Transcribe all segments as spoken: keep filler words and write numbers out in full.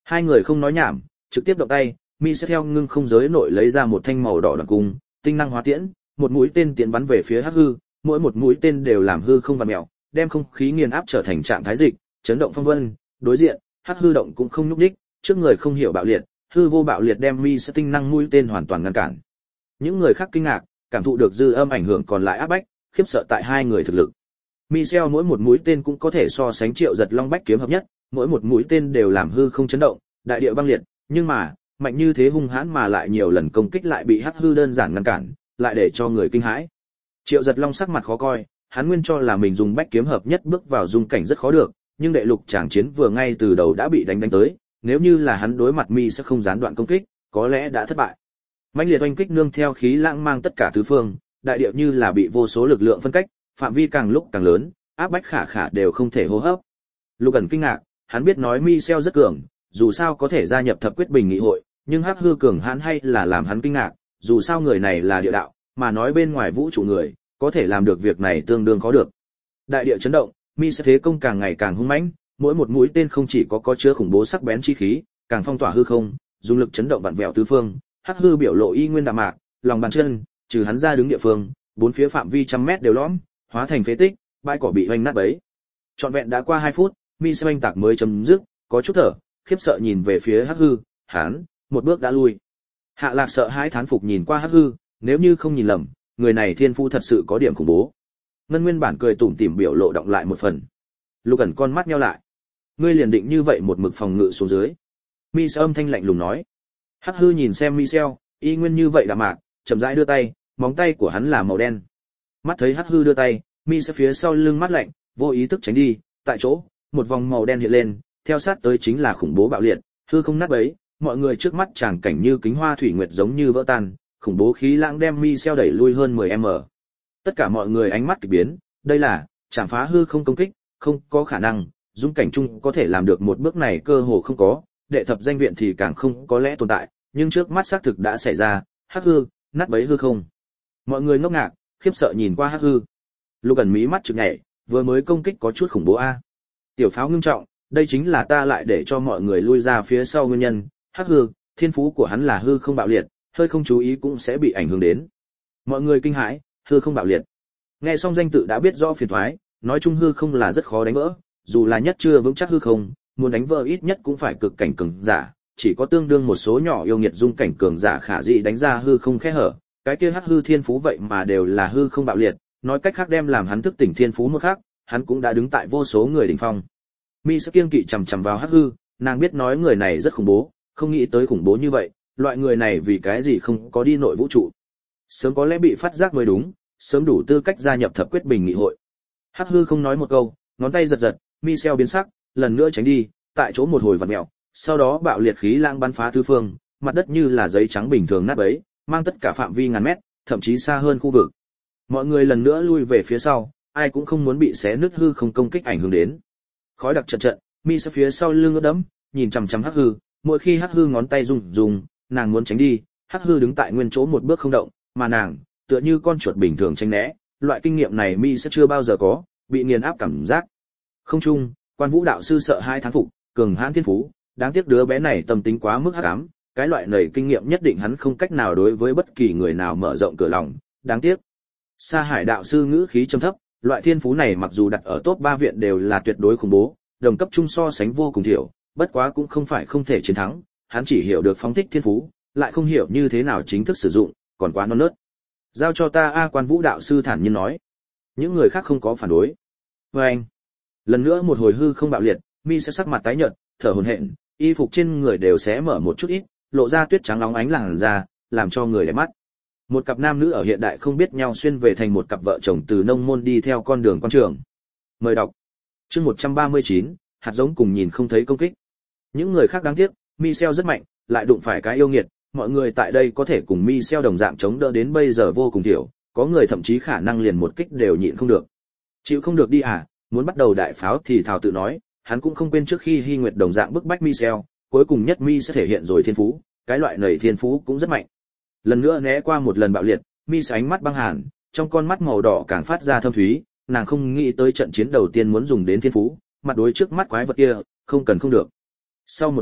Hai người không nói nhảm, trực tiếp động tay, mi sẽ theo ngưng không giới nội lấy ra một thanh màu đỏ đoàn cung, tinh năng hóa tiễn, một mũi tên tiến bắn về phía Hắc Hư, mỗi một mũi tên đều làm hư không vặn mèo, đem không khí nghiền áp trở thành trạng thái dịch, chấn động phong vân. Đối diện, Hắc Hư động cũng không nhúc nhích, trước người không hiểu bạo liệt, hư vô bạo liệt đem mi sẽ tinh năng mũi tên hoàn toàn ngăn cản. Những người khác kinh ngạc, cảm thụ được dư âm ảnh hưởng còn lại áp bách, khiếp sợ tại hai người thực lực. Michel mỗi một mũi tên cũng có thể so sánh Triệu Giật Long bách kiếm hợp nhất, mỗi một mũi tên đều làm hư không chấn động, đại địa băng liệt, nhưng mà, mạnh như thế hung hãn mà lại nhiều lần công kích lại bị Hắc Hư đơn giản ngăn cản, lại để cho người kinh hãi. Triệu Giật Long sắc mặt khó coi, hắn nguyên cho là mình dùng bách kiếm hợp nhất bước vào dung cảnh rất khó được, nhưng đệ lục tràng chiến vừa ngay từ đầu đã bị đánh đánh tới, nếu như là hắn đối mặt mi sẽ không gián đoạn công kích, có lẽ đã thất bại. Mãnh liệt oanh kích nương theo khí lãng mang tất cả tứ phương, đại địa như là bị vô số lực lượng phân cách, phạm vi càng lúc càng lớn, áp bách khả khả đều không thể hô hấp. Lục Ẩn kinh ngạc, hắn biết nói Michel rất cường, dù sao có thể gia nhập thập quyết bình nghị hội, nhưng Hắc Hư cường hãn hay là làm hắn kinh ngạc, dù sao người này là địa đạo, mà nói bên ngoài vũ trụ người, có thể làm được việc này tương đương khó được. Đại địa chấn động, mi sẽ thế công càng ngày càng hung mãnh, mỗi một mũi tên không chỉ có có chứa khủng bố sắc bén chi khí, càng phong tỏa hư không, dùng lực chấn động vặn vẹo tứ phương. Hắc Hư biểu lộ y nguyên đạm mạc, lòng bàn chân, trừ hắn ra đứng địa phương, bốn phía phạm vi trăm mét đều lõm, hóa thành phế tích, bãi cỏ bị hoành nát bấy. Trọn vẹn đã qua hai phút, mi sẽ oanh tạc mới chấm dứt, có chút thở, khiếp sợ nhìn về phía Hắc Hư, hắn một bước đã lui. Hạ Lạc sợ hãi thán phục nhìn qua Hắc Hư, nếu như không nhìn lầm, người này thiên phu thật sự có điểm khủng bố. Ngân Nguyên bản cười tủm tỉm biểu lộ động lại một phần. Lục Ẩn con mắt nheo lại. Ngươi liền định như vậy một mực phòng ngự xuống dưới. Mi sẽ âm thanh lạnh lùng nói. Hắc Hư nhìn xem Michel, y nguyên như vậy đạm mạc, chậm rãi đưa tay, móng tay của hắn là màu đen. Mắt thấy Hắc Hư đưa tay, Mi sẽ phía sau lưng mắt lạnh, vô ý thức tránh đi, tại chỗ, một vòng màu đen hiện lên, theo sát tới chính là khủng bố bạo liệt, hư không nát bấy, mọi người trước mắt tràng cảnh như kính hoa thủy nguyệt giống như vỡ tan, khủng bố khí lãng đem Michel đẩy lui hơn mười mét. Tất cả mọi người ánh mắt kỳ biến, đây là chạm phá hư không công kích, không có khả năng, dung cảnh chung có thể làm được một bước này cơ hồ không có, đệ thập danh viện thì càng không có lẽ tồn tại, nhưng trước mắt xác thực đã xảy ra, Hắc Hư nát bấy hư không. Mọi người ngốc ngạc, khiếp sợ nhìn qua Hắc Hư. Lục Ẩn mí mắt chực nhảy, vừa mới công kích có chút khủng bố a. Tiểu pháo ngưng trọng, đây chính là ta lại để cho mọi người lui ra phía sau nguyên nhân, Hắc Hư, thiên phú của hắn là hư không bạo liệt, hơi không chú ý cũng sẽ bị ảnh hưởng đến. Mọi người kinh hãi, hư không bạo liệt. Nghe xong danh tự đã biết rõ phiền toái, nói chung hư không là rất khó đánh vỡ, dù là nhất chưa vững chắc hư không, muốn đánh vỡ ít nhất cũng phải cực cảnh cường giả, chỉ có tương đương một số nhỏ yêu nghiệt dung cảnh cường giả khả dĩ đánh ra hư không khe hở, cái kia Hắc Hư thiên phú vậy mà đều là hư không bạo liệt, nói cách khác đem làm hắn thức tỉnh thiên phú một khác, hắn cũng đã đứng tại vô số người đỉnh phong. Mi sẽ kiêng kỵ chằm chằm vào Hắc Hư, nàng biết nói người này rất khủng bố, không nghĩ tới khủng bố như vậy, loại người này vì cái gì không có đi nội vũ trụ. Sớm có lẽ bị phát giác mới đúng, sớm đủ tư cách gia nhập thập quyết bình nghị hội. Hắc Hư không nói một câu, ngón tay giật giật, Michel biến sắc, lần nữa tránh đi, tại chỗ một hồi vặn mèo, sau đó bạo liệt khí lãng bắn phá tứ phương, mặt đất như là giấy trắng bình thường nát bấy, mang tất cả phạm vi ngàn mét, thậm chí xa hơn khu vực. Mọi người lần nữa lui về phía sau, ai cũng không muốn bị xé nứt hư không công kích ảnh hưởng đến. Khói đặc trận trận, Mi sẽ phía sau lưng ướt đẫm, nhìn chằm chằm Hắc Hư, mỗi khi Hắc Hư ngón tay rung rung, nàng muốn tránh đi, Hắc Hư đứng tại nguyên chỗ một bước không động, mà nàng tựa như con chuột bình thường tránh né, loại kinh nghiệm này Mi sẽ chưa bao giờ có, bị nghiền áp cảm giác. Không chung, Quan Vũ đạo sư sợ hai thán phục, cường hãn thiên phú, đáng tiếc đứa bé này tâm tính quá mức hắc ám, cái loại này kinh nghiệm nhất định hắn không cách nào đối với bất kỳ người nào mở rộng cửa lòng, đáng tiếc. Sa Hải đạo sư ngữ khí trầm thấp, loại thiên phú này mặc dù đặt ở top ba viện đều là tuyệt đối khủng bố, đồng cấp trung so sánh vô cùng thiểu, bất quá cũng không phải không thể chiến thắng, hắn chỉ hiểu được phóng thích thiên phú, lại không hiểu như thế nào chính thức sử dụng, còn quá non nớt. Giao cho ta a, Quan Vũ đạo sư thản nhiên nói. Những người khác không có phản đối. Và anh, lần nữa một hồi hư không bạo liệt, Mi sẽ sắc mặt tái nhợt, thở hổn hển, y phục trên người đều xé mở một chút ít, lộ ra tuyết trắng óng ánh làn da, làm cho người đẹp mắt. Một cặp nam nữ ở hiện đại không biết nhau xuyên về thành một cặp vợ chồng từ nông môn đi theo con đường quan trường. Mời đọc. Chương một trăm ba mươi chín, hạt giống cùng nhìn không thấy công kích. Những người khác đáng tiếc, Michel rất mạnh, lại đụng phải cái yêu nghiệt, mọi người tại đây có thể cùng Michel đồng dạng chống đỡ đến bây giờ vô cùng thiểu, có người thậm chí khả năng liền một kích đều nhịn không được. Chịu không được đi à, muốn bắt đầu đại pháo thì thào tự nói, hắn cũng không quên trước khi Hy Nguyệt đồng dạng bức bách Michel, cuối cùng nhất Mi sẽ thể hiện rồi thiên phú, cái loại nảy thiên phú cũng rất mạnh. Lần nữa né qua một lần bạo liệt, Mi sẽ ánh mắt băng hàn, trong con mắt màu đỏ càng phát ra thâm thúy, nàng không nghĩ tới trận chiến đầu tiên muốn dùng đến thiên phú, mặt đối trước mắt quái vật kia, không cần không được. Sau một khắc,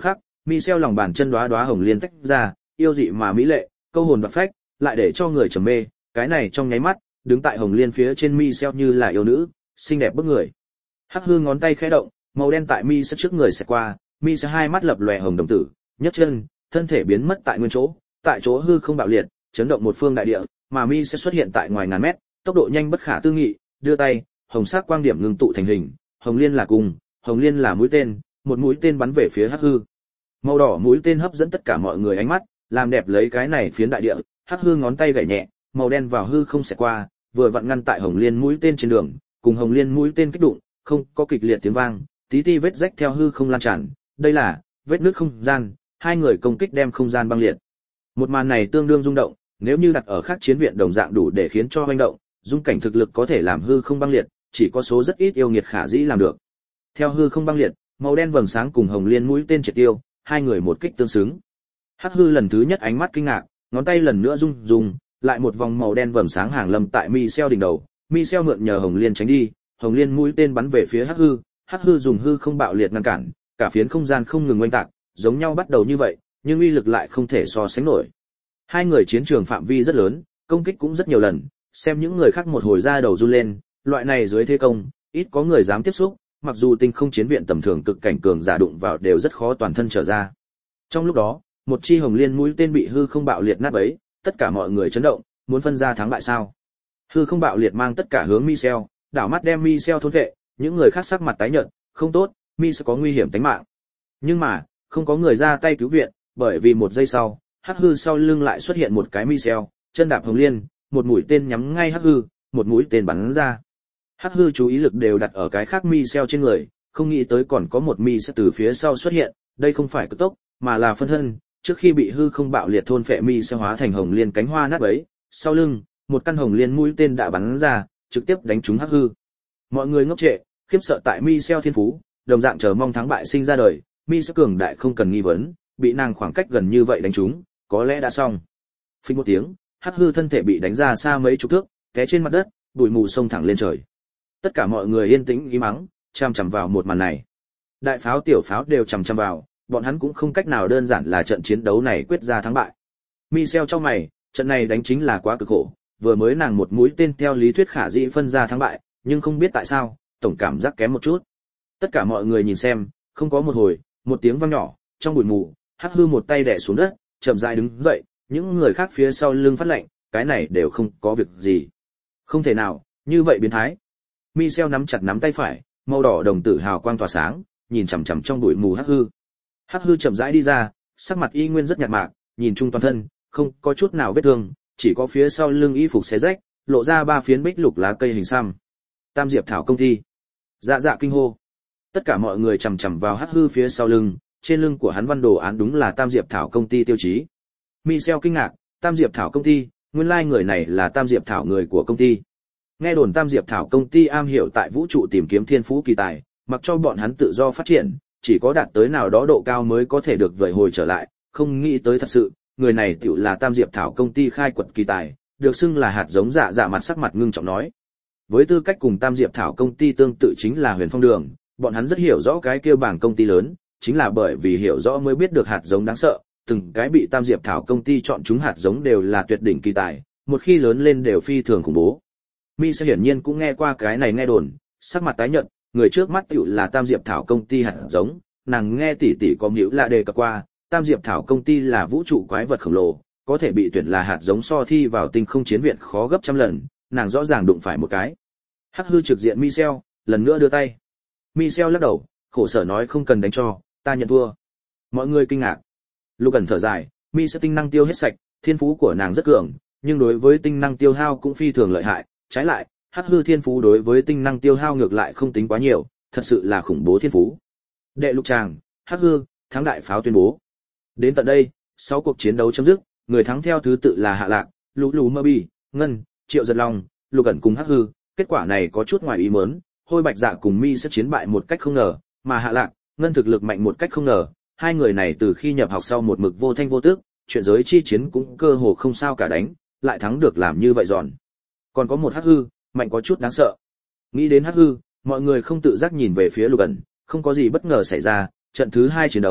Michel lòng bàn chân đóa đóa hồng liên tách ra, yêu dị mà mỹ lệ, câu hồn đoạt phách, lại để cho người trầm mê, cái này trong nháy mắt, đứng tại hồng liên phía trên Michel như là yêu nữ, xinh đẹp bức người. Hắc hư ngón tay khẽ động, màu đen tại Michel trước người xẹt qua, Michel hai mắt lập lòe hồng đồng tử, nhấc chân, thân thể biến mất tại nguyên chỗ, tại chỗ hư không bạo liệt, chấn động một phương đại địa, mà Michel xuất hiện tại ngoài ngàn mét, tốc độ nhanh bất khả tư nghị, đưa tay, hồng sắc quang điểm ngưng tụ thành hình, hồng liên là cung, hồng liên là mũi tên, một mũi tên bắn về phía Hắc hư. Màu đỏ mũi tên hấp dẫn tất cả mọi người ánh mắt, làm đẹp lấy cái này phiến đại địa. Hắc hư ngón tay gảy nhẹ, màu đen vào hư không xẹt qua, vừa vặn ngăn tại hồng liên mũi tên trên đường, cùng hồng liên mũi tên kích đụng, không có kịch liệt tiếng vang, tí ti vết rách theo hư không lan tràn, đây là vết nứt không gian, hai người công kích đem không gian băng liệt. Một màn này tương đương rung động, nếu như đặt ở khác chiến viện đồng dạng đủ để khiến cho hoành động, dung cảnh thực lực có thể làm hư không băng liệt, chỉ có số rất ít yêu nghiệt khả dĩ làm được. Theo hư không băng liệt, màu đen vầng sáng cùng hồng liên mũi tên triệt tiêu, hai người một kích tương xứng. Hắc hư lần thứ nhất ánh mắt kinh ngạc, ngón tay lần nữa rung rung, lại một vòng màu đen vầng sáng hàng lâm tại Michel đỉnh đầu, Michel mượn nhờ hồng liên tránh đi, hồng liên mũi tên bắn về phía Hắc hư, Hắc hư dùng hư không bạo liệt ngăn cản, cả phiến không gian không ngừng oanh tạc, giống nhau bắt đầu như vậy, nhưng uy lực lại không thể so sánh nổi. Hai người chiến trường phạm vi rất lớn, công kích cũng rất nhiều lần, xem những người khác một hồi ra đầu run lên, loại này dưới thế công, ít có người dám tiếp xúc, mặc dù tinh không chiến viện tầm thường cực cảnh cường giả đụng vào đều rất khó toàn thân trở ra. Trong lúc đó, một chi hồng liên mũi tên bị hư không bạo liệt nát bấy, tất cả mọi người chấn động, muốn phân ra thắng bại sao? Hư không bạo liệt mang tất cả hướng Michel, đảo mắt đem Michel thôn vệ, những người khác sắc mặt tái nhợt, không tốt, Michel có nguy hiểm tính mạng. Nhưng mà, không có người ra tay cứu viện, bởi vì một giây sau, Hắc hư sau lưng lại xuất hiện một cái Michel, chân đạp hồng liên, một mũi tên nhắm ngay Hắc hư, một mũi tên bắn ra. Hắc hư chú ý lực đều đặt ở cái khác Michel trên người, không nghĩ tới còn có một Michel từ phía sau xuất hiện, đây không phải cực tốc, mà là phân thân, trước khi bị hư không bạo liệt thôn phệ Michel hóa thành hồng liên cánh hoa nát bấy, sau lưng, một căn hồng liên mũi tên đã bắn ra, trực tiếp đánh trúng Hắc hư. Mọi người ngốc trệ, khiếp sợ tại Michel thiên phú, đồng dạng chờ mong thắng bại sinh ra đời, Michel cường đại không cần nghi vấn, bị nàng khoảng cách gần như vậy đánh trúng, có lẽ đã xong. Phình một tiếng, Hắc hư thân thể bị đánh ra xa mấy chục thước, té trên mặt đất, bụi mù xông thẳng lên trời. Tất cả mọi người yên tĩnh im mắng, chằm chằm vào một màn này. Đại pháo tiểu pháo đều chằm chằm vào, bọn hắn cũng không cách nào đơn giản là trận chiến đấu này quyết ra thắng bại. Michel trong mày, trận này đánh chính là quá cực khổ, vừa mới nàng một mũi tên theo lý thuyết khả dĩ phân ra thắng bại, nhưng không biết tại sao, tổng cảm giác kém một chút. Tất cả mọi người nhìn xem, không có một hồi, một tiếng vang nhỏ, trong bụi mù, Hắc hư một tay đè xuống đất, chậm rãi đứng dậy, những người khác phía sau lưng phát lệnh, cái này đều không có việc gì. Không thể nào, như vậy biến thái. Michel nắm chặt nắm tay phải, màu đỏ đồng tử hào quang tỏa sáng, nhìn chằm chằm trong bụi mù Hắc hư. Hắc hư chậm rãi đi ra, sắc mặt y nguyên rất nhạt mạc, nhìn chung toàn thân, không có chút nào vết thương, chỉ có phía sau lưng y phục xé rách, lộ ra ba phiến bích lục lá cây hình xăm. Tam Diệp Thảo công ty. Dạ dạ kinh hô. Tất cả mọi người chằm chằm vào Hắc hư phía sau lưng, trên lưng của hắn văn đồ án đúng là Tam Diệp Thảo công ty tiêu chí. Michel kinh ngạc, Tam Diệp Thảo công ty, nguyên lai like người này là Tam Diệp Thảo người của công ty. Nghe đồn Tam Diệp Thảo công ty am hiểu tại vũ trụ tìm kiếm thiên phú kỳ tài, mặc cho bọn hắn tự do phát triển, chỉ có đạt tới nào đó độ cao mới có thể được vời hồi trở lại, không nghĩ tới thật sự, người này tựu là Tam Diệp Thảo công ty khai quật kỳ tài, được xưng là hạt giống dạ dạ mặt sắc mặt ngưng trọng nói. Với tư cách cùng Tam Diệp Thảo công ty tương tự chính là Huyền Phong Đường, bọn hắn rất hiểu rõ cái kia bảng công ty lớn, chính là bởi vì hiểu rõ mới biết được hạt giống đáng sợ, từng cái bị Tam Diệp Thảo công ty chọn chúng hạt giống đều là tuyệt đỉnh kỳ tài, một khi lớn lên đều phi thường khủng bố. Mi sẽ hiển nhiên cũng nghe qua cái này nghe đồn, sắc mặt tái nhợt, người trước mắt tựu là Tam Diệp Thảo công ty hạt giống, nàng nghe tỷ tỷ có nhiễu lạ đề cập qua, Tam Diệp Thảo công ty là vũ trụ quái vật khổng lồ, có thể bị tuyển là hạt giống so thi vào tinh không chiến viện khó gấp trăm lần, nàng rõ ràng đụng phải một cái. Hắc hư trực diện Michel, lần nữa đưa tay. Michel lắc đầu, khổ sở nói không cần đánh cho, ta nhận thua. Mọi người kinh ngạc. Lúc gần thở dài, Mi sẽ tinh năng tiêu hết sạch, thiên phú của nàng rất cường, nhưng đối với tinh năng tiêu hao cũng phi thường lợi hại, trái lại, Hắc hư thiên phú đối với tinh năng tiêu hao ngược lại không tính quá nhiều, thật sự là khủng bố thiên phú. Đệ lục tràng, Hắc hư, thắng đại pháo tuyên bố. Đến tận đây, sáu cuộc chiến đấu chấm dứt, người thắng theo thứ tự là Hạ Lạc, Lũ Lũ Mơ Bi, Ngân, Triệu Giật Long, Lục ẩn cùng Hắc hư, kết quả này có chút ngoài ý muốn, Hôi Bạch Dạ cùng Mi sẽ chiến bại một cách không ngờ, mà Hạ Lạc, Ngân thực lực mạnh một cách không ngờ, hai người này từ khi nhập học sau một mực vô thanh vô tức, chuyện giới chi chiến cũng cơ hồ không sao cả đánh, lại thắng được làm như vậy giòn. Còn có một Hắc hư, mạnh có chút đáng sợ. Nghĩ đến Hắc hư, mọi người không tự giác nhìn về phía Lục ẩn, không có gì bất ngờ xảy ra, trận thứ hai chiến đấu,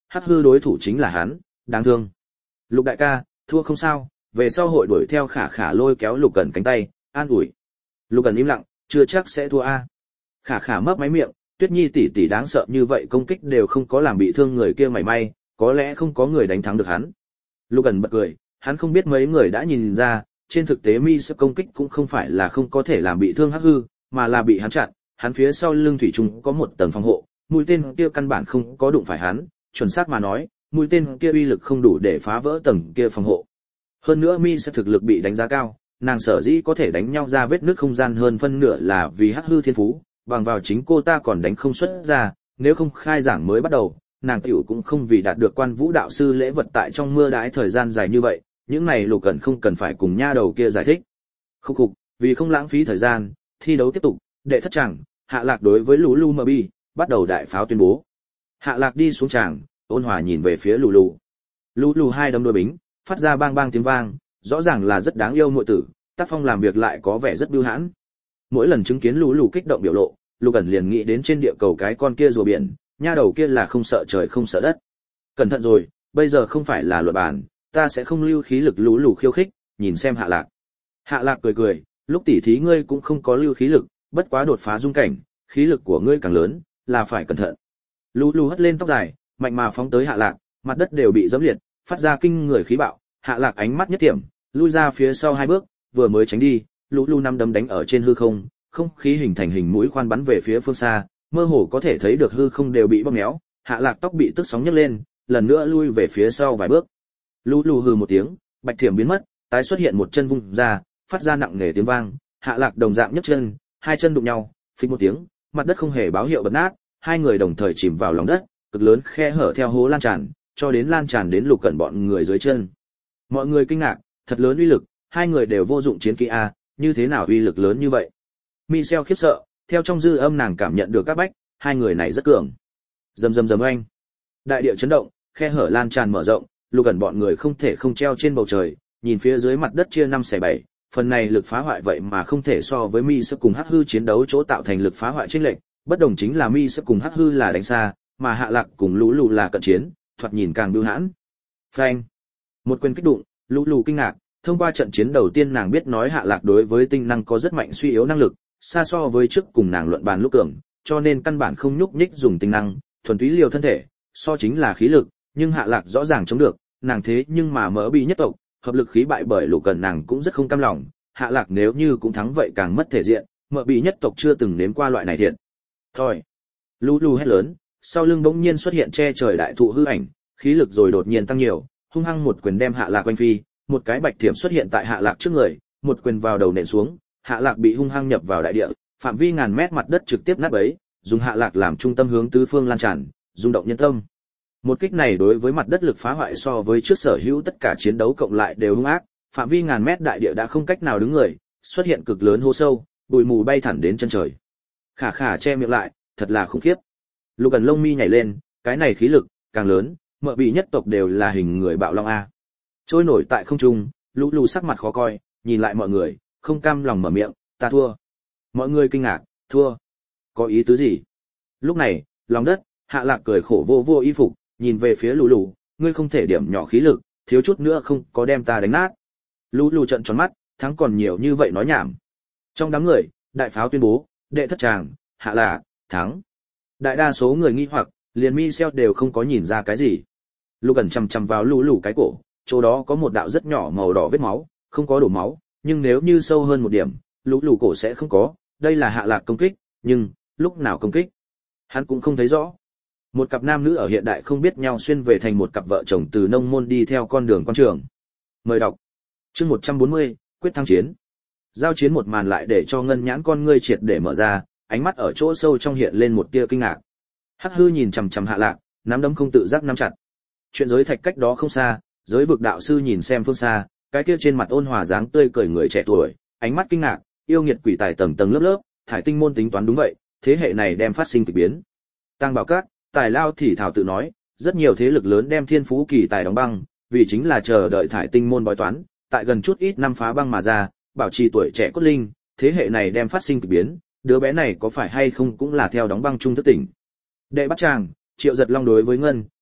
Hắc Hư đối thủ chính là hắn, đáng thương. Lục đại ca, thua không sao, về sau hội đuổi theo Khả Khả lôi kéo Lục Cẩn cánh tay, an ủi. Lục Cẩn im lặng, chưa chắc sẽ thua a. Khả Khả mấp máy miệng, Tuyết Nhi tỷ tỷ đáng sợ như vậy công kích đều không có làm bị thương người kia mảy may, có lẽ không có người đánh thắng được hắn. Lục Cẩn bật cười, hắn không biết mấy người đã nhìn ra, trên thực tế mi sẽ công kích cũng không phải là không có thể làm bị thương Hắc Hư, mà là bị hắn chặn, hắn phía sau lưng thủy trùng có một tầng phòng hộ, mũi tên kia căn bản không có đụng phải hắn, chuẩn xác mà nói, mũi tên kia uy lực không đủ để phá vỡ tầng kia phòng hộ. Hơn nữa mi sẽ thực lực bị đánh giá cao, nàng sở dĩ có thể đánh nhau ra vết nứt không gian hơn phân nửa là vì Hắc Hư thiên phú, bằng vào chính cô ta còn đánh không xuất ra, nếu không khai giảng mới bắt đầu, nàng tiểu cũng không vì đạt được quan vũ đạo sư lễ vật tại trong mưa đãi thời gian dài như vậy, những này Lục Cẩn không cần phải cùng nha đầu kia giải thích. Khúc khục, vì không lãng phí thời gian, thi đấu tiếp tục, đệ thất tràng, Hạ Lạc đối với Lulu Mb, bắt đầu đại pháo tuyên bố. Hạ Lạc đi xuống tràng, ôn hòa nhìn về phía Lulu. Lulu hai đấm đôi bính, phát ra bang bang tiếng vang, rõ ràng là rất đáng yêu muội tử, tác phong làm việc lại có vẻ rất bưu hãn. Mỗi lần chứng kiến Lulu kích động biểu lộ, Lục Cẩn liền nghĩ đến trên địa cầu cái con kia rùa biển, nha đầu kia là không sợ trời không sợ đất. Cẩn thận rồi, bây giờ không phải là luật bản, ta sẽ không lưu khí lực lú lù khiêu khích, nhìn xem Hạ Lạc. Hạ Lạc cười cười, lúc tỉ thí ngươi cũng không có lưu khí lực, bất quá đột phá dung cảnh, khí lực của ngươi càng lớn, là phải cẩn thận. Lú lù hất lên tóc dài, mạnh mà phóng tới Hạ Lạc, mặt đất đều bị giẫm liệt, phát ra kinh người khí bạo. Hạ Lạc ánh mắt nhất điểm, lui ra phía sau hai bước, vừa mới tránh đi, lú lù năm đấm đánh ở trên hư không, không khí hình thành hình mũi khoan bắn về phía phương xa, mơ hồ có thể thấy được hư không đều bị bóp méo. Hạ Lạc tóc bị tức sóng nhấc lên, lần nữa lui về phía sau vài bước. Lú lù hừ một tiếng, bạch thiểm biến mất, tái xuất hiện một chân vung ra, phát ra nặng nề tiếng vang. Hạ Lạc đồng dạng nhấc chân, hai chân đụng nhau, phịch một tiếng, mặt đất không hề báo hiệu bật nát, hai người đồng thời chìm vào lòng đất, cực lớn khe hở theo hố lan tràn, cho đến lan tràn đến Lục Cẩn bọn người dưới chân. Mọi người kinh ngạc, thật lớn uy lực, hai người đều vô dụng chiến kỹ a, như thế nào uy lực lớn như vậy? Michelle khiếp sợ, theo trong dư âm nàng cảm nhận được các bách, hai người này rất cường. Rầm rầm rầm oanh. Đại địa chấn động, khe hở lan tràn mở rộng, Lục Cẩn bọn người không thể không treo trên bầu trời, nhìn phía dưới mặt đất chia năm xẻ bảy, phần này lực phá hoại vậy mà không thể so với Mi Sơ cùng Hắc Hư chiến đấu chỗ tạo thành lực phá hoại chênh lệch, bất đồng chính là Mi Sơ cùng Hắc Hư là đánh xa, mà Hạ Lạc cùng Lũ Lù là cận chiến, thoạt nhìn càng bưu hãn. Phanh. Một quyền kích đụng, Lũ Lù kinh ngạc, thông qua trận chiến đầu tiên nàng biết nói Hạ Lạc đối với tinh năng có rất mạnh suy yếu năng lực, xa so với trước cùng nàng luận bàn lúc cường, cho nên căn bản không nhúc nhích dùng tinh năng, thuần túy liều thân thể, so chính là khí lực, nhưng Hạ Lạc rõ ràng chống được, nàng thế nhưng mà mỡ bị nhất tộc, hợp lực khí bại bởi Lục Cẩn nàng cũng rất không cam lòng, Hạ Lạc nếu như cũng thắng vậy càng mất thể diện, mỡ bị nhất tộc chưa từng nếm qua loại này thiệt. Thôi. Lũ Lù hét lớn, sau lưng bỗng nhiên xuất hiện che trời đại thụ hư ảnh, khí lực rồi đột nhiên tăng nhiều, hung hăng một quyền đem Hạ Lạc quanh phi, một cái bạch thiểm xuất hiện tại Hạ Lạc trước người, một quyền vào đầu nện xuống, Hạ Lạc bị hung hăng nhập vào đại địa, phạm vi ngàn mét mặt đất trực tiếp nát bấy, dùng Hạ Lạc làm trung tâm hướng tứ phương lan tràn, rung động nhân tâm. Một kích này đối với mặt đất lực phá hoại so với trước sở hữu tất cả chiến đấu cộng lại đều hung ác, phạm vi ngàn mét đại địa đã không cách nào đứng người, xuất hiện cực lớn hố sâu, bụi mù bay thẳng đến chân trời. Khả Khả che miệng lại, thật là khủng khiếp. Lục Cẩn lông mi nhảy lên, cái này khí lực càng lớn, mợ bị nhất tộc đều là hình người bạo long a. Trôi nổi tại không trung, Lũ Lù sắc mặt khó coi, nhìn lại mọi người, không cam lòng mở miệng, ta thua. Mọi người kinh ngạc, thua? Có ý tứ gì? Lúc này, lòng đất, Hạ Lạc cười khổ vô vô y phục, nhìn về phía Lũ Lù, ngươi không thể điểm nhỏ khí lực, thiếu chút nữa không có đem ta đánh nát. Lũ Lù trợn tròn mắt, thắng còn nhiều như vậy nói nhảm. Trong đám người, đại pháo tuyên bố, đệ thất tràng, Hạ Lạc thắng. Đại đa số người nghi hoặc, liền Michelle đều không có nhìn ra cái gì. Lục Cẩn chằm chằm vào Lũ Lù cái cổ, chỗ đó có một đạo rất nhỏ màu đỏ vết máu, không có đổ máu, nhưng nếu như sâu hơn một điểm, Lũ Lù cổ sẽ không có, đây là Hạ Lạc công kích, nhưng lúc nào công kích, hắn cũng không thấy rõ. Một cặp nam nữ ở hiện đại không biết nhau xuyên về thành một cặp vợ chồng từ nông môn đi theo con đường quan trường. Mời đọc. Chương một trăm bốn mươi, quyết thắng chiến. Giao chiến một màn lại để cho ngân nhãn con ngươi triệt để mở ra, ánh mắt ở chỗ sâu trong hiện lên một tia kinh ngạc. Hắc Hư nhìn chằm chằm Hạ Lạc, nắm đấm không tự giác nắm chặt. Chuyện giới thạch cách đó không xa, giới vực đạo sư nhìn xem phương xa, cái kia trên mặt ôn hòa dáng tươi cười người trẻ tuổi, ánh mắt kinh ngạc, yêu nghiệt quỷ tài tầng tầng lớp lớp, thải tinh môn tính toán đúng vậy, thế hệ này đem phát sinh kỳ biến. Tăng Bảo Các, Tài Lao thì thảo tự nói, rất nhiều thế lực lớn đem thiên phú kỳ tài đóng băng, vì chính là chờ đợi thải tinh môn bói toán, tại gần chút ít năm phá băng mà ra, bảo trì tuổi trẻ cốt linh, thế hệ này đem phát sinh kỳ biến, đứa bé này có phải hay không cũng là theo đóng băng trung thức tỉnh. Đệ bắt chàng, Triệu Giật Long đối với Ngân,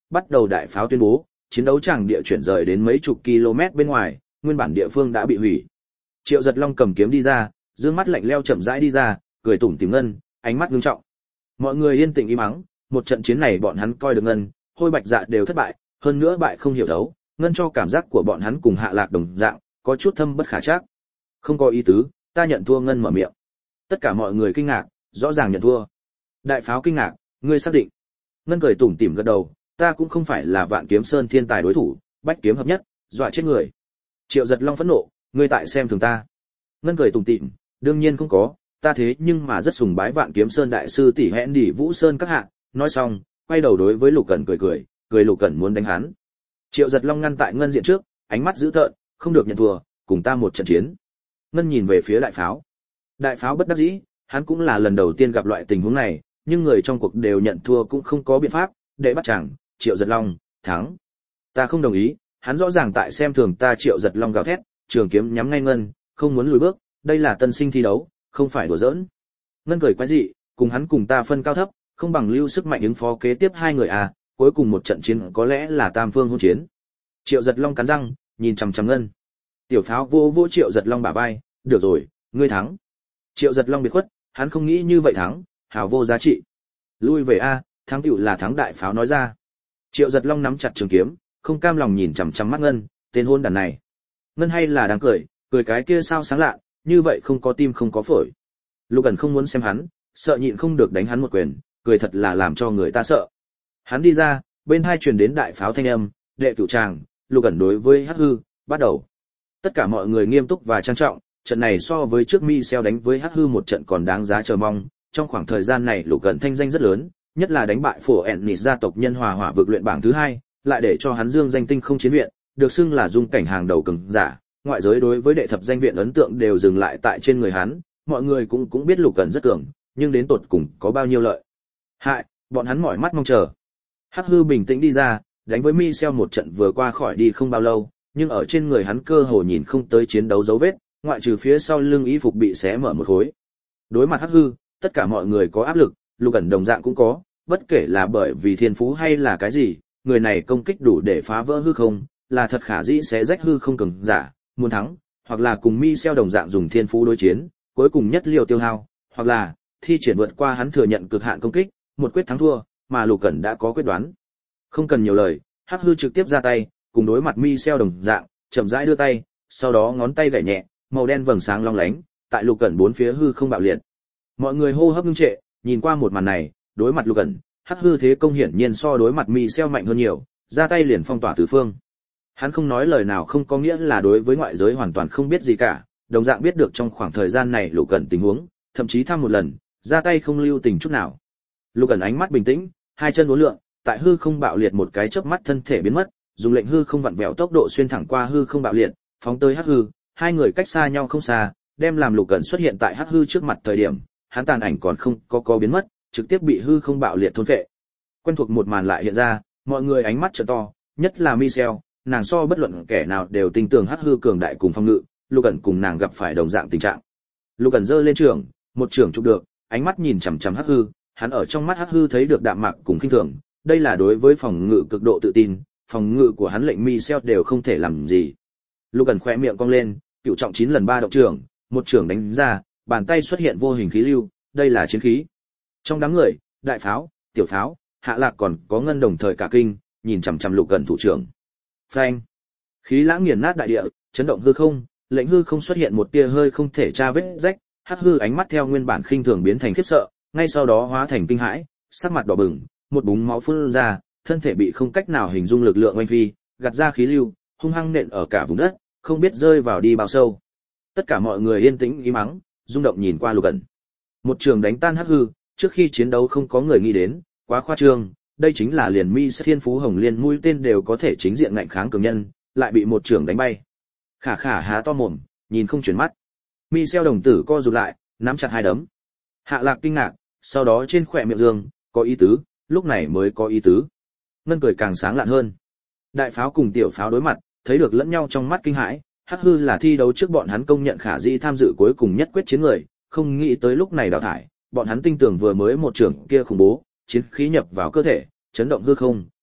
bắt đầu đại pháo tuyên bố, chiến đấu tràng địa chuyển rời đến mấy chục km bên ngoài, nguyên bản địa phương đã bị hủy. Triệu Giật Long cầm kiếm đi ra, dương mắt lạnh lẽo chậm rãi đi ra, cười tủm tỉm ngân, ánh mắt nghiêm trọng. Mọi người yên tĩnh im mắng, một trận chiến này bọn hắn coi được ngân, Hôi Bạch Dạ đều thất bại, hơn nữa bại không hiểu đấu, ngân cho cảm giác của bọn hắn cùng Hạ Lạc đồng dạng, có chút thâm bất khả trắc. Không có ý tứ, ta nhận thua, ngân mở miệng. Tất cả mọi người kinh ngạc, rõ ràng nhận thua. Đại pháo kinh ngạc, ngươi xác định? Ngân cười tủm tỉm gật đầu, ta cũng không phải là Vạn Kiếm Sơn thiên tài đối thủ, bách kiếm hợp nhất, dọa chết người. Triệu Giật Long phẫn nộ, ngươi tại xem thường ta. Ngân cười tủm tỉm, đương nhiên không có, ta thế nhưng mà rất sùng bái Vạn Kiếm Sơn đại sư tỷ hẹn đỉ Vũ Sơn các hạ. Nói xong, quay đầu đối với Lục Cẩn cười cười, cười Lục Cẩn muốn đánh hắn. Triệu Giật Long ngăn tại Ngân diện trước, ánh mắt dữ tợn, không được nhận thua, cùng ta một trận chiến. Ngân nhìn về phía đại pháo. Đại pháo bất đắc dĩ, hắn cũng là lần đầu tiên gặp loại tình huống này, nhưng người trong cuộc đều nhận thua cũng không có biện pháp, để bắt chàng, Triệu Giật Long, thắng. Ta không đồng ý, hắn rõ ràng tại xem thường ta. Triệu Giật Long gào thét, trường kiếm nhắm ngay Ngân, không muốn lùi bước, đây là tân sinh thi đấu, không phải đùa giỡn. Ngân cười quái dị, cùng hắn cùng ta phân cao thấp, không bằng lưu sức mạnh ứng phó kế tiếp hai người à, cuối cùng một trận chiến có lẽ là tam phương hôn chiến. Triệu Giật Long cắn răng, nhìn chằm chằm Ngân. Tiểu pháo vô vô Triệu Giật Long bả vai, được rồi, ngươi thắng. Triệu Giật Long biệt khuất, hắn không nghĩ như vậy thắng, hào vô giá trị. Lui về a, thắng tựu là thắng. Đại pháo nói ra. Triệu Giật Long nắm chặt trường kiếm, không cam lòng nhìn chằm chằm mắt Ngân, tên hôn đàn này. Ngân hay là đang cười, cười cái kia sao sáng lạ, như vậy không có tim không có phổi. Lục Cẩn không muốn xem hắn, sợ nhịn không được đánh hắn một quyền, cười thật là làm cho người ta sợ. Hắn đi ra, bên hai truyền đến đại pháo thanh âm, đệ cửu tràng, Lục Cẩn đối với Hắc Hư, bắt đầu. Tất cả mọi người nghiêm túc và trang trọng, trận này so với trước Michel đánh với Hắc Hư một trận còn đáng giá chờ mong. Trong khoảng thời gian này Lục Cẩn thanh danh rất lớn, nhất là đánh bại Phổ Ennis gia tộc nhân hòa hỏa vực luyện bảng thứ hai, lại để cho hắn dương danh tinh không chiến viện, được xưng là dung cảnh hàng đầu cường giả. Ngoại giới đối với đệ thập danh viện ấn tượng đều dừng lại tại trên người hắn, mọi người cũng cũng biết Lục Cẩn rất cường, nhưng đến tột cùng có bao nhiêu lợi hại, bọn hắn mỏi mắt mong chờ. Hắc Hư bình tĩnh đi ra, đánh với Michel một trận vừa qua khỏi đi không bao lâu, nhưng ở trên người hắn cơ hồ nhìn không tới chiến đấu dấu vết, ngoại trừ phía sau lưng y phục bị xé mở một khối. Đối mặt Hắc Hư, tất cả mọi người có áp lực, Lục Cẩn đồng dạng cũng có, bất kể là bởi vì thiên phú hay là cái gì, người này công kích đủ để phá vỡ hư không, là thật khả dĩ sẽ rách hư không cường giả, muốn thắng, hoặc là cùng Michel đồng dạng dùng thiên phú đối chiến, cuối cùng nhất liều tiêu hao, hoặc là thi triển vượt qua hắn thừa nhận cực hạn công kích, một quyết thắng thua, mà Lục Cẩn đã có quyết đoán. Không cần nhiều lời, Hắc Hư trực tiếp ra tay, cùng đối mặt Michel đồng dạng, chậm rãi đưa tay, sau đó ngón tay gảy nhẹ, màu đen vầng sáng long lánh, tại Lục Cẩn bốn phía hư không bạo liệt. Mọi người hô hấp ngưng trệ, nhìn qua một màn này, đối mặt Lục Cẩn, Hắc Hư thế công hiển nhiên so đối mặt Michel mạnh hơn nhiều, ra tay liền phong tỏa tứ phương. Hắn không nói lời nào không có nghĩa là đối với ngoại giới hoàn toàn không biết gì cả, đồng dạng biết được trong khoảng thời gian này Lục Cẩn tình huống, thậm chí thăm một lần, ra tay không lưu tình chút nào. Lục Cẩn ánh mắt bình tĩnh, hai chân uốn lượn, tại hư không bạo liệt một cái chớp mắt thân thể biến mất, dùng lệnh hư không vặn vẹo tốc độ xuyên thẳng qua hư không bạo liệt, phóng tới Hắc Hư, hai người cách xa nhau không xa, đem làm Lục Cẩn xuất hiện tại Hắc Hư trước mặt thời điểm, hắn tàn ảnh còn không có có biến mất, trực tiếp bị hư không bạo liệt thôn phệ. Quen thuộc một màn lại hiện ra, mọi người ánh mắt trợn to, nhất là Michel, nàng so bất luận kẻ nào đều tin tưởng Hắc Hư cường đại cùng phong ngự, Lục Cẩn cùng nàng gặp phải đồng dạng tình trạng. Lục Cẩn giơ lên trường, một trường chụp được, ánh mắt nhìn chằm chằm Hắc Hư, hắn ở trong mắt Hắc Hư thấy được đạm mạc cùng khinh thường, đây là đối với phòng ngự cực độ tự tin, phòng ngự của hắn lệnh Michel đều không thể làm gì. Lục Cẩn khẽ miệng cong lên, cựu trọng chín lần ba động trường, một trường đánh ra, bàn tay xuất hiện vô hình khí lưu, đây là chiến khí. Trong đám người, đại pháo, tiểu pháo, Hạ Lạc còn có Ngân đồng thời cả kinh, nhìn chằm chằm Lục Cẩn thủ trưởng. Phanh! Khí lãng nghiền nát đại địa, chấn động hư không, lệnh hư không xuất hiện một tia hơi không thể tra vết rách, Hắc Hư ánh mắt theo nguyên bản khinh thường biến thành khiếp sợ, ngay sau đó hóa thành kinh hãi, sắc mặt đỏ bừng, một búng máu phun ra, thân thể bị không cách nào hình dung lực lượng oanh phi, gạt ra khí lưu, hung hăng nện ở cả vùng đất, không biết rơi vào đi bao sâu. Tất cả mọi người yên tĩnh im mắng, rung động nhìn qua Lục Cẩn. Một trường đánh tan Hắc Hư, trước khi chiến đấu không có người nghĩ đến, quá khoa trương, đây chính là liền Mi Sa Thiên Phú Hồng Liên mũi tên đều có thể chính diện ngạnh kháng cường nhân, lại bị một trường đánh bay. Khả Khả há to mồm, nhìn không chuyển mắt. Michel đồng tử co rụt lại, nắm chặt hai đấm. Hạ Lạc kinh ngạc, sau đó trên khóe miệng dương, có ý tứ, lúc này mới có ý tứ. Ngân cười càng sáng lạn hơn. Đại pháo cùng tiểu pháo đối mặt, thấy được lẫn nhau trong mắt kinh hãi, Hắc Hư là thi đấu trước bọn hắn công nhận khả dĩ tham dự cuối cùng nhất quyết chiến người, không nghĩ tới lúc này đào thải, bọn hắn tinh tưởng vừa mới một trường kia khủng bố, chiến khí nhập vào cơ thể, chấn động hư không,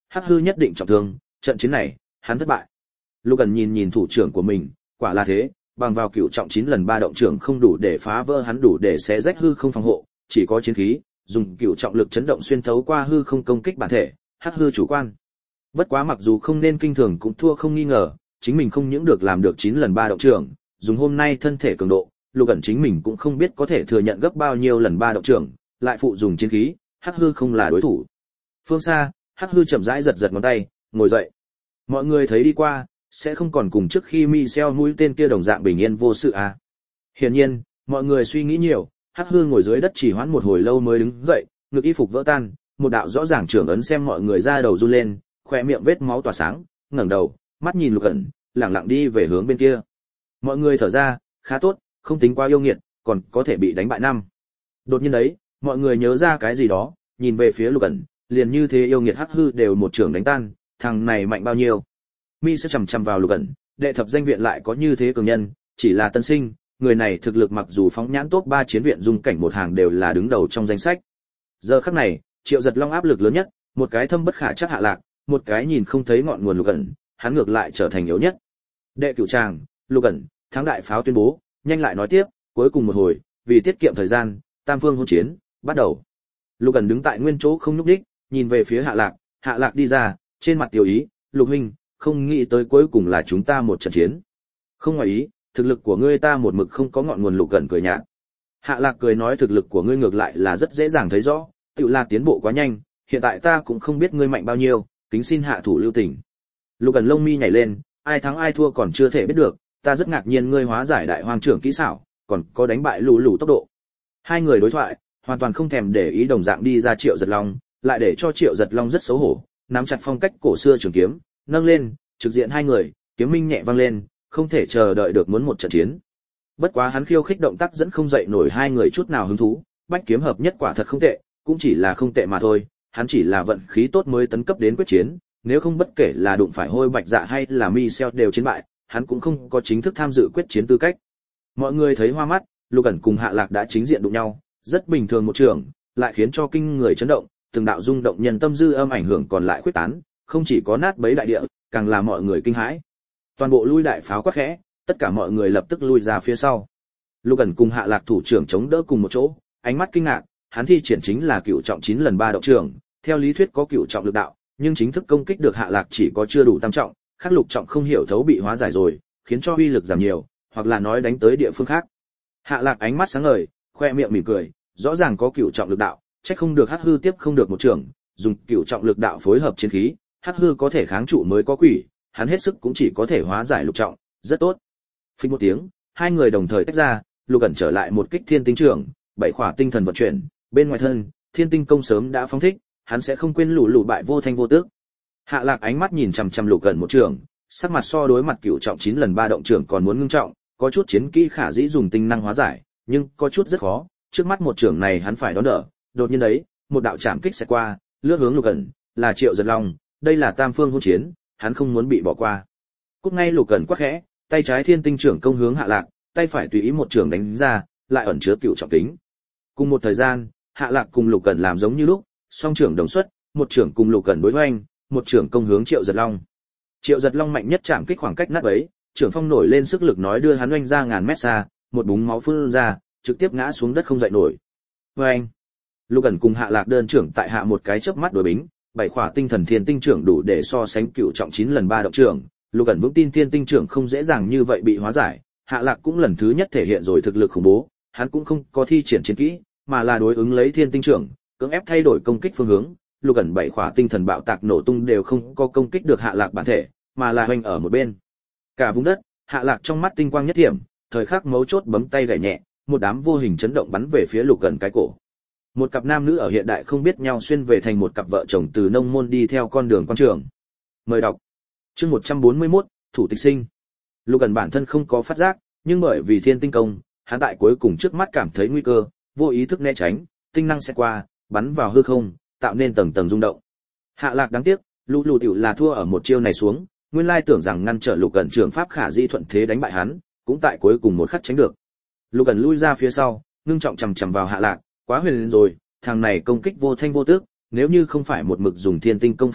Hắc Hư nhất định trọng thương, trận chiến này, hắn thất bại. Lục Ẩn nhìn nhìn thủ trưởng của mình, quả là thế, bằng vào cửu trọng chín lần ba động trưởng không đủ để phá vỡ hắn, đủ để xé rách hư không phòng hộ, chỉ có chiến khí, dùng cửu trọng lực chấn động xuyên thấu qua hư không công kích bản thể, Hắc Hư chủ quan. Bất quá mặc dù không nên kinh thường cũng thua không nghi ngờ, chính mình không những được làm được chín lần ba động trưởng, dùng hôm nay thân thể cường độ, Lục Ẩn chính mình cũng không biết có thể thừa nhận gấp bao nhiêu lần ba động trưởng, lại phụ dùng chiến khí, Hắc Hư không là đối thủ. Phương xa, Hắc Hư chậm rãi giật giật ngón tay, ngồi dậy. Mọi người thấy đi qua, sẽ không còn cùng trước khi Michel mũi tên kia đồng dạng bình yên vô sự à. Hiển nhiên, mọi người suy nghĩ nhiều, Hắc Hư ngồi dưới đất chỉ hoãn một hồi lâu mới đứng dậy, ngực y phục vỡ tan, một đạo rõ ràng trưởng ấn xem mọi người ra đầu run lên, khóe miệng vết máu tỏa sáng, ngẩng đầu, mắt nhìn Lục Ẩn, lẳng lặng đi về hướng bên kia. Mọi người thở ra, khá tốt, không tính quá yêu nghiệt, còn có thể bị đánh bại năm. Đột nhiên đấy, mọi người nhớ ra cái gì đó, nhìn về phía Lục Ẩn, liền như thế yêu nghiệt Hắc Hư đều một trưởng đánh tan, thằng này mạnh bao nhiêu. Mi sẽ chằm chằm vào Lục Ẩn, đệ thập danh viện lại có như thế cường nhân, chỉ là tân sinh, người này thực lực mặc dù phóng nhãn top ba chiến viện dung cảnh một hàng đều là đứng đầu trong danh sách. Giờ khắc này, Triệu Giật Long áp lực lớn nhất, một cái thâm bất khả trắc Hạ Lạc, một cái nhìn không thấy ngọn nguồn Lục Ẩn, hắn ngược lại trở thành yếu nhất. Đệ cửu tràng, Lục Ẩn, thắng đại pháo tuyên bố, nhanh lại nói tiếp, cuối cùng một hồi, vì tiết kiệm thời gian, tam phương hôn chiến, bắt đầu. Lục Ẩn đứng tại nguyên chỗ không nhúc nhích, nhìn về phía Hạ Lạc, Hạ Lạc đi ra, trên mặt tiểu ý, Lục huynh, không nghĩ tới cuối cùng là chúng ta một trận chiến. Không ngoài ý, thực lực của ngươi ta một mực không có ngọn nguồn. Lục Ẩn cười nhạt. Hạ Lạc cười nói thực lực của ngươi ngược lại là rất dễ dàng thấy rõ, tự là tiến bộ quá nhanh, hiện tại ta cũng không biết ngươi mạnh bao nhiêu, kính xin hạ thủ lưu tình. Lục Ẩn lông mi nhảy lên, ai thắng ai thua còn chưa thể biết được, ta rất ngạc nhiên ngươi hóa giải đại hoang trưởng kỹ xảo, còn có đánh bại lù lù tốc độ. Hai người đối thoại, hoàn toàn không thèm để ý đồng dạng đi ra Triệu Giật Long, lại để cho Triệu Giật Long rất xấu hổ, nắm chặt phong cách cổ xưa trường kiếm, nâng lên, trực diện hai người, kiếm minh nhẹ vang lên, không thể chờ đợi được muốn một trận chiến. Bất quá hắn khiêu khích động tác dẫn không dậy nổi hai người chút nào hứng thú, bách kiếm hợp nhất quả thật không tệ, cũng chỉ là không tệ mà thôi, hắn chỉ là vận khí tốt mới tấn cấp đến quyết chiến, nếu không bất kể là đụng phải Hôi Bạch Dạ hay là Michel đều chiến bại, hắn cũng không có chính thức tham dự quyết chiến tư cách. Mọi người thấy hoa mắt, Lục Ẩn cùng Hạ Lạc đã chính diện đụng nhau, rất bình thường một trường, lại khiến cho kinh người chấn động, từng đạo rung động nhân tâm dư âm ảnh hưởng còn lại khuyết tán, không chỉ có nát bấy đại địa, càng là mọi người kinh hãi. Toàn bộ lui đại pháo quát khẽ, tất cả mọi người lập tức lui ra phía sau. Lục Ẩn cùng Hạ Lạc thủ trưởng chống đỡ cùng một chỗ, ánh mắt kinh ngạc, hắn thi triển chính là cửu trọng chín lần ba động trưởng, theo lý thuyết có cửu trọng lực đạo, nhưng chính thức công kích được Hạ Lạc chỉ có chưa đủ tam trọng, khác lục trọng không hiểu thấu bị hóa giải rồi, khiến cho uy lực giảm nhiều, hoặc là nói đánh tới địa phương khác. Hạ Lạc ánh mắt sáng ngời, khoe miệng mỉm cười, rõ ràng có cửu trọng lực đạo, chắc không được Hắc Hư tiếp không được một trường, dùng cửu trọng lực đạo phối hợp chiến khí, Hắc Hư có thể kháng trụ mới có quỷ, hắn hết sức cũng chỉ có thể hóa giải lục trọng, rất tốt. Phình một tiếng, hai người đồng thời tách ra, Lục Ẩn trở lại một kích thiên tinh trưởng, bảy khỏa tinh thần vận chuyển, bên ngoài thân, thiên tinh công sớm đã phóng thích, hắn sẽ không quên lù lù bại vô thanh vô tức. Hạ Lạc ánh mắt nhìn chằm chằm Lục Ẩn một trường, sắc mặt so đối mặt cửu trọng chín lần ba động trưởng còn muốn ngưng trọng, có chút chiến kỹ khả dĩ dùng tinh năng hóa giải, nhưng có chút rất khó, trước mắt một trường này hắn phải đón đỡ. Đột nhiên đấy, một đạo chạm kích sẽ qua, lướt hướng Lục Ẩn, là Triệu Giật Long, đây là tam phương hỗn chiến, hắn không muốn bị bỏ qua. Cút ngay, Lục Ẩn quát khẽ, tay trái thiên tinh trưởng công hướng Hạ Lạc, tay phải tùy ý một trường đánh ra, lại ẩn chứa cửu trọng tính. Cùng một thời gian, Hạ Lạc cùng Lục Ẩn làm giống như lúc, song trưởng đồng xuất, một trưởng cùng Lục Ẩn đối hoành, một trưởng công hướng Triệu Giật Long. Triệu Giật Long mạnh nhất chạm kích khoảng cách nát ấy, trưởng phong nổi lên sức lực nói đưa hắn oanh ra ngàn mét xa, một búng máu phun ra, trực tiếp ngã xuống đất không dậy nổi. Oanh! Lục Ẩn cùng Hạ Lạc đơn trưởng tại hạ một cái chớp mắt đối bính, bảy khỏa tinh thần thiên tinh trưởng đủ để so sánh cửu trọng chín lần ba động trưởng. Lục Ẩn vững tin thiên tinh trưởng không dễ dàng như vậy bị hóa giải, Hạ Lạc cũng lần thứ nhất thể hiện rồi thực lực khủng bố, hắn cũng không có thi triển chiến kỹ, mà là đối ứng lấy thiên tinh trưởng, cưỡng ép thay đổi công kích phương hướng. Lục Ẩn bảy khỏa tinh thần bạo tạc nổ tung đều không có công kích được Hạ Lạc bản thể, mà là hoành ở một bên. Cả vùng đất, Hạ Lạc trong mắt tinh quang nhất thiểm, thời khắc mấu chốt bấm tay gảy nhẹ, một đám vô hình chấn động bắn về phía Lục Ẩn cái cổ. Một cặp nam nữ ở hiện đại không biết nhau xuyên về thành một cặp vợ chồng từ nông môn đi theo con đường quan trường. Mời đọc. Chương một trăm bốn mươi mốt, thủ tịch sinh. Lục Ẩn bản thân không có phát giác, nhưng bởi vì thiên tinh công, hắn tại cuối cùng trước mắt cảm thấy nguy cơ, vô ý thức né tránh, tinh năng sẽ qua, bắn vào hư không, tạo nên tầng tầng rung động. Hạ Lạc đáng tiếc, lù lù tiểu là thua ở một chiêu này xuống, nguyên lai tưởng rằng ngăn trở Lục Ẩn trường pháp khả di thuận thế đánh bại hắn, cũng tại cuối cùng một khắc tránh được. Lục Ẩn lui ra phía sau, ngưng trọng chằm chằm vào Hạ Lạc, quá huyền rồi, thằng này công kích vô thanh vô tức, nếu như không phải một mực dùng thiên tinh công phòng hộ,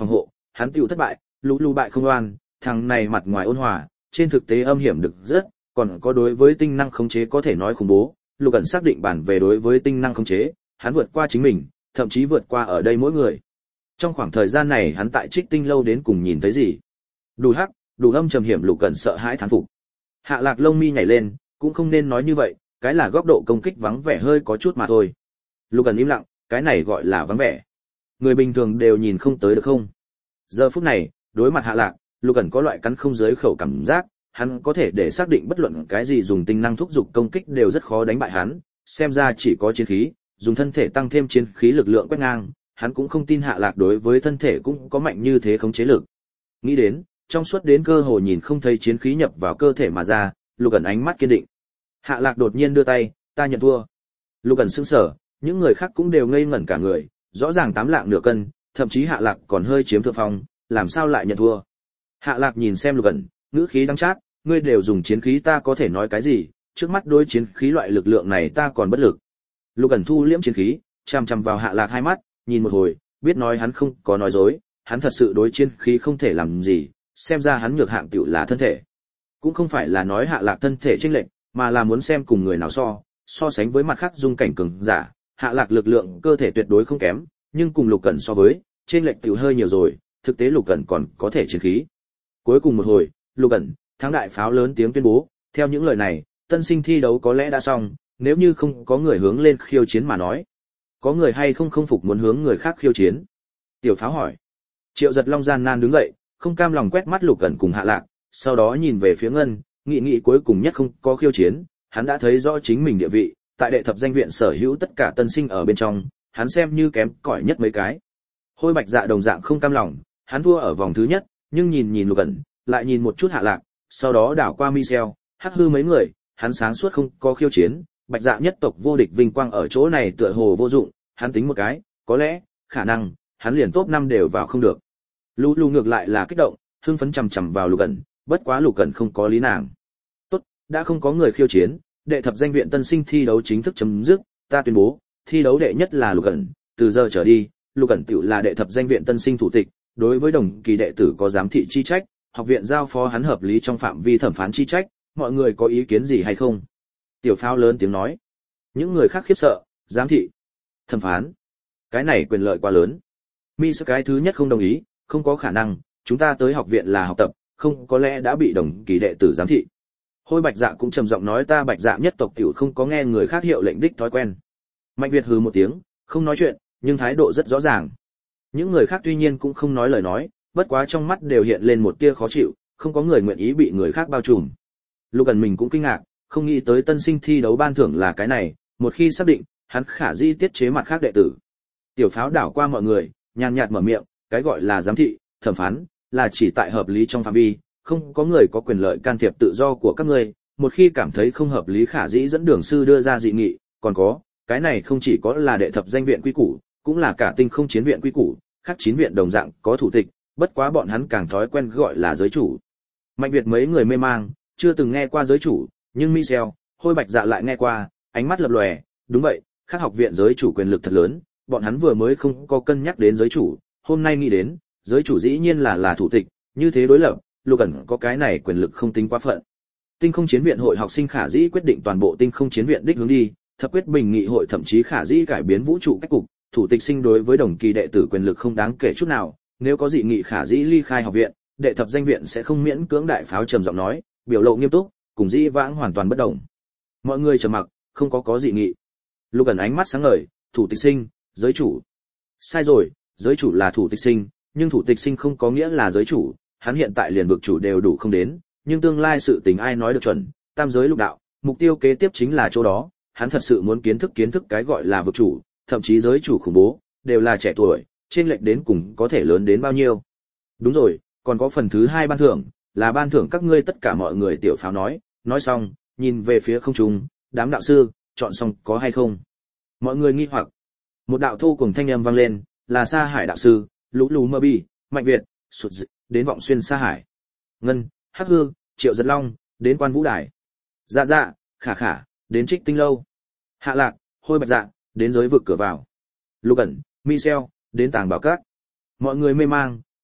hắn tiểu thất bại, lũ lù bại không oan, thằng này mặt ngoài ôn hòa, trên thực tế âm hiểm được rất, còn có đối với tinh năng khống chế có thể nói khủng bố. Lục Ẩn xác định bản về đối với tinh năng khống chế, hắn vượt qua chính mình, thậm chí vượt qua ở đây mỗi người. Trong khoảng thời gian này hắn tại Trích Tinh lâu đến cùng nhìn thấy gì? Đủ hắc, đủ âm trầm hiểm. Lục Ẩn sợ hãi thán phục. Hạ Lạc lông mi nhảy lên, cũng không nên nói như vậy, cái là góc độ công kích vắng vẻ hơi có chút mà thôi. Lục Ẩn im lặng, cái này gọi là vắng vẻ. Người bình thường đều nhìn không tới được không? Giờ phút này, đối mặt Hạ Lạc, Lục Ẩn có loại cắn không dưới khẩu cảm giác, hắn có thể để xác định bất luận cái gì dùng tinh năng thúc giục công kích đều rất khó đánh bại hắn, xem ra chỉ có chiến khí, dùng thân thể tăng thêm chiến khí lực lượng quét ngang, hắn cũng không tin Hạ Lạc đối với thân thể cũng có mạnh như thế khống chế lực. Nghĩ đến, trong suốt đến cơ hồ nhìn không thấy chiến khí nhập vào cơ thể mà ra, Lục Ẩn ánh mắt kiên định. Hạ Lạc đột nhiên đưa tay, ta nhận thua. Lục Ẩn sững sờ, những người khác cũng đều ngây ngẩn cả người, rõ ràng tám lạng nửa cân, thậm chí Hạ Lạc còn hơi chiếm thượng phong, làm sao lại nhận thua? Hạ Lạc nhìn xem Lục Ẩn, ngữ khí đắng chát, ngươi đều dùng chiến khí ta có thể nói cái gì, trước mắt đối chiến khí loại lực lượng này ta còn bất lực. Lục Ẩn thu liễm chiến khí, chằm chằm vào Hạ Lạc hai mắt, nhìn một hồi, biết nói hắn không có nói dối, hắn thật sự đối chiến khí không thể làm gì, xem ra hắn nhược hạng tiểu là thân thể. Cũng không phải là nói Hạ Lạc thân thể chênh lệch, mà là muốn xem cùng người nào so, so sánh với mặt khác dung cảnh cường giả, Hạ Lạc lực lượng cơ thể tuyệt đối không kém, nhưng cùng Lục Cẩn so với, chênh lệch tiểu hơi nhiều rồi, thực tế Lục Cẩn còn có thể chiến khí. Cuối cùng một hồi, Lục Cẩn, thắng đại pháo lớn tiếng tuyên bố, theo những lời này, tân sinh thi đấu có lẽ đã xong, nếu như không có người hướng lên khiêu chiến mà nói. Có người hay không không phục muốn hướng người khác khiêu chiến? Tiểu Pháo hỏi. Triệu Giật Long gian nan đứng dậy, không cam lòng quét mắt Lục Cẩn cùng Hạ Lạc, sau đó nhìn về phía Ngân, nghị nghị cuối cùng nhất không có khiêu chiến, hắn đã thấy rõ chính mình địa vị, tại đệ thập danh viện sở hữu tất cả tân sinh ở bên trong, hắn xem như kém cỏi nhất mấy cái. Hôi Bạch Dạ đồng dạng không cam lòng, hắn thua ở vòng thứ nhất, nhưng nhìn nhìn Lục Cẩn, lại nhìn một chút Hạ Lạc, sau đó đảo qua Michel, Hắc Hư mấy người, hắn sáng suốt không có khiêu chiến, Bạch Dạ nhất tộc vô địch vinh quang ở chỗ này tựa hồ vô dụng, hắn tính một cái, có lẽ, khả năng, hắn liền top năm đều vào không được. Lũ Lù ngược lại là kích động, hưng phấn chằm chằm vào Lục Cẩn, bất quá Lục Cẩn không có lý nàng. Tốt, đã không có người khiêu chiến, đệ thập danh viện tân sinh thi đấu chính thức chấm dứt, ta tuyên bố, thi đấu đệ nhất là Lục Cẩn, từ giờ trở đi, Lục Cẩn tiểu là đệ thập danh viện tân sinh thủ tịch, đối với đồng kỳ đệ tử có giám thị chi trách, học viện giao phó hắn hợp lý trong phạm vi thẩm phán chi trách, mọi người có ý kiến gì hay không? Tiểu Pháo lớn tiếng nói. Những người khác khiếp sợ, giám thị, thẩm phán, cái này quyền lợi quá lớn. Mi sơ cái thứ nhất không đồng ý, không có khả năng, chúng ta tới học viện là học tập, không có lẽ đã bị đồng kỳ đệ tử giám thị. Hôi Bạch Dạ cũng trầm giọng nói ta Bạch Dạ nhất tộc tiểu không có nghe người khác hiệu lệnh đích thói quen. Mạnh Việt hừ một tiếng, không nói chuyện, nhưng thái độ rất rõ ràng. Những người khác tuy nhiên cũng không nói lời nói, bất quá trong mắt đều hiện lên một tia khó chịu, không có người nguyện ý bị người khác bao trùm. Lục Ẩn mình cũng kinh ngạc, không nghĩ tới tân sinh thi đấu ban thưởng là cái này, một khi xác định, hắn khả dĩ tiết chế mặt khác đệ tử. Tiểu Pháo đảo qua mọi người, nhàn nhạt mở miệng, cái gọi là giám thị, thẩm phán, là chỉ tại hợp lý trong phạm vi, không có người có quyền lợi can thiệp tự do của các ngươi, một khi cảm thấy không hợp lý khả dĩ dẫn đường sư đưa ra dị nghị, còn có, cái này không chỉ có là đệ thập danh viện quy củ, cũng là cả tinh không chiến viện quy củ, khác chín viện đồng dạng có thủ tịch, bất quá bọn hắn càng thói quen gọi là giới chủ. Mạnh Việt mấy người mê mang, chưa từng nghe qua giới chủ, nhưng Michel, Hôi Bạch Dạ lại nghe qua, ánh mắt lập lòe, đúng vậy, khác học viện giới chủ quyền lực thật lớn, bọn hắn vừa mới không có cân nhắc đến giới chủ, hôm nay nghĩ đến, giới chủ dĩ nhiên là là thủ tịch, như thế đối lập, Lục Ẩn có cái này quyền lực không tính quá phận. Tinh không chiến viện hội học sinh khả dĩ quyết định toàn bộ tinh không chiến viện đích hướng đi, thập quyết bình nghị hội thậm chí khả dĩ cải biến vũ trụ cách cục, thủ tịch sinh đối với đồng kỳ đệ tử quyền lực không đáng kể chút nào, nếu có dị nghị khả dĩ ly khai học viện, đệ thập danh viện sẽ không miễn cưỡng. Đại Pháo trầm giọng nói, biểu lộ nghiêm túc, cùng dĩ vãng hoàn toàn bất đồng. Mọi người trầm mặc, không có có dị nghị. Lục Ẩn ánh mắt sáng ngời, thủ tịch sinh, giới chủ. Sai rồi, giới chủ là thủ tịch sinh, nhưng thủ tịch sinh không có nghĩa là giới chủ, hắn hiện tại liền vực chủ đều đủ không đến, nhưng tương lai sự tình ai nói được chuẩn, tam giới lục đạo, mục tiêu kế tiếp chính là chỗ đó, hắn thật sự muốn kiến thức kiến thức cái gọi là vực chủ, thậm chí giới chủ khủng bố, đều là trẻ tuổi, trên lệch đến cùng có thể lớn đến bao nhiêu. Đúng rồi, còn có phần thứ hai ban thưởng, là ban thưởng các ngươi tất cả mọi người. Tiểu Pháo nói, nói xong, nhìn về phía không trung, đám đạo sư, chọn xong có hay không? Mọi người nghi hoặc. Một đạo thô cùng thanh âm vang lên, là Sa Hải đạo sư, Lũ Lù Mơ Bi, Mạnh Việt, sụt dị, đến Vọng Xuyên Sa Hải. Ngân, Hắc Hư, Triệu Giật Long, đến Quan Vũ Đài. Dạ dạ, Khả Khả, đến Trích Tinh lâu. Hạ Lạc, Hôi Bạch Dạ, đến giới vực cửa vào. Lục Ẩn, Michel, đến Tàng Bảo Các. Mọi người mê mang,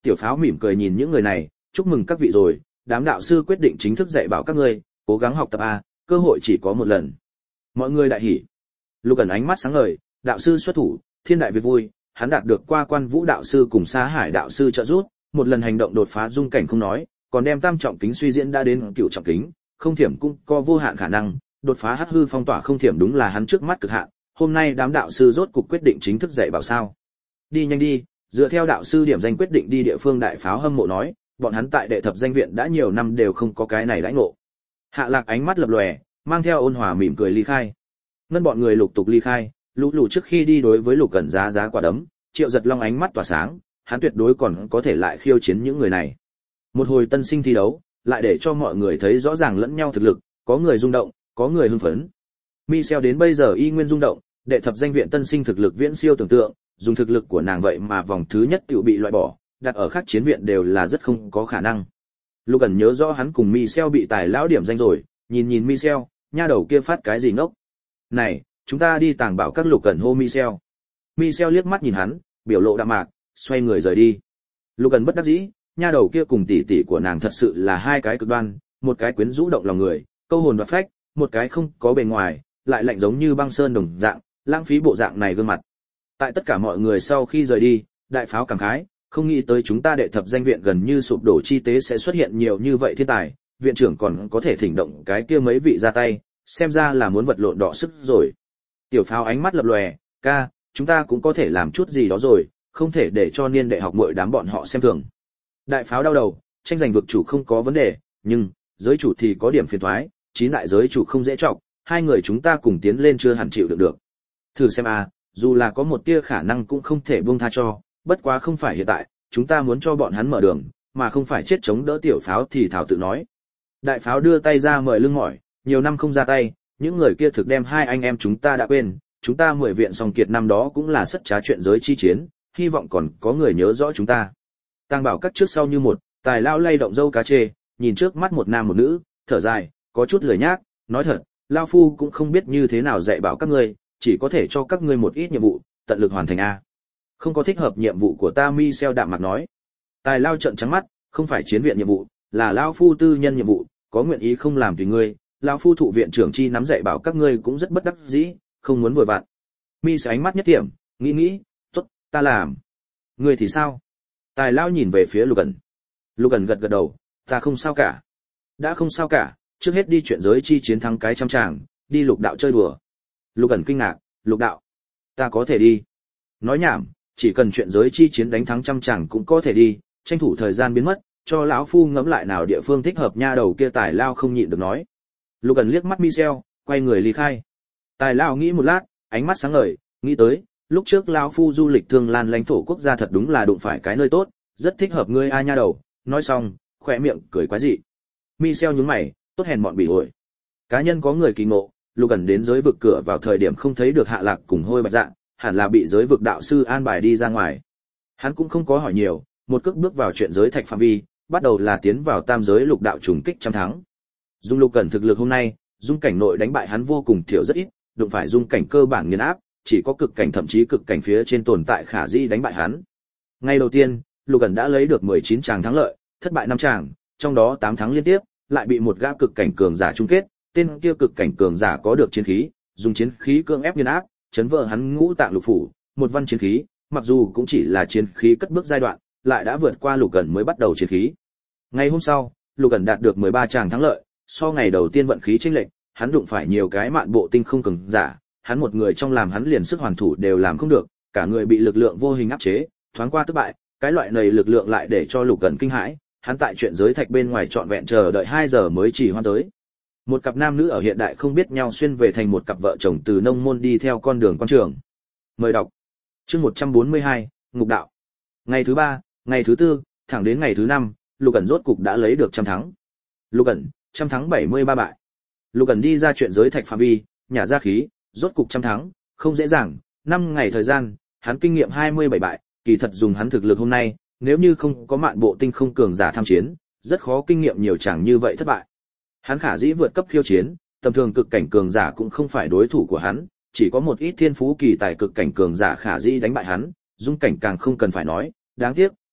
Tiểu Pháo mỉm cười nhìn những người này, chúc mừng các vị rồi, đám đạo sư quyết định chính thức dạy bảo các ngươi, cố gắng học tập a, cơ hội chỉ có một lần. Mọi người đại hỉ. Lục Ẩn ánh mắt sáng ngời, đạo sư xuất thủ, thiên đại việc vui, hắn đạt được qua Quan Vũ đạo sư cùng Sa Hải đạo sư trợ giúp, một lần hành động đột phá dung cảnh không nói, còn đem tam trọng kính suy diễn đã đến cựu trọng kính, không thiểm cũng có vô hạn khả năng, đột phá hắc hư phong tỏa không thiểm đúng là hắn trước mắt cực hạn. Hôm nay đám đạo sư rốt cục quyết định chính thức dạy bảo sao? Đi nhanh đi, dựa theo đạo sư điểm danh quyết định đi địa phương. Đại Pháo hâm mộ nói, bọn hắn tại đệ thập danh viện đã nhiều năm đều không có cái này đãi ngộ. Hạ Lạc ánh mắt lập lòe, mang theo ôn hòa mỉm cười ly khai. Ngân bọn người lục tục ly khai, lũ lũ trước khi đi đối với Lục Cẩn giá giá quả đấm, Triệu Giật Long ánh mắt tỏa sáng, hắn tuyệt đối còn có thể lại khiêu chiến những người này. Một hồi tân sinh thi đấu, lại để cho mọi người thấy rõ ràng lẫn nhau thực lực, có người rung động, có người hưng phấn. Michelle đến bây giờ y nguyên rung động, đệ thập danh viện tân sinh thực lực viễn siêu tưởng tượng, dùng thực lực của nàng vậy mà vòng thứ nhất tiểu bị loại bỏ, đặt ở khác chiến viện đều là rất không có khả năng. Lục Cẩn nhớ rõ hắn cùng Michelle bị tài lão điểm danh rồi, nhìn nhìn Michelle, nha đầu kia phát cái gì ngốc. Này, chúng ta đi tàng bảo các. Lục Cẩn hô Michelle. Michelle liếc mắt nhìn hắn, biểu lộ đạm mạc, xoay người rời đi. Lục Cẩn bất đắc dĩ, nha đầu kia cùng tỷ tỷ của nàng thật sự là hai cái cực đoan, một cái quyến rũ động lòng người, câu hồn đoạt phách, một cái không có bề ngoài, lại lạnh giống như băng sơn đồng dạng, lãng phí bộ dạng này gương mặt. Tại tất cả mọi người sau khi rời đi, Đại Pháo cảm khái, không nghĩ tới chúng ta đệ thập danh viện gần như sụp đổ chi tế sẽ xuất hiện nhiều như vậy thiên tài, viện trưởng còn có thể thỉnh động cái kia mấy vị ra tay, xem ra là muốn vật lộn đọ sức rồi. Tiểu Pháo ánh mắt lập lòe, ca, chúng ta cũng có thể làm chút gì đó rồi, không thể để cho niên đệ học muội đám bọn họ xem thường. Đại Pháo đau đầu, tranh giành vực chủ không có vấn đề, nhưng giới chủ thì có điểm phiền toái, chín đại giới chủ không dễ trọng, hai người chúng ta cùng tiến lên chưa hẳn chịu được được. Thử xem a, dù là có một tia khả năng cũng không thể buông tha cho, bất quá không phải hiện tại, chúng ta muốn cho bọn hắn mở đường, mà không phải chết chống đỡ. Tiểu Pháo thì thảo tự nói. Đại Pháo đưa tay ra mời lưng mỏi, nhiều năm không ra tay, những người kia thực đem hai anh em chúng ta đã quên, chúng ta mười viện song kiệt năm đó cũng là sất trá chuyện giới chi chiến, hy vọng còn có người nhớ rõ chúng ta. Tàng bảo các trước sau như một, Tài lao lay động dâu cá chê, nhìn trước mắt một nam một nữ, thở dài, có chút lười nhác, nói thật, lao phu cũng không biết như thế nào dạy bảo các ngươi, chỉ có thể cho các ngươi một ít nhiệm vụ, tận lực hoàn thành a. Không có thích hợp nhiệm vụ của ta. Michelle đạm mạc nói. Tài lao trợn trắng mắt, không phải chiến viện nhiệm vụ, là lao phu tư nhân nhiệm vụ, có nguyện ý không làm tùy ngươi, lao phu thụ viện trưởng chi nắm dạy bảo các ngươi cũng rất bất đắc dĩ, không muốn vội vặn. Michelle ánh mắt nhất điểm, nghĩ nghĩ, tốt, ta làm. Ngươi thì sao? Tài lao nhìn về phía Lục Ẩn. Lục Ẩn gật gật đầu, ta không sao cả. Đã không sao cả, trước hết đi chuyện giới chi chiến thắng cái trăm tràng, đi Lục đạo chơi đùa. Lục Ẩn kinh ngạc, Lục đạo, ta có thể đi. Nói nhảm, chỉ cần chuyện giới chi chiến đánh thắng trăm tràng cũng có thể đi, tranh thủ thời gian biến mất, cho lão phu ngẫm lại nào địa phương thích hợp. Nha đầu kia Tài lao không nhịn được nói. Lục Ẩn liếc mắt Michelle, quay người ly khai. Tài lao nghĩ một lát, ánh mắt sáng ngời, nghĩ tới, lúc trước lão phu du lịch Thương Lan lãnh thổ quốc gia thật đúng là đụng phải cái nơi tốt, rất thích hợp ngươi a. Nha đầu, nói xong, khỏe miệng cười quái dị. Michelle nhướng mày, tốt hèn mọn bỉ ổi. Cá nhân có người kỳ ngộ, Lục Ẩn đến giới vực cửa vào thời điểm không thấy được Hạ Lạc cùng Hôi Bạch Dạ, hẳn là bị giới vực đạo sư an bài đi ra ngoài. Hắn cũng không có hỏi nhiều, một cước bước vào chuyện giới thạch phạm vi, bắt đầu là tiến vào tam giới lục đạo trùng kích trăm thắng. Dung Lục Ẩn thực lực hôm nay, dung cảnh nội đánh bại hắn vô cùng thiểu rất ít, đụng phải dung cảnh cơ bản nghiền áp, chỉ có cực cảnh thậm chí cực cảnh phía trên tồn tại khả di đánh bại hắn. Ngay đầu tiên, Lục Ẩn đã lấy được mười chín tràng thắng lợi, thất bại năm tràng, trong đó tám thắng liên tiếp, lại bị một gã cực cảnh cường giả chung kết, tên kia cực cảnh cường giả có được chiến khí, dùng chiến khí cưỡng ép nghiền áp, chấn vỡ hắn ngũ tạng lục phủ, một văn chiến khí, mặc dù cũng chỉ là chiến khí cất bước giai đoạn, lại đã vượt qua Lục Ẩn mới bắt đầu chiến khí. Ngày hôm sau, Lục Ẩn đạt được mười ba tràng thắng lợi, so ngày đầu tiên vận khí chênh lệch, hắn đụng phải nhiều cái mạn bộ tinh không cường giả, hắn một người trong làm hắn liền sức hoàn thủ đều làm không được, cả người bị lực lượng vô hình áp chế, thoáng qua thất bại, cái loại này lực lượng lại để cho Lục Ẩn kinh hãi, hắn tại chuyện giới thạch bên ngoài trọn vẹn chờ đợi hai giờ mới chỉ hoan tới. Một cặp nam nữ ở hiện đại không biết nhau xuyên về thành một cặp vợ chồng từ nông môn đi theo con đường quan trường. Mời đọc. Chương một trăm bốn mươi hai, Ngục đạo. Ngày thứ ba, ngày thứ tư, thẳng đến ngày thứ năm, Lục Ẩn rốt cục đã lấy được trăm thắng. Lục Ẩn, trăm thắng bảy mươi ba bại. Lục Ẩn đi ra chuyện giới thạch phạm vi, nhả ra khí, rốt cục trăm thắng, không dễ dàng, năm ngày thời gian, hắn kinh nghiệm hai mươi bảy bại, kỳ thật dùng hắn thực lực hôm nay, nếu như không có mạn bộ tinh không cường giả tham chiến, rất khó kinh nghiệm nhiều chẳng như vậy thất bại. Hắn khả dĩ vượt cấp khiêu chiến, tầm thường cực cảnh cường giả cũng không phải đối thủ của hắn, chỉ có một ít thiên phú kỳ tài cực cảnh cường giả khả dĩ đánh bại hắn, dung cảnh càng không cần phải nói, đáng tiếc,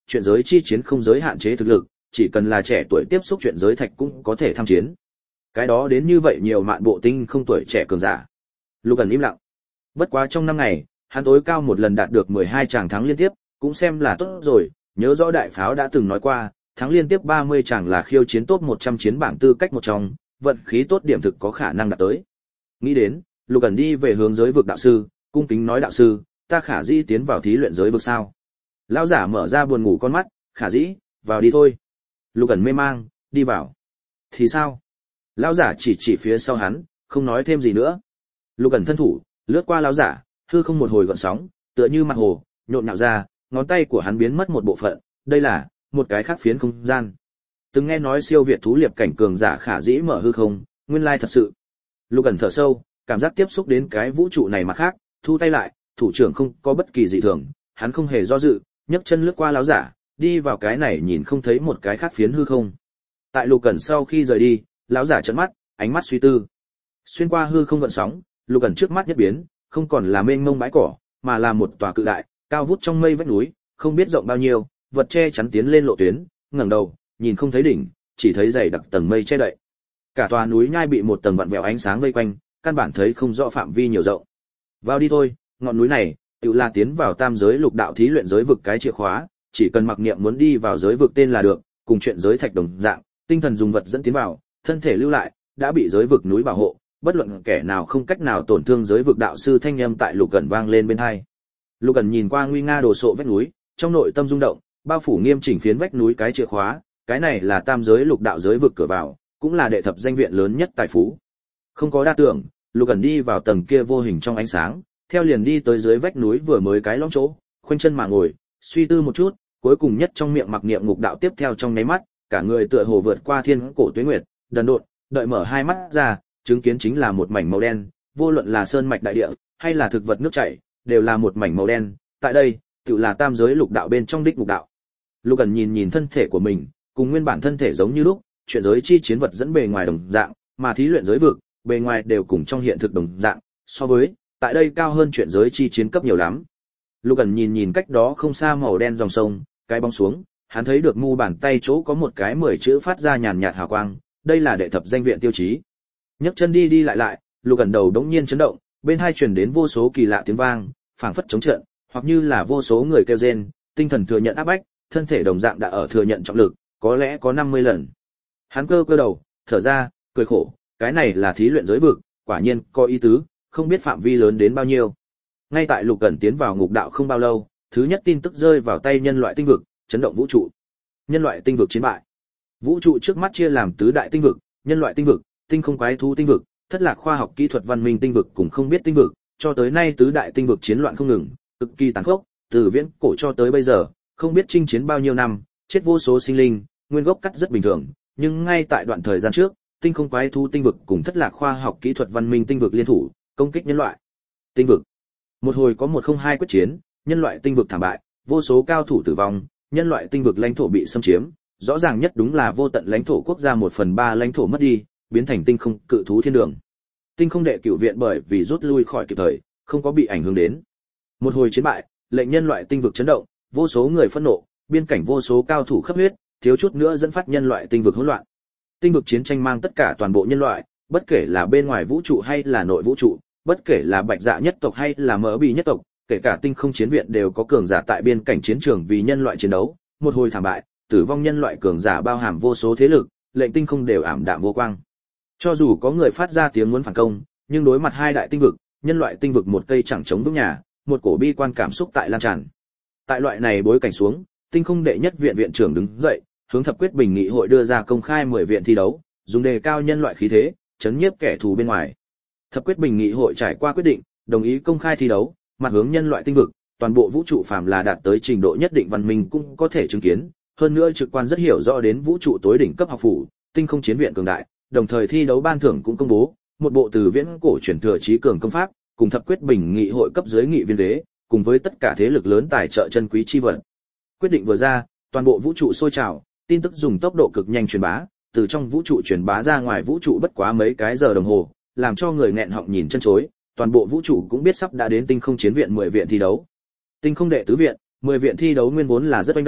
chuyện giới chi chiến không giới hạn chế thực lực, chỉ cần là trẻ tuổi tiếp xúc chuyện giới thạch cũng có thể tham chiến. Cái đó đến như vậy nhiều mạn bộ tinh không tuổi trẻ cường giả. Lục Ẩn im lặng. Bất quá trong năm ngày, hắn tối cao một lần đạt được mười hai tràng thắng liên tiếp, cũng xem là tốt rồi, nhớ rõ đại pháo đã từng nói qua, thắng liên tiếp ba mươi tràng là khiêu chiến top một trăm chiến bảng tư cách một trong, vận khí tốt điểm thực có khả năng đạt tới. Nghĩ đến, Lục Ẩn đi về hướng giới vực đạo sư, cung kính nói đạo sư, ta khả dĩ tiến vào thí luyện giới vực sao? Lão giả mở ra buồn ngủ con mắt, khả dĩ, vào đi thôi. Lục Ẩn mê mang, đi vào. Thì sao? Lão giả chỉ chỉ phía sau hắn, không nói thêm gì nữa. Lục Ẩn thân thủ, lướt qua lão giả, hư không một hồi gợn sóng, tựa như mặt hồ, nhộn nhạo ra, ngón tay của hắn biến mất một bộ phận, đây là một cái khác phiến không gian. Từng nghe nói siêu việt thú liệp cảnh cường giả khả dĩ mở hư không, nguyên lai thật sự. Lục Ẩn thở sâu, cảm giác tiếp xúc đến cái vũ trụ này mà khác, thu tay lại, thủ trưởng không có bất kỳ dị thường, hắn không hề do dự, nhấc chân lướt qua lão giả, đi vào cái này nhìn không thấy một cái khác phiến hư không. Tại Lục Ẩn sau khi rời đi, lão giả trợn mắt, ánh mắt suy tư. Xuyên qua hư không gợn sóng, Lục Ẩn trước mắt nhất biến, không còn là mênh mông bãi cỏ, mà là một tòa cự đại, cao vút trong mây vách núi, không biết rộng bao nhiêu, vật che chắn tiến lên lộ tuyến, ngẩng đầu, nhìn không thấy đỉnh, chỉ thấy dày đặc tầng mây che đậy. Cả tòa núi nhai bị một tầng vặn vẹo ánh sáng vây quanh, căn bản thấy không rõ phạm vi nhiều rộng. Vào đi thôi, ngọn núi này, tự là tiến vào tam giới lục đạo thí luyện giới vực cái chìa khóa, chỉ cần mặc niệm muốn đi vào giới vực tên là được, cùng chuyện giới thạch đồng dạng, tinh thần dùng vật dẫn tiến vào, thân thể lưu lại, đã bị giới vực núi bảo hộ, bất luận kẻ nào không cách nào tổn thương giới vực đạo sư thanh âm tại Lục Ẩn vang lên bên tai. Lục Ẩn nhìn qua nguy nga đồ sộ vách núi, trong nội tâm rung động, bao phủ nghiêm chỉnh phiến vách núi cái chìa khóa, cái này là tam giới lục đạo giới vực cửa vào, cũng là đệ thập danh viện lớn nhất tài phú. Không có đa tưởng, Lục Ẩn đi vào tầng kia vô hình trong ánh sáng, theo liền đi tới dưới vách núi vừa mới cái lõm chỗ, khoanh chân mà ngồi, suy tư một chút, cuối cùng nhất trong miệng mặc niệm ngục đạo tiếp theo trong nháy mắt, cả người tựa hồ vượt qua thiên cổ tuế nguyệt, đần độn, đợi mở hai mắt ra, chứng kiến chính là một mảnh màu đen, vô luận là sơn mạch đại địa hay là thực vật nước chảy, đều là một mảnh màu đen, tại đây, tự là tam giới lục đạo bên trong đích ngục đạo. Lục Ẩn nhìn nhìn thân thể của mình, cùng nguyên bản thân thể giống như lúc, chuyện giới chi chiến vật dẫn bề ngoài đồng dạng, mà thí luyện giới vực, bề ngoài đều cùng trong hiện thực đồng dạng, so với, tại đây cao hơn chuyện giới chi chiến cấp nhiều lắm. Lục Ẩn nhìn nhìn cách đó không xa màu đen dòng sông, cái bóng xuống, hắn thấy được mu bàn tay chỗ có một cái mười chữ phát ra nhàn nhạt hào quang, đây là đệ thập danh viện tiêu chí. Nhấc chân đi đi lại lại, Lục Ẩn đầu đống nhiên chấn động, bên hai truyền đến vô số kỳ lạ tiếng vang, phảng phất chống trận, hoặc như là vô số người kêu rên, tinh thần thừa nhận áp bách, thân thể đồng dạng đã ở thừa nhận trọng lực, có lẽ có năm mươi lần. Hắn cơ cơ đầu, thở ra, cười khổ, cái này là thí luyện giới vực, quả nhiên có ý tứ, không biết phạm vi lớn đến bao nhiêu. Ngay tại Lục Ẩn tiến vào ngục đạo không bao lâu, thứ nhất tin tức rơi vào tay nhân loại tinh vực, chấn động vũ trụ. Nhân loại tinh vực chiến bại. Vũ trụ trước mắt chia làm tứ đại tinh vực, nhân loại tinh vực, tinh không quái thú tinh vực, thất lạc khoa học kỹ thuật văn minh tinh vực cùng không biết tinh vực, cho tới nay tứ đại tinh vực chiến loạn không ngừng, cực kỳ tàn khốc, từ viễn cổ cho tới bây giờ, không biết chinh chiến bao nhiêu năm, chết vô số sinh linh, nguyên gốc cắt rất bình thường, nhưng ngay tại đoạn thời gian trước, tinh không quái thú tinh vực cùng thất lạc khoa học kỹ thuật văn minh tinh vực liên thủ, công kích nhân loại tinh vực. Một hồi có một không hai quyết chiến, nhân loại tinh vực thảm bại, vô số cao thủ tử vong, nhân loại tinh vực lãnh thổ bị xâm chiếm, rõ ràng nhất đúng là vô tận lãnh thổ quốc gia một phần ba lãnh thổ mất đi, biến thành tinh không cự thú thiên đường. Tinh không đệ cửu viện bởi vì rút lui khỏi kịp thời, không có bị ảnh hưởng đến. Một hồi chiến bại, lệnh nhân loại tinh vực chấn động, vô số người phẫn nộ, biên cảnh vô số cao thủ khắp huyết, thiếu chút nữa dẫn phát nhân loại tinh vực hỗn loạn. Tinh vực chiến tranh mang tất cả toàn bộ nhân loại, bất kể là bên ngoài vũ trụ hay là nội vũ trụ, bất kể là bạch dạ nhất tộc hay là mỡ bì nhất tộc, kể cả tinh không chiến viện đều có cường giả tại biên cảnh chiến trường vì nhân loại chiến đấu, một hồi thảm bại, tử vong nhân loại cường giả bao hàm vô số thế lực, lệnh tinh không đều ảm đạm vô quang. Cho dù có người phát ra tiếng muốn phản công, nhưng đối mặt hai đại tinh vực, nhân loại tinh vực một cây chẳng chống vững nhà, một cổ bi quan cảm xúc tại lan tràn. Tại loại này bối cảnh xuống, tinh không đệ nhất viện viện trưởng đứng dậy, hướng thập quyết bình nghị hội đưa ra công khai mười viện thi đấu, dùng đề cao nhân loại khí thế, chấn nhiếp kẻ thù bên ngoài. Thập quyết bình nghị hội trải qua quyết định, đồng ý công khai thi đấu, mặt hướng nhân loại tinh vực, toàn bộ vũ trụ phàm là đạt tới trình độ nhất định văn minh cũng có thể chứng kiến, hơn nữa trực quan rất hiểu rõ đến vũ trụ tối đỉnh cấp học phủ, tinh không chiến viện cường đại, đồng thời thi đấu ban thưởng cũng công bố, một bộ từ viễn cổ truyền thừa trí cường công pháp, cùng thập quyết bình nghị hội cấp dưới nghị viên đế, cùng với tất cả thế lực lớn tài trợ chân quý chi vật. Quyết định vừa ra, toàn bộ vũ trụ sôi trào, tin tức dùng tốc độ cực nhanh truyền bá, từ trong vũ trụ truyền bá ra ngoài vũ trụ bất quá mấy cái giờ đồng hồ, làm cho người nghẹn họng nhìn chân chối, toàn bộ vũ trụ cũng biết sắp đã đến tinh không chiến viện mười viện thi đấu. Tinh không đệ tứ viện, mười viện thi đấu nguyên vốn là rất manh động,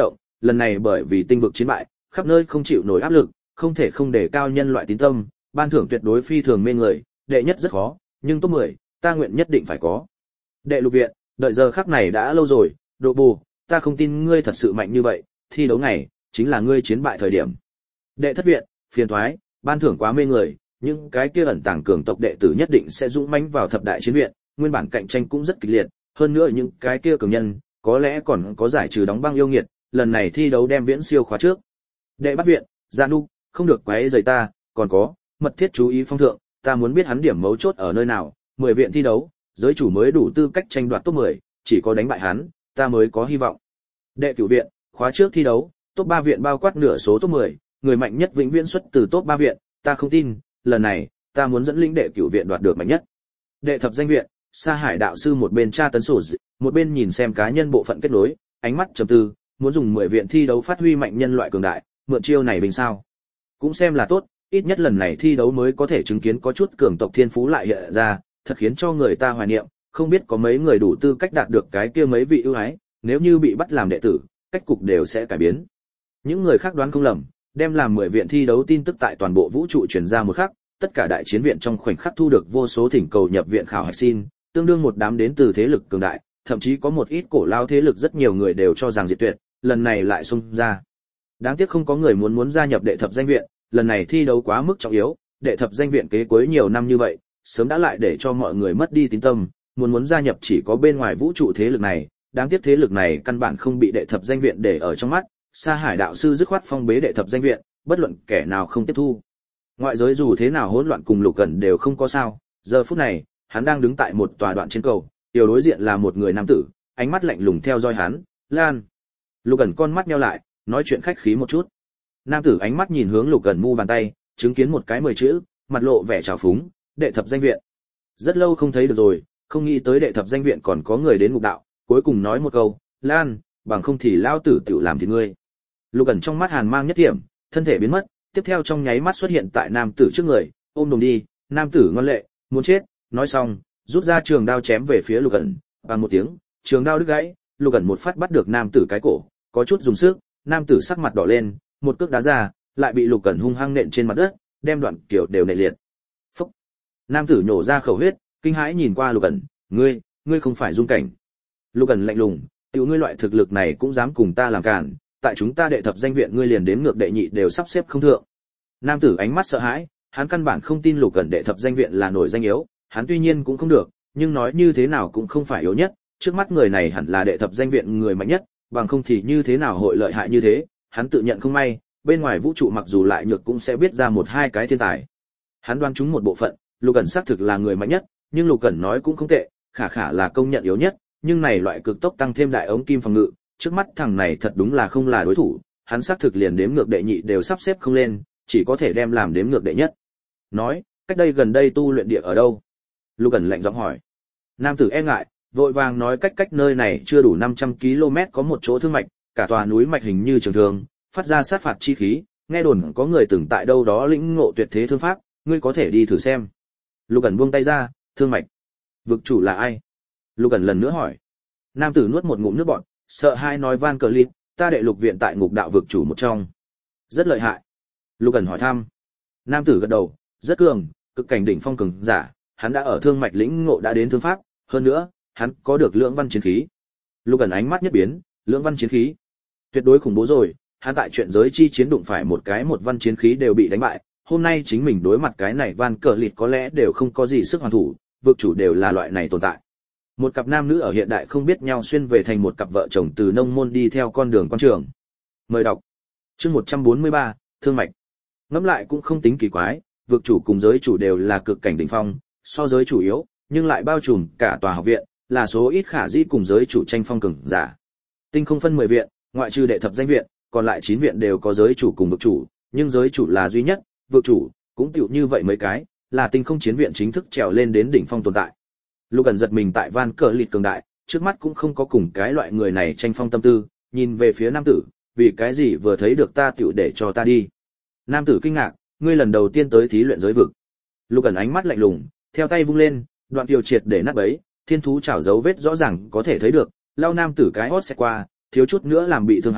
lần này bởi vì tinh vực chiến bại, khắp nơi không chịu nổi áp lực, không thể không để cao nhân loại tín tâm, ban thưởng tuyệt đối phi thường mê người, đệ nhất rất khó, nhưng top mười, ta nguyện nhất định phải có. Đệ lục viện, đợi giờ khắc này đã lâu rồi, Độ Bù, ta không tin ngươi thật sự mạnh như vậy, thi đấu này chính là ngươi chiến bại thời điểm. Đệ thất viện, phiền toái, ban thưởng quá mê người, những cái kia ẩn tàng cường tộc đệ tử nhất định sẽ dũng mãnh vào thập đại chiến viện, nguyên bản cạnh tranh cũng rất kịch liệt, hơn nữa những cái kia cường nhân, có lẽ còn có giải trừ đóng băng yêu nghiệt, lần này thi đấu đem viễn siêu khóa trước. Đệ bát viện, Gia Nu, không được quấy rầy ta, còn có, mật thiết chú ý phong thượng, ta muốn biết hắn điểm mấu chốt ở nơi nào, mười viện thi đấu, giới chủ mới đủ tư cách tranh đoạt top mười, chỉ có đánh bại hắn, ta mới có hy vọng. Đệ cửu viện, khóa trước thi đấu, top ba viện bao quát nửa số top mười, người mạnh nhất vĩnh viễn xuất từ top ba viện, ta không tin, lần này, ta muốn dẫn lĩnh đệ cửu viện đoạt được mạnh nhất. Đệ thập danh viện, Sa Hải đạo sư một bên tra tấn sổ, một bên nhìn xem cá nhân bộ phận kết nối, ánh mắt trầm tư, muốn dùng mười viện thi đấu phát huy mạnh nhân loại cường đại, mượn chiêu này bình sao? Cũng xem là tốt, ít nhất lần này thi đấu mới có thể chứng kiến có chút cường tộc thiên phú lại hiện ra, thật khiến cho người ta hoài niệm, không biết có mấy người đủ tư cách đạt được cái kia mấy vị ưu ái, nếu như bị bắt làm đệ tử, cách cục đều sẽ cải biến. Những người khác đoán không lầm, đem làm mười viện thi đấu tin tức tại toàn bộ vũ trụ truyền ra một khắc, tất cả đại chiến viện trong khoảnh khắc thu được vô số thỉnh cầu nhập viện khảo hạch xin, tương đương một đám đến từ thế lực cường đại, thậm chí có một ít cổ lao thế lực rất nhiều người đều cho rằng diệt tuyệt, lần này lại xung ra. Đáng tiếc không có người muốn muốn gia nhập đệ thập danh viện, lần này thi đấu quá mức trọng yếu, đệ thập danh viện kế cuối nhiều năm như vậy, sớm đã lại để cho mọi người mất đi tín tâm, muốn muốn gia nhập chỉ có bên ngoài vũ trụ thế lực này, đáng tiếc thế lực này căn bản không bị đệ thập danh viện để ở trong mắt, Sa Hải đạo sư dứt khoát phong bế đệ thập danh viện, bất luận kẻ nào không tiếp thu. Ngoại giới dù thế nào hỗn loạn cùng Lục Cẩn đều không có sao, giờ phút này, hắn đang đứng tại một tòa đoạn trên cầu, tiểu đối diện là một người nam tử, ánh mắt lạnh lùng theo dõi hắn, "Lan." Lục Cẩn con mắt nheo lại, nói chuyện khách khí một chút. Nam tử ánh mắt nhìn hướng Lục Cẩn mu bàn tay, chứng kiến một cái mười chữ, mặt lộ vẻ trào phúng, "Đệ thập danh viện." Rất lâu không thấy được rồi, không nghĩ tới đệ thập danh viện còn có người đến ngục đạo, cuối cùng nói một câu, "Lan, bằng không thì lao tử tự làm thì ngươi." Lục Cẩn trong mắt hàn mang nhất điểm, thân thể biến mất, tiếp theo trong nháy mắt xuất hiện tại nam tử trước người, ôm đồm đi, nam tử ngoan lệ, muốn chết, nói xong, rút ra trường đao chém về phía Lục Cẩn, bằng một tiếng, trường đao đứt gãy, Lục Cẩn một phát bắt được nam tử cái cổ, có chút dùng sức, nam tử sắc mặt đỏ lên, một cước đá ra, lại bị Lục Cẩn hung hăng nện trên mặt đất, đem đoạn kiểu đều nện liệt. Phốc. Nam tử nhổ ra khẩu huyết, kinh hãi nhìn qua Lục Cẩn, "Ngươi, ngươi không phải Dung Cảnh." Lục Cẩn lạnh lùng, "Tiểu ngươi loại thực lực này cũng dám cùng ta làm cản, tại chúng ta đệ thập danh viện ngươi liền đếm ngược đệ nhị đều sắp xếp không thượng." Nam tử ánh mắt sợ hãi, hắn căn bản không tin Lục Cẩn đệ thập danh viện là nổi danh yếu, hắn tuy nhiên cũng không được, nhưng nói như thế nào cũng không phải yếu nhất, trước mắt người này hẳn là đệ thập danh viện người mạnh nhất, bằng không thì như thế nào hội lợi hại như thế, hắn tự nhận không may, bên ngoài vũ trụ mặc dù lại nhược cũng sẽ biết ra một hai cái thiên tài. Hắn đoán trúng một bộ phận, Lục Cẩn xác thực là người mạnh nhất, nhưng Lục Cẩn nói cũng không tệ, khả khả là công nhận yếu nhất, nhưng này loại cực tốc tăng thêm đại ống kim phòng ngự, trước mắt thằng này thật đúng là không là đối thủ, hắn xác thực liền đếm ngược đệ nhị đều sắp xếp không lên, chỉ có thể đem làm đếm ngược đệ nhất. Nói, cách đây gần đây tu luyện địa ở đâu? Lục Cẩn lạnh giọng hỏi. Nam tử e ngại, vội vàng nói cách cách nơi này chưa đủ năm trăm ki lô mét có một chỗ thương mạch, cả tòa núi mạch hình như trường thường, phát ra sát phạt chi khí, nghe đồn có người từng tại đâu đó lĩnh ngộ tuyệt thế thương pháp, ngươi có thể đi thử xem. Lục Cẩn buông tay ra, thương mạch. Vực chủ là ai? Lục Cẩn lần nữa hỏi. Nam tử nuốt một ngụm nước bọt, sợ hai nói Van Cờ Lip, ta đệ lục viện tại ngục đạo vực chủ một trong. Rất lợi hại. Lục Cẩn hỏi thăm. Nam tử gật đầu, rất cường, cực cảnh đỉnh phong cường giả, hắn đã ở thương mạch lĩnh ngộ đã đến thương pháp, hơn nữa, hắn có được lưỡng văn chiến khí. Lục Cẩn ánh mắt nhất biến, lưỡng văn chiến khí, tuyệt đối khủng bố rồi, hắn tại chuyện giới chi chiến đụng phải một cái một văn chiến khí đều bị đánh bại, hôm nay chính mình đối mặt cái này Van Cờ Lịt có lẽ đều không có gì sức hoàn thủ, vực chủ đều là loại này tồn tại. Một cặp nam nữ ở hiện đại không biết nhau xuyên về thành một cặp vợ chồng từ nông môn đi theo con đường quan trường. Mời đọc. Chương một trăm bốn mươi ba, thương mạch. Ngẫm lại cũng không tính kỳ quái, vực chủ cùng giới chủ đều là cực cảnh đỉnh phong, so giới chủ yếu, nhưng lại bao trùm cả tòa học viện, là số ít khả dĩ cùng giới chủ tranh phong cường giả. Tinh không phân mười viện, ngoại trừ đệ thập danh viện, còn lại chín viện đều có giới chủ cùng vực chủ, nhưng giới chủ là duy nhất, vực chủ cũng tựu như vậy mấy cái, là tinh không chiến viện chính thức trèo lên đến đỉnh phong tồn tại. Lục Cẩn giật mình tại Van Cờ Lịt cường đại, trước mắt cũng không có cùng cái loại người này tranh phong tâm tư, nhìn về phía nam tử, vì cái gì vừa thấy được ta tựu để cho ta đi. Nam tử kinh ngạc, ngươi lần đầu tiên tới thí luyện giới vực. Lục Cẩn ánh mắt lạnh lùng, theo tay vung lên, đoạn kiều triệt để nát bấy, thiên thú chảo dấu vết rõ ràng có thể thấy được, lao nam tử cái hót sẽ qua, thiếu chút nữa làm bị thương hắn,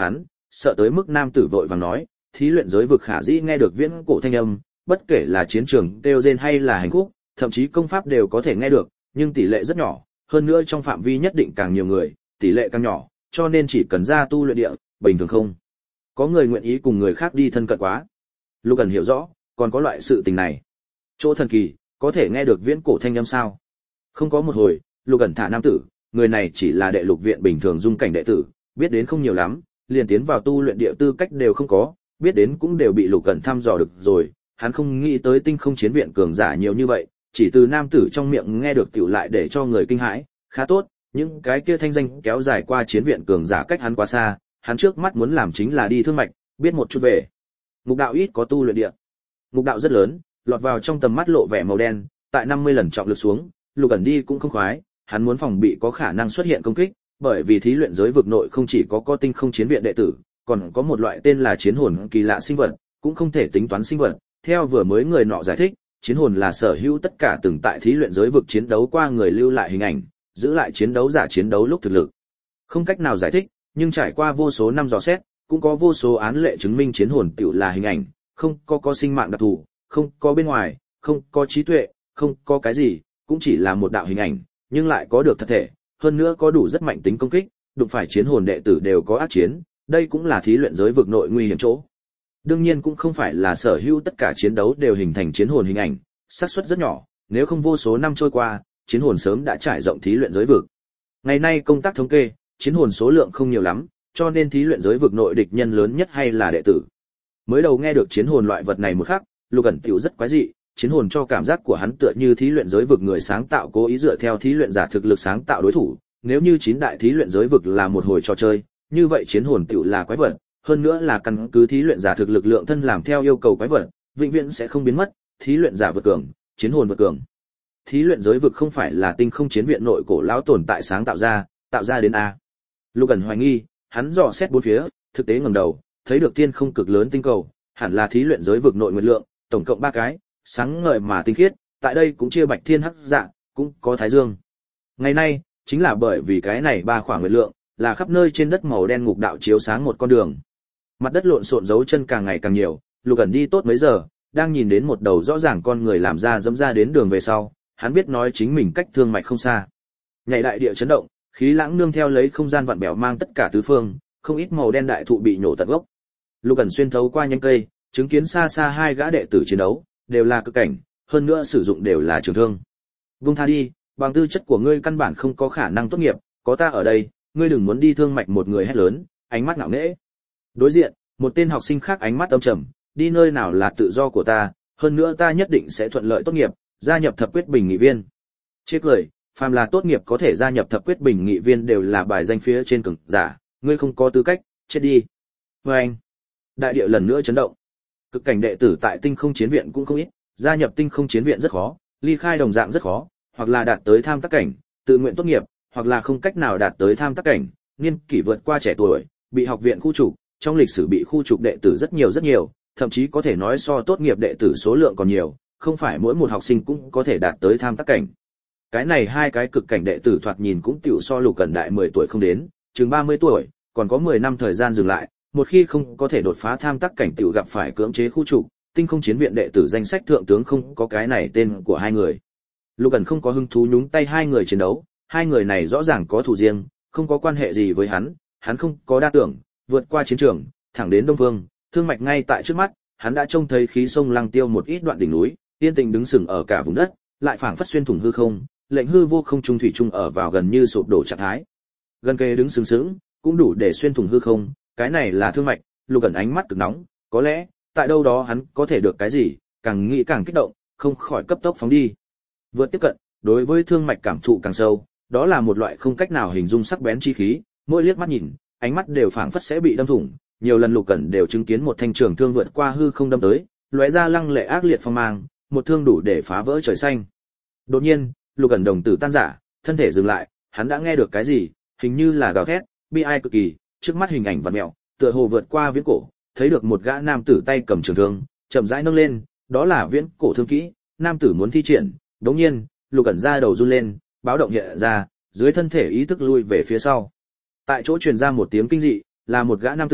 sợ tới mức nam tử vội vàng nói, thí luyện giới vực khả dĩ nghe được viễn cổ thanh âm, bất kể là chiến trường kêu rên hay là hành khúc, thậm chí công pháp đều có thể nghe được, nhưng tỷ lệ rất nhỏ, hơn nữa trong phạm vi nhất định càng nhiều người, tỷ lệ càng nhỏ, cho nên chỉ cần ra tu luyện địa, bình thường không có người nguyện ý cùng người khác đi thân cận quá. Lục Ẩn hiểu rõ, còn có loại sự tình này. Chỗ thần kỳ, có thể nghe được viễn cổ thanh âm sao? Không có một hồi, Lục Ẩn thả nam tử, người này chỉ là đệ lục viện bình thường dung cảnh đệ tử, biết đến không nhiều lắm, liền tiến vào tu luyện địa tư cách đều không có, biết đến cũng đều bị Lục Ẩn thăm dò được rồi, hắn không nghĩ tới tinh không chiến viện cường giả nhiều như vậy, chỉ từ nam tử trong miệng nghe được tiểu lại để cho người kinh hãi, khá tốt, những cái kia thanh danh kéo dài qua chiến viện cường giả cách hắn quá xa, hắn trước mắt muốn làm chính là đi thương mạch, biết một chút về. Ngục đạo ít có tu luyện địa. Ngục đạo rất lớn, lọt vào trong tầm mắt lộ vẻ màu đen, tại năm mươi lần trọng lực xuống, Lục Ẩn đi cũng không khoái, hắn muốn phòng bị có khả năng xuất hiện công kích, bởi vì thí luyện giới vực nội không chỉ có có tinh không chiến viện đệ tử, còn có một loại tên là chiến hồn kỳ lạ sinh vật, cũng không thể tính toán sinh vật. Theo vừa mới người nọ giải thích, chiến hồn là sở hữu tất cả từng tại thí luyện giới vực chiến đấu qua người lưu lại hình ảnh, giữ lại chiến đấu giả chiến đấu lúc thực lực. Không cách nào giải thích, nhưng trải qua vô số năm dò xét, cũng có vô số án lệ chứng minh chiến hồn tiểu là hình ảnh, không có có sinh mạng đặc thù, không có bên ngoài, không có trí tuệ, không có cái gì, cũng chỉ là một đạo hình ảnh, nhưng lại có được thật thể, hơn nữa có đủ rất mạnh tính công kích, đụng phải chiến hồn đệ tử đều có ác chiến, đây cũng là thí luyện giới vực nội nguy hiểm chỗ. Đương nhiên cũng không phải là sở hữu tất cả chiến đấu đều hình thành chiến hồn hình ảnh, xác suất rất nhỏ, nếu không vô số năm trôi qua, chiến hồn sớm đã trải rộng thí luyện giới vực. Ngày nay công tác thống kê, chiến hồn số lượng không nhiều lắm, cho nên thí luyện giới vực nội địch nhân lớn nhất hay là đệ tử. Mới đầu nghe được chiến hồn loại vật này một khắc, Lục Ẩn tiểu rất quái dị, chiến hồn cho cảm giác của hắn tựa như thí luyện giới vực người sáng tạo cố ý dựa theo thí luyện giả thực lực sáng tạo đối thủ, nếu như chín đại thí luyện giới vực là một hồi trò chơi, như vậy chiến hồn tiểu là quái vật, hơn nữa là căn cứ thí luyện giả thực lực lượng thân làm theo yêu cầu quái vật, vĩnh viễn sẽ không biến mất, thí luyện giả vượt cường, chiến hồn vượt cường. Thí luyện giới vực không phải là tinh không chiến viện nội cổ lão tồn tại sáng tạo ra, tạo ra đến a. Lục Ẩn hoài nghi, hắn dò xét bốn phía, thực tế ngẩng đầu, thấy được thiên không cực lớn tinh cầu, hẳn là thí luyện giới vực nội nguyệt lượng, tổng cộng ba cái, sáng ngời mà tinh khiết, tại đây cũng chia bạch thiên hắc dạ, cũng có thái dương. Ngày nay, chính là bởi vì cái này ba khoảng nguyệt lượng, là khắp nơi trên đất màu đen ngục đạo chiếu sáng một con đường. Mặt đất lộn xộn dấu chân càng ngày càng nhiều, Lục Ẩn đi tốt mấy giờ, đang nhìn đến một đầu rõ ràng con người làm ra dẫm ra đến đường về sau, hắn biết nói chính mình cách thương mạch không xa. Nhảy đại địa chấn động, khí lãng nương theo lấy không gian vặn bèo mang tất cả tứ phương, không ít màu đen đại thụ bị nhổ tận gốc. Lục Ẩn xuyên thấu qua nhánh cây, chứng kiến xa xa hai gã đệ tử chiến đấu, đều là cực cảnh, hơn nữa sử dụng đều là trường thương. Vung tha đi, bằng tư chất của ngươi căn bản không có khả năng tốt nghiệp, có ta ở đây, ngươi đừng muốn đi thương mạch. Một người hét lớn, ánh mắt ngạo nghễ. Đối diện, một tên học sinh khác ánh mắt âm trầm, đi nơi nào là tự do của ta, hơn nữa ta nhất định sẽ thuận lợi tốt nghiệp, gia nhập thập quyết bình nghị viên. Chê cười, phàm là tốt nghiệp có thể gia nhập thập quyết bình nghị viên đều là bài danh phía trên cường giả, ngươi không có tư cách, chết đi. Và anh, đại địa lần nữa chấn động. Cực cảnh đệ tử tại tinh không chiến viện cũng không ít, gia nhập tinh không chiến viện rất khó, ly khai đồng dạng rất khó, hoặc là đạt tới tham tác cảnh, tự nguyện tốt nghiệp, hoặc là không cách nào đạt tới tham tác cảnh, niên kỷ vượt qua trẻ tuổi, bị học viện khu trục, trong lịch sử bị khu trục đệ tử rất nhiều rất nhiều, thậm chí có thể nói so tốt nghiệp đệ tử số lượng còn nhiều, không phải mỗi một học sinh cũng có thể đạt tới tham tác cảnh. Cái này hai cái cực cảnh đệ tử thoạt nhìn cũng tiểu so Lục Cẩn đại mười tuổi không đến, chừng ba mươi tuổi, còn có mười năm thời gian dừng lại, một khi không có thể đột phá tham tác cảnh tiểu gặp phải cưỡng chế khu trục, tinh không chiến viện đệ tử danh sách thượng tướng không có cái này tên của hai người. Lục Cẩn không có hứng thú nhúng tay hai người chiến đấu, hai người này rõ ràng có thù riêng, không có quan hệ gì với hắn, hắn không có đa tưởng, vượt qua chiến trường, thẳng đến Đông Vương, thương mạch ngay tại trước mắt, hắn đã trông thấy khí sông Lăng Tiêu một ít đoạn đỉnh núi, yên tĩnh đứng sừng ở cả vùng đất, lại phảng phất xuyên thủng hư không, lệnh hư vô không trung thủy trung ở vào gần như sụp đổ trạng thái. Gần kề đứng sừng sững, cũng đủ để xuyên thủng hư không, cái này là thương mạch. Lục Cẩn ánh mắt cực nóng, có lẽ, tại đâu đó hắn có thể được cái gì, càng nghĩ càng kích động, không khỏi cấp tốc phóng đi. Vượt tiếp cận, đối với thương mạch cảm thụ càng sâu, đó là một loại không cách nào hình dung sắc bén chi khí, mỗi liếc mắt nhìn, ánh mắt đều phảng phất sẽ bị đâm thủng, nhiều lần Lục Cẩn đều chứng kiến một thanh trường thương vượt qua hư không đâm tới, lóe ra lăng lệ ác liệt phong mang, một thương đủ để phá vỡ trời xanh. Đột nhiên, Lục Cẩn đồng tử tan rã, thân thể dừng lại, hắn đã nghe được cái gì, hình như là gào thét, bi ai cực kỳ, trước mắt hình ảnh vặn mèo, tựa hồ vượt qua viễn cổ, thấy được một gã nam tử tay cầm trường thương, chậm rãi nâng lên, đó là viễn cổ thương kỹ, nam tử muốn thi triển, đống nhiên, Lục Cẩn ra đầu run lên, báo động hiện ra, dưới thân thể ý thức lui về phía sau. Tại chỗ truyền ra một tiếng kinh dị, là một gã nam tử,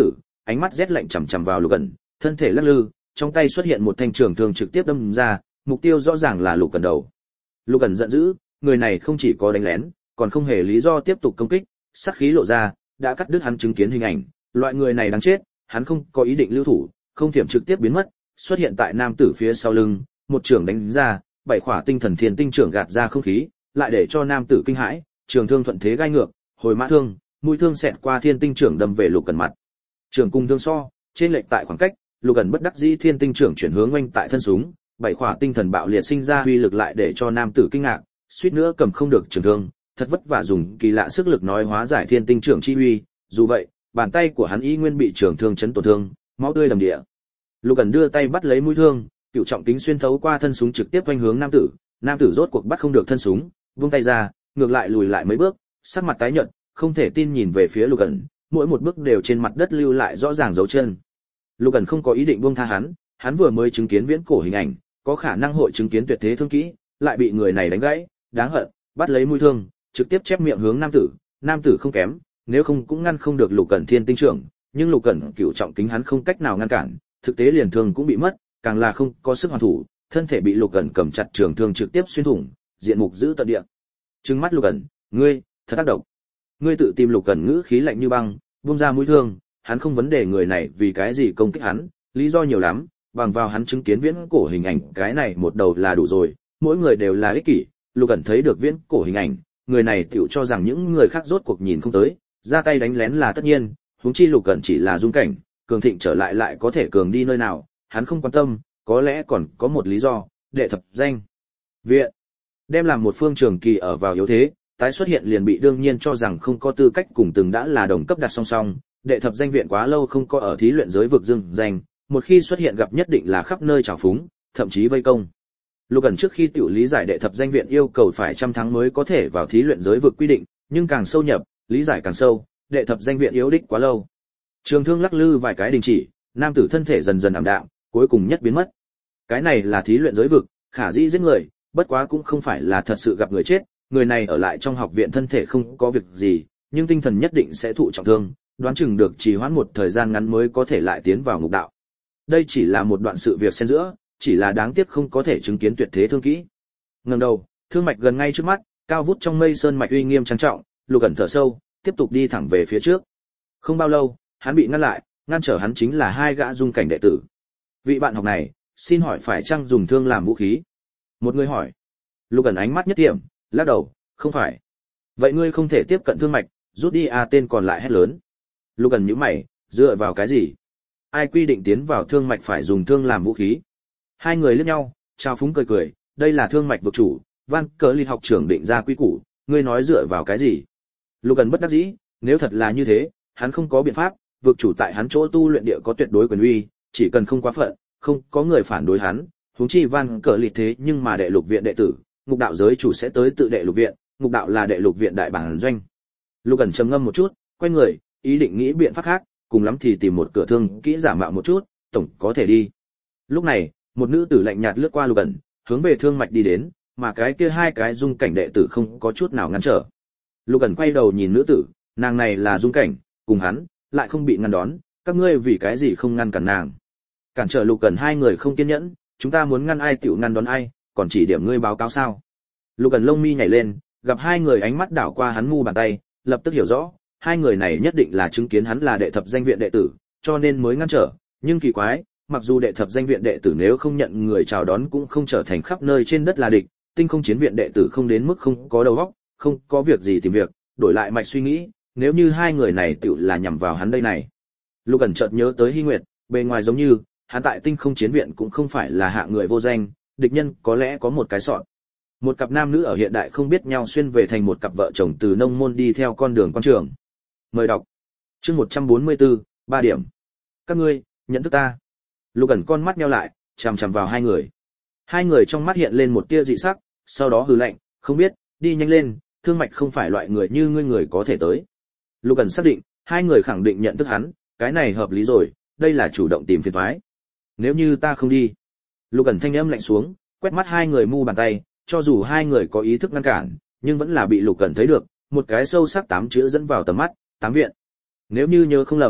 ánh mắt rét lạnh chằm chằm vào Lục Cẩn, thân thể lắc lư, trong tay xuất hiện một thanh trường thương trực tiếp đâm ra, mục tiêu rõ ràng là Lục Cẩn đầu. Lục Cẩn giận dữ, người này không chỉ có đánh lén, còn không hề lý do tiếp tục công kích, sát khí lộ ra, đã cắt đứt hắn chứng kiến hình ảnh, loại người này đáng chết, hắn không có ý định lưu thủ, không thiểm trực tiếp biến mất, xuất hiện tại nam tử phía sau lưng, một trường đánh ra, bảy khỏa tinh thần thiên tinh trưởng gạt ra không khí, lại để cho nam tử kinh hãi, trường thương thuận thế gai ngược, hồi mã thương, mũi thương xẹt qua thiên tinh trưởng đâm về Lục Cẩn mặt. Trường cung thương so, trên lệch tại khoảng cách, Lục Cẩn bất đắc dĩ thiên tinh trưởng chuyển hướng oanh tại thân súng, bảy khỏa tinh thần bạo liệt sinh ra uy lực lại để cho nam tử kinh ngạc, suýt nữa cầm không được trường thương, thật vất vả dùng kỳ lạ sức lực nói hóa giải thiên tinh trưởng chi uy, dù vậy, bàn tay của hắn y nguyên bị trường thương chấn tổn thương, máu tươi đầm địa. Lục Cẩn đưa tay bắt lấy mũi thương, cựu trọng kính xuyên thấu qua thân súng trực tiếp quanh hướng nam tử, nam tử rốt cuộc bắt không được thân súng, vung tay ra, ngược lại lùi lại mấy bước, sắc mặt tái nhợt, không thể tin nhìn về phía Lục Cẩn, mỗi một bước đều trên mặt đất lưu lại rõ ràng dấu chân. Lục Cẩn không có ý định buông tha hắn, hắn vừa mới chứng kiến viễn cổ hình ảnh, có khả năng hội chứng kiến tuyệt thế thương kỹ, lại bị người này đánh gãy, đáng hận, bắt lấy mũi thương, trực tiếp chép miệng hướng nam tử, nam tử không kém, nếu không cũng ngăn không được Lục Cẩn thiên tinh trưởng, nhưng Lục Cẩn cựu trọng kính hắn không cách nào ngăn cản, thực tế liền thương cũng bị mất, càng là không có sức hoàn thủ, thân thể bị Lục Cẩn cầm chặt trường thương trực tiếp xuyên thủng, diện mục giữ tận địa. Trừng mắt Lục Cẩn, ngươi, thật tác động. Ngươi tự tìm Lục Cẩn ngữ khí lạnh như băng, buông ra mũi thương, hắn không vấn đề người này vì cái gì công kích hắn, lý do nhiều lắm, bằng vào hắn chứng kiến viễn cổ hình ảnh, cái này một đầu là đủ rồi, mỗi người đều là ích kỷ, Lục Cẩn thấy được viễn cổ hình ảnh, người này tiểu cho rằng những người khác rốt cuộc nhìn không tới, ra tay đánh lén là tất nhiên, huống chi Lục Cẩn chỉ là dung cảnh, cường thịnh trở lại lại có thể cường đi nơi nào, hắn không quan tâm, có lẽ còn có một lý do, đệ thập danh viện đem làm một phương trường kỳ ở vào yếu thế, tái xuất hiện liền bị đương nhiên cho rằng không có tư cách cùng từng đã là đồng cấp đặt song song, đệ thập danh viện quá lâu không có ở thí luyện giới vực dưng danh, một khi xuất hiện gặp nhất định là khắp nơi trào phúng, thậm chí vây công. Lục Cẩn trước khi tiểu lý giải đệ thập danh viện yêu cầu phải trăm tháng mới có thể vào thí luyện giới vực quy định, nhưng càng sâu nhập, lý giải càng sâu, đệ thập danh viện yếu đích quá lâu. Trường thương lắc lư vài cái đình chỉ, nam tử thân thể dần dần ảm đạm, cuối cùng nhất biến mất. Cái này là thí luyện giới vực, khả dĩ giết người, bất quá cũng không phải là thật sự gặp người chết, người này ở lại trong học viện thân thể không có việc gì, nhưng tinh thần nhất định sẽ thụ trọng thương, đoán chừng được trì hoãn một thời gian ngắn mới có thể lại tiến vào ngục đạo. Đây chỉ là một đoạn sự việc xen giữa, chỉ là đáng tiếc không có thể chứng kiến tuyệt thế thương kỹ. Ngẩng đầu, thương mạch gần ngay trước mắt, cao vút trong mây sơn mạch uy nghiêm trang trọng, Lục Cẩn thở sâu, tiếp tục đi thẳng về phía trước. Không bao lâu, hắn bị ngăn lại, ngăn trở hắn chính là hai gã dung cảnh đệ tử. Vị bạn học này, xin hỏi phải chăng dùng thương làm vũ khí? Một người hỏi. Lục Cẩn ánh mắt nhất tiệm, lắc đầu, không phải. Vậy ngươi không thể tiếp cận thương mạch, rút đi a tên còn lại hét lớn. Lục Cẩn nhíu mày, dựa vào cái gì? Ai quy định tiến vào thương mạch phải dùng thương làm vũ khí? Hai người liếc nhau, trao phúng cười cười, đây là thương mạch vực chủ, Van Cờ Ly học trưởng định ra quy củ, ngươi nói dựa vào cái gì? Lục Cẩn bất đắc dĩ, nếu thật là như thế, hắn không có biện pháp, vực chủ tại hắn chỗ tu luyện địa có tuyệt đối quyền uy, chỉ cần không quá phận, không có người phản đối hắn, huống chi Van Cờ Ly thế nhưng mà đệ lục viện đệ tử, ngục đạo giới chủ sẽ tới tự đệ lục viện, ngục đạo là đệ lục viện đại bản doanh. Lục Cẩn trầm ngâm một chút, quay người, ý định nghĩ biện pháp khác, cùng lắm thì tìm một cửa thương kỹ giả mạo một chút, tổng có thể đi. Lúc này, một nữ tử lạnh nhạt lướt qua Lục Cẩn, hướng về thương mạch đi đến, mà cái kia hai cái dung cảnh đệ tử không có chút nào ngăn trở. Lục Cẩn quay đầu nhìn nữ tử, nàng này là dung cảnh, cùng hắn lại không bị ngăn đón, các ngươi vì cái gì không ngăn cản nàng? Cản trở Lục Cẩn hai người không kiên nhẫn, chúng ta muốn ngăn ai tiểu ngăn đón ai, còn chỉ điểm ngươi báo cáo sao? Lục Cẩn lông mi nhảy lên, gặp hai người ánh mắt đảo qua hắn mu bàn tay, lập tức hiểu rõ, hai người này nhất định là chứng kiến hắn là đệ thập danh viện đệ tử, cho nên mới ngăn trở, nhưng kỳ quái, mặc dù đệ thập danh viện đệ tử nếu không nhận người chào đón cũng không trở thành khắp nơi trên đất là địch, tinh không chiến viện đệ tử không đến mức không có đầu óc, không có việc gì tìm việc, đổi lại mạch suy nghĩ, nếu như hai người này tựu là nhằm vào hắn đây này. Lục Cẩn chợt nhớ tới Hy Nguyệt, bề ngoài giống như, hắn tại tinh không chiến viện cũng không phải là hạ người vô danh, địch nhân có lẽ có một cái sọn. Một cặp nam nữ ở hiện đại không biết nhau xuyên về thành một cặp vợ chồng từ nông môn đi theo con đường quan trường. Mời đọc. Chương một trăm bốn mươi tư, ba điểm. Các ngươi, nhận thức ta. Lục Cẩn con mắt nheo lại, chằm chằm vào hai người. Hai người trong mắt hiện lên một tia dị sắc, sau đó hừ lạnh, không biết, đi nhanh lên, thương mạch không phải loại người như ngươi người có thể tới. Lục Cẩn xác định, hai người khẳng định nhận thức hắn, cái này hợp lý rồi, đây là chủ động tìm phiền toái. Nếu như ta không đi. Lục Cẩn thanh âm lạnh xuống, quét mắt hai người mu bàn tay, cho dù hai người có ý thức ngăn cản, nhưng vẫn là bị Lục Cẩn thấy được, một cái sâu sắc tám chữ dẫn vào tầm mắt, tám viện. Nếu như nhớ không lầm,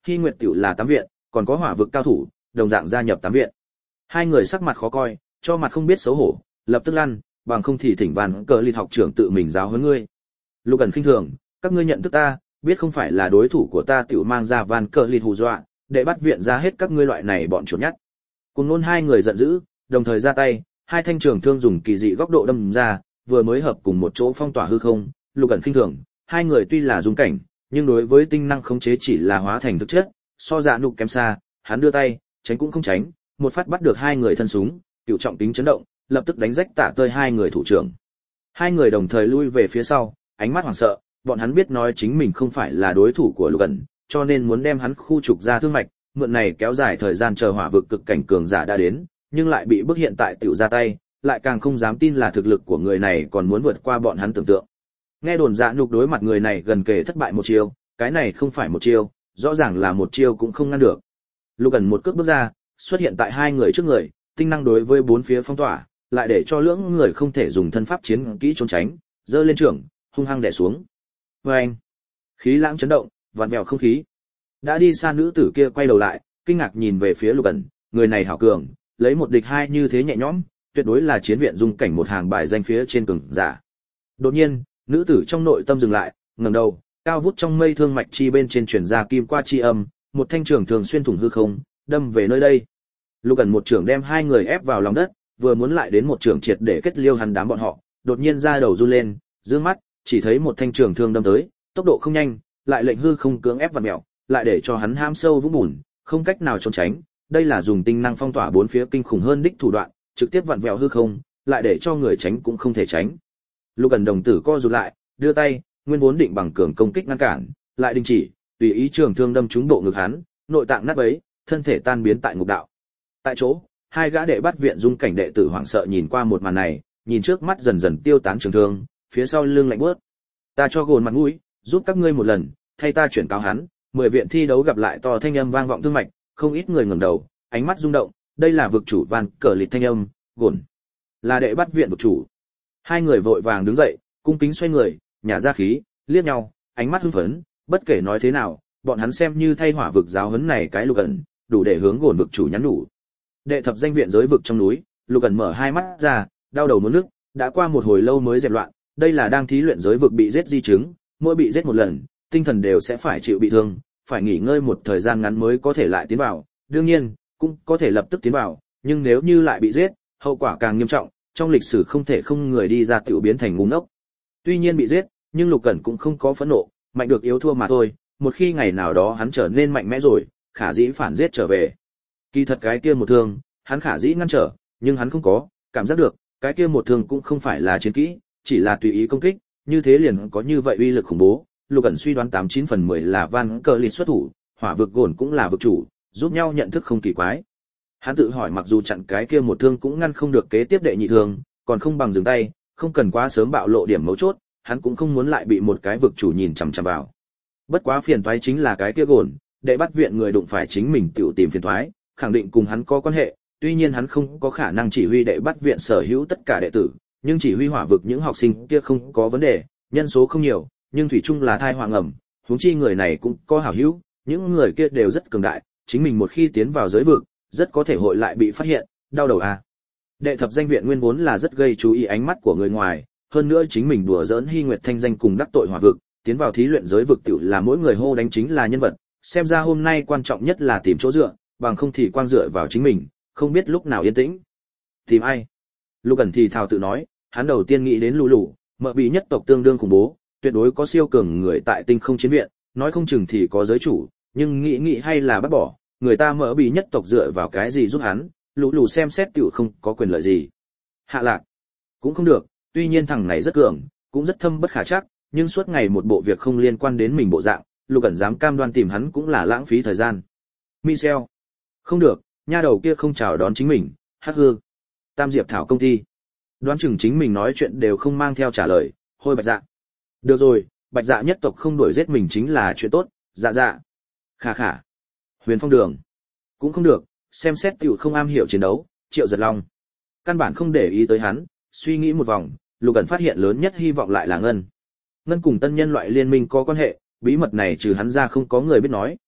Hy Nguyệt tiểu là tám viện, còn có hỏa vực cao thủ, đồng dạng gia nhập tám viện. Hai người sắc mặt khó coi, cho mặt không biết xấu hổ, lập tức lăn, bằng không thì thỉnh Van Cờ Lịt học trưởng tự mình giáo huấn ngươi. Lục Ẩn khinh thường, các ngươi nhận thức ta, biết không phải là đối thủ của ta tiểu mang ra Van Cờ Lịt hù dọa, để bắt viện ra hết các ngươi loại này bọn chuột nhắt. Cùng luôn hai người giận dữ, đồng thời ra tay, hai thanh trường thương dùng kỳ dị góc độ đâm ra, vừa mới hợp cùng một chỗ phong tỏa hư không. Lục Ẩn khinh thường, hai người tuy là dung cảnh, nhưng đối với tinh năng khống chế chỉ là hóa thành thực chất, so dạ nục kém xa. Hắn đưa tay, tránh cũng không tránh, một phát bắt được hai người thân súng, cựu trọng tính chấn động, lập tức đánh rách tả tơi hai người thủ trưởng. Hai người đồng thời lui về phía sau, ánh mắt hoảng sợ, bọn hắn biết nói chính mình không phải là đối thủ của Lục Ẩn, cho nên muốn đem hắn khu trục ra thương mạch, mượn này kéo dài thời gian chờ hỏa vực cực cảnh cường giả đã đến, nhưng lại bị bức hiện tại tiểu ra tay, lại càng không dám tin là thực lực của người này còn muốn vượt qua bọn hắn tưởng tượng. Nghe đồn dạ nhục đối mặt người này gần kề thất bại một chiêu, cái này không phải một chiêu, rõ ràng là một chiêu cũng không ngăn được. Lục Ẩn một cước bước ra, xuất hiện tại hai người trước người, tinh năng đối với bốn phía phong tỏa, lại để cho lưỡng người không thể dùng thân pháp chiến kỹ trốn tránh, giơ lên trưởng, hung hăng đè xuống. Oeng! Khí lãng chấn động, vặn vẹo không khí. Đã đi xa nữ tử kia quay đầu lại, kinh ngạc nhìn về phía Lục Ẩn, người này hảo cường, lấy một địch hai như thế nhẹ nhõm, tuyệt đối là chiến viện dung cảnh một hàng bài danh phía trên cường giả. Đột nhiên, nữ tử trong nội tâm dừng lại, ngẩng đầu, cao vút trong mây thương mạch chi bên trên truyền ra kim qua chi âm, một thanh trường thường xuyên thủng hư không, đâm về nơi đây. Lục Ẩn một trường đem hai người ép vào lòng đất, vừa muốn lại đến một trường triệt để kết liêu hắn đám bọn họ, đột nhiên ra đầu run lên, dương mắt, chỉ thấy một thanh trường thương đâm tới, tốc độ không nhanh, lại lệnh hư không cưỡng ép vặn mèo, lại để cho hắn ham sâu vũng bùn, không cách nào trốn tránh. Đây là dùng tinh năng phong tỏa bốn phía kinh khủng hơn đích thủ đoạn, trực tiếp vặn vẹo hư không, lại để cho người tránh cũng không thể tránh. Lục Ẩn đồng tử co rụt lại, đưa tay, nguyên vốn định bằng cường công kích ngăn cản, lại đình chỉ, tùy ý trường thương đâm trúng bộ ngực hắn, nội tạng nát bấy, thân thể tan biến tại ngục đạo. Tại chỗ, hai gã đệ bắt viện dung cảnh đệ tử hoảng sợ nhìn qua một màn này, nhìn trước mắt dần dần tiêu tán trường thương, phía sau lưng lạnh buốt. Ta cho gồn mặt mũi, giúp các ngươi một lần, thay ta chuyển cáo hắn. Mười viện thi đấu gặp lại to thanh âm vang vọng thương mạch, không ít người ngẩng đầu, ánh mắt rung động, đây là vực chủ Van Cờ Lịt thanh âm, gồn, là đệ bắt viện vực chủ. Hai người vội vàng đứng dậy, cung kính xoay người, nhả ra khí, liếc nhau, ánh mắt hưng phấn, bất kể nói thế nào, bọn hắn xem như thay hỏa vực giáo huấn này cái Lục Ẩn, đủ để hướng gồn vực chủ nhắn nhủ. Đệ thập danh viện giới vực trong núi, Lục Ẩn mở hai mắt ra, đau đầu muốn nước, đã qua một hồi lâu mới dẹp loạn, đây là đang thí luyện giới vực bị giết di chứng, mỗi bị giết một lần, tinh thần đều sẽ phải chịu bị thương, phải nghỉ ngơi một thời gian ngắn mới có thể lại tiến vào, đương nhiên, cũng có thể lập tức tiến vào, nhưng nếu như lại bị giết, hậu quả càng nghiêm trọng, trong lịch sử không thể không người đi ra tiểu biến thành ngu ngốc. Tuy nhiên bị giết, nhưng Lục Cẩn cũng không có phẫn nộ, mạnh được yếu thua mà thôi, một khi ngày nào đó hắn trở nên mạnh mẽ rồi, khả dĩ phản giết trở về. Kỳ thật cái kia một thương, hắn khả dĩ ngăn trở, nhưng hắn không có, cảm giác được, cái kia một thương cũng không phải là chiến kỹ, chỉ là tùy ý công kích, như thế liền có như vậy uy lực khủng bố. Lục Cẩn suy đoán tám chín phần mười là Van Cờ Lịt xuất thủ, hỏa vực gồn cũng là vực chủ, giúp nhau nhận thức không kỳ quái. Hắn tự hỏi mặc dù chặn cái kia một thương cũng ngăn không được kế tiếp đệ nhị thương, còn không bằng dừng tay, không cần quá sớm bạo lộ điểm mấu chốt, hắn cũng không muốn lại bị một cái vực chủ nhìn chằm chằm vào. Bất quá phiền toái chính là cái kia gồn, đệ bắt viện người đụng phải chính mình tự tìm phiền toái, khẳng định cùng hắn có quan hệ, tuy nhiên hắn không có khả năng chỉ huy đệ bắt viện sở hữu tất cả đệ tử, nhưng chỉ huy hỏa vực những học sinh kia không có vấn đề, nhân số không nhiều, nhưng thủy chung là thai họa ngầm, huống chi người này cũng có hảo hữu, những người kia đều rất cường đại, chính mình một khi tiến vào giới vực, rất có thể hội lại bị phát hiện, đau đầu à. Đệ thập danh viện nguyên vốn là rất gây chú ý ánh mắt của người ngoài, hơn nữa chính mình đùa giỡn Hy Nguyệt thanh danh cùng đắc tội hỏa vực, tiến vào thí luyện giới vực tiểu là mỗi người hô đánh chính là nhân vật, xem ra hôm nay quan trọng nhất là tìm chỗ dựa, bằng không thì quang dựa vào chính mình, không biết lúc nào yên tĩnh. Tìm ai? Lục Cẩn thì thào tự nói, hắn đầu tiên nghĩ đến Lù Lù, Mợ Bị nhất tộc tương đương khủng bố, tuyệt đối có siêu cường người tại tinh không chiến viện, nói không chừng thì có giới chủ, nhưng nghĩ nghĩ hay là bắt bỏ, người ta Mợ Bị nhất tộc dựa vào cái gì giúp hắn, Lù Lù xem xét tiểu không có quyền lợi gì. Hạ Lạc cũng không được, tuy nhiên thằng này rất cường, cũng rất thâm bất khả trắc, nhưng suốt ngày một bộ việc không liên quan đến mình bộ dạng, Lục Cẩn dám cam đoan tìm hắn cũng là lãng phí thời gian. Michel, không được, nha đầu kia không chào đón chính mình, Hắc Hư, Tam Diệp Thảo công ty, đoán chừng chính mình nói chuyện đều không mang theo trả lời, hôi Bạch Dạ. Được rồi, Bạch Dạ nhất tộc không đuổi giết mình chính là chuyện tốt, dạ dạ. Khả khả, Huyền Phong Đường, cũng không được, xem xét tiểu không am hiểu chiến đấu, Triệu Giật Long, căn bản không để ý tới hắn, suy nghĩ một vòng, Lục Cẩn phát hiện lớn nhất hy vọng lại là Ngân. Ngân cùng tân nhân loại liên minh có quan hệ, bí mật này trừ hắn ra không có người biết nói,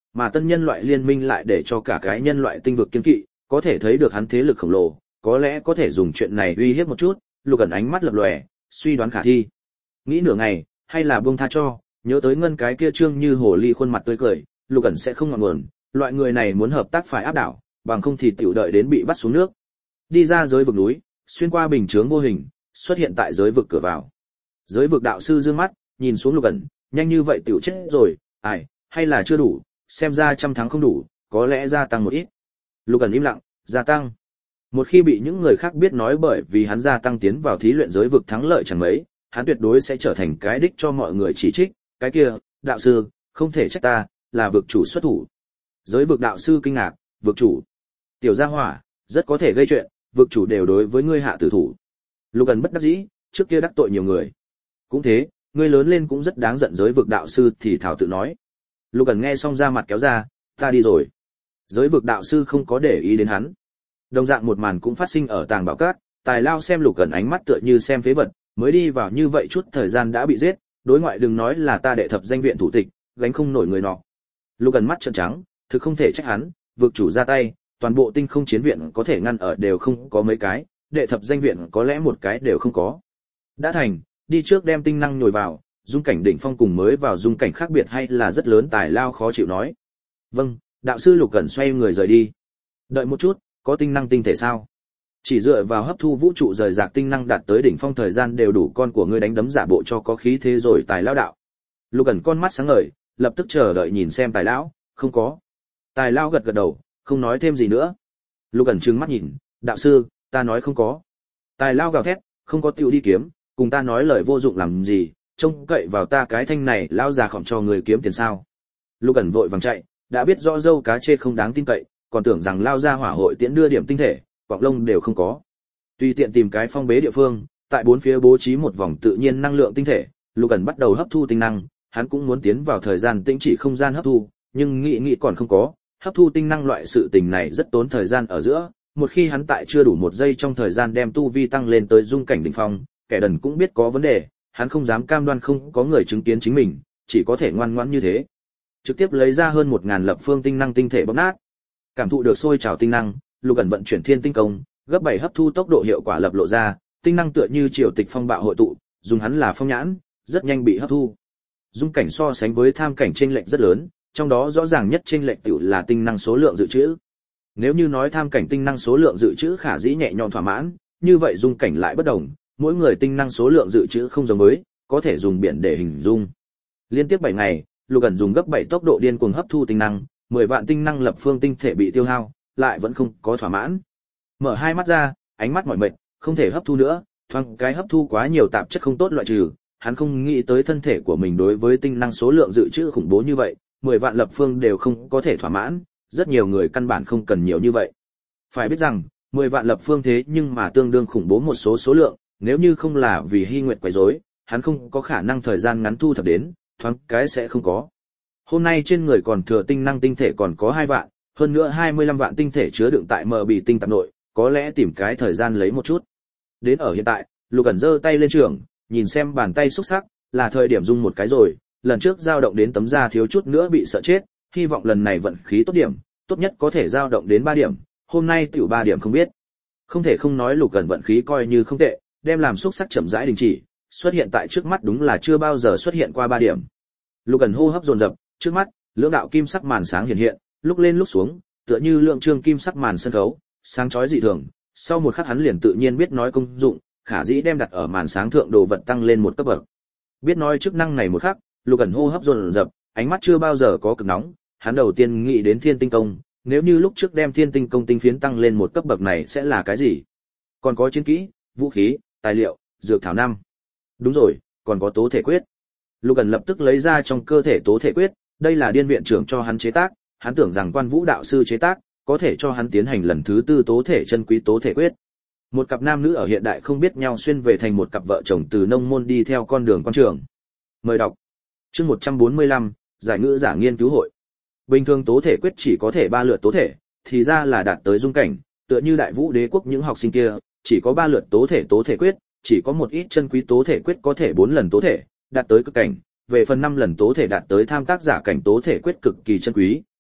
mà tân nhân loại liên minh lại để cho cả cái nhân loại tinh vực kiên kỵ, có thể thấy được hắn thế lực khổng lồ, có lẽ có thể dùng chuyện này uy hiếp một chút. Lục Ẩn ánh mắt lập lòe, suy đoán khả thi. Nghĩ nửa ngày, hay là buông tha cho, nhớ tới ngân cái kia trương như hồ ly khuôn mặt tươi cười, Lục Ẩn sẽ không ngọn nguồn, loại người này muốn hợp tác phải áp đảo, bằng không thì tiểu đợi đến bị bắt xuống nước. Đi ra giới vực núi, xuyên qua bình chướng vô hình, xuất hiện tại giới vực cửa vào. Giới vực đạo sư dương mắt, nhìn xuống Lục Ẩn, nhanh như vậy tiểu chết rồi, ai, hay là chưa đủ, xem ra trăm tháng không đủ, có lẽ gia tăng một ít. Lục Ẩn im lặng, gia tăng. Một khi bị những người khác biết nói bởi vì hắn gia tăng tiến vào thí luyện giới vực thắng lợi chẳng mấy, hắn tuyệt đối sẽ trở thành cái đích cho mọi người chỉ trích, cái kia, đạo sư, không thể trách ta, là vực chủ xuất thủ. Giới vực đạo sư kinh ngạc, vực chủ. Tiểu gia hỏa, rất có thể gây chuyện, vực chủ đều đối với ngươi hạ tử thủ. Lục Ẩn bất đắc dĩ, trước kia đắc tội nhiều người. Cũng thế, ngươi lớn lên cũng rất đáng giận. Giới vực đạo sư thì thảo tự nói. Lục Ẩn nghe xong ra mặt kéo ra, ta đi rồi. Giới vực đạo sư không có để ý đến hắn. Đồng dạng một màn cũng phát sinh ở tàng bảo cát, Tài Lao xem Lục Ẩn ánh mắt tựa như xem phế vật, mới đi vào như vậy chút thời gian đã bị giết, đối ngoại đừng nói là ta đệ thập danh viện thủ tịch, gánh không nổi người nọ. Lục Ẩn mắt trợn trắng, thực không thể trách hắn, vực chủ ra tay, toàn bộ tinh không chiến viện có thể ngăn ở đều không có mấy cái, đệ thập danh viện có lẽ một cái đều không có. Đã thành, đi trước đem tinh năng nhồi vào, dung cảnh đỉnh phong cùng mới vào dung cảnh khác biệt hay là rất lớn. Tài Lao khó chịu nói. Vâng, đạo sư. Lục Ẩn xoay người rời đi. Đợi một chút, có tinh năng tinh thể sao? Chỉ dựa vào hấp thu vũ trụ rời rạc tinh năng đạt tới đỉnh phong thời gian đều đủ con của ngươi đánh đấm giả bộ cho có khí thế rồi. Tài Lao đạo. Lục Ẩn con mắt sáng ngời, lập tức chờ đợi nhìn xem Tài Lão. Không có. Tài Lao gật gật đầu, không nói thêm gì nữa. Lục Ẩn trừng mắt nhìn, đạo sư, ta nói không có. Tài Lao gào thét, không có tiểu đi kiếm, cùng ta nói lời vô dụng làm gì, trông cậy vào ta cái thanh này lao già khỏng cho người kiếm tiền sao? Lục Ẩn vội vàng chạy, đã biết rõ dâu cá chê không đáng tin cậy, còn tưởng rằng lao ra hỏa hội tiễn đưa điểm tinh thể, quạng lông đều không có. Tùy tiện tìm cái phong bế địa phương, tại bốn phía bố trí một vòng tự nhiên năng lượng tinh thể, Lục Ẩn bắt đầu hấp thu tinh năng, hắn cũng muốn tiến vào thời gian tĩnh chỉ không gian hấp thu, nhưng nghĩ nghĩ còn không có, hấp thu tinh năng loại sự tình này rất tốn thời gian ở giữa, một khi hắn tại chưa đủ một giây trong thời gian đem tu vi tăng lên tới dung cảnh đỉnh phong, kẻ đần cũng biết có vấn đề, hắn không dám cam đoan không có người chứng kiến chính mình, chỉ có thể ngoan ngoãn như thế. Trực tiếp lấy ra hơn một ngàn lập phương tinh năng tinh thể bóp nát. Cảm thụ được sôi trào tinh năng, Lục Ẩn vận chuyển thiên tinh công, gấp bảy hấp thu tốc độ hiệu quả lập lộ ra, tinh năng tựa như triều tịch phong bạo hội tụ, dùng hắn là phong nhãn, rất nhanh bị hấp thu. Dung cảnh so sánh với tham cảnh chênh lệch rất lớn, trong đó rõ ràng nhất chênh lệch tiểu là tinh năng số lượng dự trữ. Nếu như nói tham cảnh tinh năng số lượng dự trữ khả dĩ nhẹ nhõm thỏa mãn, như vậy dung cảnh lại bất đồng, mỗi người tinh năng số lượng dự trữ không giống với, có thể dùng biển để hình dung. Liên tiếp bảy ngày, Lục Ẩn dùng gấp bảy tốc độ điên cuồng hấp thu tinh năng, mười vạn tinh năng lập phương tinh thể bị tiêu hao, lại vẫn không có thỏa mãn. Mở hai mắt ra, ánh mắt mỏi mệt, không thể hấp thu nữa, thoáng cái hấp thu quá nhiều tạp chất không tốt loại trừ, hắn không nghĩ tới thân thể của mình đối với tinh năng số lượng dự trữ khủng bố như vậy, mười vạn lập phương đều không có thể thỏa mãn, rất nhiều người căn bản không cần nhiều như vậy. Phải biết rằng, mười vạn lập phương thế nhưng mà tương đương khủng bố một số số lượng, nếu như không là vì Hy Nguyệt quấy rối, hắn không có khả năng thời gian ngắn thu thập đến, thoáng cái sẽ không có. Hôm nay trên người còn thừa tinh năng tinh thể còn có hai vạn, hơn nữa hai mươi lăm vạn tinh thể chứa đựng tại mờ bì tinh tạp nội, có lẽ tìm cái thời gian lấy một chút. Đến ở hiện tại, Lục Ẩn giơ tay lên trường, nhìn xem bàn tay xúc sắc, là thời điểm dung một cái rồi, lần trước dao động đến tấm da thiếu chút nữa bị sợ chết, hy vọng lần này vận khí tốt điểm, tốt nhất có thể dao động đến ba điểm, hôm nay tiểu ba điểm không biết. Không thể không nói Lục Ẩn vận khí coi như không tệ, đem làm xúc sắc chậm rãi đình chỉ, xuất hiện tại trước mắt đúng là chưa bao giờ xuất hiện qua ba điểm. Lục Ẩn hô hấp dồn dập, trước mắt, lưỡng đạo kim sắc màn sáng hiện hiện, lúc lên lúc xuống, tựa như lượng trương kim sắc màn sân khấu, sáng chói dị thường. Sau một khắc hắn liền tự nhiên biết nói công dụng, khả dĩ đem đặt ở màn sáng thượng đồ vật tăng lên một cấp bậc. Biết nói chức năng này một khắc, Lục Ẩn hô hấp dồn dập, ánh mắt chưa bao giờ có cực nóng, hắn đầu tiên nghĩ đến Thiên Tinh Công, nếu như lúc trước đem Thiên Tinh Công tinh phiến tăng lên một cấp bậc này sẽ là cái gì? Còn có chiến kỹ, vũ khí, tài liệu, dược thảo năm. Đúng rồi, còn có tố thể quyết. Lục Ẩn lập tức lấy ra trong cơ thể tố thể quyết, đây là điên viện trưởng cho hắn chế tác, hắn tưởng rằng Quan Vũ đạo sư chế tác, có thể cho hắn tiến hành lần thứ tư tố thể chân quý tố thể quyết. Một cặp nam nữ ở hiện đại không biết nhau xuyên về thành một cặp vợ chồng từ nông môn đi theo con đường quan trường. Mời đọc. Chương một trăm bốn mươi lăm, giải ngữ giả nghiên cứu hội. Bình thường tố thể quyết chỉ có thể ba lượt tố thể, thì ra là đạt tới dung cảnh, tựa như Đại Vũ Đế quốc những học sinh kia, chỉ có ba lượt tố thể tố thể quyết, chỉ có một ít chân quý tố thể quyết có thể bốn lần tố thể, đạt tới cực cảnh, về phần năm lần tố thể đạt tới tham tác giả cảnh tố thể quyết cực kỳ chân quý,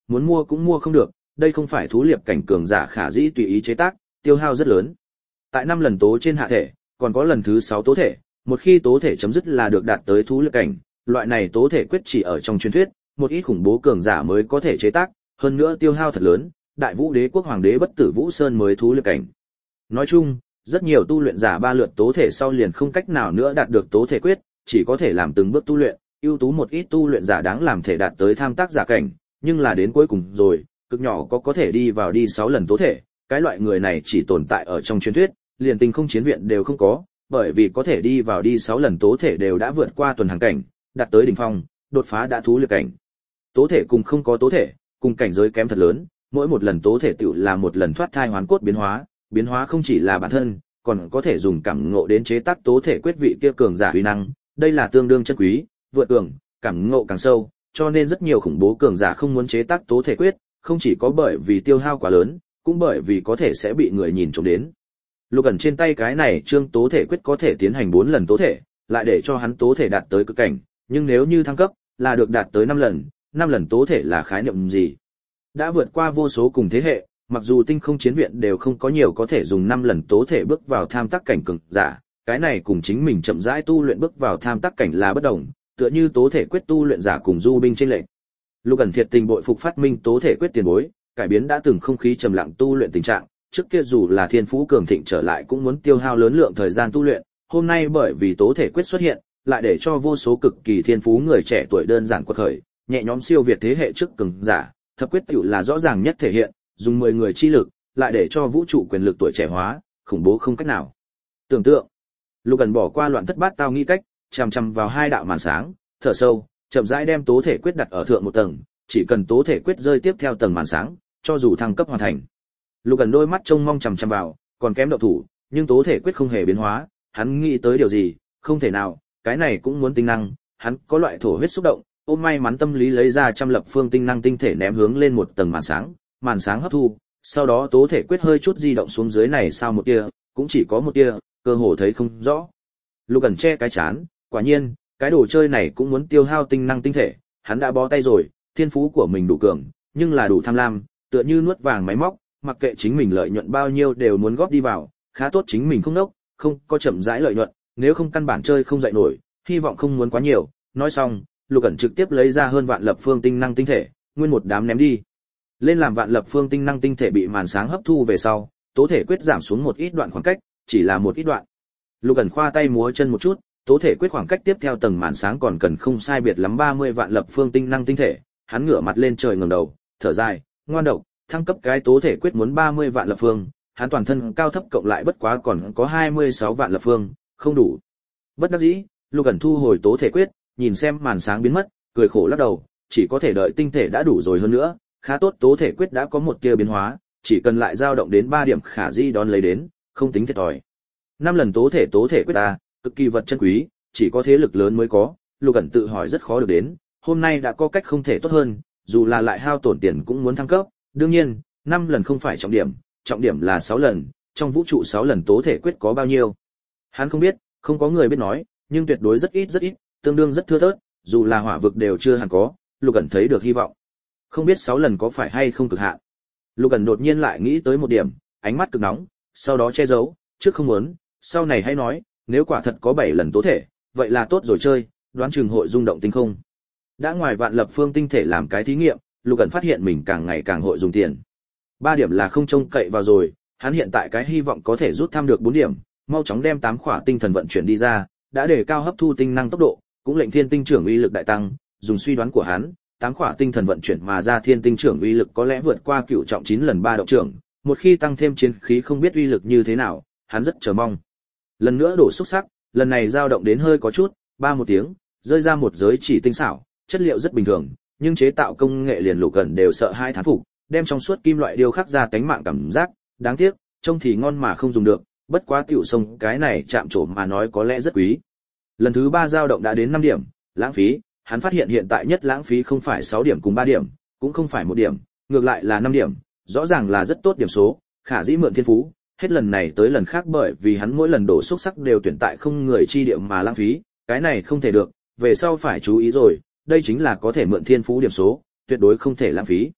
muốn mua cũng mua không được, đây không phải thú liệp cảnh cường giả khả dĩ tùy ý chế tác, tiêu hao rất lớn. Tại năm lần tố trên hạ thể, còn có lần thứ sáu tố thể, một khi tố thể chấm dứt là được đạt tới thú liệp cảnh, loại này tố thể quyết chỉ ở trong truyền thuyết, một ít khủng bố cường giả mới có thể chế tác, hơn nữa tiêu hao thật lớn, Đại Vũ Đế quốc hoàng đế bất tử Vũ Sơn mới thú liệp cảnh. Nói chung, rất nhiều tu luyện giả ba lượt tố thể sau liền không cách nào nữa đạt được tố thể quyết, chỉ có thể làm từng bước tu luyện, ưu tú một ít tu luyện giả đáng làm thể đạt tới tham tác giả cảnh, nhưng là đến cuối cùng rồi, cực nhỏ có có thể đi vào đi sáu lần tố thể, cái loại người này chỉ tồn tại ở trong truyền thuyết, liền tinh không chiến viện đều không có, bởi vì có thể đi vào đi sáu lần tố thể đều đã vượt qua tuần hàng cảnh, đạt tới đỉnh phong, đột phá đã thú liệp cảnh. Tố thể cùng không có tố thể, cùng cảnh giới kém thật lớn, mỗi một lần tố thể tựu là một lần thoát thai hoán cốt biến hóa, biến hóa không chỉ là bản thân, còn có thể dùng cảm ngộ đến chế tác tố thể quyết vị kia cường giả uy năng, đây là tương đương chân quý, vượt cường, cảm ngộ càng sâu, cho nên rất nhiều khủng bố cường giả không muốn chế tác tố thể quyết, không chỉ có bởi vì tiêu hao quá lớn, cũng bởi vì có thể sẽ bị người nhìn trộm đến. Lục Ẩn trên tay cái này trương tố thể quyết có thể tiến hành bốn lần tố thể, lại để cho hắn tố thể đạt tới cực cảnh, nhưng nếu như thăng cấp, là được đạt tới năm lần, năm lần tố thể là khái niệm gì? Đã vượt qua vô số cùng thế hệ, mặc dù tinh không chiến viện đều không có nhiều có thể dùng năm lần tố thể bước vào tham tác cảnh cường giả, cái này cùng chính mình chậm rãi tu luyện bước vào tham tác cảnh là bất đồng, tựa như tố thể quyết tu luyện giả cùng du binh trên lệnh. Lục Ẩn thiệt tình bội phục phát minh tố thể quyết tiền bối, cải biến đã từng không khí trầm lặng tu luyện tình trạng, trước kia dù là thiên phú cường thịnh trở lại cũng muốn tiêu hao lớn lượng thời gian tu luyện, hôm nay bởi vì tố thể quyết xuất hiện, lại để cho vô số cực kỳ thiên phú người trẻ tuổi đơn giản quật khởi, nhẹ nhõm siêu việt thế hệ trước cường giả, thập quyết tiểu là rõ ràng nhất thể hiện, dùng mười người chi lực, lại để cho vũ trụ quyền lực tuổi trẻ hóa, khủng bố không cách nào tưởng tượng. Lục Ẩn bỏ qua loạn thất bát tao nghĩ cách, chằm chằm vào hai đạo màn sáng, thở sâu, chậm rãi đem tố thể quyết đặt ở thượng một tầng, chỉ cần tố thể quyết rơi tiếp theo tầng màn sáng, cho dù thăng cấp hoàn thành. Lục Ẩn đôi mắt trông mong chằm chằm vào, còn kém động thủ, nhưng tố thể quyết không hề biến hóa, hắn nghĩ tới điều gì, không thể nào, cái này cũng muốn tinh năng, hắn có loại thổ huyết xúc động, ôm may mắn tâm lý lấy ra trăm lập phương tinh năng tinh thể ném hướng lên một tầng màn sáng, màn sáng hấp thu, sau đó tố thể quyết hơi chút di động xuống dưới này sao một tia, cũng chỉ có một tia, cơ hồ thấy không rõ. Lục Ẩn che cái chán, quả nhiên, cái đồ chơi này cũng muốn tiêu hao tinh năng tinh thể, hắn đã bó tay rồi, thiên phú của mình đủ cường, nhưng là đủ tham lam, tựa như nuốt vàng máy móc, mặc kệ chính mình lợi nhuận bao nhiêu đều muốn góp đi vào, khá tốt chính mình không nốc, không có chậm rãi lợi nhuận, nếu không căn bản chơi không dậy nổi, hy vọng không muốn quá nhiều. Nói xong, Lục Ẩn trực tiếp lấy ra hơn vạn lập phương tinh năng tinh thể, nguyên một đám ném đi. Lên làm vạn lập phương tinh năng tinh thể bị màn sáng hấp thu về sau, tố thể quyết giảm xuống một ít đoạn khoảng cách, chỉ là một ít đoạn. Lục Ẩn khoa tay múa chân một chút, tố thể quyết khoảng cách tiếp theo tầng màn sáng còn cần không sai biệt lắm ba mươi vạn lập phương tinh năng tinh thể, hắn ngửa mặt lên trời ngẩng đầu, thở dài, ngoan độc, thăng cấp cái tố thể quyết muốn ba mươi vạn lập phương, hắn toàn thân cao thấp cộng lại bất quá còn có hai mươi sáu vạn lập phương, không đủ. Bất đắc dĩ, Lục Ẩn thu hồi tố thể quyết, nhìn xem màn sáng biến mất, cười khổ lắc đầu, chỉ có thể đợi tinh thể đã đủ rồi hơn nữa, khá tốt tố thể quyết đã có một tia biến hóa, chỉ cần lại dao động đến ba điểm khả di đón lấy đến, không tính thiệt thòi. Năm lần tố thể tố thể quyết ta, cực kỳ vật chân quý, chỉ có thế lực lớn mới có, Lục Ẩn tự hỏi rất khó được đến, hôm nay đã có cách không thể tốt hơn, dù là lại hao tổn tiền cũng muốn thăng cấp, đương nhiên, năm lần không phải trọng điểm, trọng điểm là sáu lần, trong vũ trụ sáu lần tố thể quyết có bao nhiêu? Hắn không biết, không có người biết nói, nhưng tuyệt đối rất ít rất ít, tương đương rất thưa thớt, dù là hỏa vực đều chưa hẳn có, Lục Ẩn thấy được hy vọng. Không biết sáu lần có phải hay không cực hạn. Lục Ẩn đột nhiên lại nghĩ tới một điểm, ánh mắt cực nóng, sau đó che giấu, trước không muốn, sau này hãy nói, nếu quả thật có bảy lần tố thể, vậy là tốt rồi chơi, đoán chừng hội rung động tinh không. Đã ngoài vạn lập phương tinh thể làm cái thí nghiệm, Lục Ẩn phát hiện mình càng ngày càng hội dùng tiền. Ba điểm là không trông cậy vào rồi, hắn hiện tại cái hy vọng có thể rút thăm được bốn điểm, mau chóng đem tám khỏa tinh thần vận chuyển đi ra, đã để cao hấp thu tinh năng tốc độ, cũng lệnh thiên tinh trưởng uy lực đại tăng, dùng suy đoán của hắn, tám khỏa tinh thần vận chuyển mà ra thiên tinh trưởng uy lực có lẽ vượt qua cựu trọng chín lần ba động trưởng, một khi tăng thêm chiến khí không biết uy lực như thế nào, hắn rất chờ mong. Lần nữa đổ xúc sắc, lần này dao động đến hơi có chút, ba một tiếng, rơi ra một giới chỉ tinh xảo, chất liệu rất bình thường, nhưng chế tạo công nghệ liền Lục Ẩn đều sợ hai thán phục, đem trong suốt kim loại điêu khắc ra tánh mạng cảm giác, đáng tiếc, trông thì ngon mà không dùng được, bất quá tiểu sông cái này chạm trổ mà nói có lẽ rất quý. Lần thứ ba dao động đã đến năm điểm, lãng phí, hắn phát hiện hiện tại nhất lãng phí không phải sáu điểm cùng ba điểm, cũng không phải một điểm, ngược lại là năm điểm, rõ ràng là rất tốt điểm số, khả dĩ mượn thiên phú, hết lần này tới lần khác bởi vì hắn mỗi lần đổ xúc sắc đều tuyển tại không người chi điểm mà lãng phí, cái này không thể được, về sau phải chú ý rồi, đây chính là có thể mượn thiên phú điểm số, tuyệt đối không thể lãng phí.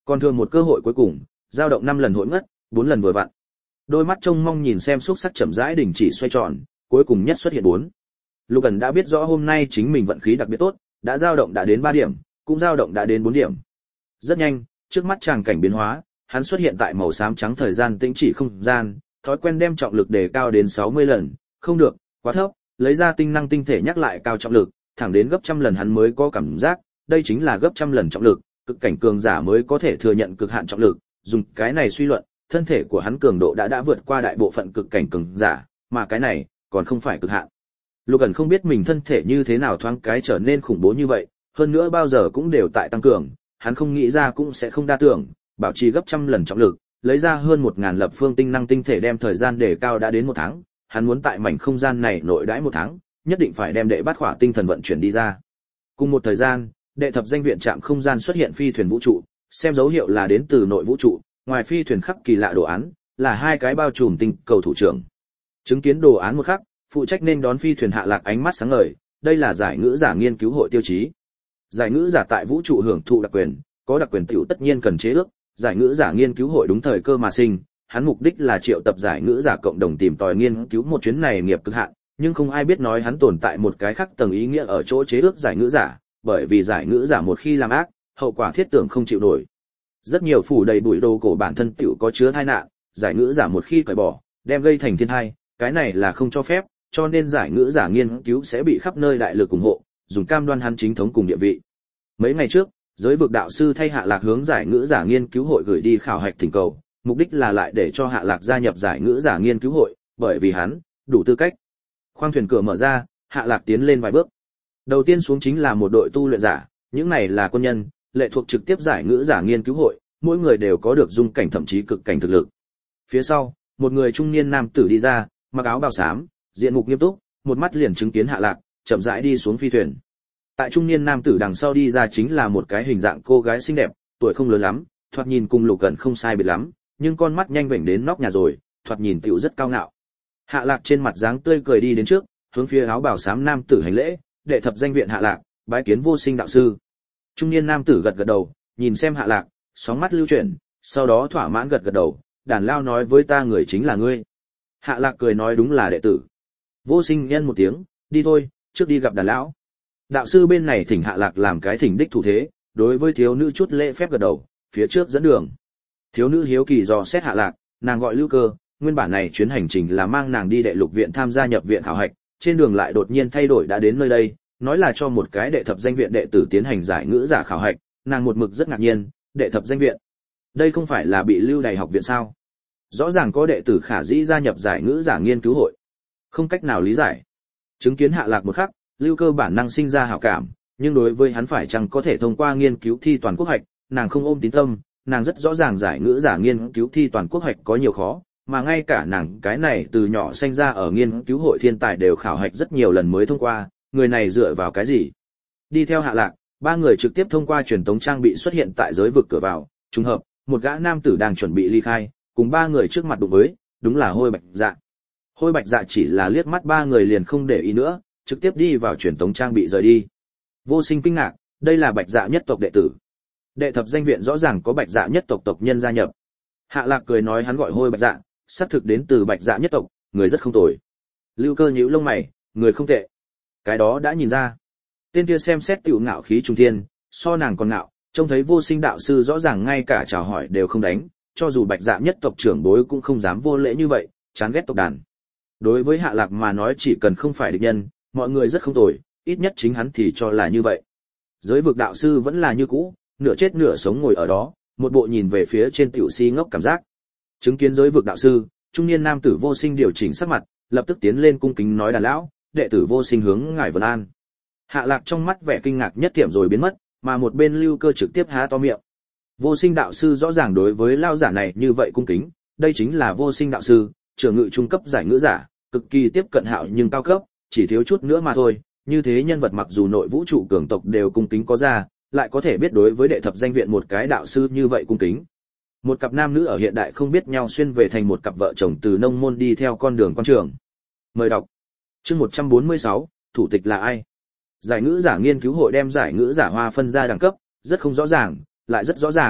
Còn thường một cơ hội cuối cùng, dao động năm lần hỗn ngất, bốn lần vừa vặn. Đôi mắt trông mong nhìn xem xúc sắc chậm rãi đình chỉ xoay tròn, cuối cùng nhất xuất hiện bốn. Logan đã biết rõ hôm nay chính mình vận khí đặc biệt tốt, đã dao động đã đến ba điểm, cũng dao động đã đến bốn điểm. Rất nhanh, trước mắt tràng cảnh biến hóa, hắn xuất hiện tại màu xám trắng thời gian tĩnh chỉ không gian, thói quen đem trọng lực đề cao đến sáu mươi lần, không được, quá thấp, lấy ra tinh năng tinh thể nhắc lại cao trọng lực, thẳng đến gấp trăm lần hắn mới có cảm giác, đây chính là gấp trăm lần trọng lực, cực cảnh cường giả mới có thể thừa nhận cực hạn trọng lực, dùng cái này suy luận, thân thể của hắn cường độ đã đã vượt qua đại bộ phận cực cảnh cường giả, mà cái này còn không phải cực hạn. Logan không biết mình thân thể như thế nào thoáng cái trở nên khủng bố như vậy, hơn nữa bao giờ cũng đều tại tăng cường, hắn không nghĩ ra cũng sẽ không đa tưởng, bảo trì gấp trăm lần trọng lực, lấy ra hơn một ngàn lập phương tinh năng tinh thể đem thời gian đề cao đã đến một tháng, hắn muốn tại mảnh không gian này nội đãi một tháng, nhất định phải đem đệ bát khỏa tinh thần vận chuyển đi ra. Cùng một thời gian, đệ thập danh viện trạm không gian xuất hiện phi thuyền vũ trụ, xem dấu hiệu là đến từ nội vũ trụ, ngoài phi thuyền khắc kỳ lạ đồ án, là hai cái bao trùm tinh cầu thủ trưởng. Chứng kiến đồ án một khắc, phụ trách nên đón phi thuyền Hạ Lạc ánh mắt sáng ngời, đây là giải ngữ giả nghiên cứu hội tiêu chí. Giải ngữ giả tại vũ trụ hưởng thụ đặc quyền, có đặc quyền tiểu tất nhiên cần chế ước, giải ngữ giả nghiên cứu hội đúng thời cơ mà sinh, hắn mục đích là triệu tập giải ngữ giả cộng đồng tìm tòi nghiên cứu một chuyến này nghiệp cực hạn, nhưng không ai biết nói hắn tồn tại một cái khác tầng ý nghĩa ở chỗ chế ước giải ngữ giả, bởi vì giải ngữ giả một khi làm ác, hậu quả thiết tưởng không chịu nổi. Rất nhiều phủ đầy bụi đồ cổ bản thân tiểu có chứa tai nạn, giải ngữ giả một khi cởi bỏ, đem gây thành thiên tai, cái này là không cho phép, cho nên giải ngữ giả nghiên cứu sẽ bị khắp nơi đại lực ủng hộ, dùng cam đoan hắn chính thống cùng địa vị. Mấy ngày trước, giới vực đạo sư thay Hạ Lạc hướng giải ngữ giả nghiên cứu hội gửi đi khảo hạch thỉnh cầu, mục đích là lại để cho Hạ Lạc gia nhập giải ngữ giả nghiên cứu hội, bởi vì hắn đủ tư cách. Khoang thuyền cửa mở ra, Hạ Lạc tiến lên vài bước. Đầu tiên xuống chính là một đội tu luyện giả, những này là quân nhân, lệ thuộc trực tiếp giải ngữ giả nghiên cứu hội, mỗi người đều có được dung cảnh thậm chí cực cảnh thực lực. Phía sau, một người trung niên nam tử đi ra, mặc áo bào xám, diện mục nghiêm túc, một mắt liền chứng kiến Hạ Lạc, chậm rãi đi xuống phi thuyền. Tại trung niên nam tử đằng sau đi ra chính là một cái hình dạng cô gái xinh đẹp, tuổi không lớn lắm, thoạt nhìn cùng Lục Cẩn không sai biệt lắm, nhưng con mắt nhanh vểnh đến nóc nhà rồi, thoạt nhìn tiểu rất cao ngạo. Hạ Lạc trên mặt dáng tươi cười đi đến trước, hướng phía áo bào xám nam tử hành lễ, đệ thập danh viện Hạ Lạc, bái kiến Vô Sinh đạo sư. Trung niên nam tử gật gật đầu, nhìn xem Hạ Lạc, sóng mắt lưu chuyển, sau đó thỏa mãn gật gật đầu, đàn lao nói với ta người chính là ngươi. Hạ Lạc cười nói đúng là đệ tử. Vô Sinh nhân một tiếng, đi thôi, trước đi gặp đàn lão. Đạo sư bên này thỉnh Hạ Lạc làm cái thỉnh đích thủ thế, đối với thiếu nữ chút lễ phép gật đầu, phía trước dẫn đường. Thiếu nữ hiếu kỳ dò xét Hạ Lạc, nàng gọi Lưu Cơ, nguyên bản này chuyến hành trình là mang nàng đi đệ lục viện tham gia nhập viện khảo hạch, trên đường lại đột nhiên thay đổi đã đến nơi đây, nói là cho một cái đệ thập danh viện đệ tử tiến hành giải ngữ giả khảo hạch, nàng một mực rất ngạc nhiên, đệ thập danh viện. Đây không phải là bị lưu đày học viện sao? Rõ ràng có đệ tử khả dĩ gia nhập giải ngữ giả nghiên cứu hội. Không cách nào lý giải. Chứng kiến Hạ Lạc một khắc, Lưu Cơ bản năng sinh ra hảo cảm, nhưng đối với hắn phải chăng có thể thông qua nghiên cứu thi toàn quốc hạch, nàng không ôm tín tâm, nàng rất rõ ràng giải ngữ giả nghiên cứu thi toàn quốc hạch có nhiều khó, mà ngay cả nàng cái này từ nhỏ sinh ra ở nghiên cứu hội thiên tài đều khảo hạch rất nhiều lần mới thông qua, người này dựa vào cái gì? Đi theo Hạ Lạc, ba người trực tiếp thông qua truyền tống trang bị xuất hiện tại giới vực cửa vào, trùng hợp, một gã nam tử đang chuẩn bị ly khai, cùng ba người trước mặt đụng với, đúng là Hôi Bạch Dạ. Hôi Bạch Dạ chỉ là liếc mắt ba người liền không để ý nữa, trực tiếp đi vào truyền tống trang bị rời đi. Vô Sinh kinh ngạc, đây là Bạch Dạ nhất tộc đệ tử. Đệ thập danh viện rõ ràng có Bạch Dạ nhất tộc tộc nhân gia nhập. Hạ Lạc cười nói hắn gọi Hôi Bạch Dạ, xác thực đến từ Bạch Dạ nhất tộc, người rất không tồi. Lưu Cơ nhíu lông mày, người không tệ. Cái đó đã nhìn ra. Tên kia xem xét tiểu ngạo khí trung thiên, so nàng còn ngạo, trông thấy Vô Sinh đạo sư rõ ràng ngay cả chào hỏi đều không đánh, cho dù Bạch Dạ nhất tộc trưởng bối cũng không dám vô lễ như vậy, chán ghét tộc đàn. Đối với Hạ Lạc mà nói chỉ cần không phải địch nhân, mọi người rất không tồi, ít nhất chính hắn thì cho là như vậy. Giới vực đạo sư vẫn là như cũ, nửa chết nửa sống ngồi ở đó, một bộ nhìn về phía trên tiểu si ngốc cảm giác. Chứng kiến giới vực đạo sư, trung niên nam tử Vô Sinh điều chỉnh sắc mặt, lập tức tiến lên cung kính nói đàn lão, đệ tử Vô Sinh hướng ngài vân an. Hạ Lạc trong mắt vẻ kinh ngạc nhất tiệm rồi biến mất, mà một bên Lưu Cơ trực tiếp há to miệng. Vô Sinh đạo sư rõ ràng đối với lao giả này như vậy cung kính, đây chính là Vô Sinh đạo sư, trưởng ngự trung cấp giải ngữ giả, cực kỳ tiếp cận hạo nhưng cao cấp, chỉ thiếu chút nữa mà thôi. Như thế nhân vật mặc dù nội vũ trụ cường tộc đều cung kính có ra, lại có thể biết đối với đệ thập danh viện một cái đạo sư như vậy cung kính. Một cặp nam nữ ở hiện đại không biết nhau xuyên về thành một cặp vợ chồng từ nông môn đi theo con đường quan trường. Mời đọc. Chương một trăm bốn mươi sáu, thủ tịch là ai? Giải ngữ giả nghiên cứu hội đem giải ngữ giả hoa phân ra đẳng cấp, rất không rõ ràng, lại rất rõ ràng,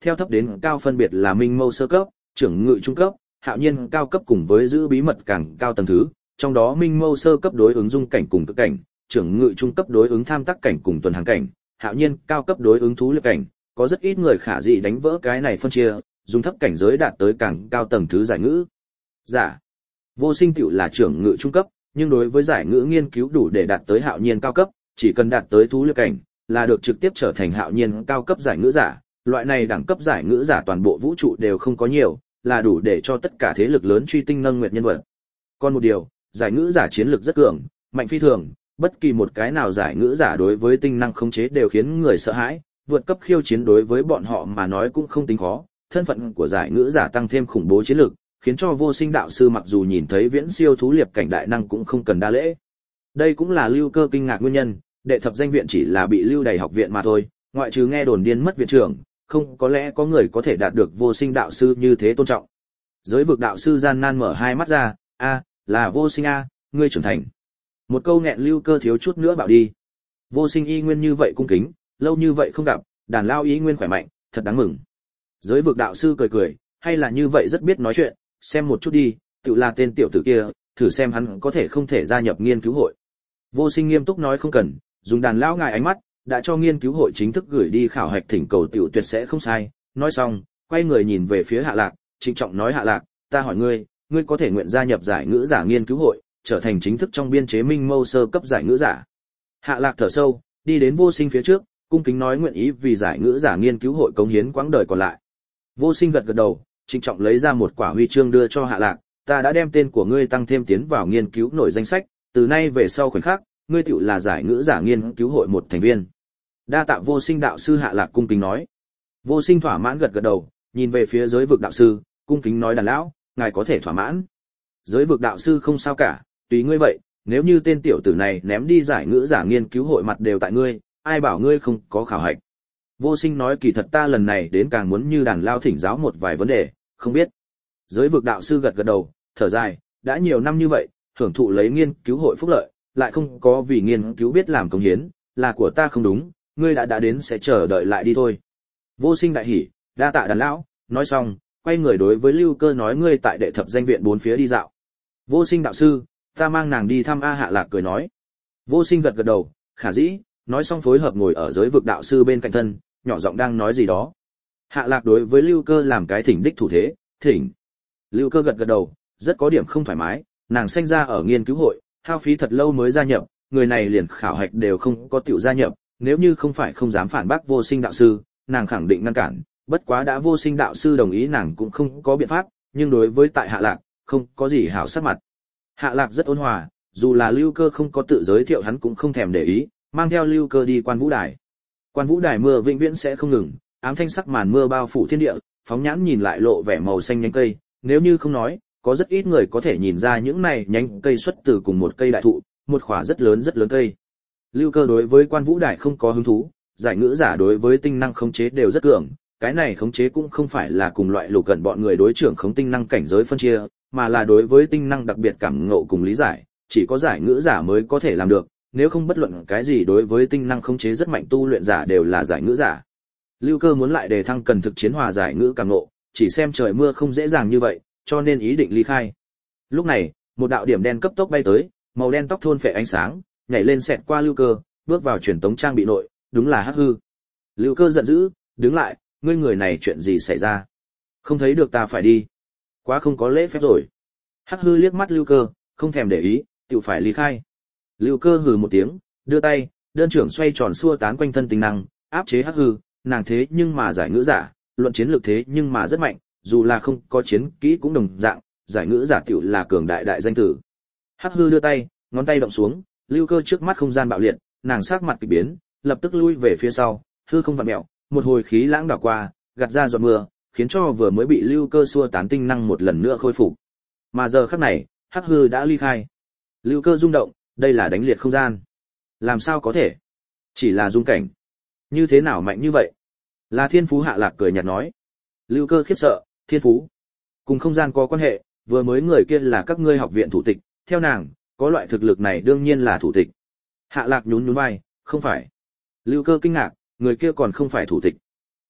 theo thấp đến cao phân biệt là minh mâu sơ cấp, trưởng ngự trung cấp, hạo nhiên cao cấp cùng với giữ bí mật càng cao tầng thứ, trong đó minh mâu sơ cấp đối ứng dung cảnh cùng cực cảnh, trưởng ngự trung cấp đối ứng tham tác cảnh cùng tuần hàng cảnh, hạo nhiên cao cấp đối ứng thú liệp cảnh, có rất ít người khả dị đánh vỡ cái này phân chia, dùng thấp cảnh giới đạt tới càng cao tầng thứ giải ngữ. Giả. Vô Sinh tựu là trưởng ngự trung cấp, nhưng đối với giải ngữ nghiên cứu đủ để đạt tới hạo nhiên cao cấp, chỉ cần đạt tới thú liệp cảnh, là được trực tiếp trở thành hạo nhiên cao cấp giải ngữ giả. Loại này đẳng cấp giải ngữ giả toàn bộ vũ trụ đều không có nhiều, là đủ để cho tất cả thế lực lớn truy tinh nâng nguyệt nhân vật. Còn một điều, giải ngữ giả chiến lực rất cường, mạnh phi thường, bất kỳ một cái nào giải ngữ giả đối với tinh năng khống chế đều khiến người sợ hãi, vượt cấp khiêu chiến đối với bọn họ mà nói cũng không tính khó. Thân phận của giải ngữ giả tăng thêm khủng bố chiến lực, khiến cho Vô Sinh đạo sư mặc dù nhìn thấy viễn siêu thú liệp cảnh đại năng cũng không cần đa lễ. Đây cũng là Lưu Cơ kinh ngạc nguyên nhân, đệ thập danh viện chỉ là bị lưu đầy học viện mà thôi, ngoại trừ nghe đồn điên mất viện trưởng, không có lẽ có người có thể đạt được Vô Sinh đạo sư như thế tôn trọng. Giới vực đạo sư gian nan mở hai mắt ra, a, là Vô Sinh a, ngươi trưởng thành. Một câu nghẹn Lưu Cơ thiếu chút nữa bảo đi. Vô Sinh y nguyên như vậy cung kính, lâu như vậy không gặp, đàn lao y nguyên khỏe mạnh, thật đáng mừng. Giới vực đạo sư cười cười, hay là như vậy rất biết nói chuyện, xem một chút đi, tự là tên tiểu tử kia, thử xem hắn có thể không thể gia nhập nghiên cứu hội. Vô Sinh nghiêm túc nói không cần, dùng đàn lão ngài ánh mắt, đã cho nghiên cứu hội chính thức gửi đi khảo hạch thỉnh cầu tiểu tuyệt sẽ không sai. Nói xong, quay người nhìn về phía Hạ Lạc, trịnh trọng nói Hạ Lạc, ta hỏi ngươi, ngươi có thể nguyện gia nhập giải ngữ giả nghiên cứu hội, trở thành chính thức trong biên chế minh mâu sơ cấp giải ngữ giả. Hạ Lạc thở sâu, đi đến Vô Sinh phía trước, cung kính nói nguyện ý vì giải ngữ giả nghiên cứu hội cống hiến quãng đời còn lại. Vô Sinh gật gật đầu, trịnh trọng lấy ra một quả huy chương đưa cho Hạ Lạc, ta đã đem tên của ngươi tăng thêm tiến vào nghiên cứu nổi danh sách, từ nay về sau khoảnh khắc, ngươi tựu là giải ngữ giả nghiên cứu hội một thành viên. Đa tạ Vô Sinh đạo sư. Hạ Lạc cung kính nói. Vô Sinh thỏa mãn gật gật đầu, nhìn về phía giới vực đạo sư, cung kính nói đàn lão, ngài có thể thỏa mãn. Giới vực đạo sư không sao cả, tùy ngươi vậy, nếu như tên tiểu tử này ném đi giải ngữ giả nghiên cứu hội mặt đều tại ngươi, ai bảo ngươi không có khảo hạch. Vô Sinh nói kỳ thật ta lần này đến càng muốn như đàn lao thỉnh giáo một vài vấn đề, không biết. Giới vực đạo sư gật gật đầu, thở dài, đã nhiều năm như vậy, hưởng thụ lấy nghiên cứu hội phúc lợi, lại không có vì nghiên cứu biết làm công hiến, là của ta không đúng, ngươi đã đã đến sẽ chờ đợi lại đi thôi. Vô Sinh đại hỉ, đa tạ đàn lão, nói xong, quay người đối với Lưu Cơ nói ngươi tại đệ thập danh viện bốn phía đi dạo. Vô Sinh đạo sư, ta mang nàng đi thăm a. Hạ Lạc cười nói. Vô Sinh gật gật đầu, khả dĩ, nói xong phối hợp ngồi ở giới vực đạo sư bên cạnh thân, nhỏ giọng đang nói gì đó. Hạ Lạc đối với Lưu Cơ làm cái thỉnh đích thủ thế, thỉnh. Lưu Cơ gật gật đầu, rất có điểm không thoải mái, nàng sinh ra ở nghiên cứu hội, hao phí thật lâu mới gia nhập, người này liền khảo hạch đều không có tiểu gia nhập, nếu như không phải không dám phản bác Vô Sinh đạo sư, nàng khẳng định ngăn cản, bất quá đã Vô Sinh đạo sư đồng ý nàng cũng không có biện pháp, nhưng đối với tại Hạ Lạc, không có gì hảo sắc mặt. Hạ Lạc rất ôn hòa, dù là Lưu Cơ không có tự giới thiệu hắn cũng không thèm để ý, mang theo Lưu Cơ đi Quan Vũ Đài. Quan Vũ Đài mưa vĩnh viễn sẽ không ngừng, ám thanh sắc màn mưa bao phủ thiên địa, phóng nhãn nhìn lại lộ vẻ màu xanh nhánh cây, nếu như không nói, có rất ít người có thể nhìn ra những này nhánh cây xuất từ cùng một cây đại thụ, một khỏa rất lớn rất lớn cây. Lưu Cơ đối với Quan Vũ Đài không có hứng thú, giải ngữ giả đối với tinh năng khống chế đều rất cường, cái này khống chế cũng không phải là cùng loại lục gần bọn người đối trưởng khống tinh năng cảnh giới phân chia, mà là đối với tinh năng đặc biệt cảm ngộ cùng lý giải, chỉ có giải ngữ giả mới có thể làm được, nếu không bất luận cái gì đối với tinh năng khống chế rất mạnh tu luyện giả đều là giải ngữ giả. Lưu Cơ muốn lại đề thăng cần thực chiến hòa giải ngữ cảm ngộ, chỉ xem trời mưa không dễ dàng như vậy, cho nên ý định ly khai. Lúc này, một đạo điểm đen cấp tốc bay tới, màu đen tóc thôn phệ ánh sáng, nhảy lên xẹt qua Lưu Cơ, bước vào truyền tống trang bị nội, đúng là Hắc Hư. Lưu Cơ giận dữ, đứng lại, ngươi người này chuyện gì xảy ra? Không thấy được ta phải đi. Quá không có lễ phép rồi. Hắc Hư liếc mắt Lưu Cơ, không thèm để ý, tự phải ly khai. Lưu Cơ hừ một tiếng, đưa tay, đơn trưởng xoay tròn xua tán quanh thân tinh năng, áp chế Hắc Hư, nàng thế nhưng mà giải ngữ giả, luận chiến lược thế nhưng mà rất mạnh, dù là không có chiến kỹ cũng đồng dạng, giải ngữ giả tiểu là cường đại đại danh tử. Hắc Hư đưa tay, ngón tay động xuống, Lưu Cơ trước mắt không gian bạo liệt, nàng sắc mặt kỳ biến, lập tức lui về phía sau, hư không vặn mèo, một hồi khí lãng đảo qua, gạt ra giọt mưa, khiến cho vừa mới bị Lưu Cơ xua tán tinh năng một lần nữa khôi phục. Mà giờ khắc này, Hắc Hư đã ly khai. Lưu Cơ rung động, đây là đánh liệt không gian. Làm sao có thể? Chỉ là dung cảnh. Như thế nào mạnh như vậy? Là thiên phú. Hạ Lạc cười nhạt nói. Lưu Cơ khiếp sợ, thiên phú cùng không gian có quan hệ, vừa mới người kia là các ngươi học viện thủ tịch, theo nàng, có loại thực lực này đương nhiên là thủ tịch. Hạ Lạc nhún nhún vai, không phải. Lưu Cơ kinh ngạc, người kia còn không phải thủ tịch.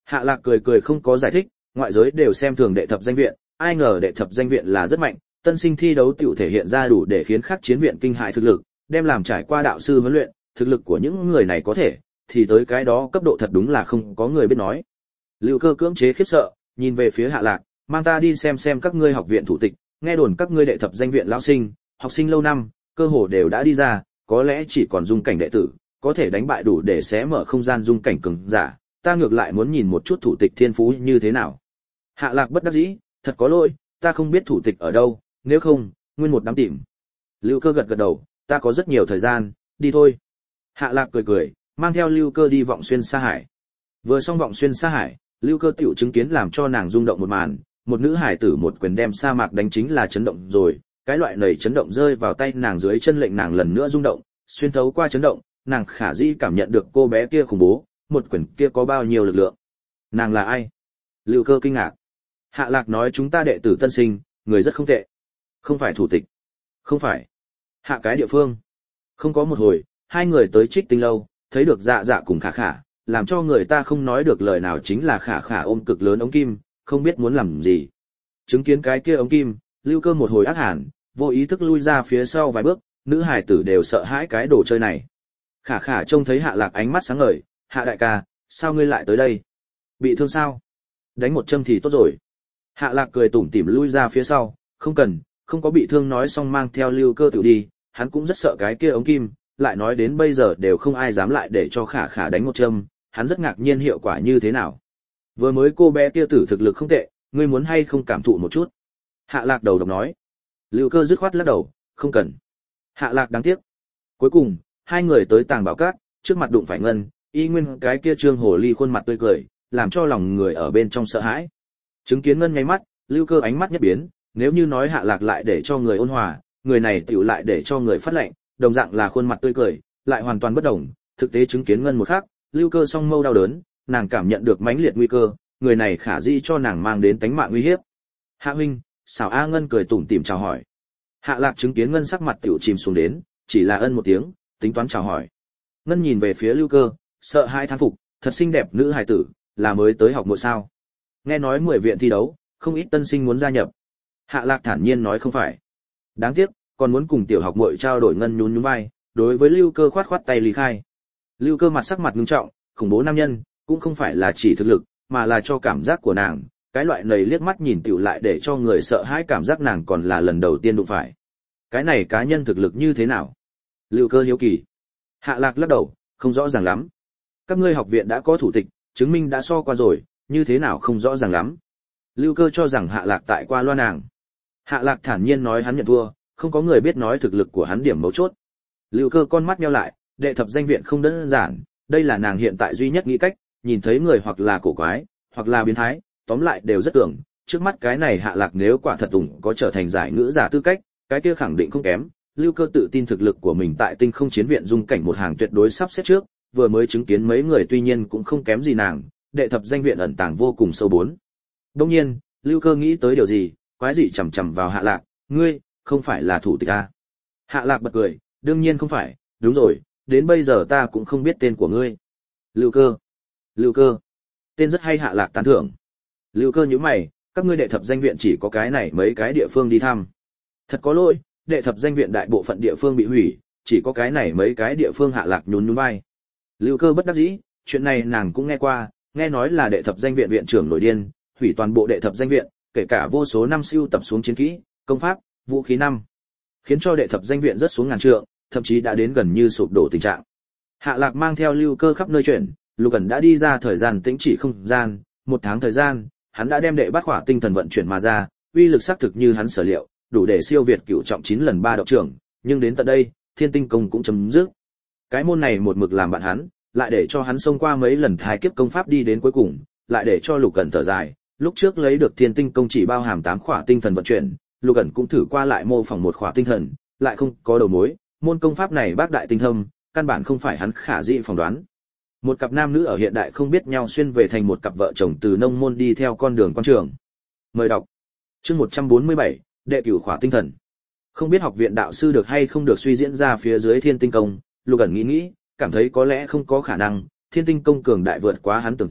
Hạ Lạc cười cười không có giải thích, ngoại giới đều xem thường đệ thập danh viện, ai ngờ đệ thập danh viện là rất mạnh, tân sinh thi đấu tiểu thể hiện ra đủ để khiến khắc chiến viện kinh hãi thực lực, đem làm trải qua đạo sư huấn luyện, thực lực của những người này có thể, thì tới cái đó cấp độ thật đúng là không có người biết nói. Lưu Cơ cưỡng chế khiếp sợ, nhìn về phía Hạ Lạc, mang ta đi xem xem các ngươi học viện thủ tịch, nghe đồn các ngươi đệ thập danh viện lão sinh, học sinh lâu năm, cơ hồ đều đã đi ra, có lẽ chỉ còn dung cảnh đệ tử, có thể đánh bại đủ để xé mở không gian dung cảnh cường giả, ta ngược lại muốn nhìn một chút thủ tịch thiên phú như thế nào. Hạ Lạc bất đắc dĩ, thật có lỗi, ta không biết thủ tịch ở đâu, nếu không, nguyên một đám tìm. Lưu Cơ gật gật đầu, ta có rất nhiều thời gian, đi thôi. Hạ Lạc cười cười, mang theo Lưu Cơ đi vọng xuyên xa hải. Vừa xong vọng xuyên xa hải, Lưu Cơ tiểu chứng kiến làm cho nàng rung động một màn, một nữ hải tử một quyền đem sa mạc đánh chính là chấn động rồi, cái loại nầy chấn động rơi vào tay nàng dưới chân lệnh nàng lần nữa rung động, xuyên thấu qua chấn động, nàng khả dĩ cảm nhận được cô bé kia khủng bố, một quyền kia có bao nhiêu lực lượng. Nàng là ai? Lưu Cơ kinh ngạc. Hạ Lạc nói chúng ta đệ tử tân sinh, người rất không tệ. Không phải thủ tịch. Không phải. Hạ cái địa phương. Không có một hồi, hai người tới Trích Tinh lâu, thấy được Dạ Dạ cùng Khả Khả, làm cho người ta không nói được lời nào chính là Khả Khả ôm cực lớn ống kim, không biết muốn làm gì. Chứng kiến cái kia ống kim, Lưu Cơ một hồi ác hàn, vô ý thức lui ra phía sau vài bước, nữ hài tử đều sợ hãi cái đồ chơi này. Khả Khả trông thấy Hạ Lạc ánh mắt sáng ngời, Hạ đại ca, sao ngươi lại tới đây? Bị thương sao? Đánh một châm thì tốt rồi. Hạ Lạc cười tủm tỉm lui ra phía sau, không cần, không có bị thương nói xong mang theo Lưu Cơ tự đi, hắn cũng rất sợ cái kia ống kim, lại nói đến bây giờ đều không ai dám lại để cho Khả Khả đánh một châm, hắn rất ngạc nhiên hiệu quả như thế nào. Vừa mới cô bé kia tử thực lực không tệ, ngươi muốn hay không cảm thụ một chút? Hạ Lạc đầu độc nói. Lưu Cơ dứt khoát lắc đầu, không cần. Hạ Lạc đáng tiếc. Cuối cùng, hai người tới Tàng Bảo Các, trước mặt đụng phải Ngân, y nguyên cái kia trương hồ ly khuôn mặt tươi cười, làm cho lòng người ở bên trong sợ hãi. Chứng kiến Ngân nháy mắt, Lưu Cơ ánh mắt nhất biến, nếu như nói Hạ Lạc lại để cho người ôn hòa, người này tiểu lại để cho người phát lệnh, đồng dạng là khuôn mặt tươi cười, lại hoàn toàn bất đồng, thực tế chứng kiến Ngân một khắc, Lưu Cơ song mâu đau đớn, nàng cảm nhận được mãnh liệt nguy cơ, người này khả dĩ cho nàng mang đến tánh mạng nguy hiểm. Hạ huynh, xảo A. Ngân cười tủm tỉm chào hỏi. Hạ Lạc chứng kiến Ngân sắc mặt tiểu chìm xuống đến, chỉ là ân một tiếng, tính toán chào hỏi. Ngân nhìn về phía Lưu Cơ, sợ hai thán phục, thật xinh đẹp nữ hài tử, là mới tới học muội sao? Nghe nói mười viện thi đấu, không ít tân sinh muốn gia nhập. Hạ Lạc thản nhiên nói không phải. Đáng tiếc, còn muốn cùng tiểu học muội trao đổi. Ngân nhún nhún vai, đối với Lưu Cơ khoát khoát tay lý khai. Lưu Cơ mặt sắc mặt nghiêm trọng, khủng bố nam nhân, cũng không phải là chỉ thực lực, mà là cho cảm giác của nàng, cái loại này liếc mắt nhìn tiểu lại để cho người sợ hãi cảm giác nàng còn là lần đầu tiên đụng phải. Cái này cá nhân thực lực như thế nào? Lưu Cơ hiếu kỳ. Hạ Lạc lắc đầu, không rõ ràng lắm. Các ngươi học viện đã có thủ tịch, chứng minh đã so qua rồi, như thế nào không rõ ràng lắm. Lưu Cơ cho rằng Hạ Lạc tại qua loa nàng. Hạ Lạc thản nhiên nói hắn nhận thua, không có người biết nói thực lực của hắn điểm mấu chốt. Lưu Cơ con mắt nheo lại, đệ thập danh viện không đơn giản, đây là nàng hiện tại duy nhất nghĩ cách, nhìn thấy người hoặc là cổ quái, hoặc là biến thái, tóm lại đều rất tưởng, trước mắt cái này Hạ Lạc nếu quả thật ủng có trở thành giải ngữ giả tư cách, cái kia khẳng định không kém. Lưu Cơ tự tin thực lực của mình tại Tinh Không Chiến viện dung cảnh một hàng tuyệt đối sắp xếp trước, vừa mới chứng kiến mấy người tuy nhiên cũng không kém gì nàng, đệ thập danh viện ẩn tàng vô cùng sâu bốn. Đương nhiên, Lưu Cơ nghĩ tới điều gì, quái dị chằm chằm vào Hạ Lạc, ngươi, không phải là thủ tịch à? Hạ Lạc bật cười, đương nhiên không phải, đúng rồi, đến bây giờ ta cũng không biết tên của ngươi. Lưu Cơ. Lưu Cơ. Tên rất hay. Hạ Lạc tán thưởng. Lưu Cơ nhíu mày, các ngươi đệ thập danh viện chỉ có cái này mấy cái địa phương đi thăm. Thật có lỗi, đệ thập danh viện đại bộ phận địa phương bị hủy, chỉ có cái này mấy cái địa phương. Hạ Lạc nhún nhún vai. Lưu Cơ bất đắc dĩ, chuyện này nàng cũng nghe qua, nghe nói là đệ thập danh viện viện trưởng nổi điên, hủy toàn bộ đệ thập danh viện, kể cả vô số năm siêu tập xuống chiến kỹ, công pháp, vũ khí năm, khiến cho đệ thập danh viện rất xuống ngàn trượng, thậm chí đã đến gần như sụp đổ tình trạng. Hạ Lạc mang theo Lưu Cơ khắp nơi chuyển, Lục Ẩn đã đi ra thời gian tĩnh chỉ không gian, một tháng thời gian, hắn đã đem đệ bát khỏa tinh thần vận chuyển mà ra, uy lực xác thực như hắn sở liệu, đủ để siêu việt cửu trọng chín lần ba động trưởng, nhưng đến tận đây, Thiên Tinh công cũng chấm dứt. Cái môn này một mực làm bạn hắn, lại để cho hắn xông qua mấy lần thái kiếp công pháp đi đến cuối cùng, lại để cho Lục Ẩn thở dài, lúc trước lấy được Thiên Tinh công chỉ bao hàm tám khỏa tinh thần vận chuyển, Lục Ẩn cũng thử qua lại mô phỏng một khỏa tinh thần, lại không có đầu mối, môn công pháp này bác đại tinh thâm, căn bản không phải hắn khả dĩ phỏng đoán. Một cặp nam nữ ở hiện đại không biết nhau xuyên về thành một cặp vợ chồng từ nông môn đi theo con đường quan trường. Mời đọc. Chương một trăm bốn mươi bảy, đệ cửu khỏa tinh thần. Không biết học viện đạo sư được hay không được suy diễn ra phía dưới Thiên Tinh công, Lục Ẩn nghĩ nghĩ, cảm thấy có lẽ không có khả năng, Thiên Tinh công cường đại vượt quá hắn tưởng tượng,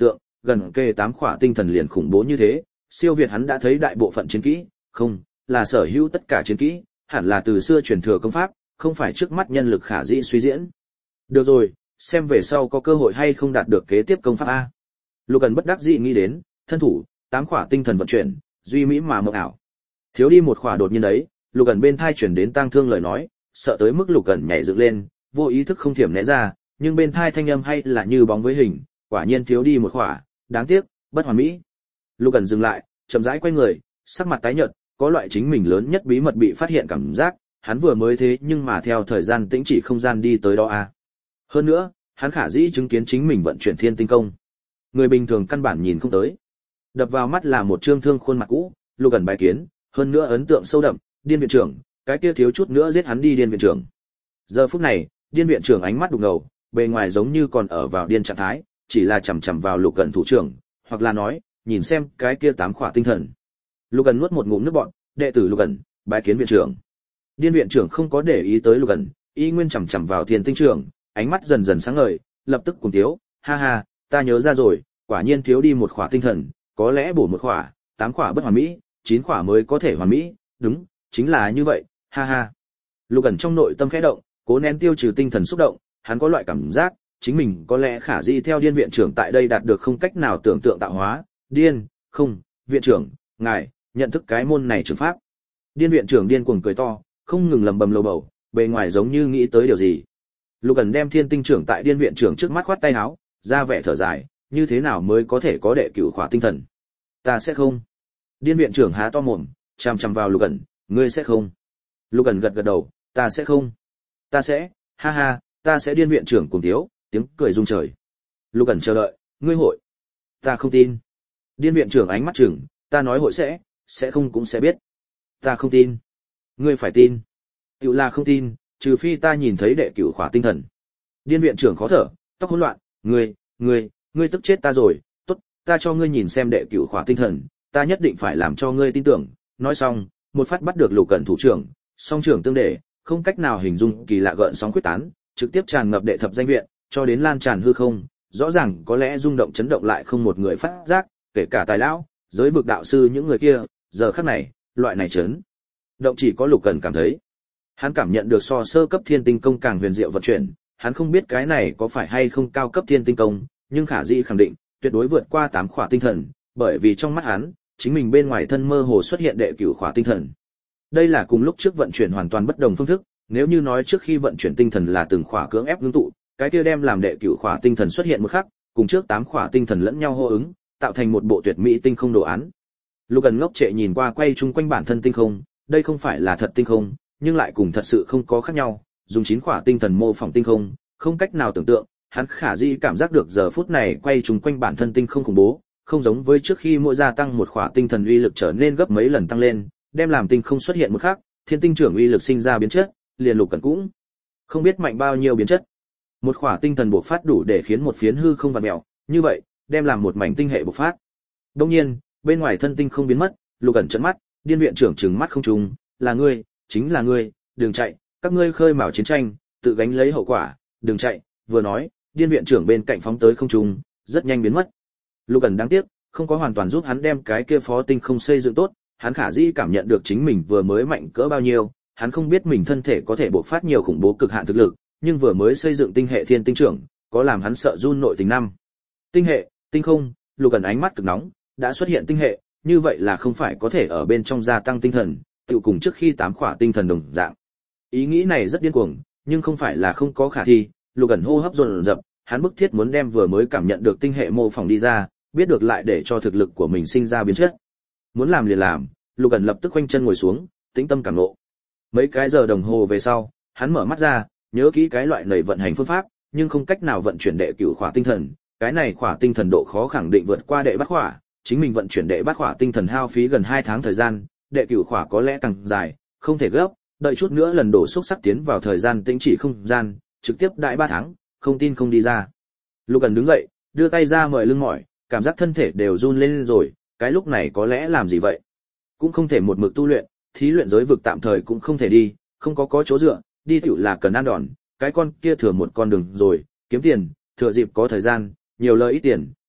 gần kề tám khỏa tinh thần liền khủng bố như thế, siêu việt hắn đã thấy đại bộ phận chiến kỹ, không, là sở hữu tất cả chiến kỹ, hẳn là từ xưa truyền thừa công pháp, không phải trước mắt nhân lực khả dĩ suy diễn. Được rồi, xem về sau có cơ hội hay không đạt được kế tiếp công pháp a. Lục Ẩn bất đắc dĩ nghĩ đến, thân thủ, tám khỏa tinh thần vận chuyển, duy mỹ mà mộng ảo. Thiếu đi một khỏa đột nhiên đấy, Lục Ẩn bên thai chuyển đến tang thương lời nói, sợ tới mức Lục Ẩn nhảy dựng lên, vô ý thức không thiểm né ra, nhưng bên thai thanh âm hay là như bóng với hình, quả nhiên thiếu đi một khỏa, đáng tiếc, bất hoàn mỹ. Lục Ẩn dừng lại, chậm rãi quay người, sắc mặt tái nhợt, có loại chính mình lớn nhất bí mật bị phát hiện cảm giác, hắn vừa mới thế nhưng mà theo thời gian tĩnh chỉ không gian đi tới đó a. Hơn nữa, hắn khả dĩ chứng kiến chính mình vận chuyển thiên tinh công. Người bình thường căn bản nhìn không tới. Đập vào mắt là một trương thương khuôn mặt cũ, Lục Ẩn bài kiến, hơn nữa ấn tượng sâu đậm, Điên viện trưởng, cái kia thiếu chút nữa giết hắn đi Điên viện trưởng. Giờ phút này, Điên viện trưởng ánh mắt đục ngầu, bề ngoài giống như còn ở vào điên trạng thái, chỉ là chằm chằm vào Lục Ẩn thủ trưởng, hoặc là nói, nhìn xem cái kia tám khỏa tinh thần. Lục Ẩn nuốt một ngụm nước bọt, đệ tử Lục Ẩn, bái kiến viện trưởng. Điên viện trưởng không có để ý tới Lục Ẩn, y nguyên chằm chằm vào Thiên Tinh trưởng, ánh mắt dần dần sáng ngời, lập tức cùng tiếu, ha ha, ta nhớ ra rồi, quả nhiên thiếu đi một khỏa tinh thần, có lẽ bổ một khỏa, tám khỏa bất hoàn mỹ, chín khỏa mới có thể hoàn mỹ, đúng, chính là như vậy, ha ha. Lục Ẩn trong nội tâm khẽ động, cố nén tiêu trừ tinh thần xúc động, hắn có loại cảm giác, chính mình có lẽ khả dĩ theo Điên viện trưởng tại đây đạt được không cách nào tưởng tượng tạo hóa, điên, không, viện trưởng, ngài, nhận thức cái môn này trường pháp. Điên viện trưởng điên cuồng cười to, không ngừng lầm bầm lầu bầu, bề ngoài giống như nghĩ tới điều gì. Lục Ẩn đem Thiên Tinh trưởng tại Điên viện trưởng trước mắt khoát tay áo, ra vẻ thở dài, như thế nào mới có thể có đệ cửu khỏa tinh thần? Ta sẽ không. Điên viện trưởng há to mồm, chằm chằm vào Lục Ẩn, ngươi sẽ không? Lục Ẩn gật gật đầu, ta sẽ không. Ta sẽ, ha ha, ta sẽ. Điên viện trưởng cùng thiếu, tiếng cười rung trời. Lục Ẩn chờ đợi, ngươi hội? Ta không tin. Điên viện trưởng ánh mắt trừng, ta nói hội sẽ, sẽ không cũng sẽ biết. Ta không tin. Ngươi phải tin. Tiểu là không tin, trừ phi ta nhìn thấy đệ cửu khỏa tinh thần. Điên viện trưởng khó thở, tóc hỗn loạn, ngươi, ngươi, ngươi tức chết ta rồi, tốt, ta cho ngươi nhìn xem đệ cửu khỏa tinh thần, ta nhất định phải làm cho ngươi tin tưởng. Nói xong, một phát bắt được Lục Ẩn thủ trưởng, song trưởng tương để, không cách nào hình dung kỳ lạ gợn sóng quyết tán, trực tiếp tràn ngập đệ thập danh viện, cho đến lan tràn hư không, rõ ràng có lẽ rung động chấn động lại không một người phát giác, kể cả tài lão, giới vực đạo sư những người kia, giờ khắc này, loại này chấn động chỉ có Lục Ẩn cảm thấy. Hắn cảm nhận được so sơ cấp thiên tinh công càng huyền diệu vận chuyển, hắn không biết cái này có phải hay không cao cấp thiên tinh công, nhưng khả dĩ khẳng định, tuyệt đối vượt qua tám khỏa tinh thần, bởi vì trong mắt hắn, chính mình bên ngoài thân mơ hồ xuất hiện đệ cửu khỏa tinh thần. Đây là cùng lúc trước vận chuyển hoàn toàn bất đồng phương thức, nếu như nói trước khi vận chuyển tinh thần là từng khỏa cưỡng ép ngưng tụ, cái kia đem làm đệ cửu khỏa tinh thần xuất hiện một khắc, cùng trước tám khỏa tinh thần lẫn nhau hô ứng, tạo thành một bộ tuyệt mỹ tinh không đồ án. Lục Ẩn ngốc trệ nhìn qua quay chung quanh bản thân tinh không, đây không phải là thật tinh không, nhưng lại cùng thật sự không có khác nhau, dùng chín khỏa tinh thần mô phỏng tinh không, không cách nào tưởng tượng, hắn khả dĩ cảm giác được giờ phút này quay chung quanh bản thân tinh không khủng bố, không giống với trước khi mỗi gia tăng một khỏa tinh thần uy lực trở nên gấp mấy lần tăng lên, đem làm tinh không xuất hiện một khắc, Thiên Tinh trưởng uy lực sinh ra biến chất, liền Lục Ẩn cũng không biết mạnh bao nhiêu biến chất. Một khỏa tinh thần bộc phát đủ để khiến một phiến hư không vặn mèo, như vậy, đem làm một mảnh tinh hệ bộc phát. Đương nhiên, bên ngoài thân tinh không biến mất, Lục Ẩn trợn mắt, Điên viện trưởng trừng mắt không trùng, là ngươi, chính là ngươi, đừng chạy, các ngươi khơi mào chiến tranh, tự gánh lấy hậu quả, đừng chạy. Vừa nói, Điên viện trưởng bên cạnh phóng tới không trung, rất nhanh biến mất. Lục Ẩn đáng tiếc, không có hoàn toàn giúp hắn đem cái kia phó tinh không xây dựng tốt, hắn khả dĩ cảm nhận được chính mình vừa mới mạnh cỡ bao nhiêu, hắn không biết mình thân thể có thể bộc phát nhiều khủng bố cực hạn thực lực, nhưng vừa mới xây dựng tinh hệ Thiên Tinh trưởng, có làm hắn sợ run nội tình năm. Tinh hệ, tinh không, Lục Ẩn ánh mắt cực nóng, đã xuất hiện tinh hệ, như vậy là không phải có thể ở bên trong gia tăng tinh thần, tự cùng trước khi tám khỏa tinh thần đồng dạng. Ý nghĩ này rất điên cuồng, nhưng không phải là không có khả thi, Lục Ẩn hô hấp dồn dập, hắn bức thiết muốn đem vừa mới cảm nhận được tinh hệ mô phỏng đi ra, biết được lại để cho thực lực của mình sinh ra biến chất. Muốn làm liền làm, Lục Ẩn lập tức khoanh chân ngồi xuống, tĩnh tâm cảm ngộ. Mấy cái giờ đồng hồ về sau, hắn mở mắt ra, nhớ kỹ cái loại nảy vận hành phương pháp, nhưng không cách nào vận chuyển đệ cửu khỏa tinh thần, cái này khỏa tinh thần độ khó khẳng định vượt qua đệ bát khỏa, chính mình vận chuyển đệ bát khỏa tinh thần hao phí gần hai tháng thời gian, đệ cửu khỏa có lẽ càng dài, không thể gấp, đợi chút nữa lần đổ xúc sắc tiến vào thời gian tĩnh chỉ không gian, trực tiếp đại ba tháng, không tin không đi ra. Lục Ẩn đứng dậy, đưa tay ra mời lưng mỏi, cảm giác thân thể đều run lên rồi, cái lúc này có lẽ làm gì vậy? Cũng không thể một mực tu luyện, thí luyện giới vực tạm thời cũng không thể đi, không có có chỗ dựa, đi tiểu là cần ăn đòn, cái con kia thừa một con đường rồi, kiếm tiền, thừa dịp có thời gian, nhiều lời ít tiền,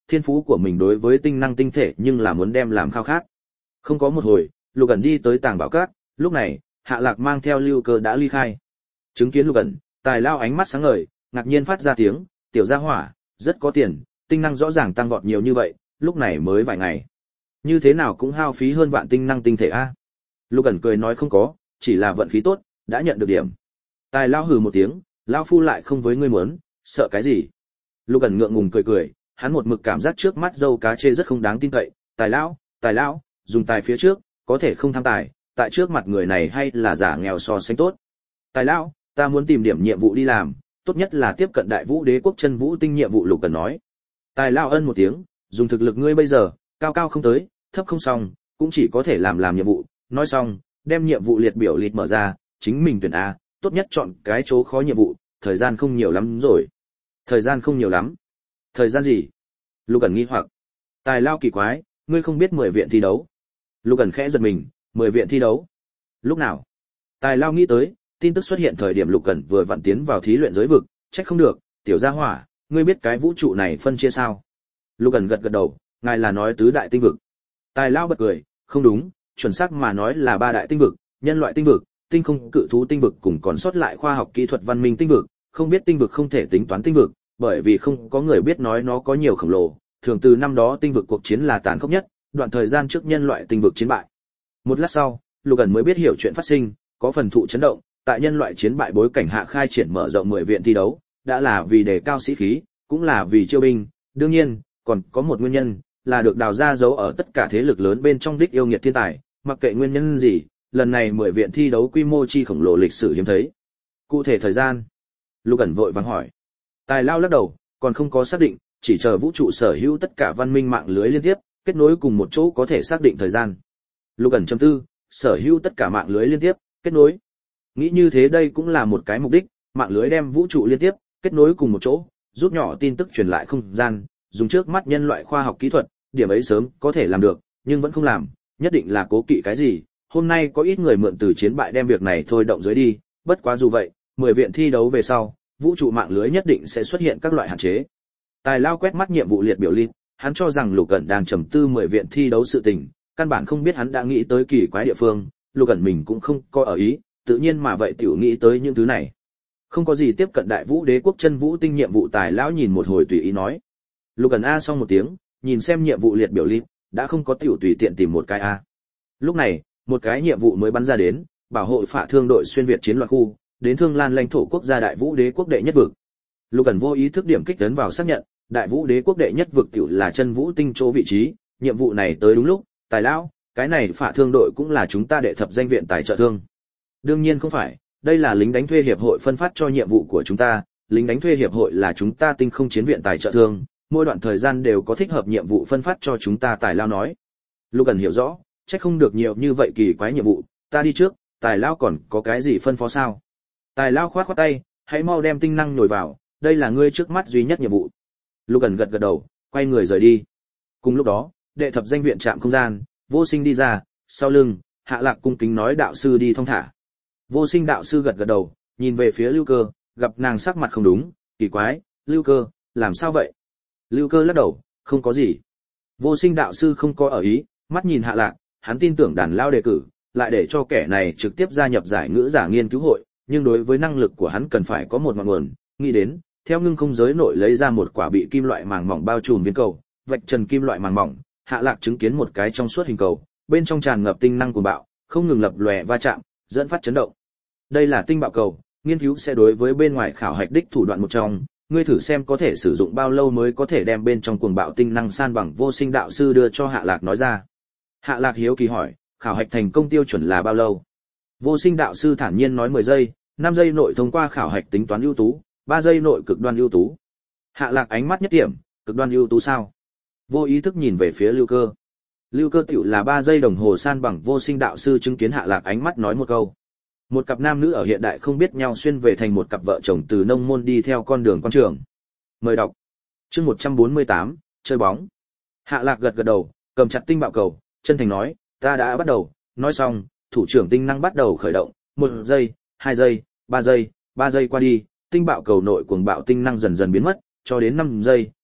thiên phú của mình đối với tinh năng tinh thể nhưng là muốn đem làm khao khát. Không có một hồi, Lục Ẩn đi tới tàng bảo các, lúc này, Hạ Lạc mang theo Lưu Cơ đã ly khai. Chứng kiến Lục Ẩn, Tài Lao ánh mắt sáng ngời, ngạc nhiên phát ra tiếng, "Tiểu gia hỏa, rất có tiền, tinh năng rõ ràng tăng vọt nhiều như vậy, lúc này mới vài ngày. Như thế nào cũng hao phí hơn vạn tinh năng tinh thể a." Lục Ẩn cười nói không có, chỉ là vận khí tốt, đã nhận được điểm. Tài Lao hừ một tiếng, "Lao phu lại không với ngươi muốn, sợ cái gì?" Lục Ẩn ngượng ngùng cười cười, hắn một mực cảm giác trước mắt dâu cá chê rất không đáng tin cậy, "Tài Lão, Tài Lão, dùng tài phía trước, có thể không tham tài, tại trước mặt người này hay là giả nghèo so sánh tốt. Tài Lão, ta muốn tìm điểm nhiệm vụ đi làm, tốt nhất là tiếp cận Đại Vũ Đế quốc chân vũ tinh nhiệm vụ." Lục Ẩn nói. Tài Lão ân một tiếng, "Dùng thực lực ngươi bây giờ, cao cao không tới, thấp không xong, cũng chỉ có thể làm làm nhiệm vụ." Nói xong, đem nhiệm vụ liệt biểu liệt mở ra, chính mình tuyển a, tốt nhất chọn cái chỗ khó nhiệm vụ, thời gian không nhiều lắm rồi. Thời gian không nhiều lắm? Thời gian gì? Lục Ẩn nghi hoặc. Tài Lao kỳ quái, ngươi không biết mười viện thi đấu? Lục Ẩn khẽ giật mình, mười viện thi đấu? Lúc nào? Tài Lao nghĩ tới, tin tức xuất hiện thời điểm Lục Ẩn vừa vặn tiến vào thí luyện giới vực, trách không được, tiểu gia hỏa, ngươi biết cái vũ trụ này phân chia sao? Lục Ẩn gật gật đầu, ngài là nói tứ đại tinh vực. Tài Lao bật cười, không đúng, chuẩn xác mà nói là ba đại tinh vực, nhân loại tinh vực, tinh không cự thú tinh vực cùng còn sót lại khoa học kỹ thuật văn minh tinh vực, không biết tinh vực không thể tính toán tinh vực, bởi vì không có người biết nói nó có nhiều khổng lồ, thường từ năm đó tinh vực cuộc chiến là tàn khốc nhất, đoạn thời gian trước nhân loại tinh vực chiến bại. Một lát sau, Lục Ẩn mới biết hiểu chuyện phát sinh, có phần thụ chấn động, tại nhân loại chiến bại bối cảnh hạ khai triển mở rộng mười viện thi đấu, đã là vì đề cao sĩ khí, cũng là vì chiêu binh, đương nhiên, còn có một nguyên nhân, là được đào ra dấu ở tất cả thế lực lớn bên trong đích yêu nghiệt thiên tài, mặc kệ nguyên nhân gì, lần này mười viện thi đấu quy mô chi khổng lồ lịch sử hiếm thấy. Cụ thể thời gian? Lục Ẩn vội vàng hỏi. Tài Lao lắc đầu, còn không có xác định, chỉ chờ vũ trụ sở hữu tất cả văn minh mạng lưới liên tiếp, kết nối cùng một chỗ có thể xác định thời gian. Lục Ẩn chấm tư, sở hữu tất cả mạng lưới liên tiếp, kết nối. Nghĩ như thế đây cũng là một cái mục đích, mạng lưới đem vũ trụ liên tiếp, kết nối cùng một chỗ, rút nhỏ tin tức truyền lại không gian, dùng trước mắt nhân loại khoa học kỹ thuật, điểm ấy sớm có thể làm được, nhưng vẫn không làm, nhất định là cố kỵ cái gì. Hôm nay có ít người mượn từ chiến bại đem việc này thôi động dưới đi, bất quá dù vậy, mười viện thi đấu về sau, vũ trụ mạng lưới nhất định sẽ xuất hiện các loại hạn chế. Tài Lao quét mắt nhiệm vụ liệt biểu list, hắn cho rằng Lục Ẩn đang trầm tư mười viện thi đấu sự tình, căn bản không biết hắn đã nghĩ tới kỳ quái địa phương, Lục Ẩn mình cũng không có ở ý, tự nhiên mà vậy tiểu nghĩ tới những thứ này. Không có gì tiếp cận Đại Vũ Đế quốc chân vũ tinh nhiệm vụ. Tài Lão nhìn một hồi tùy ý nói. Lục Ẩn a xong một tiếng, nhìn xem nhiệm vụ liệt biểu list, đã không có tiểu tùy tiện tìm một cái a. Lúc này, một cái nhiệm vụ mới bắn ra đến, bảo hộ phạ thương đội xuyên việt chiến loạn khu, đến Thương Lan lãnh thổ quốc gia Đại Vũ Đế quốc đệ nhất vực. Lục Ẩn vô ý thức điểm kích ấn vào xác nhận, Đại Vũ Đế quốc đệ nhất vực tiểu là chân vũ tinh chỗ vị trí, nhiệm vụ này tới đúng lúc. Tài Lão, cái này phạ thương đội cũng là chúng ta đệ thập danh viện tài trợ thương. Đương nhiên không phải, đây là lính đánh thuê hiệp hội phân phát cho nhiệm vụ của chúng ta, lính đánh thuê hiệp hội là chúng ta tinh không chiến viện tài trợ thương, mỗi đoạn thời gian đều có thích hợp nhiệm vụ phân phát cho chúng ta. Tài Lao nói. Lục Ẩn hiểu rõ, chắc không được nhiều như vậy kỳ quái nhiệm vụ, ta đi trước, Tài Lao còn có cái gì phân phó sao? Tài Lao khoát khoát tay, hãy mau đem tinh năng nhồi vào, đây là ngươi trước mắt duy nhất nhiệm vụ. Lục Ẩn gật gật đầu, quay người rời đi. Cùng lúc đó, đệ thập danh viện trạm không gian, Vô Sinh đi ra, sau lưng, Hạ Lạc cung kính nói đạo sư đi thong thả. Vô Sinh đạo sư gật gật đầu, nhìn về phía Lưu Cơ, gặp nàng sắc mặt không đúng, kỳ quái, Lưu Cơ, làm sao vậy? Lưu Cơ lắc đầu, không có gì. Vô Sinh đạo sư không có ở ý, mắt nhìn Hạ Lạc, hắn tin tưởng Đàn Lao đề cử, lại để cho kẻ này trực tiếp gia nhập giải ngữ giả nghiên cứu hội, nhưng đối với năng lực của hắn cần phải có một ngọn nguồn, nghĩ đến, theo ngưng không giới nội lấy ra một quả bị kim loại màng mỏng bao trùm viên cầu, vạch trần kim loại màng mỏng, Hạ Lạc chứng kiến một cái trong suốt hình cầu, bên trong tràn ngập tinh năng cuồng bạo, không ngừng lập lòe va chạm, dẫn phát chấn động. Đây là tinh bạo cầu, nghiên cứu sẽ đối với bên ngoài khảo hạch đích thủ đoạn một trong, ngươi thử xem có thể sử dụng bao lâu mới có thể đem bên trong cuồng bạo tinh năng san bằng. Vô Sinh đạo sư đưa cho Hạ Lạc nói ra. Hạ Lạc hiếu kỳ hỏi, khảo hạch thành công tiêu chuẩn là bao lâu? Vô Sinh đạo sư thản nhiên nói mười giây, năm giây nội thông qua khảo hạch tính toán ưu tú, ba giây nội cực đoan ưu tú. Hạ Lạc ánh mắt nhất điểm, cực đoan ưu tú sao? Vô ý thức nhìn về phía Lưu Cơ. Lưu Cơ tiểu là ba giây đồng hồ san bằng. Vô Sinh đạo sư chứng kiến Hạ Lạc ánh mắt nói một câu. Một cặp nam nữ ở hiện đại không biết nhau xuyên về thành một cặp vợ chồng từ nông môn đi theo con đường quan trường. Mời đọc. Chương một trăm bốn mươi tám, chơi bóng. Hạ Lạc gật gật đầu, cầm chặt tinh bạo cầu, chân thành nói, ta đã bắt đầu. Nói xong, thủ trưởng tinh năng bắt đầu khởi động, một giây, hai giây, ba giây, ba giây qua đi, tinh bạo cầu nội cuồng bạo tinh năng dần dần biến mất, cho đến năm giây,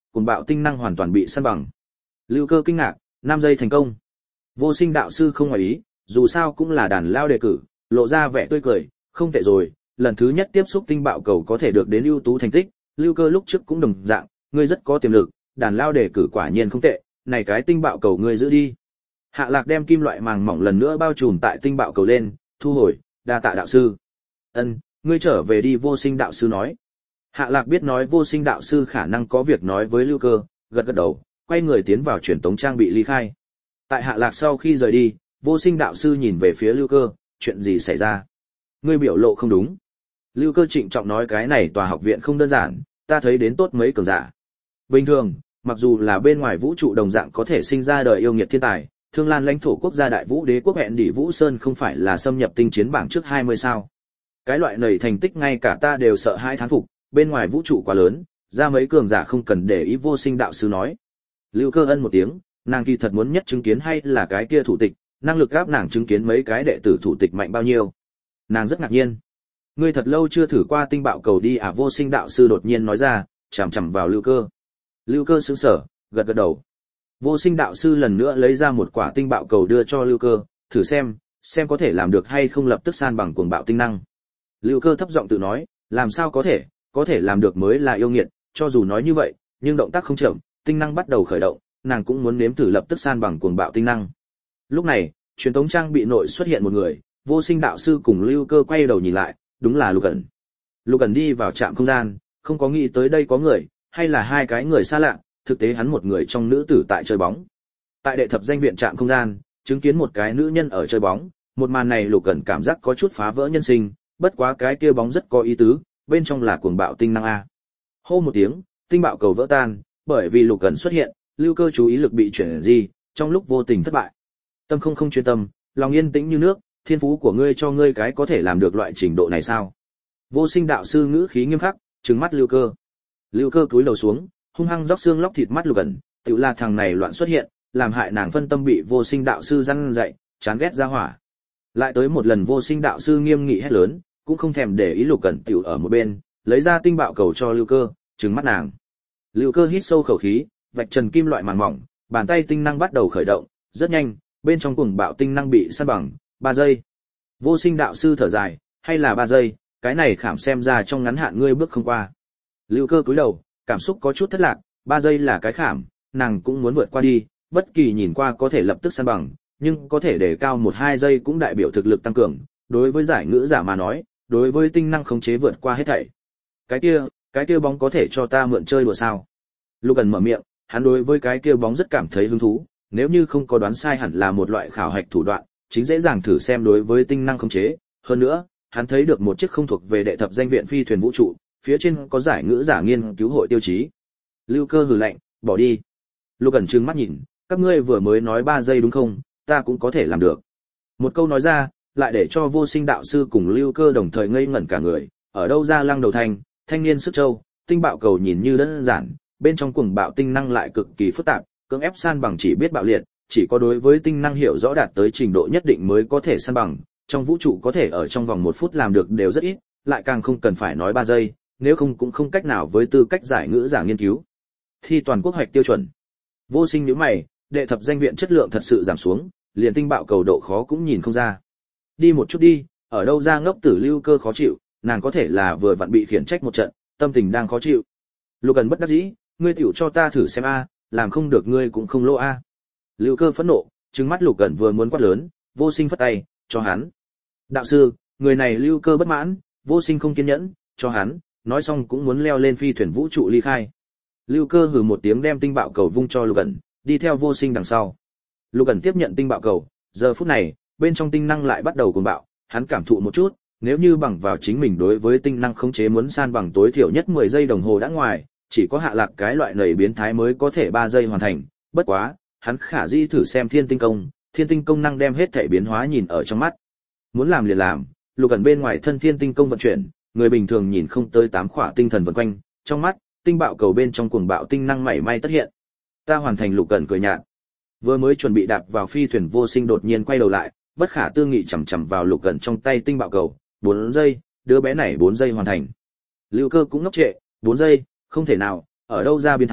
cuồng bạo tinh năng hoàn toàn bị san bằng. Lưu Cơ kinh ngạc, năm giây thành công. Vô Sinh đạo sư không ngoài ý, dù sao cũng là đàn lao đề cử, lộ ra vẻ tươi cười, không tệ rồi, lần thứ nhất tiếp xúc tinh bạo cầu có thể được đến ưu tú thành tích, Lưu Cơ lúc trước cũng đồng dạng, ngươi rất có tiềm lực, đàn lao đề cử quả nhiên không tệ, này cái tinh bạo cầu ngươi giữ đi. Hạ Lạc đem kim loại màng mỏng lần nữa bao trùm tại tinh bạo cầu lên, thu hồi, đa tạ đạo sư. Ân, ngươi trở về đi, Vô Sinh đạo sư nói. Hạ Lạc biết nói Vô Sinh đạo sư khả năng có việc nói với Lưu Cơ, gật gật đầu, quay người tiến vào truyền tống trang bị ly khai. Tại Hạ Lạc sau khi rời đi, Vô Sinh đạo sư nhìn về phía Lưu Cơ, chuyện gì xảy ra? Ngươi biểu lộ không đúng. Lưu Cơ trịnh trọng nói cái này tòa học viện không đơn giản, ta thấy đến tốt mấy cường giả. Bình thường, mặc dù là bên ngoài vũ trụ đồng dạng có thể sinh ra đời yêu nghiệt thiên tài, Thương Lan lãnh thổ quốc gia Đại Vũ Đế quốc hẹn đỉ Vũ Sơn không phải là xâm nhập tinh chiến bảng trước hai mươi sao? Cái loại này thành tích ngay cả ta đều sợ hai thán phục, bên ngoài vũ trụ quá lớn, ra mấy cường giả không cần để ý, Vô Sinh đạo sư nói. Lưu Cơ ân một tiếng, nàng kỳ thật muốn nhất chứng kiến hay là cái kia thủ tịch, năng lực gáp nàng chứng kiến mấy cái đệ tử thủ tịch mạnh bao nhiêu. Nàng rất ngạc nhiên. Ngươi thật lâu chưa thử qua tinh bạo cầu đi à, Vô Sinh đạo sư đột nhiên nói ra, chằm chằm vào Lưu Cơ. Lưu Cơ sững sờ, gật gật đầu. Vô Sinh đạo sư lần nữa lấy ra một quả tinh bạo cầu đưa cho Lưu Cơ, thử xem, xem có thể làm được hay không, lập tức san bằng cuồng bạo tinh năng. Lưu Cơ thấp giọng tự nói, làm sao có thể, có thể làm được mới là yêu nghiệt, cho dù nói như vậy, nhưng động tác không chậm, tinh năng bắt đầu khởi động, nàng cũng muốn nếm thử lập tức san bằng cuồng bạo tinh năng. Lúc này, truyền tống trang bị nội xuất hiện một người, Vô Sinh đạo sư cùng Lưu Cơ quay đầu nhìn lại, đúng là Lục Ẩn. Lục Ẩn đi vào trạm không gian, không có nghĩ tới đây có người, hay là hai cái người xa lạ, thực tế hắn một người trong nữ tử tại chơi bóng. Tại đệ thập danh viện trạm không gian, chứng kiến một cái nữ nhân ở chơi bóng, một màn này Lục Ẩn cảm giác có chút phá vỡ nhân sinh, bất quá cái kia bóng rất có ý tứ, bên trong là cuồng bạo tinh năng a. Hô một tiếng, tinh bạo cầu vỡ tan, bởi vì Lục Ẩn xuất hiện, Lưu Cơ chú ý lực bị chuyển di, trong lúc vô tình thất bại. Tâm không không chuyên tâm, lòng yên tĩnh như nước, thiên phú của ngươi cho ngươi cái có thể làm được loại trình độ này sao? Vô Sinh đạo sư ngữ khí nghiêm khắc, trừng mắt Lưu Cơ. Lưu Cơ cúi đầu xuống, hung hăng róc xương lóc thịt mắt Lục Ẩn, tự là thằng này loạn xuất hiện, làm hại nàng phân tâm, bị Vô Sinh đạo sư răn dạy, chán ghét ra hỏa. Lại tới một lần Vô Sinh đạo sư nghiêm nghị hét lớn, cũng không thèm để ý Lục Ẩn tiểu ở một bên, lấy ra tinh bạo cầu cho Lưu Cơ, trừng mắt nàng. Lưu Cơ hít sâu khẩu khí, vạch trần kim loại màng mỏng, bàn tay tinh năng bắt đầu khởi động, rất nhanh, bên trong cuồng bạo tinh năng bị san bằng, ba giây. Vô Sinh đạo sư thở dài, hay là ba giây, cái này khảm xem ra trong ngắn hạn ngươi bước không qua. Lưu Cơ cúi đầu, cảm xúc có chút thất lạc, ba giây là cái khảm, nàng cũng muốn vượt qua đi, bất kỳ nhìn qua có thể lập tức san bằng, nhưng có thể để cao một hai giây cũng đại biểu thực lực tăng cường, đối với giải ngữ giả mà nói, đối với tinh năng khống chế vượt qua hết thảy. Cái kia, cái kia bóng có thể cho ta mượn chơi đùa sao? Lục Ẩn mở miệng, hắn đối với cái kia bóng rất cảm thấy hứng thú, nếu như không có đoán sai hẳn là một loại khảo hạch thủ đoạn, chính dễ dàng thử xem đối với tinh năng khống chế. Hơn nữa, hắn thấy được một chiếc không thuộc về đệ thập danh viện phi thuyền vũ trụ, phía trên có giải ngữ giả nghiên cứu hội tiêu chí. Lưu Cơ hừ lạnh, bỏ đi. Lục Ẩn trừng mắt nhìn, các ngươi vừa mới nói ba giây đúng không, ta cũng có thể làm được. Một câu nói ra, lại để cho Vô Sinh đạo sư cùng Lưu Cơ đồng thời ngây ngẩn cả người, ở đâu ra lăng đầu thanh, thanh niên sức châu, tinh bạo cầu nhìn như đơn giản, bên trong cuồng bạo tinh năng lại cực kỳ phức tạp, cưỡng ép san bằng chỉ biết bạo liệt, chỉ có đối với tinh năng hiểu rõ đạt tới trình độ nhất định mới có thể san bằng, trong vũ trụ có thể ở trong vòng một phút làm được đều rất ít, lại càng không cần phải nói ba giây, nếu không cũng không cách nào với tư cách giải ngữ giả nghiên cứu. Thi toàn quốc hoạch tiêu chuẩn. Vô Sinh nhíu mày, đệ thập danh viện chất lượng thật sự giảm xuống, liền tinh bạo cầu độ khó cũng nhìn không ra. Đi một chút đi, ở đâu ra ngốc tử. Lưu Cơ khó chịu, nàng có thể là vừa vặn bị khiển trách một trận, tâm tình đang khó chịu. Lục Ẩn bất đắc dĩ, ngươi tiểu cho ta thử xem a, làm không được ngươi cũng không lỗ a. Lưu Cơ phẫn nộ, trừng mắt Lục Ẩn vừa muốn quát lớn, Vô Sinh phất tay, cho hắn. Đạo sư, người này Lưu Cơ bất mãn, Vô Sinh không kiên nhẫn, cho hắn, nói xong cũng muốn leo lên phi thuyền vũ trụ ly khai. Lưu Cơ hừ một tiếng đem tinh bạo cầu vung cho Lục Ẩn, đi theo Vô Sinh đằng sau. Lục Ẩn tiếp nhận tinh bạo cầu, giờ phút này, bên trong tinh năng lại bắt đầu cuồng bạo, hắn cảm thụ một chút, nếu như bằng vào chính mình đối với tinh năng khống chế muốn san bằng tối thiểu nhất mười giây đồng hồ đã ngoài, chỉ có Hạ Lạc cái loại nầy biến thái mới có thể ba giây hoàn thành, bất quá, hắn khả dĩ thử xem Thiên Tinh công, Thiên Tinh công năng đem hết thể biến hóa nhìn ở trong mắt. Muốn làm liền làm, Lục Ẩn bên ngoài thân Thiên Tinh công vận chuyển, người bình thường nhìn không tới tám khỏa tinh thần vần quanh, trong mắt, tinh bạo cầu bên trong cuồng bạo tinh năng mảy may tất hiện. Ta hoàn thành. Lục Ẩn cười nhạt. Vừa mới chuẩn bị đạp vào phi thuyền Vô Sinh đột nhiên quay đầu lại, bất khả tư nghị chằm chằm vào Lục Ẩn trong tay tinh bạo cầu, bốn giây, đứa bé này bốn giây hoàn thành. Lưu Cơ cũng ngốc trệ, bốn giây, không thể nào, ở đâu ra biến thái,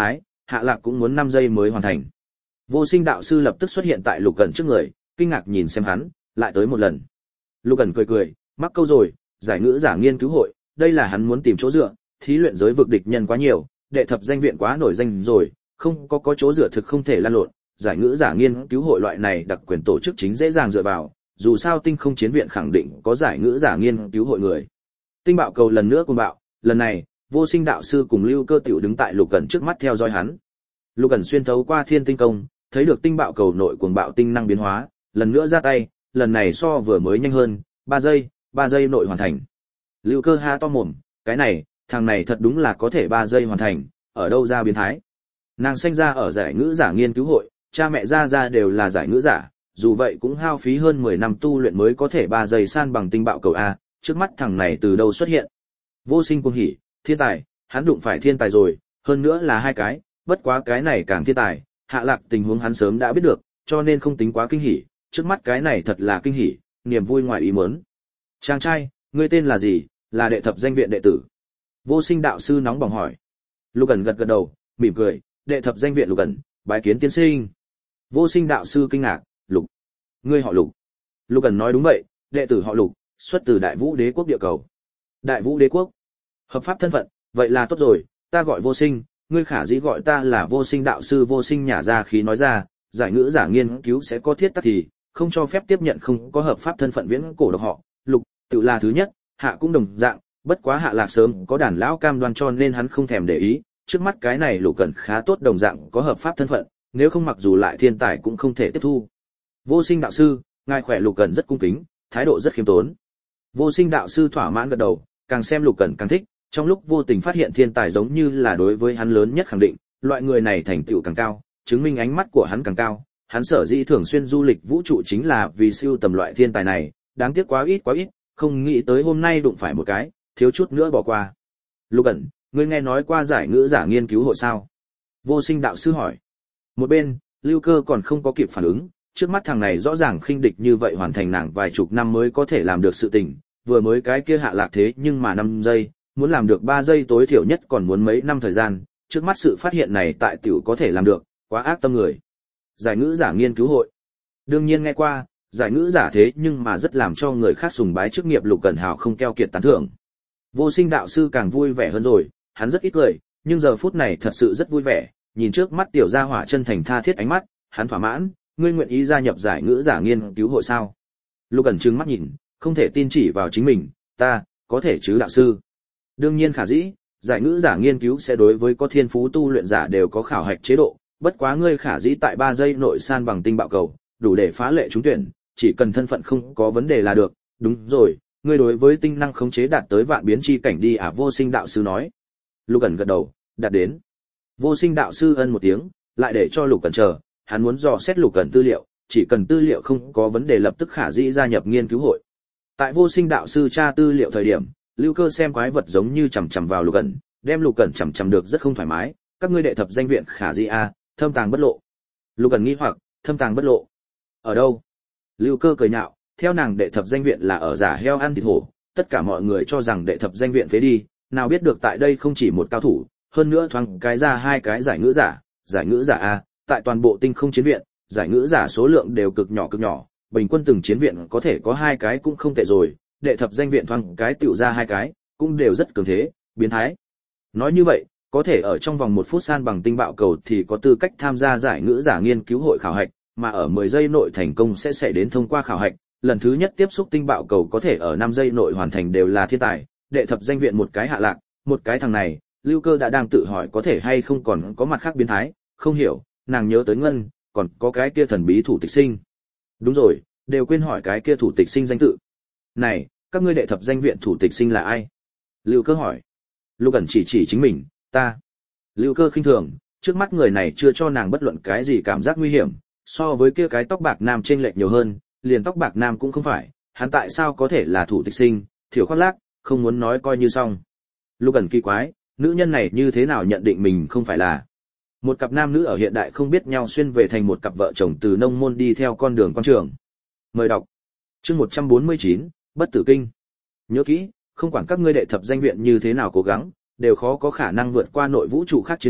hạ lạc cũng muốn năm giây mới hoàn thành. Vô Sinh đạo sư lập tức xuất hiện tại Lục Cẩn trước người, kinh ngạc nhìn xem hắn, lại tới một lần. Lục Cẩn cười cười, mắc câu rồi, giải ngữ giả nghiên cứu hội, đây là hắn muốn tìm chỗ dựa, thí luyện giới vực địch nhân quá nhiều, đệ thập danh viện quá nổi danh rồi, không có có chỗ dựa thực không thể lan lộn, giải ngữ giả nghiên cứu hội loại này đặc quyền tổ chức chính dễ dàng dựa vào, dù sao tinh không chiến viện khẳng định có giải ngữ giả nghiên cứu hội người. Tinh bạo cầu lần nữa cuồng bạo, lần này, Vô Sinh đạo sư cùng Lưu Cơ tiểu đứng tại Lục Cẩn trước mắt theo dõi hắn. Lục Cẩn xuyên thấu qua thiên tinh công, thấy được tinh bạo cầu nội cuồng bạo tinh năng biến hóa, lần nữa ra tay, lần này so vừa mới nhanh hơn, ba giây, ba giây nội hoàn thành. Lưu Cơ ha to mồm, cái này, thằng này thật đúng là có thể ba giây hoàn thành, ở đâu ra biến thái. Nàng sinh ra ở giải ngữ giả nghiên cứu hội, cha mẹ ra ra đều là giải ngữ giả, dù vậy cũng hao phí hơn mười năm tu luyện mới có thể ba giây san bằng tinh bạo cầu a, trước mắt thằng này từ đâu xuất hiện. Vô Sinh cuồng hỉ, thiên tài, hắn đụng phải thiên tài rồi, hơn nữa là hai cái, bất quá cái này càng thiên tài, hạ lạc tình huống hắn sớm đã biết được, cho nên không tính quá kinh hỉ, trước mắt cái này thật là kinh hỉ, niềm vui ngoài ý muốn. Chàng trai, ngươi tên là gì, là đệ thập danh viện đệ tử? Vô Sinh đạo sư nóng bỏng hỏi. Lục Cẩn gật gật đầu, mỉm cười, đệ thập danh viện Lục Cẩn, bái kiến tiên sinh. Vô Sinh đạo sư kinh ngạc, Lục, ngươi họ Lục? Lục Cẩn nói đúng vậy, đệ tử họ Lục, xuất từ Đại Vũ Đế quốc địa cầu. Đại Vũ Đế quốc? Hợp pháp thân phận, vậy là tốt rồi, ta gọi Vô Sinh, ngươi khả dĩ gọi ta là Vô Sinh đạo sư. Vô Sinh nhả ra khí nói ra, giải ngữ giả nghiên cứu sẽ có thiết tắc thì không cho phép tiếp nhận không có hợp pháp thân phận viễn cổ độc họ. Lục tự là thứ nhất, hạ cũng đồng dạng, bất quá hạ lạc sớm có đàn lão cam đoan cho nên hắn không thèm để ý, trước mắt cái này Lục Cẩn khá tốt đồng dạng có hợp pháp thân phận, nếu không mặc dù lại thiên tài cũng không thể tiếp thu. Vô Sinh đạo sư, ngài khỏe. Lục Cẩn rất cung kính, thái độ rất khiêm tốn. Vô Sinh đạo sư thỏa mãn gật đầu, càng xem Lục Cẩn càng thích, trong lúc vô tình phát hiện thiên tài giống như là đối với hắn lớn nhất khẳng định, loại người này thành tựu càng cao, chứng minh ánh mắt của hắn càng cao, hắn sở dĩ thường xuyên du lịch vũ trụ chính là vì siêu tầm loại thiên tài này, đáng tiếc quá ít quá ít, không nghĩ tới hôm nay đụng phải một cái, thiếu chút nữa bỏ qua. Lục Cẩn, ngươi nghe nói qua giải ngữ giả nghiên cứu hội sao? Vô Sinh đạo sư hỏi. Một bên, Lưu Cơ còn không có kịp phản ứng, trước mắt thằng này rõ ràng khinh địch như vậy hoàn thành nàng vài chục năm mới có thể làm được sự tình, vừa mới cái kia hạ lạc thế nhưng mà năm giây, muốn làm được ba giây tối thiểu nhất còn muốn mấy năm thời gian, trước mắt sự phát hiện này tại tiểu có thể làm được, quá ác tâm người. Giải ngữ giả nghiên cứu hội. Đương nhiên nghe qua, giải ngữ giả thế nhưng mà rất làm cho người khác sùng bái chức nghiệp. Lục Cẩn hào không keo kiệt tán thưởng. Vô Sinh đạo sư càng vui vẻ hơn rồi, hắn rất ít cười, nhưng giờ phút này thật sự rất vui vẻ, nhìn trước mắt tiểu gia hỏa chân thành tha thiết ánh mắt, hắn thỏa mãn, ngươi nguyện ý gia nhập giải ngữ giả nghiên cứu hội sao? Lục Cẩn trừng mắt nhìn, không thể tin chỉ vào chính mình, ta, có thể chứ đạo sư? Đương nhiên khả dĩ, giải ngữ giả nghiên cứu sẽ đối với có thiên phú tu luyện giả đều có khảo hạch chế độ, bất quá ngươi khả dĩ tại ba giây nội san bằng tinh bạo cầu, đủ để phá lệ trúng tuyển, chỉ cần thân phận không có vấn đề là được. Đúng rồi, ngươi đối với tinh năng khống chế đạt tới vạn biến chi cảnh đi à? Vô Sinh đạo sư nói. Lục Cẩn gật đầu, đạt đến. Vô Sinh đạo sư ân một tiếng, lại để cho Lục Cẩn chờ, hắn muốn dò xét Lục Cẩn tư liệu, chỉ cần tư liệu không có vấn đề lập tức khả dĩ gia nhập nghiên cứu hội. Tại Vô Sinh đạo sư tra tư liệu thời điểm, Lưu Cơ xem quái vật giống như chằm chằm vào Lục Cẩn, đem Lục Cẩn chằm chằm được rất không thoải mái, các ngươi đệ thập danh viện khả dĩ a, thâm tàng bất lộ. Lục Cẩn nghi hoặc, thâm tàng bất lộ? Ở đâu? Lưu Cơ cười nhạo, theo nàng đệ thập danh viện là ở giả heo ăn thịt hổ, tất cả mọi người cho rằng đệ thập danh viện phế đi, nào biết được tại đây không chỉ một cao thủ, hơn nữa thoáng cái ra hai cái giải ngữ giả, giải ngữ giả a, tại toàn bộ tinh không chiến viện, giải ngữ giả số lượng đều cực nhỏ cực nhỏ, bình quân từng chiến viện có thể có hai cái cũng không tệ rồi, đệ thập danh viện thoáng cái tiểu ra hai cái, cũng đều rất cường thế, biến thái. Nói như vậy, có thể ở trong vòng một phút san bằng tinh bạo cầu thì có tư cách tham gia giải ngữ giả nghiên cứu hội khảo hạch, mà ở mười giây nội thành công sẽ sẽ đến thông qua khảo hạch, lần thứ nhất tiếp xúc tinh bạo cầu có thể ở năm giây nội hoàn thành đều là thiên tài, đệ thập danh viện một cái hạ lạc, một cái thằng này, Lưu Cơ đã đang tự hỏi có thể hay không còn có mặt khác biến thái, không hiểu, nàng nhớ tới Ngân, còn có cái kia thần bí thủ tịch sinh. Đúng rồi, đều quên hỏi cái kia thủ tịch sinh danh tự. Này, các ngươi đệ thập danh viện thủ tịch sinh là ai? Lưu Cơ hỏi. Lục Cẩn chỉ chỉ chính mình, ta. Lưu Cơ khinh thường, trước mắt người này chưa cho nàng bất luận cái gì cảm giác nguy hiểm, so với kia cái tóc bạc nam chênh lệch nhiều hơn, liền tóc bạc nam cũng không phải, hắn tại sao có thể là thủ tịch sinh, thiểu khoác lác, không muốn nói coi như xong. Lục Cẩn kỳ quái, nữ nhân này như thế nào nhận định mình không phải là một cặp nam nữ ở hiện đại không biết nhau xuyên về thành một cặp vợ chồng từ nông môn đi theo con đường quan trường. Mời đọc. Chương một trăm bốn mươi chín, Bất Tử Kinh. Nhớ kỹ, không quản các ngươi đệ thập danh viện như thế nào cố gắng, đều khó có khả năng vượt qua nội vũ trụ khác chiến viện,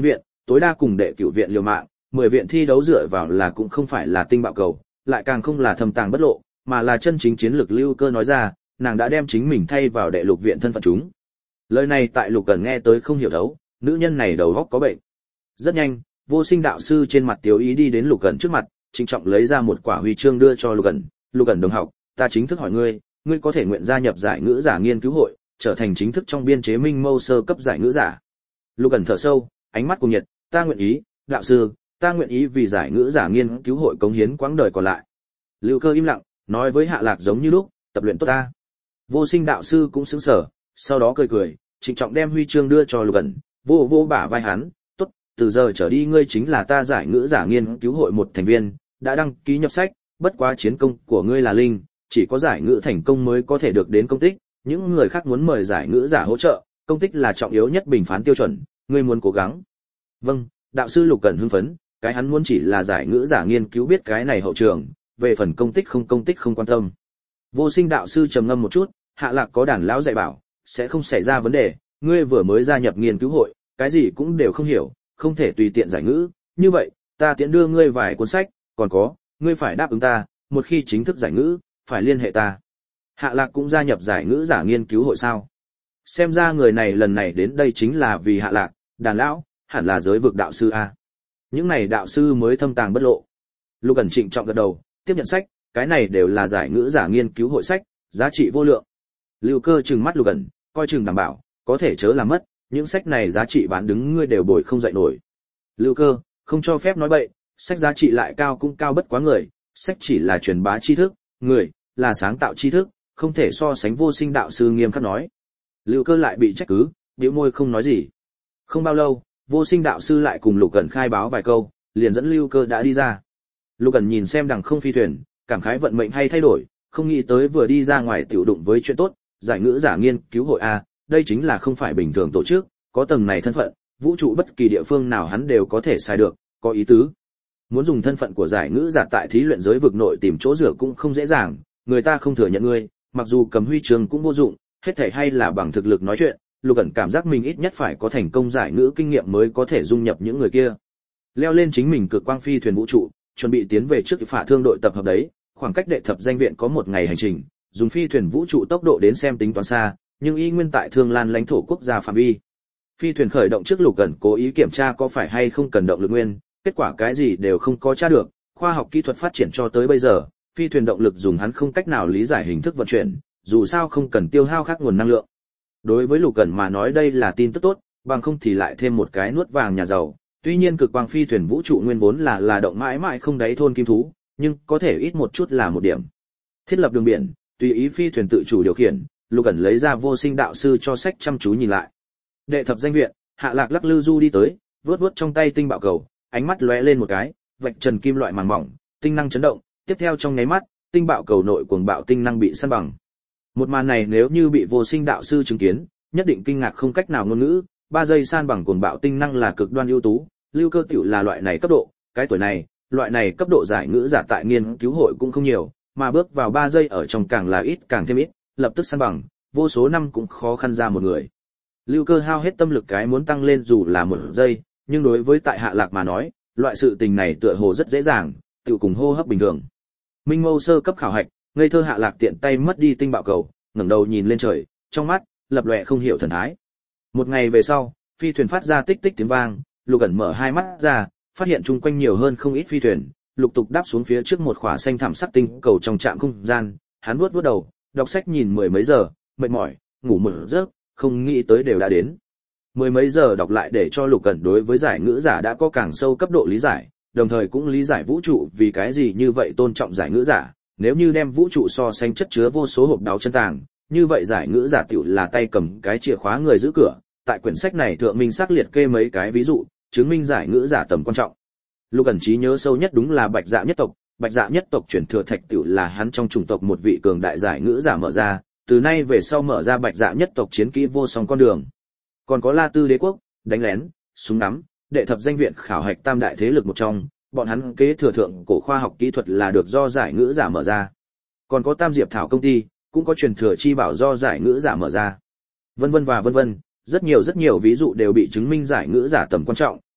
tối đa cùng đệ cửu viện liều mạng, mười viện thi đấu dựa vào là cũng không phải là tinh bạo cầu, lại càng không là thâm tàng bất lộ, mà là chân chính chiến lược Lưu Cơ nói ra, nàng đã đem chính mình thay vào đệ lục viện thân phận chúng. Lời này tại Lục Cẩn nghe tới không hiểu thấu, nữ nhân này đầu óc có bệnh. Rất nhanh, Vô Sinh đạo sư trên mặt tiểu ý đi đến Lục Cẩn trước mặt, trịnh trọng lấy ra một quả huy chương đưa cho Lục Cẩn. Lục Cẩn đồng học, ta chính thức hỏi ngươi, ngươi có thể nguyện gia nhập giải ngữ giả nghiên cứu hội, trở thành chính thức trong biên chế minh mâu sơ cấp giải ngữ giả. Lục Cẩn thở sâu, ánh mắt cùng nhiệt, ta nguyện ý, đạo sư, ta nguyện ý vì giải ngữ giả nghiên cứu hội cống hiến quãng đời còn lại. Lưu Cơ im lặng, nói với Hạ Lạc giống như lúc, tập luyện tốt ta. Vô Sinh đạo sư cũng sững sờ, sau đó cười cười, trịnh trọng đem huy chương đưa cho Lục Cẩn, vô vô bả vai hắn, tốt, từ giờ trở đi ngươi chính là ta giải ngữ giả nghiên cứu hội một thành viên, đã đăng ký nhập sách, bất quá chiến công của ngươi là linh, chỉ có giải ngữ thành công mới có thể được đến công tích, những người khác muốn mời giải ngữ giả hỗ trợ, công tích là trọng yếu nhất bình phán tiêu chuẩn, ngươi muốn cố gắng. Vâng, đạo sư Lục Cẩn hưng phấn, cái hắn muốn chỉ là giải ngữ giả nghiên cứu biết cái này hậu trường, về phần công tích không công tích không quan tâm. Vô Sinh đạo sư trầm ngâm một chút, Hạ Lạc có đàn lão dạy bảo, sẽ không xảy ra vấn đề, ngươi vừa mới gia nhập nghiên cứu hội, cái gì cũng đều không hiểu, không thể tùy tiện giải ngữ, như vậy, ta tiện đưa ngươi vài cuốn sách, còn có, ngươi phải đáp ứng ta, một khi chính thức giải ngữ, phải liên hệ ta. Hạ Lạc cũng gia nhập giải ngữ giả nghiên cứu hội sao? Xem ra người này lần này đến đây chính là vì Hạ Lạc, đàn lão, hẳn là giới vực đạo sư a. Những này đạo sư mới thâm tàng bất lộ. Lục Cẩn trịnh trọng gật đầu, tiếp nhận sách, cái này đều là giải ngữ giả nghiên cứu hội sách, giá trị vô lượng. Lưu Cơ trừng mắt Lục Cẩn, coi chừng đảm bảo, có thể chớ làm mất, những sách này giá trị bán đứng ngươi đều bồi không dậy nổi. Lưu Cơ, không cho phép nói bậy, sách giá trị lại cao cũng cao bất quá người, sách chỉ là truyền bá tri thức, người là sáng tạo tri thức, không thể so sánh Vô Sinh đạo sư nghiêm khắc nói. Lưu Cơ lại bị trách cứ, bĩu môi không nói gì. Không bao lâu, Vô Sinh đạo sư lại cùng Lục Cẩn khai báo vài câu, liền dẫn Lưu Cơ đã đi ra. Lục Cẩn nhìn xem đằng không phi thuyền, cảm khái vận mệnh hay thay đổi, không nghĩ tới vừa đi ra ngoài tiểu đụng với chuyện tốt, giải ngữ giả nghiên cứu hội a, đây chính là không phải bình thường tổ chức, có tầng này thân phận, vũ trụ bất kỳ địa phương nào hắn đều có thể xài được, có ý tứ. Muốn dùng thân phận của giải ngữ giả tại thí luyện giới vực nội tìm chỗ rửa cũng không dễ dàng, người ta không thừa nhận ngươi, mặc dù cầm huy chương cũng vô dụng, hết thảy hay là bằng thực lực nói chuyện. Lục Cẩn cảm giác mình ít nhất phải có thành công giải ngữ kinh nghiệm mới có thể dung nhập những người kia. Leo lên chính mình cực quang phi thuyền vũ trụ, chuẩn bị tiến về trước phả thương đội tập hợp đấy, khoảng cách đệ thập danh viện có một ngày hành trình, dùng phi thuyền vũ trụ tốc độ đến xem tính toán xa, nhưng y nguyên tại Thương Lan lãnh thổ quốc gia phạm vi. Phi thuyền khởi động trước, Lục Cẩn cố ý kiểm tra có phải hay không cần động lực nguyên, kết quả cái gì đều không có tra được, khoa học kỹ thuật phát triển cho tới bây giờ, phi thuyền động lực dùng hắn không cách nào lý giải hình thức vận chuyển, dù sao không cần tiêu hao khác nguồn năng lượng. Đối với Lục Cẩn mà nói đây là tin tức tốt, bằng không thì lại thêm một cái nuốt vàng nhà giàu. Tuy nhiên cực quang phi thuyền vũ trụ nguyên vốn là là động mãi mãi không đáy thôn kim thú, nhưng có thể ít một chút là một điểm. Thiết lập đường biển, tùy ý phi thuyền tự chủ điều khiển, Lục Cẩn lấy ra Vô Sinh đạo sư cho sách chăm chú nhìn lại. Đệ thập danh viện, Hạ Lạc lắc lư du đi tới, vớt vớt trong tay tinh bạo cầu, ánh mắt lóe lên một cái, vạch trần kim loại màng mỏng, tinh năng chấn động, tiếp theo trong nháy mắt, tinh bạo cầu nội cuồng bạo tinh năng bị san bằng. Một màn này nếu như bị Vô Sinh đạo sư chứng kiến, nhất định kinh ngạc không cách nào ngôn ngữ, ba giây san bằng cuồng bạo tinh năng là cực đoan ưu tú, Lưu Cơ tiểu là loại này cấp độ, cái tuổi này, loại này cấp độ giải ngữ giả tại nghiên cứu hội cũng không nhiều, mà bước vào ba giây ở trong càng là ít càng thêm ít, lập tức san bằng, vô số năm cũng khó khăn ra một người. Lưu Cơ hao hết tâm lực cái muốn tăng lên dù là một giây, nhưng đối với tại Hạ Lạc mà nói, loại sự tình này tựa hồ rất dễ dàng, tự cùng hô hấp bình thường. Minh Mâu sơ cấp khảo hạch, ngây thơ Hạ Lạc tiện tay mất đi tinh bạo cầu, ngẩng đầu nhìn lên trời, trong mắt lập lòe không hiểu thần thái. Một ngày về sau, phi thuyền phát ra tích tích tiếng vang, Lục Cẩn mở hai mắt ra, phát hiện chung quanh nhiều hơn không ít phi thuyền, lục tục đáp xuống phía trước một khỏa xanh thẳm sắc tinh cầu trong trạm không gian, hắn vuốt vuốt đầu, đọc sách nhìn mười mấy giờ, mệt mỏi, ngủ một giấc, không nghĩ tới đều đã đến. Mười mấy giờ đọc lại để cho Lục Cẩn đối với giải ngữ giả đã có càng sâu cấp độ lý giải, đồng thời cũng lý giải vũ trụ vì cái gì như vậy tôn trọng giải ngữ giả, nếu như đem vũ trụ so sánh chất chứa vô số hộp đáo chân tàng, như vậy giải ngữ giả tiểu là tay cầm cái chìa khóa người giữ cửa. Tại quyển sách này thượng minh xác liệt kê mấy cái ví dụ, chứng minh giải ngữ giả tầm quan trọng. Lục Cẩn trí nhớ sâu nhất đúng là Bạch Dạ nhất tộc, Bạch Dạ nhất tộc chuyển thừa thạch tiểu là hắn trong chủng tộc một vị cường đại giải ngữ giả mở ra, từ nay về sau mở ra Bạch Dạ nhất tộc chiến kỹ vô song con đường. Còn có La Tư đế quốc, đánh lén, súng nắm, đệ thập danh viện khảo hạch tam đại thế lực một trong, bọn hắn kế thừa thượng cổ khoa học kỹ thuật là được do giải ngữ giả mở ra. Còn có Tam Diệp Thảo công ty, cũng có truyền thừa chi bảo do giải ngữ giả mở ra. Vân vân và vân vân, rất nhiều rất nhiều ví dụ đều bị chứng minh giải ngữ giả tầm quan trọng,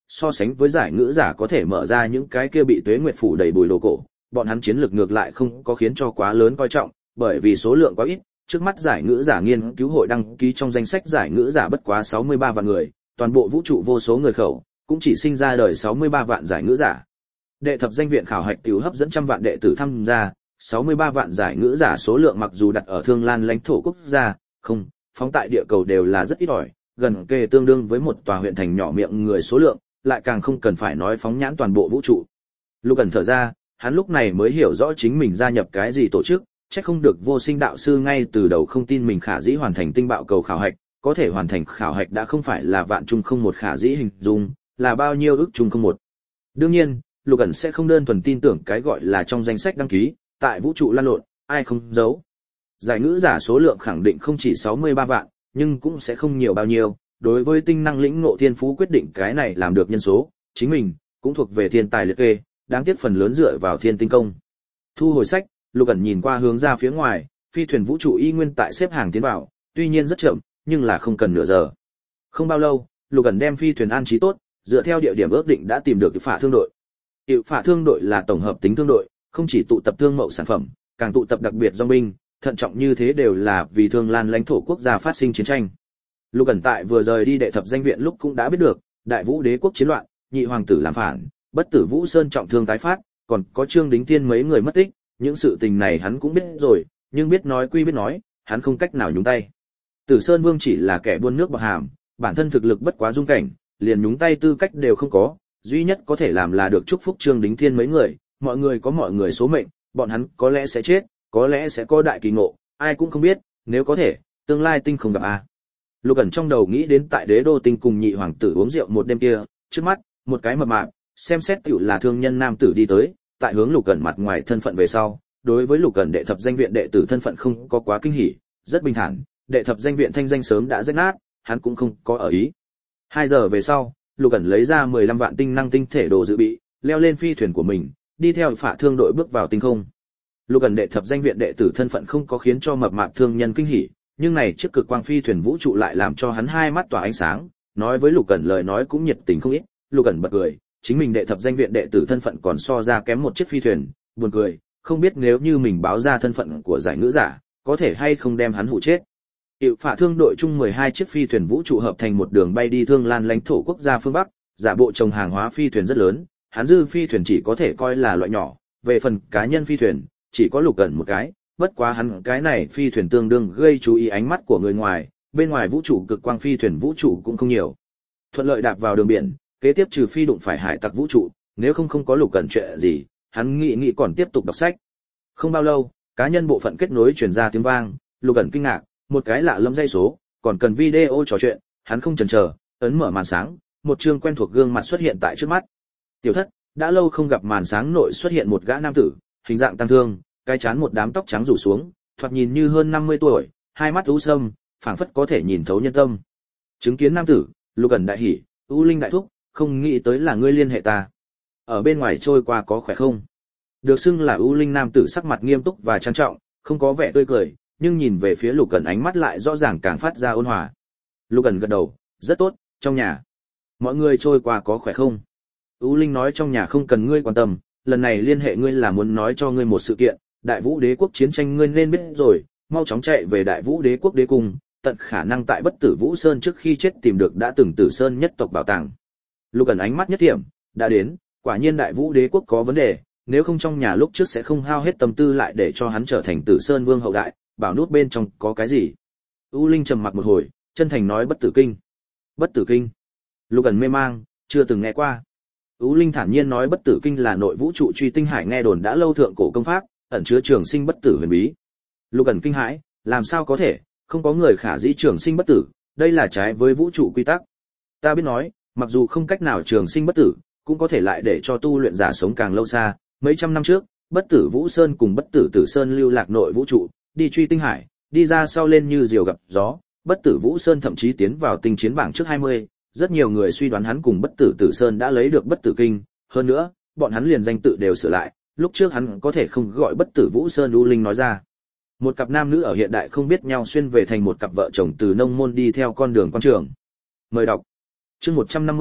so sánh với giải ngữ giả có thể mở ra những cái kia bị Tuế Nguyệt phủ đầy bùi đồ cổ, bọn hắn chiến lược ngược lại không có khiến cho quá lớn coi trọng, bởi vì số lượng quá ít, trước mắt giải ngữ giả nghiên cứu hội đăng ký trong danh sách giải ngữ giả bất quá sáu mươi ba vạn người, toàn bộ vũ trụ vô số người khẩu, cũng chỉ sinh ra đời sáu mươi ba vạn giải ngữ giả. Đệ thập danh viện khảo hạch tiểu hấp dẫn trăm vạn đệ tử tham gia, sáu mươi ba vạn giải ngữ giả số lượng mặc dù đặt ở Thương Lan lãnh thổ quốc gia, không, phóng tại địa cầu đều là rất ít ỏi, gần kề tương đương với một tòa huyện thành nhỏ miệng người số lượng, lại càng không cần phải nói phóng nhãn toàn bộ vũ trụ. Lúc gần thở ra, hắn lúc này mới hiểu rõ chính mình gia nhập cái gì tổ chức, chắc không được Vô Sinh đạo sư ngay từ đầu không tin mình khả dĩ hoàn thành tinh bạo cầu khảo hạch, có thể hoàn thành khảo hạch đã không phải là vạn chung không một khả dĩ hình dung, là bao nhiêu ức chung không một. Đương nhiên, Lục ẩn sẽ không đơn thuần tin tưởng cái gọi là trong danh sách đăng ký, tại vũ trụ lan lộn, ai không giấu. Giải ngữ giả số lượng khẳng định không chỉ sáu mươi ba vạn, nhưng cũng sẽ không nhiều bao nhiêu, đối với tinh năng lĩnh ngộ thiên phú quyết định cái này làm được nhân số, chính mình cũng thuộc về thiên tài liệt kê, đáng tiếc phần lớn dựa vào thiên tinh công. Thu hồi sách, Lục ẩn nhìn qua hướng ra phía ngoài, phi thuyền vũ trụ y nguyên tại xếp hàng tiến vào, tuy nhiên rất chậm, nhưng là không cần nửa giờ. Không bao lâu, Lục ẩn đem phi thuyền an trí tốt, dựa theo địa điểm ước định đã tìm được phả thương đội. Hiệu phả thương đội là tổng hợp tính thương đội, không chỉ tụ tập thương mậu sản phẩm, càng tụ tập đặc biệt dòng binh, thận trọng như thế đều là vì Thương Lan lãnh thổ quốc gia phát sinh chiến tranh. Lục ẩn tại vừa rời đi đệ thập danh viện lúc cũng đã biết được, Đại Vũ đế quốc chiến loạn, nhị hoàng tử làm phản, bất tử Vũ Sơn trọng thương tái phát, còn có Trương Đính Thiên mấy người mất tích, những sự tình này hắn cũng biết rồi, nhưng biết nói quy biết nói, hắn không cách nào nhúng tay. Tử Sơn Vương chỉ là kẻ buôn nước bạc hàm, bản thân thực lực bất quá dung cảnh, liền nhúng tay tư cách đều không có, duy nhất có thể làm là được chúc phúc Trương Đính Thiên mấy người, mọi người có mọi người số mệnh, bọn hắn có lẽ sẽ chết, có lẽ sẽ có đại kỳ ngộ, ai cũng không biết, nếu có thể, tương lai tinh không gặp a. Lục ẩn trong đầu nghĩ đến tại Đế Đô Tinh cùng nhị hoàng tử uống rượu một đêm kia, trước mắt, một cái mập mạp, xem xét tiểu là thương nhân nam tử đi tới, tại hướng Lục ẩn mặt ngoài thân phận về sau, đối với Lục ẩn đệ thập danh viện đệ tử thân phận không có quá kinh hỉ, rất bình thản, đệ thập danh viện thanh danh sớm đã rách nát, hắn cũng không có ở ý. Hai giờ về sau, Lục ẩn lấy ra mười lăm vạn tinh năng tinh thể đồ dự bị, leo lên phi thuyền của mình, đi theo phả thương đội bước vào tinh không. Lục ẩn đệ thập danh viện đệ tử thân phận không có khiến cho mập mạp thương nhân kinh hỉ, nhưng này chiếc cực quang phi thuyền vũ trụ lại làm cho hắn hai mắt tỏa ánh sáng, nói với Lục ẩn lời nói cũng nhiệt tình không ít. Lục ẩn bật cười, chính mình đệ thập danh viện đệ tử thân phận còn so ra kém một chiếc phi thuyền, buồn cười, không biết nếu như mình báo ra thân phận của giải ngữ giả, có thể hay không đem hắn hụ chết. Hiệu phả thương đội chung mười hai chiếc phi thuyền vũ trụ hợp thành một đường bay đi Thương Lan lãnh thổ quốc gia phương Bắc, giả bộ trồng hàng hóa phi thuyền rất lớn, hắn dư phi thuyền chỉ có thể coi là loại nhỏ, về phần cá nhân phi thuyền, chỉ có Lục ẩn một cái, bất quá hắn cái này phi thuyền tương đương gây chú ý ánh mắt của người ngoài, bên ngoài vũ trụ cực quang phi thuyền vũ trụ cũng không nhiều. Thuận lợi đạp vào đường biển, kế tiếp trừ phi đụng phải hải tặc vũ trụ, nếu không không có Lục ẩn chuyện gì, hắn nghĩ nghĩ còn tiếp tục đọc sách. Không bao lâu, cá nhân bộ phận kết nối truyền ra tiếng vang, Lục ẩn kinh ngạc, một cái lạ lẫm dây số, còn cần video trò chuyện, hắn không chần chờ, ấn mở màn sáng, một chương quen thuộc gương mặt xuất hiện tại trước mắt. Tiểu thất, đã lâu không gặp. Màn sáng nội xuất hiện một gã nam tử, hình dạng tăng thương, cái trán một đám tóc trắng rủ xuống, thoạt nhìn như hơn năm mươi tuổi, hai mắt u sâm, phảng phất có thể nhìn thấu nhân tâm. Chứng kiến nam tử, Lục ẩn đại hỉ, U Linh đại thúc, không nghĩ tới là ngươi liên hệ ta. Ở bên ngoài trôi qua có khỏe không? Được xưng là U Linh nam tử sắc mặt nghiêm túc và trang trọng, không có vẻ tươi cười, nhưng nhìn về phía Lục ẩn ánh mắt lại rõ ràng càng phát ra ôn hòa. Lục ẩn gật đầu, rất tốt, trong nhà. Mọi người trôi qua có khỏe không? U Linh nói trong nhà không cần ngươi quan tâm, lần này liên hệ ngươi là muốn nói cho ngươi một sự kiện, Đại Vũ đế quốc chiến tranh ngươi nên biết rồi, mau chóng chạy về Đại Vũ đế quốc đế cung, tận khả năng tại bất tử Vũ Sơn trước khi chết tìm được đã từng Tử Sơn nhất tộc bảo tàng. Lục ẩn ánh mắt nhất thiểm, đã đến, quả nhiên Đại Vũ đế quốc có vấn đề, nếu không trong nhà lúc trước sẽ không hao hết tâm tư lại để cho hắn trở thành Tử Sơn vương hậu đại, bảo nút bên trong có cái gì. U Linh trầm mặc một hồi, chân thành nói bất tử kinh. Bất tử kinh? Lục ẩn mê mang, chưa từng nghe qua. U Linh thản nhiên nói bất tử kinh là nội vũ trụ truy tinh hải nghe đồn đã lâu thượng cổ công pháp, ẩn chứa trường sinh bất tử huyền bí. Lục ẩn kinh hãi, làm sao có thể, không có người khả dĩ trường sinh bất tử, đây là trái với vũ trụ quy tắc. Ta biết nói, mặc dù không cách nào trường sinh bất tử, cũng có thể lại để cho tu luyện giả sống càng lâu xa. Mấy trăm năm trước, bất tử Vũ Sơn cùng bất tử Tử Sơn lưu lạc nội vũ trụ, đi truy tinh hải, đi ra sau lên như diều gặp gió, bất tử Vũ Sơn thậm chí tiến vào tinh chiến bảng trước hai mươi, rất nhiều người suy đoán hắn cùng bất tử Tử Sơn đã lấy được bất tử kinh, hơn nữa, bọn hắn liền danh tự đều sửa lại, lúc trước hắn có thể không gọi bất tử Vũ Sơn. U Linh nói ra. Một cặp nam nữ ở hiện đại không biết nhau xuyên về thành một cặp vợ chồng từ nông môn đi theo con đường quan trường. Mời đọc. Chương một trăm năm mươi,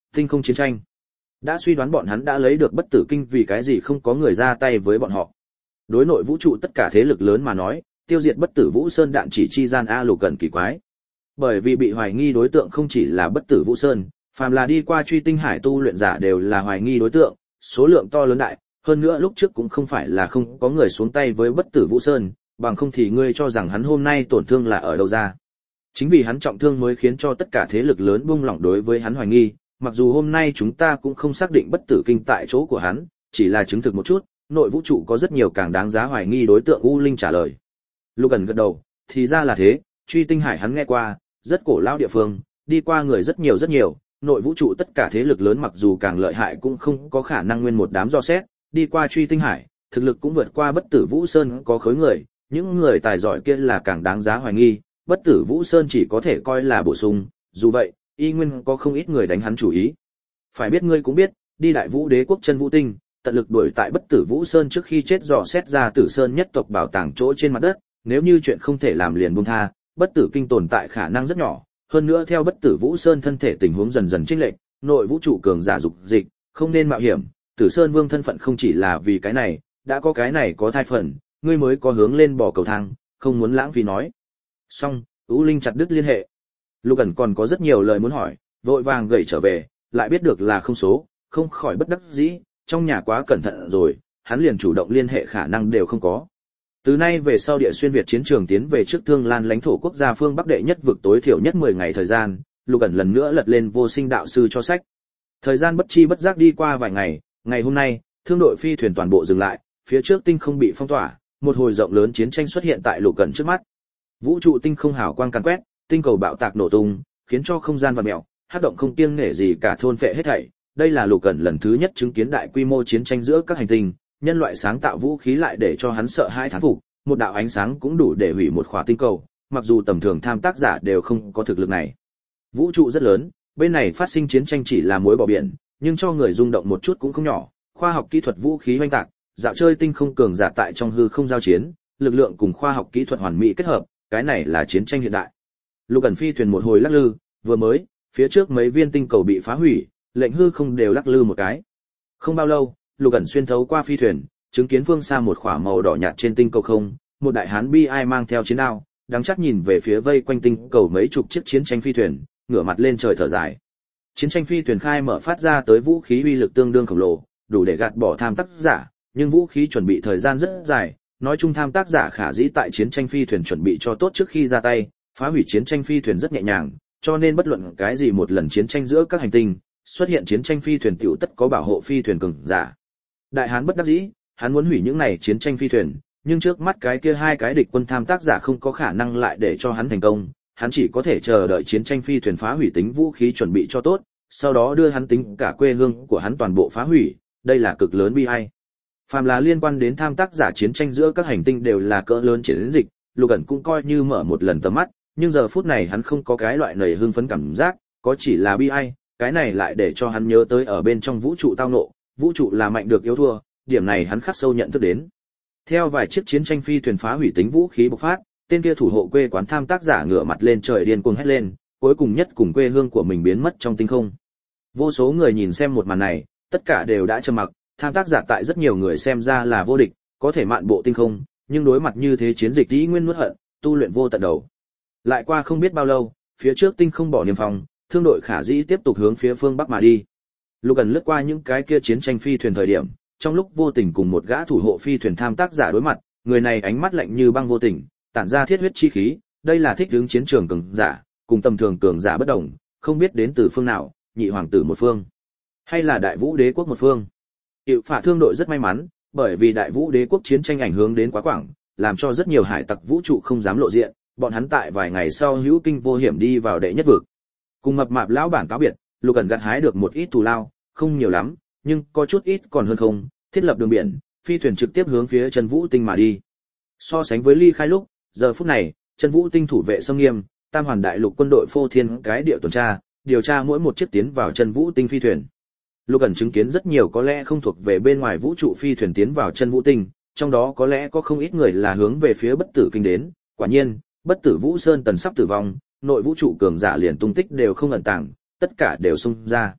Tinh không chiến tranh. Đã suy đoán bọn hắn đã lấy được bất tử kinh, vì cái gì không có người ra tay với bọn họ. Đối nội vũ trụ tất cả thế lực lớn mà nói, tiêu diệt bất tử Vũ Sơn đạn chỉ chi gian a lục gần kỳ quái. Bởi vì bị hoài nghi đối tượng không chỉ là bất tử Vũ Sơn, phàm là đi qua truy tinh hải tu luyện giả đều là hoài nghi đối tượng, số lượng to lớn đại, hơn nữa lúc trước cũng không phải là không có người xuống tay với bất tử Vũ Sơn, bằng không thì ngươi cho rằng hắn hôm nay tổn thương là ở đâu ra. Chính vì hắn trọng thương mới khiến cho tất cả thế lực lớn buông lỏng đối với hắn hoài nghi, mặc dù hôm nay chúng ta cũng không xác định bất tử kinh tại chỗ của hắn, chỉ là chứng thực một chút, nội vũ trụ có rất nhiều càng đáng giá hoài nghi đối tượng. U Linh trả lời. Lúc gần gật đầu, thì ra là thế, truy tinh hải hắn nghe qua, rất cổ lão địa phương, đi qua người rất nhiều rất nhiều, nội vũ trụ tất cả thế lực lớn mặc dù càng lợi hại cũng không có khả năng nguyên một đám dò xét, đi qua truy tinh hải, thực lực cũng vượt qua bất tử Vũ Sơn có khối người, những người tài giỏi kia là càng đáng giá hoài nghi, bất tử Vũ Sơn chỉ có thể coi là bổ sung, dù vậy, y nguyên có không ít người đánh hắn chủ ý. Phải biết ngươi cũng biết, đi Đại Vũ Đế quốc chân vũ tinh, tận lực đuổi tại bất tử Vũ Sơn trước khi chết dò xét ra Tử Sơn nhất tộc bảo tàng chỗ trên mặt đất, nếu như chuyện không thể làm liền buông tha, bất tử kinh tồn tại khả năng rất nhỏ, hơn nữa theo bất tử Vũ Sơn thân thể tình huống dần dần chênh lệch, nội vũ trụ cường giả dục dịch, không nên mạo hiểm, Tử Sơn Vương thân phận không chỉ là vì cái này, đã có cái này có thai phần, ngươi mới có hướng lên bỏ cầu thang, không muốn lãng phí nói. Xong, U Linh chặt đứt liên hệ. Lục Ẩn còn có rất nhiều lời muốn hỏi, vội vàng gậy trở về, lại biết được là không số, không khỏi bất đắc dĩ, trong nhà quá cẩn thận rồi, hắn liền chủ động liên hệ khả năng đều không có. Từ nay về sau địa xuyên Việt chiến trường tiến về trước Thương Lan lãnh thổ quốc gia phương Bắc đệ nhất vực tối thiểu nhất mười ngày thời gian, Lục Ẩn lần nữa lật lên vô sinh đạo sư cho sách. Thời gian bất chi bất giác đi qua vài ngày, ngày hôm nay, thương đội phi thuyền toàn bộ dừng lại, phía trước tinh không bị phong tỏa, một hồi rộng lớn chiến tranh xuất hiện tại Lục Ẩn trước mắt. Vũ trụ tinh không hào quang càn quét, tinh cầu bạo tạc nổ tung, khiến cho không gian vặn mèo, hắc động không kiêng nể gì cả thôn phệ hết thảy. Đây là Lục Ẩn lần thứ nhất chứng kiến đại quy mô chiến tranh giữa các hành tinh, nhân loại sáng tạo vũ khí lại để cho hắn sợ hãi thán phục, một đạo ánh sáng cũng đủ để hủy một khỏa tinh cầu, mặc dù tầm thường tham tác giả đều không có thực lực này. Vũ trụ rất lớn, bên này phát sinh chiến tranh chỉ là muối bỏ biển, nhưng cho người rung động một chút cũng không nhỏ, khoa học kỹ thuật vũ khí hoành tạc, dạo chơi tinh không cường giả tại trong hư không giao chiến, lực lượng cùng khoa học kỹ thuật hoàn mỹ kết hợp, cái này là chiến tranh hiện đại. Lục Ẩn phi thuyền một hồi lắc lư, vừa mới, phía trước mấy viên tinh cầu bị phá hủy, lệnh hư không đều lắc lư một cái. Không bao lâu, Lục Ẩn xuyên thấu qua phi thuyền, chứng kiến phương xa một khỏa màu đỏ nhạt trên tinh cầu không, một đại hán bi ai mang theo chiến đao, đắng chắc nhìn về phía vây quanh tinh cầu mấy chục chiếc chiến tranh phi thuyền, ngửa mặt lên trời thở dài. Chiến tranh phi thuyền khai mở phát ra tới vũ khí uy lực tương đương khổng lồ, đủ để gạt bỏ tham tác giả, nhưng vũ khí chuẩn bị thời gian rất dài, nói chung tham tác giả khả dĩ tại chiến tranh phi thuyền chuẩn bị cho tốt trước khi ra tay, phá hủy chiến tranh phi thuyền rất nhẹ nhàng, cho nên bất luận cái gì một lần chiến tranh giữa các hành tinh, xuất hiện chiến tranh phi thuyền tiểu tất có bảo hộ phi thuyền cường giả. Đại hán bất đắc dĩ, hắn muốn hủy những này chiến tranh phi thuyền, nhưng trước mắt cái kia hai cái địch quân tham tác giả không có khả năng lại để cho hắn thành công, hắn chỉ có thể chờ đợi chiến tranh phi thuyền phá hủy tính vũ khí chuẩn bị cho tốt, sau đó đưa hắn tính cả quê hương của hắn toàn bộ phá hủy, đây là cực lớn bi ai. Phàm là liên quan đến tham tác giả chiến tranh giữa các hành tinh đều là cỡ lớn chiến dịch, Lục Ẩn cũng coi như mở một lần tầm mắt, nhưng giờ phút này hắn không có cái loại nảy hưng phấn cảm giác, có chỉ là bi ai, cái này lại để cho hắn nhớ tới ở bên trong vũ trụ tao nộ, vũ trụ là mạnh được yếu thua, điểm này hắn khắc sâu nhận thức đến. Theo vài chiếc chiến tranh phi thuyền phá hủy tính vũ khí bộc phát, tên kia thủ hộ quê quán tham tác giả ngửa mặt lên trời điên cuồng hét lên, cuối cùng nhất cùng quê hương của mình biến mất trong tinh không. Vô số người nhìn xem một màn này, tất cả đều đã trầm mặc, tham tác giả tại rất nhiều người xem ra là vô địch, có thể mạn bộ tinh không, nhưng đối mặt như thế chiến dịch dĩ nguyên nuốt hận, tu luyện vô tận đầu. Lại qua không biết bao lâu, phía trước tinh không bỏ niêm phong, thương đội khả dĩ tiếp tục hướng phía phương bắc mà đi. Lục Ẩn lướt qua những cái kia chiến tranh phi thuyền thời điểm, trong lúc vô tình cùng một gã thủ hộ phi thuyền tham tác giả đối mặt, người này ánh mắt lạnh như băng vô tình, tản ra thiết huyết chi khí, đây là thích ứng chiến trường cường giả, cùng tầm thường cường giả bất đồng, không biết đến từ phương nào, nhị hoàng tử một phương, hay là Đại Vũ Đế quốc một phương. Hiệu phả thương đội rất may mắn, bởi vì Đại Vũ Đế quốc chiến tranh ảnh hưởng đến quá quảng, làm cho rất nhiều hải tặc vũ trụ không dám lộ diện, bọn hắn tại vài ngày sau hữu kinh vô hiểm đi vào đệ nhất vực. Cùng mập mạp lão bản cáo biệt, Lục Ẩn gặt hái được một ít thù lao, không nhiều lắm, nhưng có chút ít còn hơn không, thiết lập đường biển, phi thuyền trực tiếp hướng phía Chân Vũ Tinh mà đi. So sánh với ly khai lúc, giờ phút này, Chân Vũ Tinh thủ vệ sông nghiêm, Tam Hoàn Đại Lục quân đội phô thiên cái địa tuần tra, điều tra mỗi một chiếc tiến vào Chân Vũ Tinh phi thuyền. Lục Ẩn chứng kiến rất nhiều có lẽ không thuộc về bên ngoài vũ trụ phi thuyền tiến vào Chân Vũ Tinh, trong đó có lẽ có không ít người là hướng về phía Bất Tử Kinh đến, quả nhiên, Bất Tử Vũ Sơn tần sắp tử vong, nội vũ trụ cường giả liền tung tích đều không ẩn tàng, tất cả đều xung ra.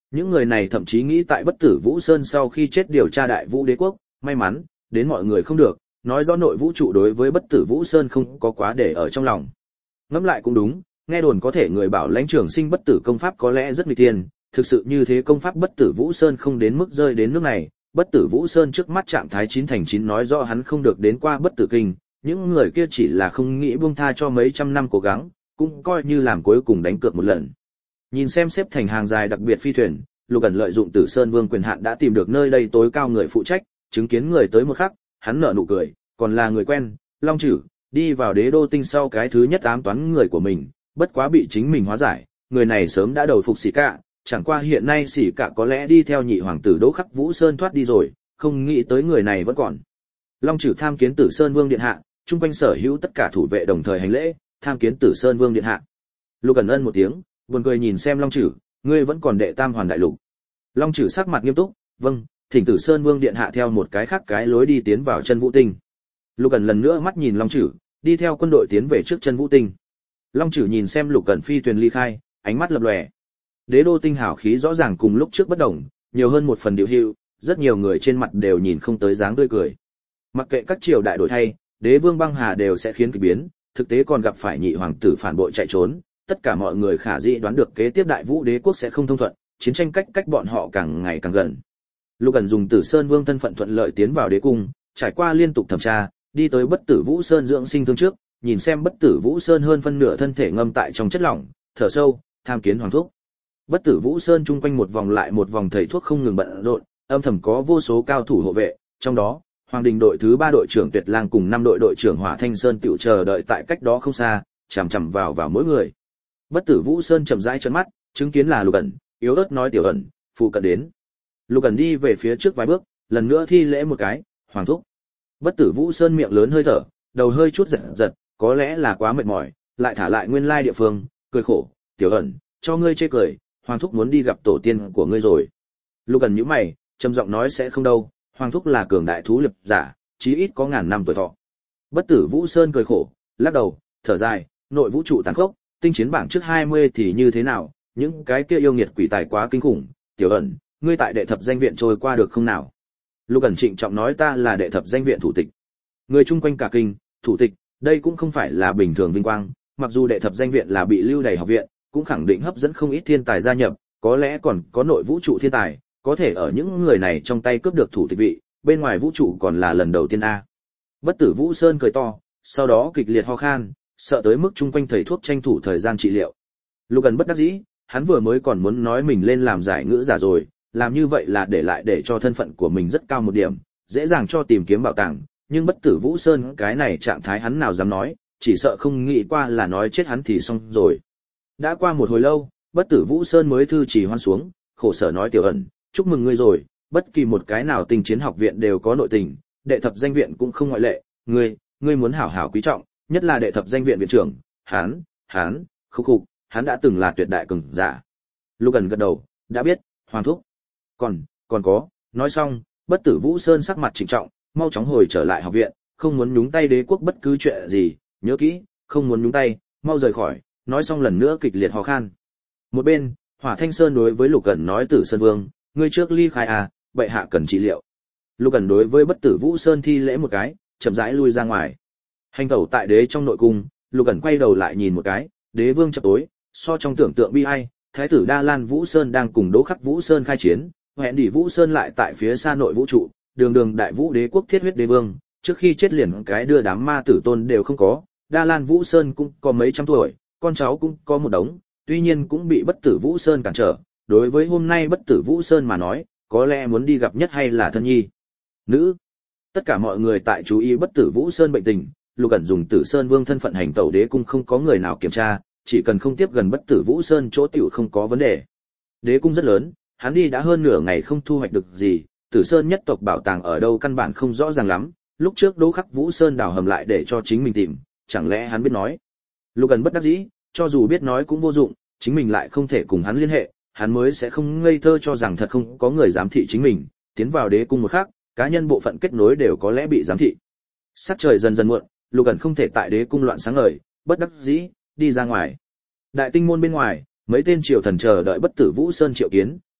Những người này thậm chí nghĩ tại Bất Tử Vũ Sơn sau khi chết điều tra Đại Vũ Đế quốc, may mắn, đến mọi người không được, nói rõ nội vũ trụ đối với Bất Tử Vũ Sơn không có quá để ở trong lòng. Ngẫm lại cũng đúng, nghe đồn có thể người bảo lãnh trường sinh bất tử công pháp có lẽ rất nguy tiên, thực sự như thế công pháp Bất Tử Vũ Sơn không đến mức rơi đến nước này, Bất Tử Vũ Sơn trước mắt trạng thái chín thành chín nói rõ hắn không được đến qua Bất Tử Kinh, những người kia chỉ là không nghĩ buông tha cho mấy trăm năm cố gắng, cũng coi như làm cuối cùng đánh cược một lần. Nhìn xem xếp thành hàng dài đặc biệt phi thuyền, Lục Ẩn lợi dụng Tử Sơn Vương quyền hạn đã tìm được nơi đây tối cao người phụ trách, chứng kiến người tới một khắc, hắn nở nụ cười, còn là người quen, Long Chử, đi vào Đế Đô Tinh sau cái thứ nhất ám toán người của mình, bất quá bị chính mình hóa giải, người này sớm đã đầu phục Sĩ Cả, chẳng qua hiện nay Sĩ Cả có lẽ đi theo nhị hoàng tử Đỗ Khắc Vũ Sơn thoát đi rồi, không nghĩ tới người này vẫn còn. Long Chử tham kiến Tử Sơn Vương điện hạ, chung quanh sở hữu tất cả thủ vệ đồng thời hành lễ, tham kiến Tử Sơn Vương điện hạ. Lục Ẩn ân một tiếng, buồn cười nhìn xem Long Chử, ngươi vẫn còn đệ tam hoàn đại lục. Long Chử sắc mặt nghiêm túc, vâng, thỉnh Tử Sơn Vương điện hạ theo một cái khác cái lối đi tiến vào Chân Vũ Tinh. Lục Ẩn lần nữa mắt nhìn Long Chử, đi theo quân đội tiến về trước Chân Vũ Tinh. Long Chử nhìn xem Lục Ẩn phi thuyền ly khai, ánh mắt lập lòe. Đế Đô Tinh hào khí rõ ràng cùng lúc trước bất đồng, nhiều hơn một phần điệu hữu, rất nhiều người trên mặt đều nhìn không tới dáng tươi cười. Mặc kệ các triều đại đổi thay, Đế Vương Băng Hà đều sẽ khiến kỳ biến, thực tế còn gặp phải nhị hoàng tử phản bội chạy trốn, tất cả mọi người khả dĩ đoán được kế tiếp Đại Vũ Đế quốc sẽ không thông thuận, chiến tranh cách cách bọn họ càng ngày càng gần. Lục Ẩn dùng Tử Sơn Vương thân phận thuận lợi tiến vào đế cung, trải qua liên tục thẩm tra, đi tới Bất Tử Vũ Sơn dưỡng sinh thương trước, nhìn xem Bất Tử Vũ Sơn hơn phân nửa thân thể ngâm tại trong chất lỏng, thở sâu, tham kiến hoàng thúc. Bất Tử Vũ Sơn chung quanh một vòng lại một vòng thầy thuốc không ngừng bận rộn, âm thầm có vô số cao thủ hộ vệ, trong đó, Hoàng Đình đội thứ ba đội trưởng Tuyệt Lang cùng năm đội đội trưởng Hỏa Thanh Sơn tiểu chờ đợi tại cách đó không xa, chằm chằm vào vào mỗi người. Bất Tử Vũ Sơn chậm rãi trợn mắt, chứng kiến là Lục Ẩn, yếu ớt nói Tiểu Ẩn, phụ cận đến. Lục Ẩn đi về phía trước vài bước, lần nữa thi lễ một cái, hoàng thúc. Bất Tử Vũ Sơn miệng lớn hơi thở, đầu hơi chút giật giật, có lẽ là quá mệt mỏi, lại thả lại nguyên lai địa phương, cười khổ, Tiểu Ẩn, cho ngươi chê cười, hoàng thúc muốn đi gặp tổ tiên của ngươi rồi. Lục Ẩn nhíu mày, trầm giọng nói sẽ không đâu, hoàng thúc là cường đại thú lập giả, chí ít có ngàn năm tuổi thọ. Bất Tử Vũ Sơn cười khổ, lắc đầu, thở dài, nội vũ trụ tàn khốc, tinh chiến bảng trước hai mươi thì như thế nào, những cái kia yêu nghiệt quỷ tài quá kinh khủng, Tiểu Ẩn, ngươi tại đệ thập danh viện trôi qua được không nào? Lục Ẩn trịnh trọng nói ta là đệ thập danh viện thủ tịch. Người chung quanh cả kinh, thủ tịch, đây cũng không phải là bình thường vinh quang, mặc dù đệ thập danh viện là bị lưu đày học viện, cũng khẳng định hấp dẫn không ít thiên tài gia nhập, có lẽ còn có nội vũ trụ thiên tài, có thể ở những người này trong tay cướp được thủ tịch vị, bên ngoài vũ trụ còn là lần đầu tiên a. Bất Tử Vũ Sơn cười to, sau đó kịch liệt ho khan, sợ tới mức chung quanh thầy thuốc tranh thủ thời gian trị liệu. Lục Ẩn bất đắc dĩ, hắn vừa mới còn muốn nói mình lên làm giải ngữ giả rồi, làm như vậy là để lại để cho thân phận của mình rất cao một điểm, dễ dàng cho tìm kiếm bảo tàng, nhưng Bất Tử Vũ Sơn cái này trạng thái hắn nào dám nói, chỉ sợ không nghĩ qua là nói chết hắn thì xong rồi. Đã qua một hồi lâu, Bất Tử Vũ Sơn mới thư chỉ hoan xuống, khổ sở nói Tiểu Ẩn, chúc mừng ngươi rồi, bất kỳ một cái nào Tinh Chiến học viện đều có nội tình, đệ thập danh viện cũng không ngoại lệ, ngươi, ngươi muốn hảo hảo quý trọng, nhất là đệ thập danh viện viện trưởng, hắn, hắn, khúc khục, hắn đã từng là tuyệt đại cường giả. Lục Ẩn gật đầu, đã biết, hoàng thúc. Còn, còn có, nói xong, Bất Tử Vũ Sơn sắc mặt trịnh trọng, mau chóng hồi trở lại học viện, không muốn nhúng tay đế quốc bất cứ chuyện gì, nhớ kỹ, không muốn nhúng tay, mau rời khỏi, nói xong lần nữa kịch liệt ho khan. Một bên, Hỏa Thanh Sơn đối với Lục Ẩn nói Tử Sơn Vương, ngươi trước ly khai à, bệ hạ cần trị liệu. Lục Ẩn đối với Bất Tử Vũ Sơn thi lễ một cái, chậm rãi lui ra ngoài. Hành tẩu tại đế trong nội cung, Lục Ẩn quay đầu lại nhìn một cái, đế vương chập tối, so trong tưởng tượng bi ai, thái tử Đa Lan Vũ Sơn đang cùng Đỗ Khắc Vũ Sơn khai chiến, hẹn đỉ Vũ Sơn lại tại phía xa nội vũ trụ, đường đường đại vũ đế quốc thiết huyết đế vương, trước khi chết liền cái đưa đám ma tử tôn đều không có, Đa Lan Vũ Sơn cũng có mấy trăm tuổi, con cháu cũng có một đống, tuy nhiên cũng bị Bất Tử Vũ Sơn cản trở, đối với hôm nay Bất Tử Vũ Sơn mà nói, có lẽ muốn đi gặp nhất hay là thân nhi. Nữ. Tất cả mọi người tại chú ý Bất Tử Vũ Sơn bệnh tình, Lục Ẩn dùng Tử Sơn Vương thân phận hành tẩu đế cung không có người nào kiểm tra, chỉ cần không tiếp gần Bất Tử Vũ Sơn chỗ tiểu không có vấn đề. Đế cung rất lớn, hắn đi đã hơn nửa ngày không thu hoạch được gì, Tử Sơn nhất tộc bảo tàng ở đâu căn bản không rõ ràng lắm, lúc trước Đỗ Khắc Vũ Sơn đào hầm lại để cho chính mình tìm, chẳng lẽ hắn biết nói. Lục Ẩn bất đắc dĩ, cho dù biết nói cũng vô dụng, chính mình lại không thể cùng hắn liên hệ, hắn mới sẽ không ngây thơ cho rằng thật không có người giám thị chính mình, tiến vào đế cung một khác, cá nhân bộ phận kết nối đều có lẽ bị giám thị. Sắc trời dần dần muộn, Lục Ẩn không thể tại đế cung loạn sáng ngời, bất đắc dĩ, đi ra ngoài. Đại tinh môn bên ngoài, mấy tên triều thần chờ đợi Bất Tử Vũ Sơn triệu kiến,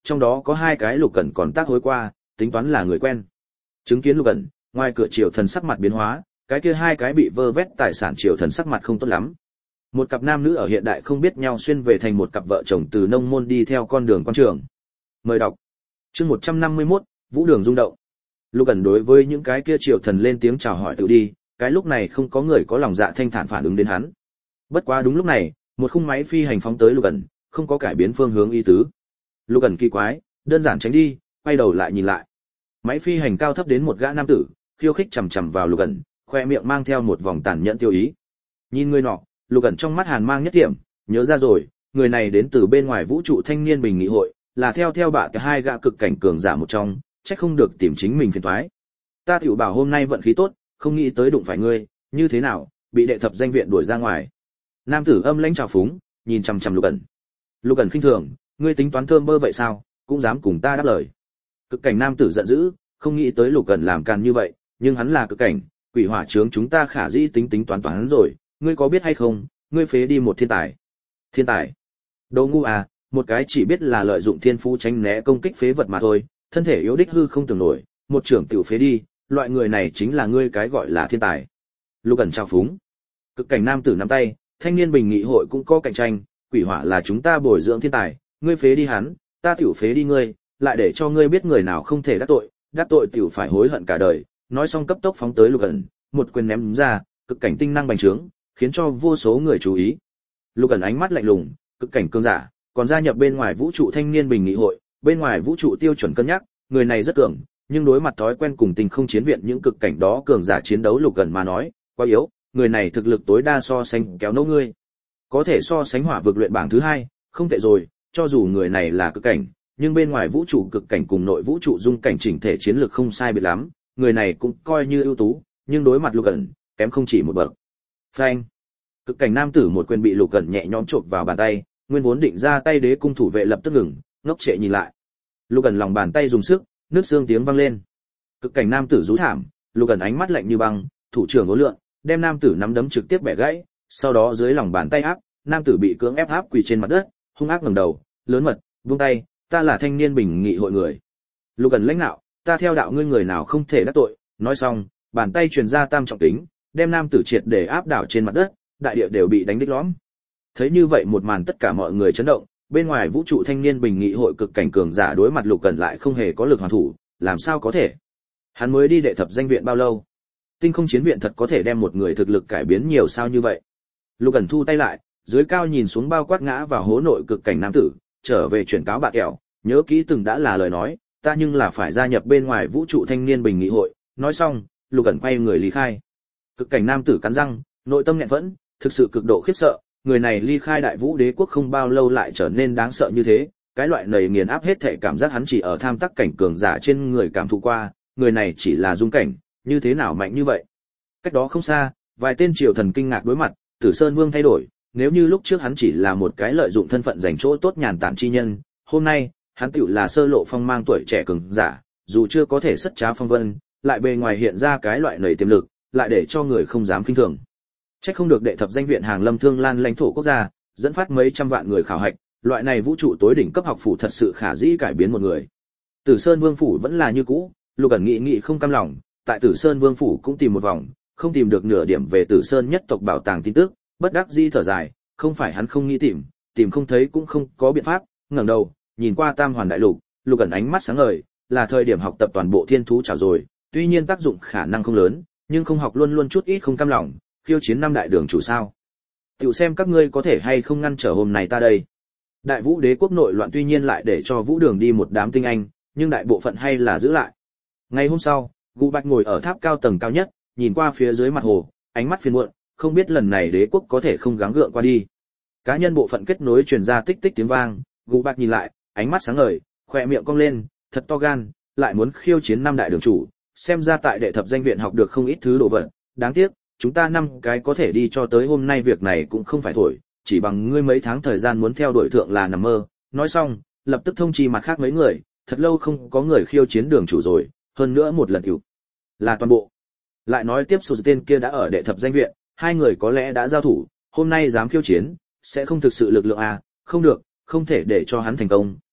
trong đó có hai cái Lục Cẩn còn tác hối qua, tính toán là người quen. Chứng kiến Lục Cẩn, ngoài cửa Triều Thần sắc mặt biến hóa, cái kia hai cái bị vơ vét tài sản Triều Thần sắc mặt không tốt lắm. Một cặp nam nữ ở hiện đại không biết nhau xuyên về thành một cặp vợ chồng từ nông môn đi theo con đường quan trường. Mời đọc. Chương một trăm năm mươi mốt, Vũ Đường rung động. Lục Cẩn đối với những cái kia Triều Thần lên tiếng chào hỏi tự đi, cái lúc này không có người có lòng dạ thanh thản phản ứng đến hắn. Bất quá đúng lúc này, một khung máy phi hành phóng tới Lục Cẩn, không có cải biến phương hướng ý tứ. Lục Cẩn kỳ quái, đơn giản tránh đi, quay đầu lại nhìn lại. Máy phi hành cao thấp đến một gã nam tử, khiêu khích chằm chằm vào Lục Cẩn, khoe miệng mang theo một vòng tàn nhẫn tiêu ý. Nhìn người nọ, Lục Cẩn trong mắt hàn mang nhất điểm, nhớ ra rồi, người này đến từ bên ngoài vũ trụ thanh niên bình nghị hội, là theo theo bạ cái hai gã cực cảnh cường giả một trong, chắc không được tìm chính mình phiền toái. Ta tiểu bảo hôm nay vận khí tốt, không nghĩ tới đụng phải ngươi, như thế nào, bị đệ thập danh viện đuổi ra ngoài. Nam tử âm lãnh trào phúng, nhìn chằm chằm Lục Cẩn. Lục Cẩn khinh thường, ngươi tính toán thơm bơ vậy sao, cũng dám cùng ta đáp lời. Cực cảnh nam tử giận dữ, không nghĩ tới Lục Cẩn làm càn như vậy, nhưng hắn là cực cảnh, quỷ hỏa chướng chúng ta khả dĩ tính tính toán toán rồi, ngươi có biết hay không, ngươi phế đi một thiên tài. Thiên tài? Đồ ngu à, một cái chỉ biết là lợi dụng thiên phú tránh né công kích phế vật mà thôi, thân thể yếu đích hư không tưởng nổi, một trưởng tiểu phế đi, loại người này chính là ngươi cái gọi là thiên tài. Lục Cẩn trao phúng. Cực cảnh nam tử nắm tay, thanh niên bình nghị hội cũng có cạnh tranh, quỷ hỏa là chúng ta bồi dưỡng thiên tài, ngươi phế đi hắn, ta tiểu phế đi ngươi, lại để cho ngươi biết người nào không thể đắc tội, đắc tội tiểu phải hối hận cả đời. Nói xong cấp tốc phóng tới Lục Cẩn, một quyền ném ra, cực cảnh tinh năng bành trướng, khiến cho vô số người chú ý. Lục Cẩn ánh mắt lạnh lùng, cực cảnh cường giả, còn gia nhập bên ngoài vũ trụ thanh niên bình nghị hội, bên ngoài vũ trụ tiêu chuẩn cân nhắc, người này rất cường, nhưng đối mặt thói quen cùng tình không chiến viện những cực cảnh đó cường giả chiến đấu Lục Cẩn mà nói, quá yếu, người này thực lực tối đa so sánh kéo nấu ngươi. Có thể so sánh hỏa vực luyện bảng thứ hai, không tệ rồi, cho dù người này là cực cảnh, nhưng bên ngoài vũ trụ cực cảnh cùng nội vũ trụ dung cảnh chỉnh thể chiến lược không sai biệt lắm, người này cũng coi như ưu tú, nhưng đối mặt Lục Cẩn, kém không chỉ một bậc. Phanh. Cực cảnh nam tử một quyền bị Lục Cẩn nhẹ nhõm chộp vào bàn tay, nguyên vốn định ra tay đế cung thủ vệ lập tức ngừng, ngốc trệ nhìn lại. Lục Cẩn lòng bàn tay dùng sức, nước xương tiếng vang lên. Cực cảnh nam tử rú thảm, Lục Cẩn ánh mắt lạnh như băng, thủ trưởng uốn lượn, đem nam tử nắm đấm trực tiếp bẻ gãy, sau đó dưới lòng bàn tay áp, nam tử bị cưỡng ép áp quỳ trên mặt đất, hung ác ngẩng đầu, lớn mật, buông tay, ta là thanh niên bình nghị hội người. Lục Cẩn lãnh nạo, ta theo đạo ngươi người nào không thể đắc tội, nói xong, bàn tay truyền ra tam trọng kính, đem nam tử triệt để áp đảo trên mặt đất, đại địa đều bị đánh đích lõm. Thấy như vậy một màn tất cả mọi người chấn động, bên ngoài vũ trụ thanh niên bình nghị hội cực cảnh cường giả đối mặt Lục Cẩn lại không hề có lực hoàn thủ, làm sao có thể? Hắn mới đi đệ thập danh viện bao lâu? Tinh không chiến viện thật có thể đem một người thực lực cải biến nhiều sao như vậy? Lục Cẩn thu tay lại, dưới cao nhìn xuống bao quát ngã vào hố nội cực cảnh nam tử, trở về chuyển cáo bà kẹo, nhớ kỹ từng đã là lời nói, ta nhưng là phải gia nhập bên ngoài vũ trụ thanh niên bình nghị hội. Nói xong, Lục Cẩn quay người ly khai. Cực cảnh nam tử cắn răng, nội tâm nghẹn vẫn, thực sự cực độ khiếp sợ, người này ly khai đại vũ đế quốc không bao lâu lại trở nên đáng sợ như thế, cái loại nầy nghiền áp hết thể cảm giác hắn chỉ ở tham tắc cảnh cường giả trên người cảm thụ qua, người này chỉ là dung cảnh, như thế nào mạnh như vậy. Cách đó không xa, vài tên triều thần kinh ngạc đối mặt, Tử Sơn Vương thay đổi, nếu như lúc trước hắn chỉ là một cái lợi dụng thân phận giành chỗ tốt nhàn tản chi nhân, hôm nay, hắn tiểu là sơ lộ phong mang tuổi trẻ cường giả, dù chưa có thể sất trá phong vân, lại bề ngoài hiện ra cái loại nầy tiềm lực, lại để cho người không dám kinh thường. Chắc không được đệ thập danh viện hàng lâm thương lan lãnh thổ quốc gia, dẫn phát mấy trăm vạn người khảo hạch, loại này vũ trụ tối đỉnh cấp học phủ thật sự khả dĩ cải biến một người. Tử Sơn Vương phủ vẫn là như cũ, Lục Cẩn nghĩ nghĩ không cam lòng, tại Tử Sơn Vương phủ cũng tìm một vòng, không tìm được nửa điểm về Tử Sơn nhất tộc bảo tàng tin tức, bất đắc dĩ thở dài, không phải hắn không nghĩ tìm, tìm không thấy cũng không có biện pháp, ngẩng đầu, nhìn qua Tam Hoàn Đại Lục, Lục Cẩn ánh mắt sáng ngời, là thời điểm học tập toàn bộ thiên thú trảo rồi, tuy nhiên tác dụng khả năng không lớn, nhưng không học luôn luôn chút ít không cam lòng, khiêu chiến năm đại đường chủ sao? Tiểu xem các ngươi có thể hay không ngăn trở hôm nay ta đây. Đại Vũ Đế quốc nội loạn tuy nhiên lại để cho Vũ Đường đi một đám tinh anh, nhưng đại bộ phận hay là giữ lại. Ngày hôm sau, Gù Bạch ngồi ở tháp cao tầng cao nhất, nhìn qua phía dưới mặt hồ, ánh mắt phiền muộn, không biết lần này đế quốc có thể không gắng gượng qua đi. Cá nhân bộ phận kết nối truyền ra tích tích tiếng vang, Gù Bạch nhìn lại, ánh mắt sáng ngời, khóe miệng cong lên, thật to gan, lại muốn khiêu chiến năm đại đường chủ, xem ra tại đệ thập danh viện học được không ít thứ đồ vật, đáng tiếc, chúng ta năm cái có thể đi cho tới hôm nay việc này cũng không phải thổi, chỉ bằng ngươi mấy tháng thời gian muốn theo đuổi thượng là nằm mơ. Nói xong, lập tức thông chi mặt khác mấy người, thật lâu không có người khiêu chiến đường chủ rồi, hơn nữa một lần hữu là toàn bộ. Lại nói tiếp số tên kia đã ở đệ thập danh viện, hai người có lẽ đã giao thủ, hôm nay dám khiêu chiến, sẽ không thực sự lực lượng à, không được, không thể để cho hắn thành công,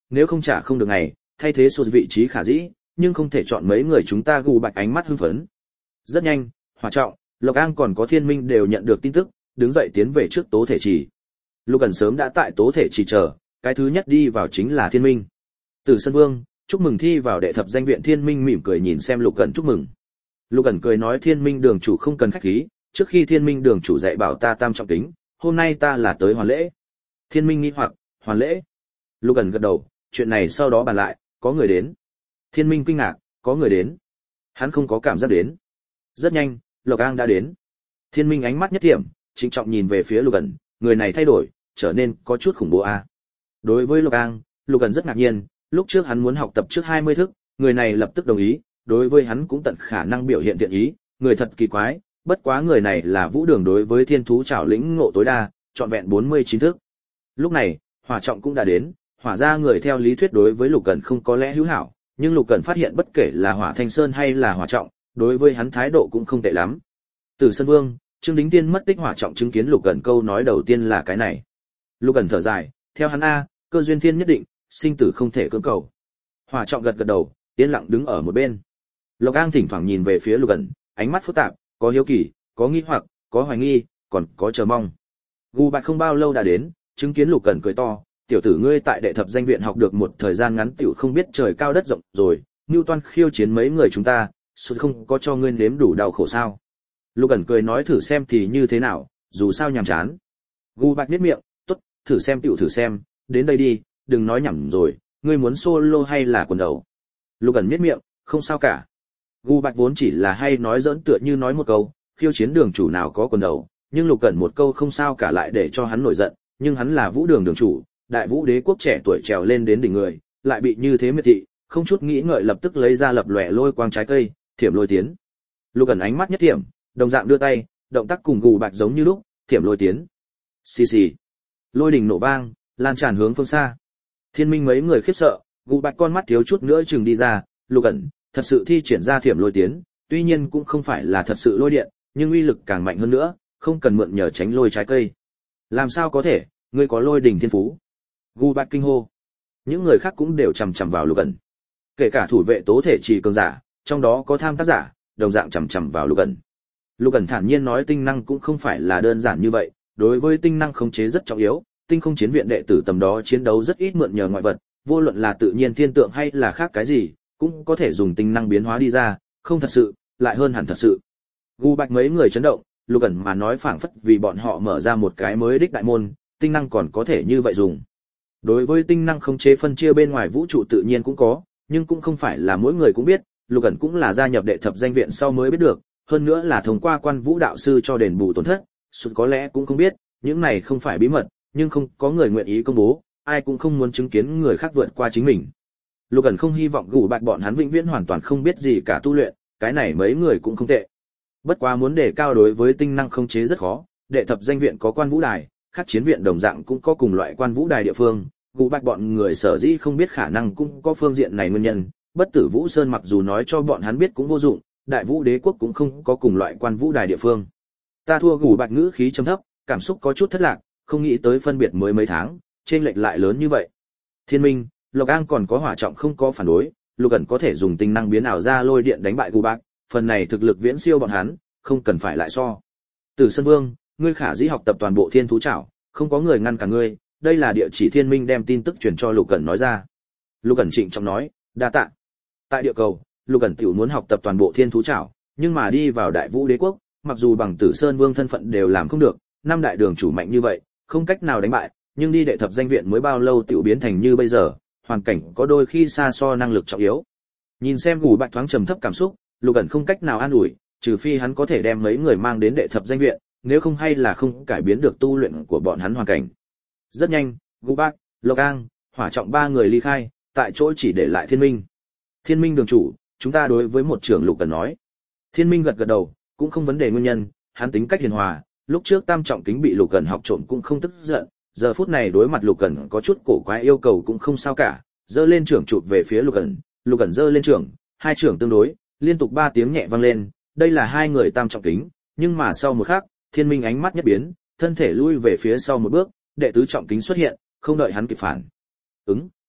nếu không trả không được ngày, thay thế sụt vị trí khả dĩ, nhưng không thể chọn mấy người chúng ta. Gù Bạch ánh mắt hưng phấn. Rất nhanh, Hỏa Trọng, Lộc An còn có Thiên Minh đều nhận được tin tức, đứng dậy tiến về trước tố thể trì. Lục Ẩn sớm đã tại tố thể trì chờ, cái thứ nhất đi vào chính là Thiên Minh. Tử Sơn Vương, chúc mừng thi vào đệ thập danh viện. Thiên Minh mỉm cười nhìn xem Lục Ẩn chúc mừng. Lục Ẩn cười nói Thiên Minh đường chủ không cần khách khí, trước khi Thiên Minh đường chủ dạy bảo ta tam trọng kính, hôm nay ta là tới hoàn lễ. Thiên Minh nghi hoặc, hoàn lễ? Lục Ẩn gật đầu, chuyện này sau đó bàn lại, có người đến. Thiên Minh kinh ngạc, có người đến? Hắn không có cảm giác đến. Rất nhanh, Lộc An đã đến. Thiên Minh ánh mắt nhất thiểm, trịnh trọng nhìn về phía Lục Ẩn, người này thay đổi, trở nên có chút khủng bố a. À. Đối với Lộc An, Lục Ẩn rất ngạc nhiên, lúc trước hắn muốn học tập trước hai mươi thức, người này lập tức đồng ý, đối với hắn cũng tận khả năng biểu hiện thiện ý, người thật kỳ quái, bất quá người này là Vũ Đường đối với thiên thú trảo lĩnh ngộ tối đa, trọn vẹn bốn mươi chín thức. Lúc này, Hỏa Trọng cũng đã đến, Hỏa gia người theo lý thuyết đối với Lục Ẩn không có lẽ hữu hảo, nhưng Lục Ẩn phát hiện bất kể là Hỏa Thanh Sơn hay là Hỏa Trọng, đối với hắn thái độ cũng không tệ lắm. Tử Sơn Vương, Trương Đính Tiên mất tích. Hỏa Trọng chứng kiến Lục Ẩn câu nói đầu tiên là cái này. Lục Ẩn thở dài, theo hắn a, cơ duyên thiên nhất định, sinh tử không thể cưỡng cầu. Hỏa Trọng gật gật đầu, yên lặng đứng ở một bên. Lộc An thỉnh thoảng nhìn về phía Lục Ẩn, ánh mắt phức tạp, có hiếu kỳ, có nghi hoặc, có hoài nghi, còn có chờ mong. Gù Bạch không bao lâu đã đến, chứng kiến Lục Ẩn cười to, tiểu tử ngươi tại đệ thập danh viện học được một thời gian ngắn tiểu không biết trời cao đất rộng rồi, Newton khiêu chiến mấy người chúng ta, sự không có cho ngươi nếm đủ đau khổ sao? Lục Ẩn cười nói thử xem thì như thế nào, dù sao nhàm chán. Gù Bạch nhếch miệng, tốt, thử xem tiểu thử xem, đến đây đi, đừng nói nhảm rồi, ngươi muốn solo hay là quần đầu? Lục Ẩn nhếch miệng, không sao cả. Gù Bạch vốn chỉ là hay nói giỡn tựa như nói một câu, khiêu chiến đường chủ nào có quần đầu, nhưng Lục Ẩn một câu không sao cả lại để cho hắn nổi giận, nhưng hắn là Vũ Đường đường chủ, Đại Vũ Đế quốc trẻ tuổi trèo lên đến đỉnh người, lại bị như thế miệt thị, không chút nghĩ ngợi lập tức lấy ra lập lòe lôi quang trái cây, thiểm lôi tiến. Lục Ẩn ánh mắt nhất thiểm, đồng dạng đưa tay, động tác cùng Gù Bạch giống như lúc, thiểm lôi tiến. Xì xì. Lôi đỉnh nổ vang, lan tràn hướng phương xa. Thiên Minh mấy người khiếp sợ, Gù Bạch con mắt thiếu chút nữa chừng đi ra, Lục Ẩn thật sự thi triển ra thiểm lôi tiến, tuy nhiên cũng không phải là thật sự lôi điện, nhưng uy lực càng mạnh hơn nữa, không cần mượn nhờ tránh lôi trái cây. Làm sao có thể, ngươi có lôi đỉnh thiên phú? Gù Bạch kinh hô. Những người khác cũng đều chằm chằm vào Lục Ẩn. Kể cả thủ vệ tố thể trì cường giả, trong đó có tham tác giả, đồng dạng chằm chằm vào Lục Ẩn. Lục Ẩn thản nhiên nói tinh năng cũng không phải là đơn giản như vậy, đối với tinh năng khống chế rất trọng yếu, tinh không chiến viện đệ tử tầm đó chiến đấu rất ít mượn nhờ ngoại vật, vô luận là tự nhiên thiên tượng hay là khác cái gì, cũng có thể dùng tinh năng biến hóa đi ra, không thật sự, lại hơn hẳn thật sự. Gù Bạch mấy người chấn động, Lục Ẩn mà nói phảng phất vì bọn họ mở ra một cái mới đích đại môn, tinh năng còn có thể như vậy dùng. Đối với tinh năng khống chế phân chia bên ngoài vũ trụ tự nhiên cũng có, nhưng cũng không phải là mỗi người cũng biết, Lục Ẩn cũng là gia nhập đệ thập danh viện sau mới biết được, hơn nữa là thông qua Quan Vũ đạo sư cho đền bù tổn thất, sụt có lẽ cũng không biết, những này không phải bí mật, nhưng không có người nguyện ý công bố, ai cũng không muốn chứng kiến người khác vượt qua chính mình. Lục Ẩn không hy vọng Gù Bạch bọn hắn vĩnh viễn hoàn toàn không biết gì cả tu luyện, cái này mấy người cũng không tệ. Bất quá muốn đề cao đối với tinh năng khống chế rất khó, đệ thập danh viện có Quan Vũ đài, khác chiến viện đồng dạng cũng có cùng loại Quan Vũ đài địa phương, Gù Bạch bọn người sở dĩ không biết khả năng cũng có phương diện này nguyên nhân, Bất Tử Vũ Sơn mặc dù nói cho bọn hắn biết cũng vô dụng, Đại Vũ Đế quốc cũng không có cùng loại Quan Vũ đài địa phương. Ta thua. Gù Bạch ngữ khí trầm thấp, cảm xúc có chút thất lạc, không nghĩ tới phân biệt mới mấy tháng, trên lệch lại lớn như vậy. Thiên Minh, Lộc An còn có Hỏa Trọng không có phản đối, Lục Ẩn có thể dùng tinh năng biến ảo ra lôi điện đánh bại Gù Bạch, phần này thực lực viễn siêu bọn hắn, không cần phải lại so. Tử Sơn Vương, ngươi khả dĩ học tập toàn bộ thiên thú trảo, không có người ngăn cả ngươi, đây là địa chỉ. Thiên Minh đem tin tức truyền cho Lục Ẩn nói ra. Lục Ẩn trịnh trọng nói, đa tạ. Tại địa cầu, Lục Ẩn tiểu muốn học tập toàn bộ thiên thú trảo, nhưng mà đi vào Đại Vũ Đế quốc, mặc dù bằng Tử Sơn Vương thân phận đều làm không được, năm đại đường chủ mạnh như vậy, không cách nào đánh bại, nhưng đi đệ thập danh viện mới bao lâu tiểu biến thành như bây giờ, hoàn cảnh có đôi khi xa so năng lực trọng yếu. Nhìn xem Gù Bạch thoáng trầm thấp cảm xúc, Lục Ẩn không cách nào an ủi, trừ phi hắn có thể đem mấy người mang đến đệ thập danh viện, nếu không hay là không cải biến được tu luyện của bọn hắn hoàn cảnh. Rất nhanh, Gù Bạch, Lộc An, Hỏa Trọng ba người ly khai, tại chỗ chỉ để lại Thiên Minh. Thiên Minh đường chủ, chúng ta đối với một trưởng. Lục Ẩn nói. Thiên Minh gật gật đầu, cũng không vấn đề nguyên nhân, hắn tính cách hiền hòa, lúc trước tam trọng kính bị Lục Ẩn học trộm cũng không tức giận, giờ phút này đối mặt Lục Ẩn có chút cổ quái yêu cầu cũng không sao cả, giơ lên trưởng chụp về phía Lục Ẩn, Lục Ẩn giơ lên trưởng, hai trưởng tương đối, liên tục ba tiếng nhẹ vang lên, đây là hai người tam trọng kính, nhưng mà sau một khắc, Thiên Minh ánh mắt nhất biến, thân thể lui về phía sau một bước, đệ tứ trọng kính xuất hiện, không đợi hắn kịp phản ứng,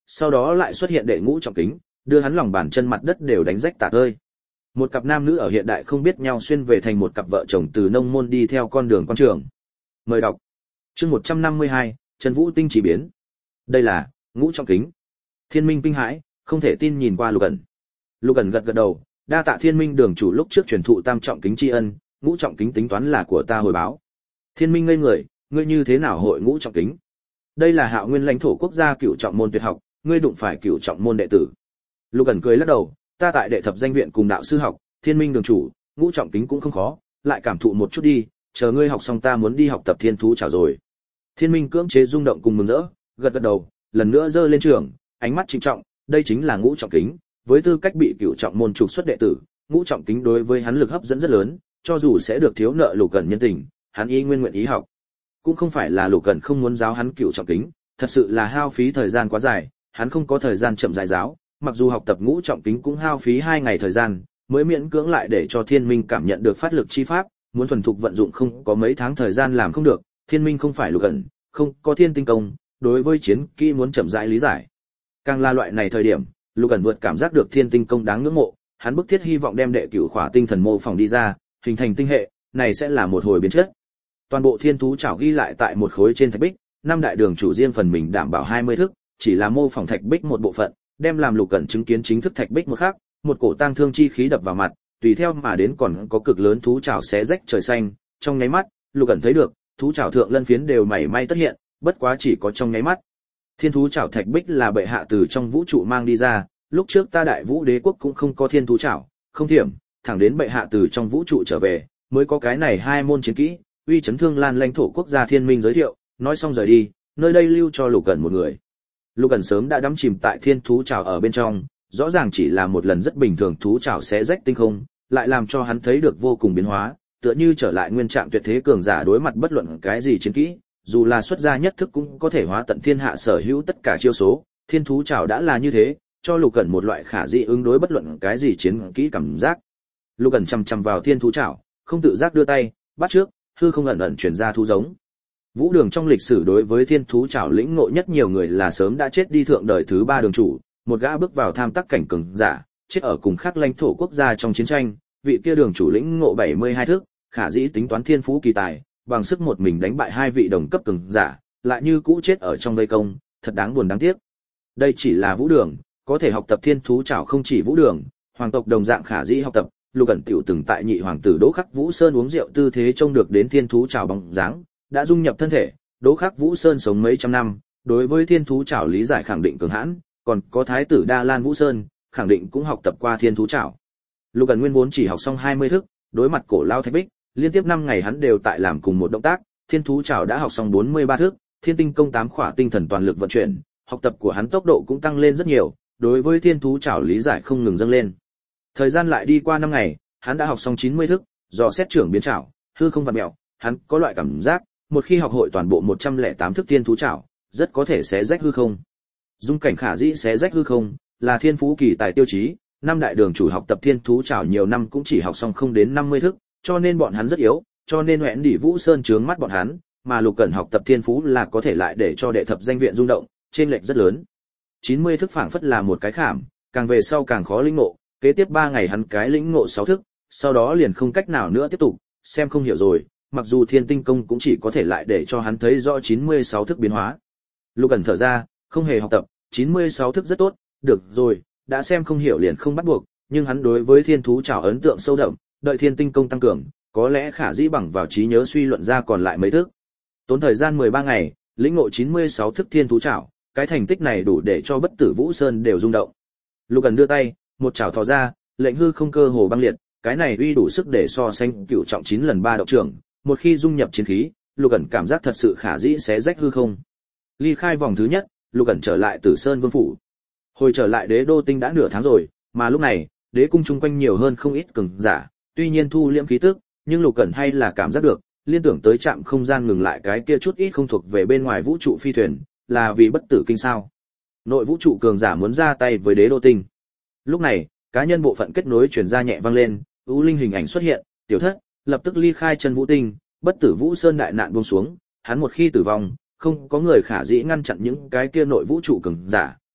sau đó lại xuất hiện đệ ngũ trọng kính, đưa hắn lòng bàn chân mặt đất đều đánh rách tả tơi. Một cặp nam nữ ở hiện đại không biết nhau xuyên về thành một cặp vợ chồng từ nông môn đi theo con đường quan trường. Mời đọc. Chương một trăm năm mươi hai, Trần Vũ tinh chỉ biến. Đây là ngũ trọng kính. Thiên Minh kinh hãi, không thể tin nhìn qua Lục Ẩn. Lục Ẩn gật gật đầu, đa tạ Thiên Minh đường chủ lúc trước truyền thụ tam trọng kính tri ân, ngũ trọng kính tính toán là của ta hồi báo. Thiên Minh ngây người, ngươi như thế nào hội ngũ trọng kính? Đây là Hạo Nguyên lãnh thổ quốc gia cửu trọng môn tuyệt học, ngươi đụng phải cửu trọng môn đệ tử. Lục Ẩn cười lắc đầu, ta tại đệ thập danh viện cùng đạo sư học, Thiên Minh đường chủ, ngũ trọng kính cũng không khó, lại cảm thụ một chút đi, chờ ngươi học xong ta muốn đi học tập thiên thú chảo rồi. Thiên Minh cưỡng chế rung động cùng mừng rỡ, gật gật đầu, lần nữa giơ lên trường, ánh mắt trịnh trọng, đây chính là ngũ trọng kính, với tư cách bị cửu trọng môn trục xuất đệ tử, ngũ trọng kính đối với hắn lực hấp dẫn rất lớn, cho dù sẽ được thiếu nợ Lục Cẩn nhân tình, hắn y nguyên nguyện ý học. Cũng không phải là Lục Cẩn không muốn giáo hắn cửu trọng kính, thật sự là hao phí thời gian quá dài, hắn không có thời gian chậm rãi giáo, mặc dù học tập ngũ trọng kính cũng hao phí hai ngày thời gian, mới miễn cưỡng lại để cho Thiên Minh cảm nhận được phát lực chi pháp, muốn thuần thục vận dụng không có mấy tháng thời gian làm không được, Thiên Minh không phải Lục Cẩn, không có thiên tinh công, đối với chiến kỹ muốn chậm rãi lý giải. Càng là loại này thời điểm, Lục Cẩn vượt cảm giác được thiên tinh công đáng ngưỡng mộ, hắn bức thiết hy vọng đem đệ cửu khỏa tinh thần mô phỏng đi ra, hình thành tinh hệ, này sẽ là một hồi biến chất. Toàn bộ thiên thú chảo ghi lại tại một khối trên thạch bích, năm đại đường chủ riêng phần mình đảm bảo hai mươi thức, chỉ là mô phỏng thạch bích một bộ phận, đem làm Lục Cẩn chứng kiến chính thức thạch bích một khác, một cổ tang thương chi khí đập vào mặt, tùy theo mà đến còn có cực lớn thú chảo xé rách trời xanh, trong nháy mắt, Lục Cẩn thấy được, thú chảo thượng lân phiến đều mảy may tất hiện, bất quá chỉ có trong nháy mắt. Thiên thú chảo thạch bích là bệ hạ từ trong vũ trụ mang đi ra, lúc trước ta Đại Vũ Đế quốc cũng không có thiên thú chảo, không thiểm, thẳng đến bệ hạ từ trong vũ trụ trở về, mới có cái này hai môn chiến kỹ, uy chấn thương lan lãnh thổ quốc gia Thiên Minh giới thiệu, nói xong rời đi, nơi đây lưu cho Lục Cẩn một người. Lục Cẩn sớm đã đắm chìm tại thiên thú chảo ở bên trong, rõ ràng chỉ là một lần rất bình thường thú chảo xé rách tinh không, lại làm cho hắn thấy được vô cùng biến hóa, tựa như trở lại nguyên trạng tuyệt thế cường giả đối mặt bất luận cái gì chiến kỹ, dù là xuất gia nhất thức cũng có thể hóa tận thiên hạ sở hữu tất cả chiêu số, thiên thú chảo đã là như thế, cho Lục Cẩn một loại khả dĩ ứng đối bất luận cái gì chiến kỹ cảm giác. Lục Cẩn chằm chằm vào thiên thú chảo, không tự giác đưa tay, bắt trước, hư không ẩn ẩn truyền ra thú giống. Vũ Đường trong lịch sử đối với thiên thú chảo lĩnh ngộ nhất nhiều người là sớm đã chết đi thượng đời thứ ba đường chủ, một gã bước vào tham tắc cảnh cường giả, chết ở cùng khác lãnh thổ quốc gia trong chiến tranh, vị kia đường chủ lĩnh ngộ bảy mươi hai thức, khả dĩ tính toán thiên phú kỳ tài, bằng sức một mình đánh bại hai vị đồng cấp cường giả, lại như cũ chết ở trong vây công, thật đáng buồn đáng tiếc. Đây chỉ là Vũ Đường, có thể học tập thiên thú chảo không chỉ Vũ Đường, hoàng tộc đồng dạng khả dĩ học tập. Lục Cẩn tiểu từng tại nhị hoàng tử Đỗ Khắc Vũ Sơn uống rượu tư thế trông được đến thiên thú chảo bóng dáng, đã dung nhập thân thể. Đỗ Khắc Vũ Sơn sống mấy trăm năm, đối với thiên thú chảo lý giải khẳng định cường hãn, còn có thái tử Đa Lan Vũ Sơn, khẳng định cũng học tập qua thiên thú chảo. Lục Cẩn nguyên vốn chỉ học xong hai mươi thức, đối mặt cổ lao thạch bích, liên tiếp năm ngày hắn đều tại làm cùng một động tác, thiên thú chảo đã học xong bốn mươi ba thức, thiên tinh công tám khỏa tinh thần toàn lực vận chuyển, học tập của hắn tốc độ cũng tăng lên rất nhiều, đối với thiên thú chảo lý giải không ngừng dâng lên. Thời gian lại đi qua năm ngày, hắn đã học xong chín mươi thức, do xét trưởng biến chảo, hư không vặn mèo, hắn có loại cảm giác, một khi học hội toàn bộ một trăm lẻ tám thức thiên thú chảo, rất có thể xé rách hư không. Dung cảnh khả dĩ xé rách hư không, là thiên phú kỳ tài tiêu chí, năm đại đường chủ học tập thiên thú chảo nhiều năm cũng chỉ học xong không đến năm mươi thức, cho nên bọn hắn rất yếu, cho nên Hoẻn Đỉ Vũ Sơn trướng mắt bọn hắn, mà Lục Cẩn học tập thiên phú là có thể lại để cho đệ thập danh viện rung động, trên lệch rất lớn. chín mươi thức phảng phất là một cái khảm, càng về sau càng khó lĩnh ngộ, kế tiếp ba ngày hắn cái lĩnh ngộ sáu thức, sau đó liền không cách nào nữa tiếp tục, xem không hiểu rồi, mặc dù thiên tinh công cũng chỉ có thể lại để cho hắn thấy rõ chín mươi sáu thức biến hóa. Lục Cẩn thở ra, không hề học tập, chín mươi sáu thức rất tốt, được rồi, đã xem không hiểu liền không bắt buộc, nhưng hắn đối với thiên thú chảo ấn tượng sâu đậm, đợi thiên tinh công tăng cường, có lẽ khả dĩ bằng vào trí nhớ suy luận ra còn lại mấy thức. Tốn thời gian mười ba ngày, lĩnh ngộ chín mươi sáu thức thiên thú chảo, cái thành tích này đủ để cho bất tử Vũ Sơn đều rung động. Lục Cẩn đưa tay, một chảo thò ra, lệnh hư không cơ hồ băng liệt, cái này uy đủ sức để so sánh cựu trọng chín lần ba động trưởng, một khi dung nhập chiến khí, Lục Cẩn cảm giác thật sự khả dĩ xé rách hư không. Ly khai vòng thứ nhất, Lục Cẩn trở lại Tử Sơn Vương phủ. Hồi trở lại Đế Đô Tinh đã nửa tháng rồi, mà lúc này, đế cung chung quanh nhiều hơn không ít cường giả, tuy nhiên thu liễm khí tức, nhưng Lục Cẩn hay là cảm giác được, liên tưởng tới trạm không gian ngừng lại cái kia chút ít không thuộc về bên ngoài vũ trụ phi thuyền, là vì bất tử kinh sao? Nội vũ trụ cường giả muốn ra tay với Đế Đô Tinh. Lúc này, cá nhân bộ phận kết nối truyền ra nhẹ vang lên, ưu linh hình ảnh xuất hiện, tiểu thất lập tức ly khai chân vũ tinh, bất tử Vũ Sơn đại nạn buông xuống, hắn một khi tử vong, không có người khả dĩ ngăn chặn những cái kia nội vũ trụ cường giả,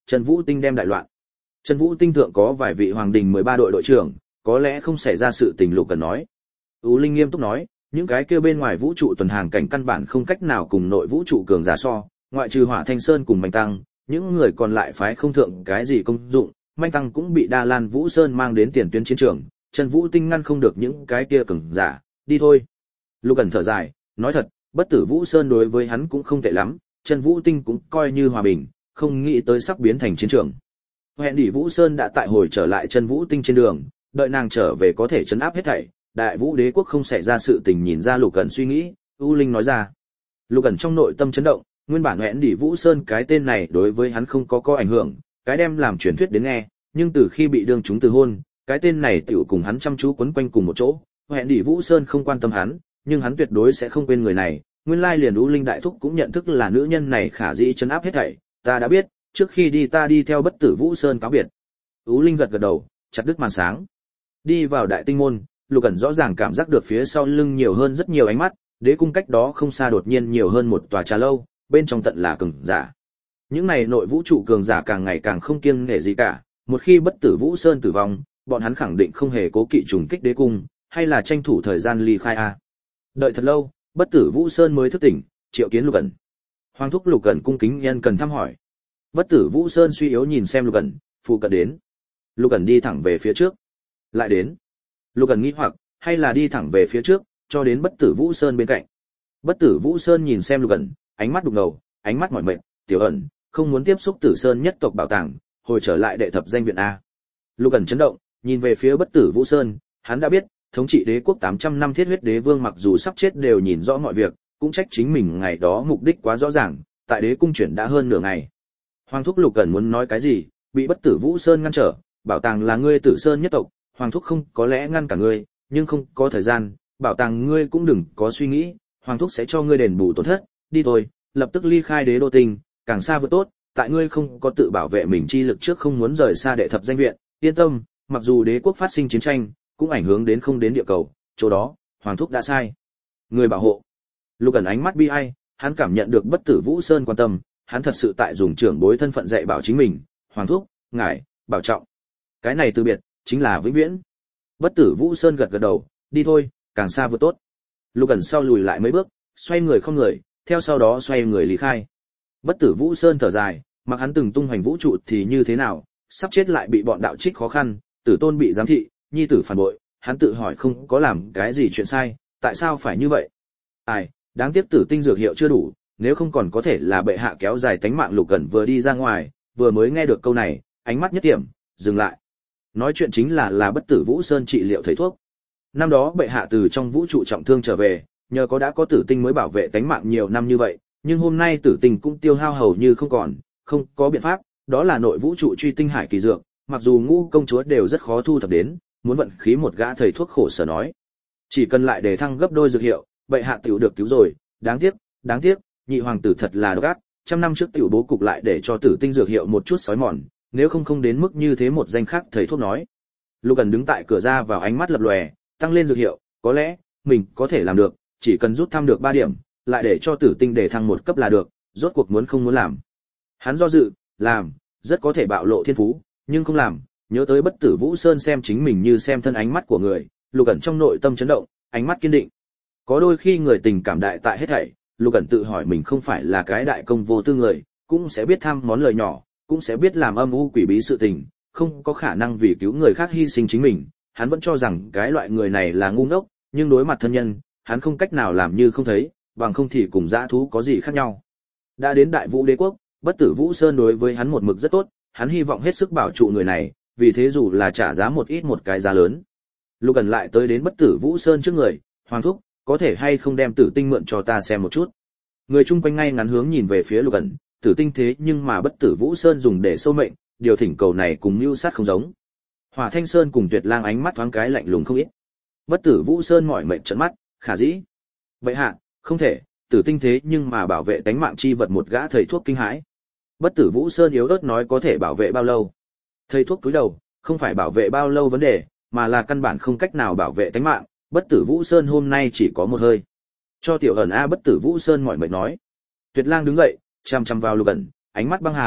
Trần Vũ Tinh đem đại loạn. Trần Vũ Tinh thượng có vài vị hoàng đình mười ba đội đội trưởng, có lẽ không xảy ra sự tình Lục cần nói. Ú Linh nghiêm túc nói, những cái kia bên ngoài vũ trụ tuần hàng cảnh căn bản không cách nào cùng nội vũ trụ cường giả so, ngoại trừ Hỏa Thanh Sơn cùng Mạnh Tăng, những người còn lại phái không thượng cái gì công dụng, Mạnh Tăng cũng bị Đa Lan Vũ Sơn mang đến tiền tuyến chiến trường, Trần Vũ Tinh ngăn không được những cái kia cường giả, đi thôi. Lục Cẩn thở dài, nói thật, Bất Tử Vũ Sơn đối với hắn cũng không tệ lắm, Trần Vũ Tinh cũng coi như hòa bình, không nghĩ tới sắp biến thành chiến trường. Hẹn Đỉ Vũ Sơn đã tại hồi trở lại Trần Vũ Tinh trên đường, đợi nàng trở về có thể trấn áp hết thảy, Đại Vũ Đế quốc không xảy ra sự tình nhìn ra Lục Cẩn suy nghĩ, U Linh nói ra. Lục Cẩn trong nội tâm chấn động, nguyên bản Hẹn Đỉ Vũ Sơn cái tên này đối với hắn không có có ảnh hưởng, cái đem làm truyền thuyết đến nghe, nhưng từ khi bị đương chúng từ hôn, cái tên này tiểu cùng hắn chăm chú quấn quanh cùng một chỗ, Hẹn Đỉ Vũ Sơn không quan tâm hắn, nhưng hắn tuyệt đối sẽ không quên người này, nguyên lai liền U Linh đại thúc cũng nhận thức là nữ nhân này khả dĩ trấn áp hết thảy, ta đã biết, trước khi đi ta đi theo Bất Tử Vũ Sơn cáo biệt. U Linh gật gật đầu, chặt đứt màn sáng. Đi vào đại tinh môn, Lục Cẩn rõ ràng cảm giác được phía sau lưng nhiều hơn rất nhiều ánh mắt, đế cung cách đó không xa đột nhiên nhiều hơn một tòa trà lâu, bên trong tận là cường giả. Những này nội vũ trụ cường giả càng ngày càng không kiêng nể gì cả, một khi Bất Tử Vũ Sơn tử vong, bọn hắn khẳng định không hề cố kỵ trùng kích đế cung, hay là tranh thủ thời gian ly khai a. Đợi thật lâu, Bất Tử Vũ Sơn mới thức tỉnh, triệu kiến Lục Cẩn. Hoàng thúc Lục Cẩn cung kính nhân cần thăm hỏi. Bất Tử Vũ Sơn suy yếu nhìn xem Lục Cẩn, phụ cận đến. Lục Cẩn đi thẳng về phía trước. Lại đến. Lục Cẩn nghĩ hoặc, hay là đi thẳng về phía trước, cho đến Bất Tử Vũ Sơn bên cạnh. Bất Tử Vũ Sơn nhìn xem Lục Cẩn, ánh mắt đục ngầu, ánh mắt mỏi mệt, tiểu ẩn, không muốn tiếp xúc Tử Sơn nhất tộc bảo tàng, hồi trở lại đệ thập danh viện a. Lục Cẩn chấn động, nhìn về phía Bất Tử Vũ Sơn, hắn đã biết, thống trị đế quốc tám trăm năm Thiết Huyết Đế Vương mặc dù sắp chết đều nhìn rõ mọi việc, cũng trách chính mình ngày đó mục đích quá rõ ràng, tại đế cung chuyển đã hơn nửa ngày. Hoàng thúc Lục Cẩn muốn nói cái gì, bị Bất Tử Vũ Sơn ngăn trở, bảo tàng là ngươi Tử Sơn nhất tộc, Hoàng thúc không có lẽ ngăn cả ngươi, nhưng không có thời gian, bảo tàng ngươi cũng đừng có suy nghĩ, Hoàng thúc sẽ cho ngươi đền bù tổn thất, đi thôi, lập tức ly khai đế đô tinh, càng xa vừa tốt, tại ngươi không có tự bảo vệ mình chi lực trước không muốn rời xa đệ thập danh viện, yên tâm, mặc dù đế quốc phát sinh chiến tranh, cũng ảnh hưởng đến không đến địa cầu, chỗ đó, Hoàng thúc đã sai. Người bảo hộ. Lục Cẩn ánh mắt bi ai, hắn cảm nhận được Bất Tử Vũ Sơn quan tâm, hắn thật sự tại dùng trưởng bối thân phận dạy bảo chính mình, Hoàng thúc, ngài, bảo trọng. Cái này từ biệt, chính là vĩnh viễn. Bất Tử Vũ Sơn gật gật đầu, đi thôi, càng xa vừa tốt. Lục Cẩn sau lùi lại mấy bước, xoay người không người, theo sau đó xoay người lý khai. Bất Tử Vũ Sơn thở dài, mặc hắn từng tung hoành vũ trụ thì như thế nào, sắp chết lại bị bọn đạo trích khó khăn, tử tôn bị giám thị, nhi tử phản bội, hắn tự hỏi không có làm cái gì chuyện sai, tại sao phải như vậy? Ai, đáng tiếc tử tinh dược hiệu chưa đủ, nếu không còn có thể là bệ hạ kéo dài tánh mạng. Lục Cẩn vừa đi ra ngoài, vừa mới nghe được câu này, ánh mắt nhất điểm, dừng lại. Nói chuyện chính là là Bất Tử Vũ Sơn trị liệu thầy thuốc. Năm đó bệ hạ từ trong vũ trụ trọng thương trở về, nhờ có đã có tử tinh mới bảo vệ tánh mạng nhiều năm như vậy, nhưng hôm nay tử tinh cũng tiêu hao hầu như không còn, không có biện pháp, đó là nội vũ trụ truy tinh hải kỳ dược, mặc dù ngũ công chúa đều rất khó thu thập đến, muốn vận khí một gã thầy thuốc khổ sở nói. Chỉ cần lại để thăng gấp đôi dược hiệu, bệ hạ tiểu được cứu rồi, đáng tiếc, đáng tiếc, nhị hoàng tử thật là độc ác, trăm năm trước tiểu bố cục lại để cho tử tinh dược hiệu một chút sói mòn, nếu không không đến mức như thế. Một danh khác thầy thuốc nói. Lục Cẩn đứng tại cửa ra vào, ánh mắt lập lòe, tăng lên dược hiệu, có lẽ mình có thể làm được, chỉ cần rút thăm được ba điểm, lại để cho tử tinh để thăng một cấp là được, rốt cuộc muốn không muốn làm. Hắn do dự, làm, rất có thể bạo lộ thiên phú, nhưng không làm, nhớ tới Bất Tử Vũ Sơn xem chính mình như xem thân ánh mắt của người, Lục Cẩn trong nội tâm chấn động, ánh mắt kiên định. Có đôi khi người tình cảm đại tại hết thảy, Lục Cẩn tự hỏi mình không phải là cái đại công vô tư người, cũng sẽ biết tham món lời nhỏ, cũng sẽ biết làm âm u quỷ bí sự tình, không có khả năng vì cứu người khác hy sinh chính mình. Hắn vẫn cho rằng cái loại người này là ngu ngốc, nhưng đối mặt thân nhân, hắn không cách nào làm như không thấy, bằng không thì cùng dã thú có gì khác nhau. Đã đến Đại Vũ Đế quốc, Bất Tử Vũ Sơn đối với hắn một mực rất tốt, hắn hy vọng hết sức bảo trụ người này, vì thế dù là trả giá một ít một cái giá lớn. Lục Cẩn lại tới đến Bất Tử Vũ Sơn trước người, Hoàng thúc, có thể hay không đem tử tinh mượn cho ta xem một chút. Người chung quanh ngay ngắn hướng nhìn về phía Lục Cẩn, tử tinh thế nhưng mà Bất Tử Vũ Sơn dùng để sâu mệnh, điều thỉnh cầu này cùng mưu sát không giống. Hỏa Thanh Sơn cùng Tuyệt Lang ánh mắt thoáng cái lạnh lùng không ít. Bất Tử Vũ Sơn mỏi mệt trợn mắt, khả dĩ. Vậy hạ, không thể, tử tinh thế nhưng mà bảo vệ tánh mạng chi vật. Một gã thầy thuốc kinh hãi. Bất Tử Vũ Sơn yếu ớt nói có thể bảo vệ bao lâu. Thầy thuốc cúi đầu, không phải bảo vệ bao lâu vấn đề, mà là căn bản không cách nào bảo vệ tánh mạng. Bất Tử Vũ Sơn hôm nay chỉ có một hơi. Cho tiểu ẩn a. Bất Tử Vũ Sơn mỏi mệt nói. Tuyệt Lang đứng dậy, chằm chằm vào Lục Cẩn, ánh mắt băng hàn,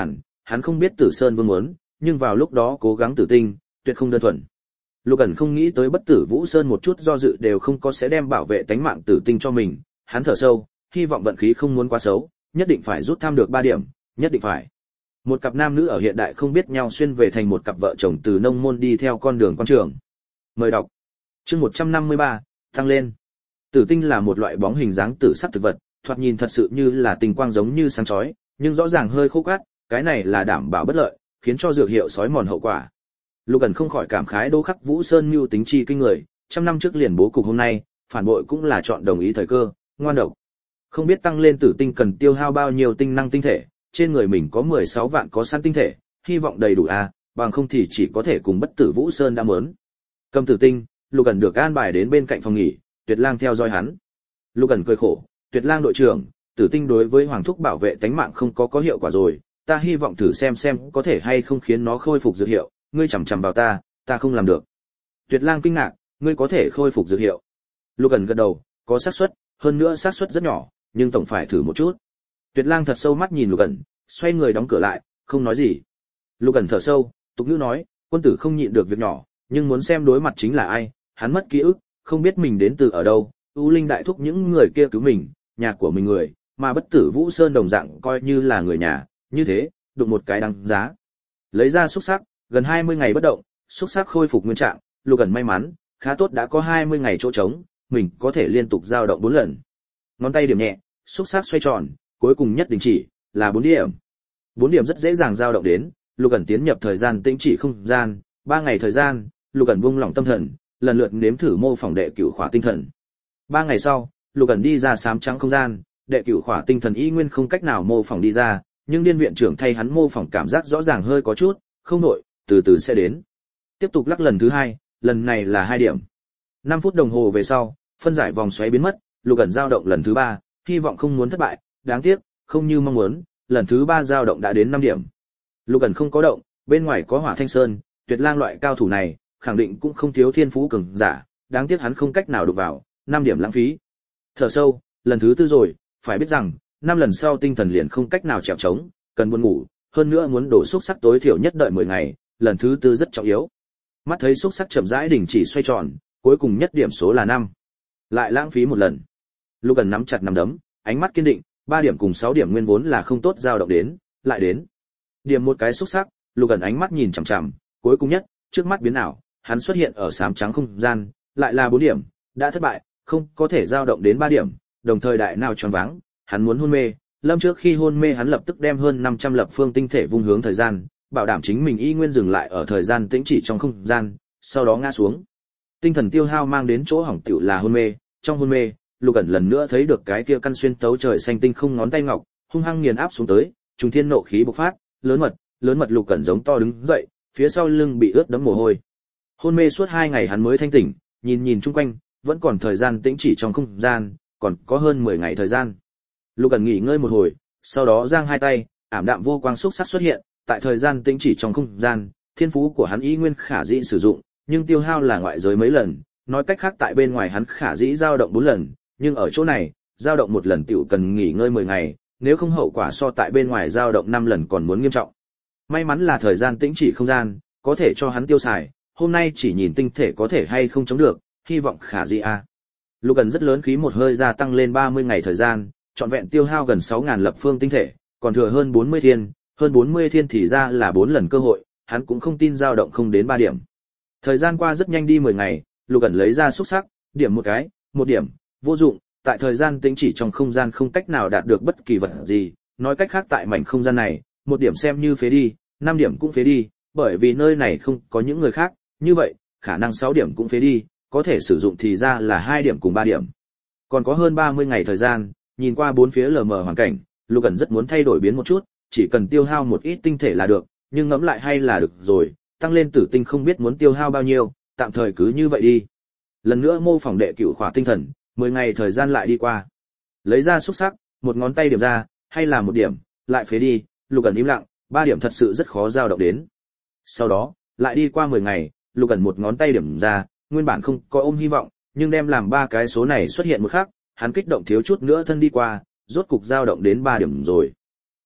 hắn không biết Tử Sơn Vương muốn, nhưng vào lúc đó cố gắng tử tinh, tuyệt không đơn thuần. Lục Ẩn không nghĩ tới Bất Tử Vũ Sơn một chút do dự đều không có sẽ đem bảo vệ tánh mạng tử tinh cho mình, hắn thở sâu, hy vọng vận khí không muốn quá xấu, nhất định phải rút tham được ba điểm, nhất định phải. Một cặp nam nữ ở hiện đại không biết nhau xuyên về thành một cặp vợ chồng từ nông môn đi theo con đường quan trường. Mời đọc. Chương một trăm năm mươi ba, tăng lên. Tử tinh là một loại bóng hình dáng tử sắc thực vật, thoạt nhìn thật sự như là tinh quang giống như sáng chói, nhưng rõ ràng hơi khô cát, cái này là đảm bảo bất lợi, khiến cho dược hiệu sói mòn hậu quả. Lục Ẩn không khỏi cảm khái Đỗ Khắc Vũ Sơn mưu tính chi kinh người, trăm năm trước liền bố cục hôm nay, phản bội cũng là chọn đồng ý thời cơ, ngoan độc. Không biết tăng lên tử tinh cần tiêu hao bao nhiêu tinh năng tinh thể, trên người mình có mười sáu vạn có sẵn tinh thể, hy vọng đầy đủ a, bằng không thì chỉ có thể cùng Bất Tử Vũ Sơn đã mớn. Cầm tử tinh, Lục Ẩn được an bài đến bên cạnh phòng nghỉ, Tuyệt Lang theo dõi hắn. Lục Ẩn cười khổ, Tuyệt Lang đội trưởng, tử tinh đối với hoàng thúc bảo vệ tánh mạng không có có hiệu quả rồi, ta hy vọng thử xem xem có thể hay không khiến nó khôi phục dược hiệu, ngươi chằm chằm vào ta, ta không làm được. Tuyệt Lang kinh ngạc, ngươi có thể khôi phục dược hiệu. Lục Ẩn gật đầu, có xác suất, hơn nữa xác suất rất nhỏ, nhưng tổng phải thử một chút. Tuyệt Lang thật sâu mắt nhìn Lục Ẩn, xoay người đóng cửa lại, không nói gì. Lục Ẩn thở sâu, tục ngữ nói, quân tử không nhịn được việc nhỏ, nhưng muốn xem đối mặt chính là ai, hắn mất ký ức, không biết mình đến từ ở đâu, U Linh đại thúc những người kia cứu mình, nhà của mình người, mà Bất Tử Vũ Sơn đồng dạng coi như là người nhà, như thế, đụng một cái đáng giá. Lấy ra xúc sắc, gần hai mươi ngày bất động, xúc sắc khôi phục nguyên trạng, Lục Ẩn may mắn, khá tốt đã có hai mươi ngày chỗ trống, mình có thể liên tục dao động bốn lần. Ngón tay điểm nhẹ, xúc sắc xoay tròn, cuối cùng nhất đình chỉ, là bốn điểm. Bốn điểm rất dễ dàng dao động đến, Lục Ẩn tiến nhập thời gian tĩnh chỉ không gian, ba ngày thời gian, Lục Ẩn buông lỏng tâm thần, lần lượt nếm thử mô phỏng đệ cửu khỏa tinh thần. Ba ngày sau, Lục Ẩn đi ra xám trắng không gian, đệ cửu khỏa tinh thần y nguyên không cách nào mô phỏng đi ra, nhưng điên viện trưởng thay hắn mô phỏng cảm giác rõ ràng hơi có chút, không nổi, từ từ sẽ đến. Tiếp tục lắc lần thứ hai, lần này là hai điểm. năm phút đồng hồ về sau, phân giải vòng xoáy biến mất, Lục Ẩn dao động lần thứ ba, hy vọng không muốn thất bại, đáng tiếc, không như mong muốn, lần thứ ba dao động đã đến năm điểm. Lục Ẩn không có động, bên ngoài có Hỏa Thanh Sơn, Tuyệt Lang loại cao thủ này, khẳng định cũng không thiếu thiên phú cường giả, đáng tiếc hắn không cách nào đụng vào, năm điểm lãng phí. Thở sâu, lần thứ tư rồi, phải biết rằng, năm lần sau tinh thần liền không cách nào trèo trống, cần buồn ngủ, hơn nữa muốn đổ xúc sắc tối thiểu nhất đợi mười ngày, lần thứ tư rất trọng yếu. Mắt thấy xúc sắc chậm rãi đình chỉ xoay tròn, cuối cùng nhất điểm số là năm. Lại lãng phí một lần. Lục Ẩn nắm chặt nắm đấm, ánh mắt kiên định, ba điểm cùng sáu điểm nguyên vốn là không tốt dao động đến, lại đến. Điểm một cái xúc sắc, Lục Ẩn ánh mắt nhìn chằm chằm, cuối cùng nhất, trước mắt biến ảo, hắn xuất hiện ở xám trắng không gian, lại là bốn điểm, đã thất bại, không có thể dao động đến ba điểm, đồng thời đại nào choáng váng, hắn muốn hôn mê, lâm trước khi hôn mê hắn lập tức đem hơn năm trăm lập phương tinh thể vung hướng thời gian, bảo đảm chính mình y nguyên dừng lại ở thời gian tĩnh chỉ trong không gian, sau đó ngã xuống. Tinh thần tiêu hao mang đến chỗ hỏng tựu là hôn mê, trong hôn mê, Lục Ẩn lần nữa thấy được cái kia căn xuyên tấu trời xanh tinh không ngón tay ngọc, hung hăng nghiền áp xuống tới, trùng thiên nộ khí bộc phát, lớn mật, lớn mật Lục Ẩn giống to đứng dậy, phía sau lưng bị ướt đẫm mồ hôi. Hôn mê suốt hai ngày hắn mới thanh tỉnh, nhìn nhìn chung quanh, vẫn còn thời gian tĩnh chỉ trong không gian, còn có hơn mười ngày thời gian. Lục Ẩn nghỉ ngơi một hồi, sau đó giang hai tay, ảm đạm vô quang xúc sắc xuất hiện, tại thời gian tĩnh chỉ trong không gian, thiên phú của hắn y nguyên khả dĩ sử dụng, nhưng tiêu hao là ngoại giới mấy lần, nói cách khác tại bên ngoài hắn khả dĩ dao động bốn lần, nhưng ở chỗ này, dao động một lần tiểu cần nghỉ ngơi mười ngày, nếu không hậu quả so tại bên ngoài dao động năm lần còn muốn nghiêm trọng. May mắn là thời gian tĩnh chỉ không gian, có thể cho hắn tiêu xài, hôm nay chỉ nhìn tinh thể có thể hay không chống được, hy vọng khả dĩ a. Lục Ẩn rất lớn khí một hơi gia tăng lên ba mươi ngày thời gian, trọn vẹn tiêu hao gần sáu nghìn lập phương tinh thể, còn thừa hơn bốn mươi thiên, hơn bốn mươi thiên thì ra là bốn lần cơ hội, hắn cũng không tin dao động không đến ba điểm. Thời gian qua rất nhanh đi mười ngày, Lục Ẩn lấy ra xúc sắc, điểm một cái, một điểm, vô dụng, tại thời gian tĩnh chỉ trong không gian không cách nào đạt được bất kỳ vật gì, nói cách khác tại mảnh không gian này, một điểm xem như phế đi, năm điểm cũng phế đi, bởi vì nơi này không có những người khác, như vậy, khả năng sáu điểm cũng phế đi, có thể sử dụng thì ra là hai điểm cùng ba điểm. Còn có hơn ba mươi ngày thời gian, nhìn qua bốn phía lờ mờ hoàn cảnh, Lục Ẩn rất muốn thay đổi biến một chút, chỉ cần tiêu hao một ít tinh thể là được, nhưng ngẫm lại hay là được rồi, tăng lên tử tinh không biết muốn tiêu hao bao nhiêu, tạm thời cứ như vậy đi. Lần nữa mô phỏng đệ cửu khỏa tinh thần, mười ngày thời gian lại đi qua. Lấy ra xúc sắc, một ngón tay điểm ra, hay là một điểm, lại phế đi, Lục Ẩn im lặng, ba điểm thật sự rất khó dao động đến. Sau đó, lại đi qua mười ngày, Lục Ẩn một ngón tay điểm ra, nguyên bản không có ôm hy vọng, nhưng đem làm ba cái số này xuất hiện một khắc, hắn kích động thiếu chút nữa thân đi qua, rốt cục dao động đến ba điểm rồi.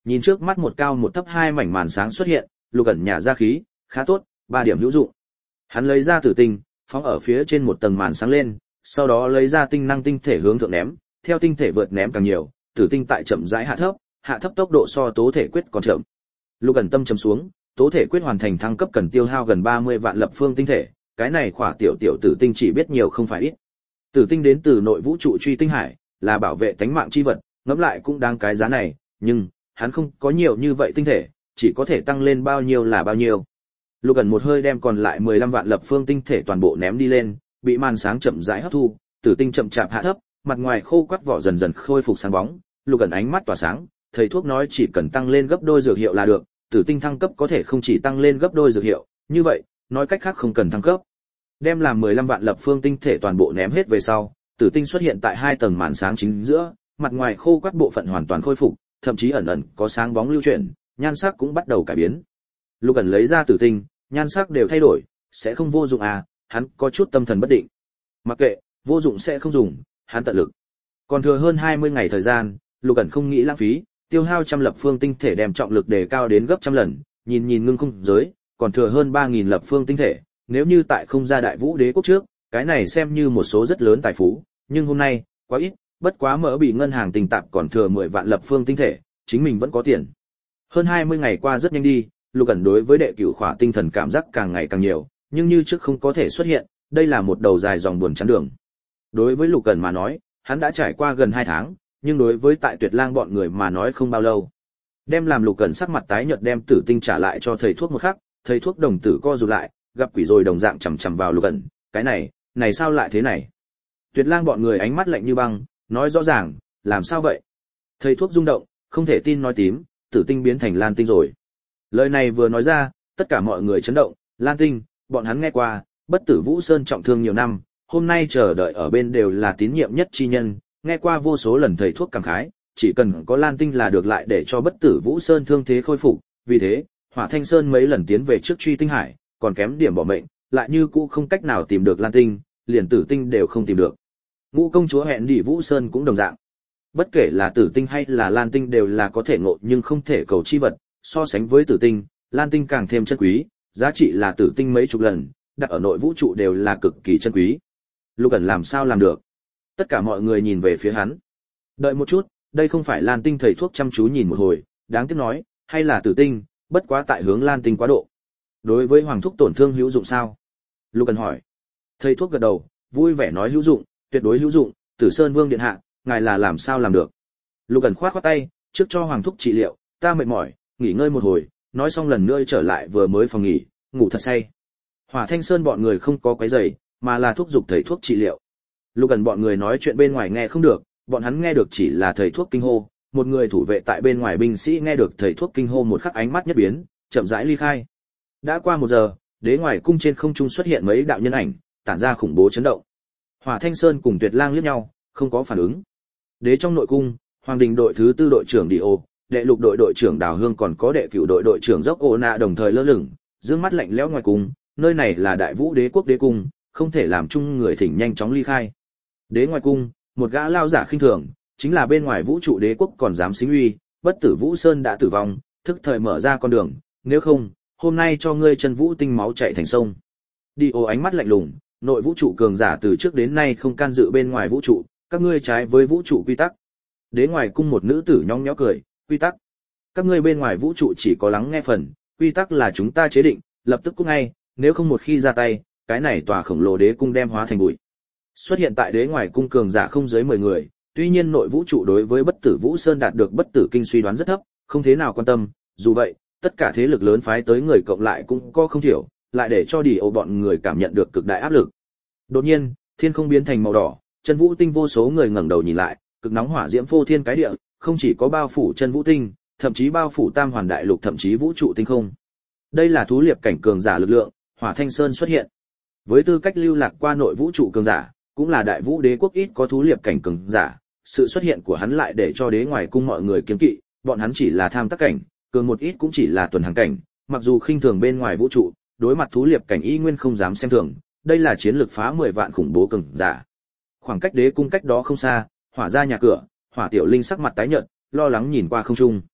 Nhìn trước mắt một cao một thấp hai mảnh màn sáng xuất hiện, Lục Ẩn nhả ra khí, khá tốt, ba điểm hữu dụng. Hắn lấy ra tử tinh, phóng ở phía trên một tầng màn sáng lên, sau đó lấy ra tinh năng tinh thể hướng thượng ném, theo tinh thể vượt ném càng nhiều, tử tinh tại chậm rãi hạ thấp, hạ thấp tốc độ so tố thể quyết còn chậm. Lục Ẩn tâm trầm xuống, tố thể quyết hoàn thành thăng cấp cần tiêu hao gần ba mươi vạn lập phương tinh thể, cái này khỏa tiểu tiểu tử tinh chỉ biết nhiều không phải ít. Tử tinh đến từ nội vũ trụ truy tinh hải, là bảo vệ tánh mạng chi vật, ngẫm lại cũng đáng cái giá này, nhưng hắn không có nhiều như vậy tinh thể, chỉ có thể tăng lên bao nhiêu là bao nhiêu. Lục Ẩn một hơi đem còn lại mười lăm vạn lập phương tinh thể toàn bộ ném đi lên, bị màn sáng chậm rãi hấp thu, tử tinh chậm chạp hạ thấp, mặt ngoài khô quắt vỏ dần dần khôi phục sáng bóng. Lục Ẩn ánh mắt tỏa sáng, thầy thuốc nói chỉ cần tăng lên gấp đôi dược hiệu là được, tử tinh thăng cấp có thể không chỉ tăng lên gấp đôi dược hiệu, như vậy, nói cách khác không cần thăng cấp. Đem làm mười lăm vạn lập phương tinh thể toàn bộ ném hết về sau, tử tinh xuất hiện tại hai tầng màn sáng chính giữa, mặt ngoài khô quắt bộ phận hoàn toàn khôi phục, thậm chí ẩn ẩn có sáng bóng lưu chuyển, nhan sắc cũng bắt đầu cải biến. Lục Ẩn lấy ra tử tinh, nhan sắc đều thay đổi, sẽ không vô dụng à, hắn có chút tâm thần bất định. Mặc kệ, vô dụng sẽ không dùng, hắn tận lực. Còn thừa hơn hai mươi ngày thời gian, Lục Ẩn không nghĩ lãng phí, tiêu hao trăm lập phương tinh thể đem trọng lực đề cao đến gấp trăm lần, nhìn nhìn ngưng không giới, còn thừa hơn ba nghìn lập phương tinh thể, nếu như tại không ra đại vũ đế quốc trước, cái này xem như một số rất lớn tài phú, nhưng hôm nay, quá ít, bất quá mỡ bị ngân hàng tình tạp còn thừa mười vạn lập phương tinh thể, chính mình vẫn có tiền. Hơn hai mươi ngày qua rất nhanh đi, Lục Ẩn đối với đệ cửu khỏa tinh thần cảm giác càng ngày càng nhiều, nhưng như trước không có thể xuất hiện, đây là một đầu dài dòng buồn chán đường. Đối với Lục Ẩn mà nói, hắn đã trải qua gần hai tháng, nhưng đối với tại Tuyệt Lang bọn người mà nói không bao lâu. Đem làm Lục Ẩn sắc mặt tái nhợt đem tử tinh trả lại cho thầy thuốc một khắc, thầy thuốc đồng tử co rụt lại, gặp quỷ rồi đồng dạng chằm chằm vào Lục Ẩn, cái này, này sao lại thế này? Tuyệt Lang bọn người ánh mắt lạnh như băng, nói rõ ràng, làm sao vậy? Thầy thuốc rung động, không thể tin nói tím, tử tinh biến thành Lan tinh rồi. Lời này vừa nói ra, tất cả mọi người chấn động, Lan tinh, bọn hắn nghe qua, Bất Tử Vũ Sơn trọng thương nhiều năm, hôm nay chờ đợi ở bên đều là tín nhiệm nhất chi nhân, nghe qua vô số lần thầy thuốc cảm khái, chỉ cần có Lan tinh là được lại để cho Bất Tử Vũ Sơn thương thế khôi phục, vì thế, Hỏa Thanh Sơn mấy lần tiến về trước truy tinh hải, còn kém điểm bỏ mệnh, lại như cũ không cách nào tìm được Lan tinh, liền tử tinh đều không tìm được. Ngũ công chúa hẹn đi Vũ Sơn cũng đồng dạng. Bất kể là tử tinh hay là Lan tinh đều là có thể ngộ nhưng không thể cầu chi vật, so sánh với tử tinh, Lan tinh càng thêm chân quý, giá trị là tử tinh mấy chục lần, đặt ở nội vũ trụ đều là cực kỳ chân quý. Lục Ẩn làm sao làm được? Tất cả mọi người nhìn về phía hắn. Đợi một chút, đây không phải Lan tinh, thầy thuốc chăm chú nhìn một hồi, đáng tiếc nói, hay là tử tinh, bất quá tại hướng Lan tinh quá độ. Đối với hoàng thúc tổn thương hữu dụng sao? Lục Ẩn hỏi. Thầy thuốc gật đầu, vui vẻ nói hữu dụng, tuyệt đối hữu dụng, Tử Sơn Vương điện hạ, ngài là làm sao làm được? Lục Ẩn khoát khoát tay, trước cho hoàng thúc trị liệu, ta mệt mỏi, nghỉ ngơi một hồi, nói xong lần nữa trở lại vừa mới phòng nghỉ, ngủ thật say. Hỏa Thanh Sơn bọn người không có quấy rầy, mà là thúc giục thầy thuốc trị liệu. Lục Ẩn bọn người nói chuyện bên ngoài nghe không được, bọn hắn nghe được chỉ là thầy thuốc kinh hô, một người thủ vệ tại bên ngoài binh sĩ nghe được thầy thuốc kinh hô một khắc ánh mắt nhất biến, chậm rãi ly khai. Đã qua một giờ, đế ngoài cung trên không trung xuất hiện mấy đạo nhân ảnh, tản ra khủng bố chấn động. Hỏa Thanh Sơn cùng Tuyệt Lang liếc nhau, không có phản ứng. Đế trong nội cung, Hoàng đình đội thứ tư đội trưởng Đi Ô, đệ lục đội đội trưởng Đào Hương còn có đệ cửu đội đội trưởng Dốc Ô Na đồng thời lơ lửng, dương mắt lạnh lẽo ngoài cung, nơi này là Đại Vũ Đế quốc đế cung, không thể làm chung người thỉnh nhanh chóng ly khai. Đế ngoài cung, một gã lao giả khinh thường, chính là bên ngoài vũ trụ đế quốc còn dám xính uy, Bất Tử Vũ Sơn đã tử vong, thức thời mở ra con đường, nếu không, hôm nay cho ngươi chân vũ tinh máu chảy thành sông. Đi Ô ánh mắt lạnh lùng, nội vũ trụ cường giả từ trước đến nay không can dự bên ngoài vũ trụ, các ngươi trái với vũ trụ quy tắc. Đế ngoài cung một nữ tử nhõng nhẽo cười, quy tắc. Các ngươi bên ngoài vũ trụ chỉ có lắng nghe phần, quy tắc là chúng ta chế định, lập tức cút ngay, nếu không một khi ra tay, cái này tòa khổng lồ đế cung đem hóa thành bụi. Xuất hiện tại đế ngoài cung cường giả không dưới mười người, tuy nhiên nội vũ trụ đối với Bất Tử Vũ Sơn đạt được bất tử kinh suy đoán rất thấp, không thế nào quan tâm, dù vậy, tất cả thế lực lớn phái tới người cộng lại cũng có không thiểu, lại để cho Đi Ô bọn người cảm nhận được cực đại áp lực. Đột nhiên, thiên không biến thành màu đỏ, chân vũ tinh vô số người ngẩng đầu nhìn lại, cực nóng hỏa diễm phô thiên cái địa, không chỉ có bao phủ chân vũ tinh, thậm chí bao phủ tam hoàn đại lục, thậm chí vũ trụ tinh không. Đây là thú liệp cảnh cường giả lực lượng, Hỏa Thanh Sơn xuất hiện. Với tư cách lưu lạc qua nội vũ trụ cường giả, cũng là đại vũ đế quốc ít có thú liệp cảnh cường giả, sự xuất hiện của hắn lại để cho đế ngoài cung mọi người kiêng kỵ, bọn hắn chỉ là tham tác cảnh, cường một ít cũng chỉ là tuần hàng cảnh, mặc dù khinh thường bên ngoài vũ trụ, đối mặt thú liệp cảnh y nguyên không dám xem thường, đây là chiến lược phá mười vạn khủng bố cường giả. Khoảng cách đế cung cách đó không xa, Hỏa ra nhà cửa, Hỏa Tiểu Linh sắc mặt tái nhợt, lo lắng nhìn qua không trung.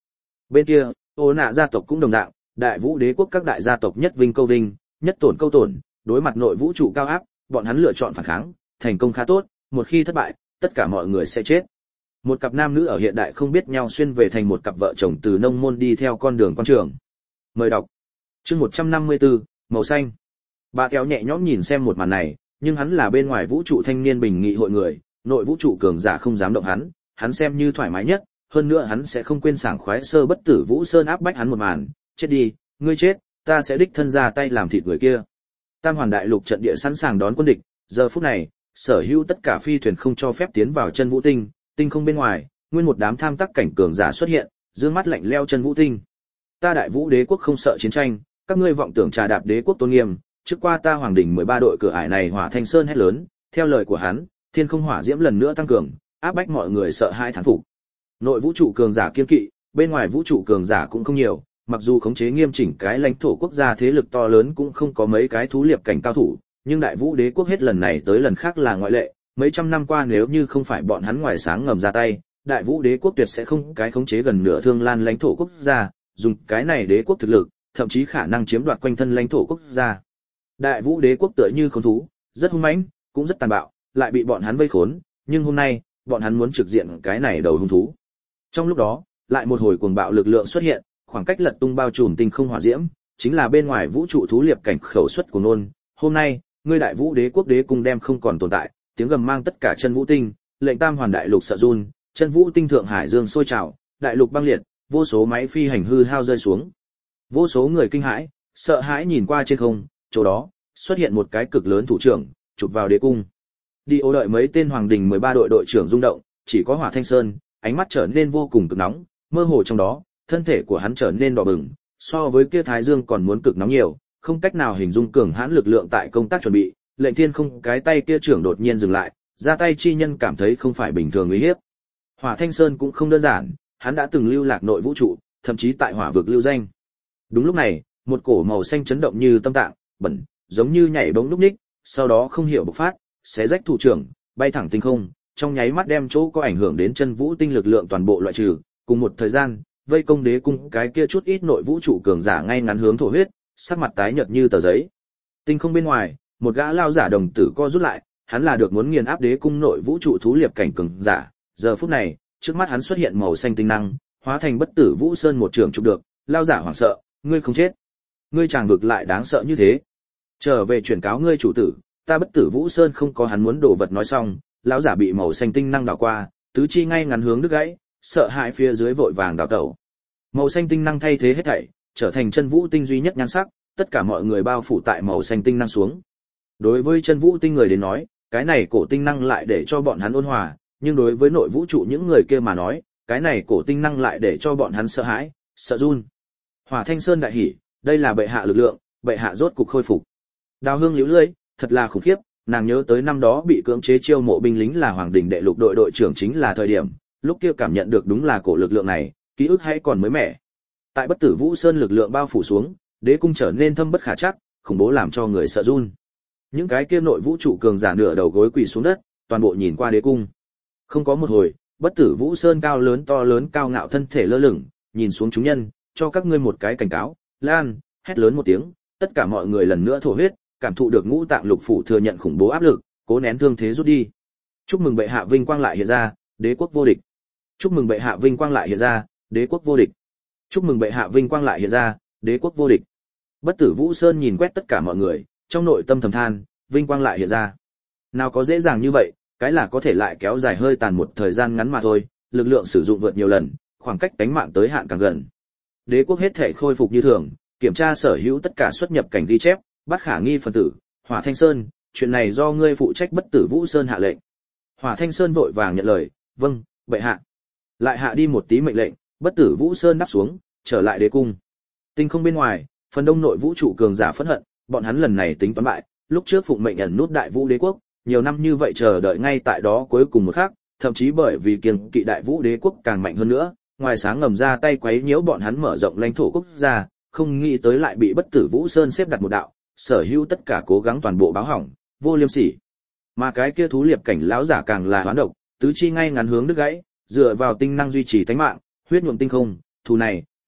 Bên kia, Ô Nạ gia tộc cũng đồng dạng, Đại Vũ đế quốc các đại gia tộc nhất vinh câu vinh, nhất tổn câu tổn, đối mặt nội vũ trụ cao áp, bọn hắn lựa chọn phản kháng, thành công khá tốt, một khi thất bại, tất cả mọi người sẽ chết. Một cặp nam nữ ở hiện đại không biết nhau xuyên về thành một cặp vợ chồng từ nông môn đi theo con đường quan trường. Mời đọc. Chương một trăm năm mươi tư, màu xanh. Bà kéo nhẹ nhõm nhìn xem một màn này, nhưng hắn là bên ngoài vũ trụ thanh niên bình nghị hội người, nội vũ trụ cường giả không dám động hắn, hắn xem như thoải mái nhất, hơn nữa hắn sẽ không quên sảng khoái sơ bất tử Vũ Sơn áp bách hắn một màn, chết đi, ngươi chết, ta sẽ đích thân ra tay làm thịt người kia. Tam hoàn đại lục trận địa sẵn sàng đón quân địch, giờ phút này, sở hữu tất cả phi thuyền không cho phép tiến vào chân vũ tinh, tinh không bên ngoài, nguyên một đám tham tác cảnh cường giả xuất hiện, dương mắt lạnh leo chân vũ tinh. Ta Đại Vũ đế quốc không sợ chiến tranh, các ngươi vọng tưởng trà đạp đế quốc tôn nghiêm, trước qua ta hoàng đỉnh mười ba đội cửa ải này Hỏa Thanh Sơn hét lớn, theo lời của hắn, thiên không hỏa diễm lần nữa tăng cường, áp bách mọi người sợ hai thán phục. Nội vũ trụ cường giả kiên kỵ, bên ngoài vũ trụ cường giả cũng không nhiều, mặc dù khống chế nghiêm chỉnh cái lãnh thổ quốc gia thế lực to lớn cũng không có mấy cái thú liệp cảnh cao thủ, nhưng Đại Vũ đế quốc hết lần này tới lần khác là ngoại lệ, mấy trăm năm qua nếu như không phải bọn hắn ngoài sáng ngầm ra tay, Đại Vũ đế quốc tuyệt sẽ không cái khống chế gần nửa thương lan lãnh thổ quốc gia, dùng cái này đế quốc thực lực, thậm chí khả năng chiếm đoạt quanh thân lãnh thổ quốc gia. Đại Vũ đế quốc tựa như khốn thú, rất hung mãnh, cũng rất tàn bạo, lại bị bọn hắn vây khốn, nhưng hôm nay, bọn hắn muốn trực diện cái này đầu hung thú. Trong lúc đó, lại một hồi cuồng bạo lực lượng xuất hiện, khoảng cách lật tung bao trùm tinh không hỏa diễm, chính là bên ngoài vũ trụ thú liệp cảnh khẩu suất của nôn. Hôm nay, ngươi Đại Vũ đế quốc đế cung đem không còn tồn tại, tiếng gầm mang tất cả chân vũ tinh, lệnh tam hoàn đại lục sợ run, chân vũ tinh thượng hải dương sôi trào, đại lục băng liệt, vô số máy phi hành hư hao rơi xuống. Vô số người kinh hãi, sợ hãi nhìn qua trên không, chỗ đó xuất hiện một cái cực lớn thủ trưởng, chụp vào đế cung. Đi ô đợi mấy tên hoàng đình mười ba đội đội trưởng rung động, chỉ có Hỏa Thanh Sơn, ánh mắt trở nên vô cùng cực nóng, mơ hồ trong đó, thân thể của hắn trở nên đỏ bừng, so với kia thái dương còn muốn cực nóng nhiều, không cách nào hình dung cường hãn lực lượng tại công tác chuẩn bị. Lệnh Thiên không cái tay kia trưởng đột nhiên dừng lại, ra tay chi nhân cảm thấy không phải bình thường uy hiếp. Hỏa Thanh Sơn cũng không đơn giản, hắn đã từng lưu lạc nội vũ trụ, thậm chí tại hỏa vực lưu danh. Đúng lúc này, một cổ màu xanh chấn động như tâm tạng, bẩn, giống như nhảy bỗng lúc ních, sau đó không hiểu bộc phát, xé rách thủ trưởng, bay thẳng tinh không, trong nháy mắt đem chỗ có ảnh hưởng đến chân vũ tinh lực lượng toàn bộ loại trừ. Cùng một thời gian, vây công đế cung cái kia chút ít nội vũ trụ cường giả ngay ngắn hướng thổ huyết, sắc mặt tái nhợt như tờ giấy. Tinh không bên ngoài, một gã lao giả đồng tử co rút lại, hắn là được muốn nghiền áp đế cung nội vũ trụ thú liệp cảnh cường giả. Giờ phút này, trước mắt hắn xuất hiện màu xanh tinh năng, hóa thành bất tử Vũ Sơn một trường chụp được, lao giả hoảng sợ, ngươi không chết, ngươi chàng vực lại đáng sợ như thế. Trở về chuyển cáo ngươi chủ tử, ta bất tử Vũ Sơn không có hắn muốn đồ vật. Nói xong, lão giả bị màu xanh tinh năng đảo qua, tứ chi ngay ngắn hướng đứt gãy, sợ hãi phía dưới vội vàng đảo tẩu. Màu xanh tinh năng thay thế hết thảy, trở thành chân vũ tinh duy nhất nhan sắc, tất cả mọi người bao phủ tại màu xanh tinh năng xuống. Đối với chân vũ tinh người đến nói, cái này cổ tinh năng lại để cho bọn hắn ôn hòa, nhưng đối với nội vũ trụ những người kia mà nói, cái này cổ tinh năng lại để cho bọn hắn sợ hãi, sợ run. Hỏa Thanh Sơn đại hỉ, đây là bệ hạ lực lượng, bệ hạ rốt cục khôi phục. Đào Hương liễu lưỡi, thật là khủng khiếp, nàng nhớ tới năm đó bị cưỡng chế chiêu mộ binh lính là Hoàng Đình đệ lục đội đội trưởng chính là thời điểm, lúc kia cảm nhận được đúng là cổ lực lượng này, ký ức hay còn mới mẻ. Tại bất tử Vũ Sơn lực lượng bao phủ xuống, đế cung trở nên thâm bất khả trắc, khủng bố làm cho người sợ run. Những cái kia nội vũ trụ cường giả nửa đầu gối quỳ xuống đất, toàn bộ nhìn qua đế cung. Không có một hồi, bất tử Vũ Sơn cao lớn to lớn cao ngạo thân thể lơ lửng, nhìn xuống chúng nhân, cho các ngươi một cái cảnh cáo. Lan, hét lớn một tiếng, tất cả mọi người lần nữa thổ huyết, cảm thụ được ngũ tạng lục phủ thừa nhận khủng bố áp lực, cố nén thương thế rút đi. Chúc mừng bệ hạ vinh quang lại hiện ra, đế quốc vô địch. Chúc mừng bệ hạ vinh quang lại hiện ra, đế quốc vô địch. Chúc mừng bệ hạ vinh quang lại hiện ra, đế quốc vô địch. Bất tử Vũ Sơn nhìn quét tất cả mọi người, trong nội tâm thầm than, vinh quang lại hiện ra. Nào có dễ dàng như vậy, cái là có thể lại kéo dài hơi tàn một thời gian ngắn mà thôi, lực lượng sử dụng vượt nhiều lần, khoảng cách đánh mạng tới hạn càng gần. Đế quốc hết thể khôi phục như thường, kiểm tra sở hữu tất cả xuất nhập cảnh ghi chép, bắt khả nghi phần tử. Hỏa Thanh Sơn, chuyện này do ngươi phụ trách. Bất tử Vũ Sơn hạ lệnh. Hỏa Thanh Sơn vội vàng nhận lời, vâng, bệ hạ. Lại hạ đi một tí mệnh lệnh, bất tử Vũ Sơn đáp xuống, trở lại đế cung. Tinh không bên ngoài, phần đông nội vũ trụ cường giả phẫn hận, bọn hắn lần này tính toán bại, lúc trước phụng mệnh ẩn nút Đại Vũ đế quốc, nhiều năm như vậy chờ đợi ngay tại đó cuối cùng một khắc, thậm chí bởi vì kiêng kỵ Đại Vũ đế quốc càng mạnh hơn nữa, ngoài sáng ngầm ra tay quấy nhiễu bọn hắn mở rộng lãnh thổ quốc gia, không nghĩ tới lại bị bất tử Vũ Sơn xếp đặt một đạo, sở hữu tất cả cố gắng toàn bộ báo hỏng, vô liêm sỉ. Mà cái kia thú liệp cảnh lão giả càng là hoán độc, tứ chi ngay ngắn hướng đứt gãy, dựa vào tinh năng duy trì tánh mạng, huyết nhuộm tinh không, thù này,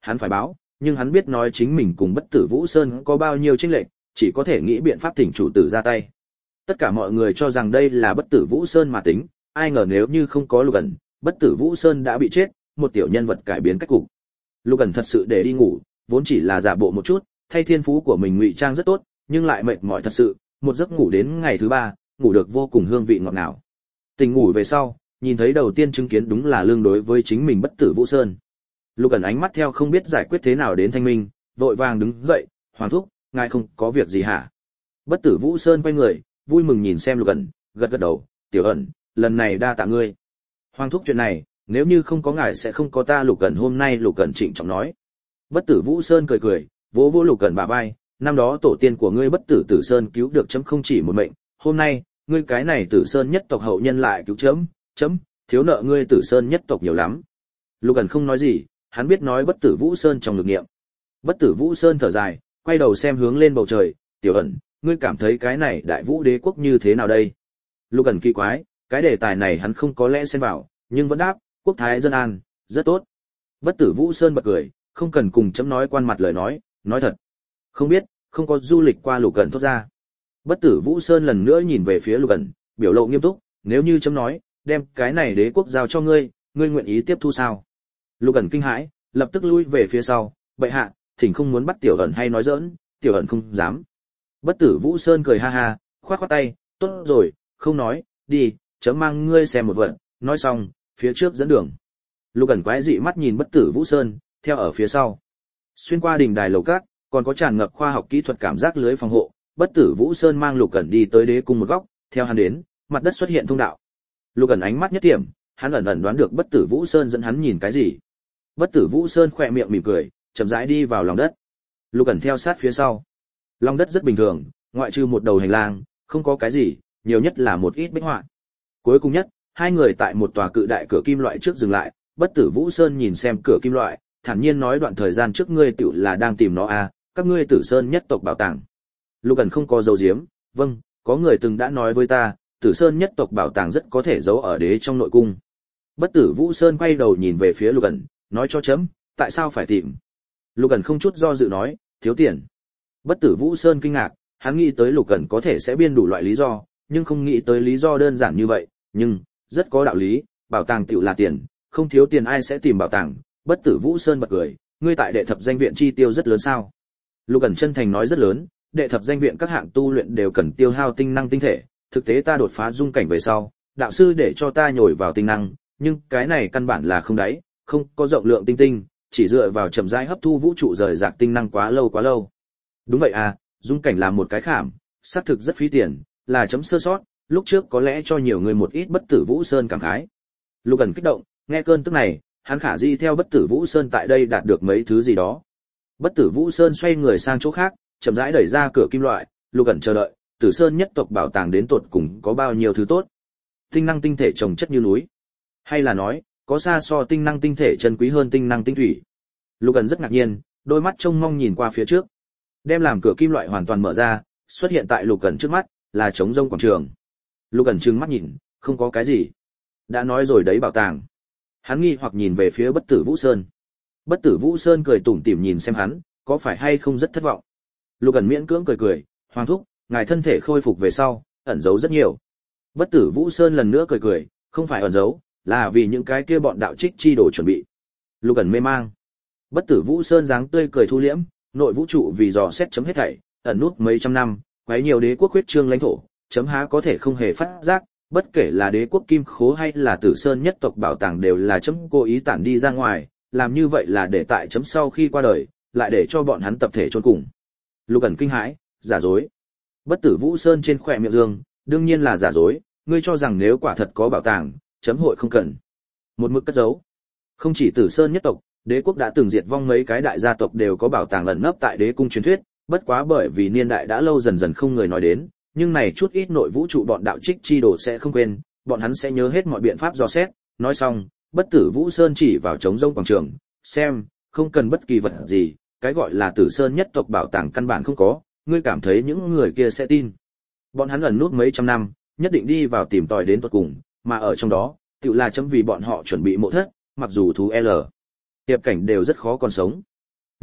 hắn phải báo, nhưng hắn biết nói chính mình cùng Bất Tử Vũ Sơn có bao nhiêu chênh lệch, chỉ có thể nghĩ biện pháp thỉnh chủ tử ra tay. Tất cả mọi người cho rằng đây là Bất Tử Vũ Sơn mà tính, ai ngờ nếu như không có Lục Ẩn, Bất Tử Vũ Sơn đã bị chết, một tiểu nhân vật cải biến cách cục. Lục Ẩn thật sự để đi ngủ, vốn chỉ là giả bộ một chút, thay thiên phú của mình ngụy trang rất tốt, nhưng lại mệt mỏi thật sự, một giấc ngủ đến ngày thứ ba, ngủ được vô cùng hương vị ngọt ngào. Tỉnh ngủ về sau, nhìn thấy đầu tiên chứng kiến đúng là lương đối với chính mình Bất Tử Vũ Sơn. Lục Ẩn ánh mắt theo không biết giải quyết thế nào đến thanh minh, vội vàng đứng dậy, "Hoàng thúc, ngài không có việc gì hả?" Bất Tử Vũ Sơn quay người, vui mừng nhìn xem Lục Ẩn, gật gật đầu, "Tiểu Ẩn, lần này đa tạ ngươi. Hoàng thúc chuyện này, nếu như không có ngài sẽ không có ta." Lục Ẩn hôm nay Lục Ẩn trịnh trọng nói. Bất Tử Vũ Sơn cười cười, vỗ vỗ Lục Ẩn bả vai, "Năm đó tổ tiên của ngươi Bất Tử Tử Sơn cứu được chấm không chỉ một mệnh, hôm nay, ngươi cái này Tử Sơn nhất tộc hậu nhân lại cứu chấm, chấm thiếu nợ ngươi Tử Sơn nhất tộc nhiều lắm." Lục Ẩn không nói gì, hắn biết nói Bất Tử Vũ Sơn trong lực nghiệm. Bất Tử Vũ Sơn thở dài, quay đầu xem hướng lên bầu trời, "Tiểu Ẩn, ngươi cảm thấy cái này Đại Vũ Đế quốc như thế nào đây?" Lục Ẩn kỳ quái, cái đề tài này hắn không có lẽ xen vào, nhưng vẫn đáp, "Quốc thái dân an, rất tốt." Bất Tử Vũ Sơn bật cười, "Không cần cùng chấm nói quan mặt lời nói, nói thật." "Không biết, không có du lịch qua." Lục Ẩn thốt ra. Bất Tử Vũ Sơn lần nữa nhìn về phía Lục Ẩn, biểu lộ nghiêm túc, "Nếu như chấm nói, đem cái này đế quốc giao cho ngươi, ngươi nguyện ý tiếp thu sao?" Lục Ẩn kinh hãi, lập tức lui về phía sau, "Bệ hạ, thỉnh không muốn bắt Tiểu Ẩn hay nói giỡn, Tiểu Ẩn không dám." Bất Tử Vũ Sơn cười ha ha, khoát khoát tay, "Tốt rồi, không nói, đi, chấm mang ngươi xem một vật." Nói xong, phía trước dẫn đường. Lục Ẩn quái dị mắt nhìn Bất Tử Vũ Sơn, theo ở phía sau. Xuyên qua đình đài lầu các, còn có tràn ngập khoa học kỹ thuật cảm giác lưới phòng hộ, Bất Tử Vũ Sơn mang Lục Ẩn đi tới đế cung một góc, theo hắn đến, mặt đất xuất hiện thông đạo. Lục Ẩn ánh mắt nhất điểm, hắn ẩn ẩn đoán được Bất Tử Vũ Sơn dẫn hắn nhìn cái gì. Bất Tử Vũ Sơn khỏe miệng mỉm cười, chậm rãi đi vào lòng đất. Lục Ẩn theo sát phía sau. Lòng đất rất bình thường, ngoại trừ một đầu hành lang, không có cái gì, nhiều nhất là một ít bích họa. Cuối cùng nhất, hai người tại một tòa cự đại cửa kim loại trước dừng lại, Bất Tử Vũ Sơn nhìn xem cửa kim loại, thản nhiên nói, "Đoạn thời gian trước ngươi tựu là đang tìm nó à, các ngươi Tử Sơn nhất tộc bảo tàng." Lục Ẩn không có dấu giếm, "Vâng, có người từng đã nói với ta, Tử Sơn nhất tộc bảo tàng rất có thể giấu ở đế trong nội cung." Bất Tử Vũ Sơn quay đầu nhìn về phía Lục Ẩn, "Nói cho chấm, tại sao phải tìm?" Lục Ẩn không chút do dự nói, "Thiếu tiền." Bất Tử Vũ Sơn kinh ngạc, hắn nghĩ tới Lục Ẩn có thể sẽ biên đủ loại lý do, nhưng không nghĩ tới lý do đơn giản như vậy, nhưng rất có đạo lý, bảo tàng tựu là tiền, không thiếu tiền ai sẽ tìm bảo tàng. Bất Tử Vũ Sơn bật cười, "Ngươi tại đệ thập danh viện chi tiêu rất lớn sao?" Lục Ẩn chân thành nói, "Rất lớn, đệ thập danh viện các hạng tu luyện đều cần tiêu hao tinh năng tinh thể, thực tế ta đột phá dung cảnh về sau, đạo sư để cho ta nhồi vào tinh năng, nhưng cái này căn bản là không đáy, không có rộng lượng tinh tinh, chỉ dựa vào chậm rãi hấp thu vũ trụ rời rạc tinh năng quá lâu quá lâu." "Đúng vậy à, dung cảnh là một cái khảm, xác thực rất phí tiền, là chấm sơ sót, lúc trước có lẽ cho nhiều người một ít." Bất Tử Vũ Sơn cảm khái. Lục Ẩn kích động, nghe cơn tức này, hắn khả di theo Bất Tử Vũ Sơn tại đây đạt được mấy thứ gì đó. Bất Tử Vũ Sơn xoay người sang chỗ khác, chậm rãi đẩy ra cửa kim loại, Lục Ẩn chờ đợi, Tử Sơn nhất tộc bảo tàng đến tột cùng có bao nhiêu thứ tốt. Tinh năng tinh thể trồng chất như núi, hay là nói, có xa so tinh năng tinh thể chân quý hơn tinh năng tinh thủy. Lục Ẩn rất ngạc nhiên, đôi mắt trông mong nhìn qua phía trước. Đem làm cửa kim loại hoàn toàn mở ra, xuất hiện tại Lục Ẩn trước mắt, là trống rông quảng trường. Lục Ẩn trừng mắt nhìn, không có cái gì. Đã nói rồi đấy, bảo tàng. Hắn nghi hoặc nhìn về phía Bất Tử Vũ Sơn. Bất Tử Vũ Sơn cười tủm tỉm nhìn xem hắn, có phải hay không rất thất vọng. Lục Ẩn miễn cưỡng cười cười, "Hoàng thúc, ngài thân thể khôi phục về sau, ẩn giấu rất nhiều." Bất Tử Vũ Sơn lần nữa cười cười, "Không phải ẩn giấu, là vì những cái kia bọn đạo trích chi đồ chuẩn bị." Lục Ẩn mê mang. Bất Tử Vũ Sơn dáng tươi cười thu liễm, "Nội vũ trụ vì dò xét chấm hết thảy, ẩn nút mấy trăm năm, quấy nhiều đế quốc huyết trương lãnh thổ, chấm há có thể không hề phát giác, bất kể là đế quốc kim khố hay là Tử Sơn nhất tộc bảo tàng đều là chấm cố ý tản đi ra ngoài, làm như vậy là để tại chấm sau khi qua đời, lại để cho bọn hắn tập thể chôn cùng." Lục Ẩn kinh hãi, "Giả dối." Bất Tử Vũ Sơn trên khóe miệng dương, "Đương nhiên là giả dối, ngươi cho rằng nếu quả thật có bảo tàng, chấm hội không cần một mực cất giấu. Không chỉ Tử Sơn nhất tộc, đế quốc đã từng diệt vong mấy cái đại gia tộc đều có bảo tàng ẩn nấp tại đế cung truyền thuyết, bất quá bởi vì niên đại đã lâu dần dần không người nói đến, nhưng này chút ít nội vũ trụ bọn đạo trích chi đồ sẽ không quên, bọn hắn sẽ nhớ hết mọi biện pháp dò xét." Nói xong, Bất Tử Vũ Sơn chỉ vào trống rông quảng trường, "Xem, không cần bất kỳ vật gì, cái gọi là Tử Sơn nhất tộc bảo tàng căn bản không có, ngươi cảm thấy những người kia sẽ tin? Bọn hắn ẩn nút mấy trăm năm, nhất định đi vào tìm tòi đến tận cùng, mà ở trong đó, tự là chấm vì bọn họ chuẩn bị mộ thất, mặc dù thú L. hiệp cảnh đều rất khó còn sống."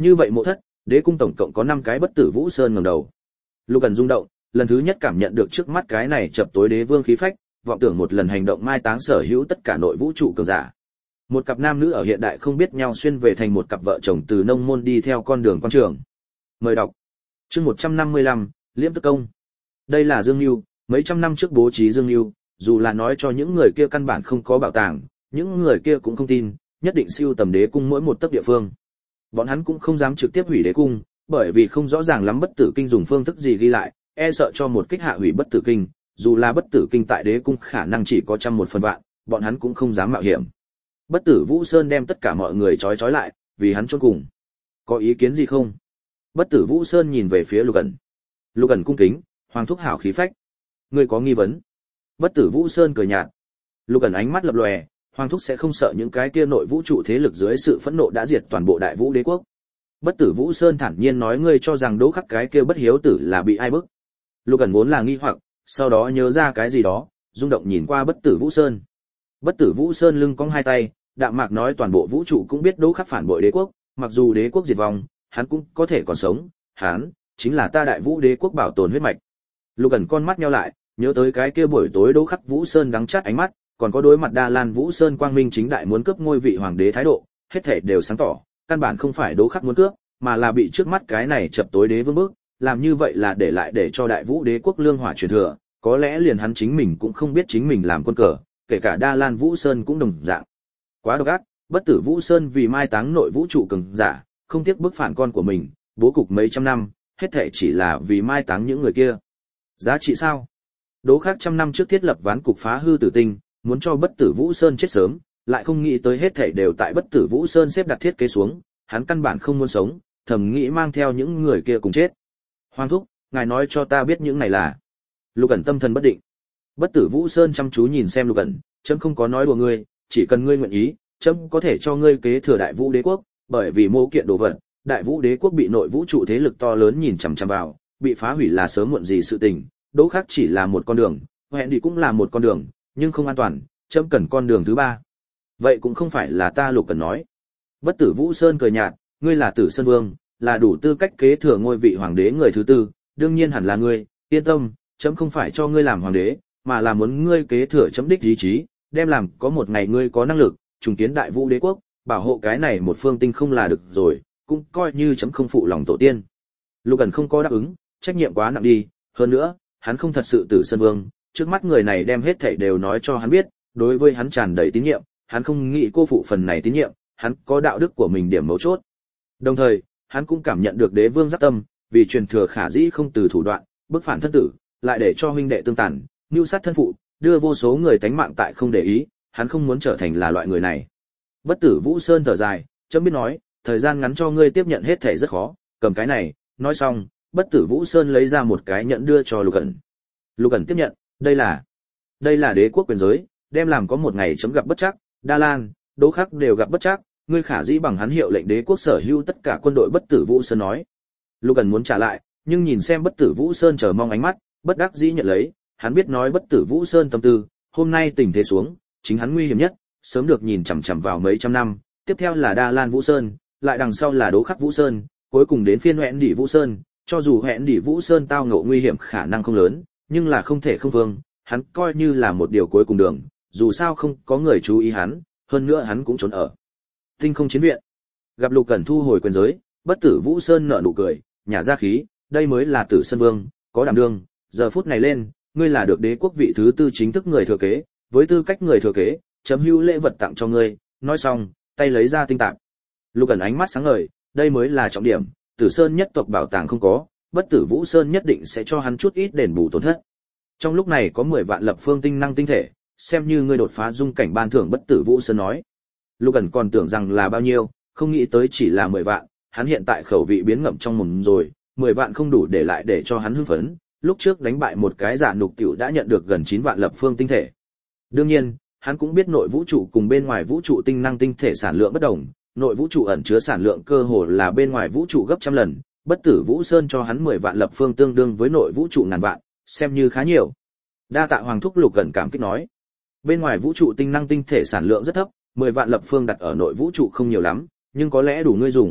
Như vậy mộ thất, đế cung tổng cộng có năm cái Bất Tử Vũ Sơn ngẩng đầu. Lục Ẩn rung động, lần thứ nhất cảm nhận được trước mắt cái này chập tối đế vương khí phách, vọng tưởng một lần hành động mai táng sở hữu tất cả nội vũ trụ cường giả. Một cặp nam nữ ở hiện đại không biết nhau xuyên về thành một cặp vợ chồng từ nông môn đi theo con đường quan trường. Mời đọc. Chương một trăm năm mươi lăm, Liễm Tức Công. Đây là Dương Nưu, mấy trăm năm trước bố trí Dương Nưu, dù là nói cho những người kia căn bản không có bảo tàng, những người kia cũng không tin, nhất định siêu tầm đế cung mỗi một tấc địa phương. Bọn hắn cũng không dám trực tiếp hủy đế cung, bởi vì không rõ ràng lắm Bất Tử Kinh dùng phương thức gì ghi lại, e sợ cho một kích hạ hủy Bất Tử Kinh, dù là Bất Tử Kinh tại đế cung khả năng chỉ có trăm một phần vạn, bọn hắn cũng không dám mạo hiểm. Bất Tử Vũ Sơn đem tất cả mọi người trói trói lại, vì hắn chôn cùng. Có ý kiến gì không? Bất Tử Vũ Sơn nhìn về phía Lục Ẩn. Lục Ẩn cung kính, hoàng thúc hảo khí phách. Ngươi có nghi vấn? Bất Tử Vũ Sơn cười nhạt. Lục Ẩn ánh mắt lập lòe, hoàng thúc sẽ không sợ những cái kia nội vũ trụ thế lực dưới sự phẫn nộ đã diệt toàn bộ Đại Vũ Đế quốc. Bất Tử Vũ Sơn thản nhiên nói, ngươi cho rằng Đỗ Khắc cái kia bất hiếu tử là bị ai bức? Lục Ẩn vốn là nghi hoặc, sau đó nhớ ra cái gì đó, rung động nhìn qua Bất Tử Vũ Sơn. Bất Tử Vũ Sơn lưng cong hai tay, đạm mạc nói, toàn bộ vũ trụ cũng biết Đỗ Khắc phản bội đế quốc, mặc dù đế quốc diệt vong, hắn cũng có thể còn sống, hắn chính là ta Đại Vũ Đế quốc bảo tồn huyết mạch. Lục Ẩn con mắt nheo lại, nhớ tới cái kia buổi tối Đỗ Khắc Vũ Sơn đắng chát ánh mắt, còn có đối mặt Đa Lan Vũ Sơn quang minh chính đại muốn cướp ngôi vị hoàng đế thái độ, hết thảy đều sáng tỏ, căn bản không phải Đỗ Khắc muốn cướp, mà là bị trước mắt cái này chập tối đế vương bức, làm như vậy là để lại để cho Đại Vũ Đế quốc lương hỏa truyền thừa, có lẽ liền hắn chính mình cũng không biết chính mình làm quân cờ, kể cả Đa Lan Vũ Sơn cũng đồng dạng. Quá độc ác, Bất Tử Vũ Sơn vì mai táng nội vũ trụ cường giả, không tiếc bức phản con của mình, bố cục mấy trăm năm, hết thảy chỉ là vì mai táng những người kia. Giá trị sao? Đỗ Khắc trăm năm trước thiết lập ván cục phá hư tử tinh, muốn cho Bất Tử Vũ Sơn chết sớm, lại không nghĩ tới hết thảy đều tại Bất Tử Vũ Sơn xếp đặt thiết kế xuống, hắn căn bản không muốn sống, thầm nghĩ mang theo những người kia cùng chết. Hoàng thúc, ngài nói cho ta biết những này là. Lục Ẩn tâm thần bất định. Bất Tử Vũ Sơn chăm chú nhìn xem Lục Ẩn, chấm không có nói đùa ngươi, chỉ cần ngươi nguyện ý, chấm có thể cho ngươi kế thừa Đại Vũ Đế quốc, bởi vì mô kiện đồ vật, Đại Vũ Đế quốc bị nội vũ trụ thế lực to lớn nhìn chằm chằm vào, bị phá hủy là sớm muộn gì sự tình, Đỗ Khắc chỉ là một con đường, hẹn đi cũng là một con đường, nhưng không an toàn, chấm cần con đường thứ ba. Vậy cũng không phải là ta Lục Ẩn nói. Bất Tử Vũ Sơn cười nhạt, ngươi là Tử Sơn Vương, là đủ tư cách kế thừa ngôi vị hoàng đế người thứ tư, đương nhiên hẳn là ngươi, yên tâm, chấm không phải cho ngươi làm hoàng đế, mà là muốn ngươi kế thừa chấm đích ý chí, đem làm có một ngày ngươi có năng lực trùng kiến Đại Vũ Đế quốc, bảo hộ cái này một phương tinh không là được rồi, cũng coi như chấm không phụ lòng tổ tiên. Lục Ẩn không có đáp ứng, trách nhiệm quá nặng đi, hơn nữa, hắn không thật sự Tử Sơn Vương, trước mắt người này đem hết thảy đều nói cho hắn biết, đối với hắn tràn đầy tín nhiệm, hắn không nghĩ cô phụ phần này tín nhiệm, hắn có đạo đức của mình điểm mấu chốt. Đồng thời, hắn cũng cảm nhận được đế vương giác tâm, vì truyền thừa khả dĩ không từ thủ đoạn, bức phản thân tử, lại để cho huynh đệ tương tàn, mưu sát thân phụ, đưa vô số người tánh mạng tại không để ý, hắn không muốn trở thành là loại người này. Bất Tử Vũ Sơn thở dài, chấm biết nói, thời gian ngắn cho ngươi tiếp nhận hết thảy rất khó, cầm cái này, nói xong, Bất Tử Vũ Sơn lấy ra một cái nhẫn đưa cho Lục Ẩn. Lục Ẩn tiếp nhận, đây là, đây là đế quốc quyền giới, đem làm có một ngày chấm gặp bất trắc, Đa Lan, Đỗ Khắc đều gặp bất trắc, ngươi khả dĩ bằng hắn hiệu lệnh đế quốc sở hữu tất cả quân đội. Bất Tử Vũ Sơn nói. Lục Ẩn muốn trả lại, nhưng nhìn xem Bất Tử Vũ Sơn chờ mong ánh mắt, bất đắc dĩ nhận lấy, hắn biết nói Bất Tử Vũ Sơn tâm tư, hôm nay tình thế xuống, chính hắn nguy hiểm nhất, sớm được nhìn chằm chằm vào mấy trăm năm, tiếp theo là Đa Lan Vũ Sơn, lại đằng sau là Đỗ Khắc Vũ Sơn, cuối cùng đến phiên Hoẹn Đỉ Vũ Sơn, cho dù Hoẹn Đỉ Vũ Sơn tao ngộ nguy hiểm khả năng không lớn, nhưng là không thể không vương, hắn coi như là một điều cuối cùng đường, dù sao không có người chú ý hắn, hơn nữa hắn cũng trốn ở Tinh Không Chiến Viện. Gặp Lục Ẩn thu hồi quyền giới, Bất Tử Vũ Sơn nở nụ cười, nhả ra khí, đây mới là Tử Sơn Vương, có đảm đương, giờ phút này lên, ngươi là được đế quốc vị thứ tư chính thức người thừa kế, với tư cách người thừa kế, chấm hữu lễ vật tặng cho ngươi. Nói xong, tay lấy ra tinh tạp. Lục Ẩn ánh mắt sáng ngời, đây mới là trọng điểm, Tử Sơn nhất tộc bảo tàng không có, Bất Tử Vũ Sơn nhất định sẽ cho hắn chút ít đền bù tổn thất. Trong lúc này có mười vạn lập phương tinh năng tinh thể, xem như ngươi đột phá dung cảnh ban thưởng. Bất Tử Vũ Sơn nói. Lục Ẩn còn tưởng rằng là bao nhiêu, không nghĩ tới chỉ là mười vạn, hắn hiện tại khẩu vị biến ngậm trong mồm rồi, mười vạn không đủ để lại để cho hắn hưng phấn, lúc trước đánh bại một cái giả nục tiểu đã nhận được gần chín vạn lập phương tinh thể. Đương nhiên, hắn cũng biết nội vũ trụ cùng bên ngoài vũ trụ tinh năng tinh thể sản lượng bất đồng, nội vũ trụ ẩn chứa sản lượng cơ hồ là bên ngoài vũ trụ gấp trăm lần, Bất Tử Vũ Sơn cho hắn mười vạn lập phương tương đương với nội vũ trụ ngàn vạn, xem như khá nhiều. Đa tạ Hoàng thúc. Lục Ẩn cảm kích nói. Bên ngoài vũ trụ tinh năng tinh thể sản lượng rất thấp, mười vạn lập phương đặt ở nội vũ trụ không nhiều lắm, nhưng có lẽ đủ ngươi dùng,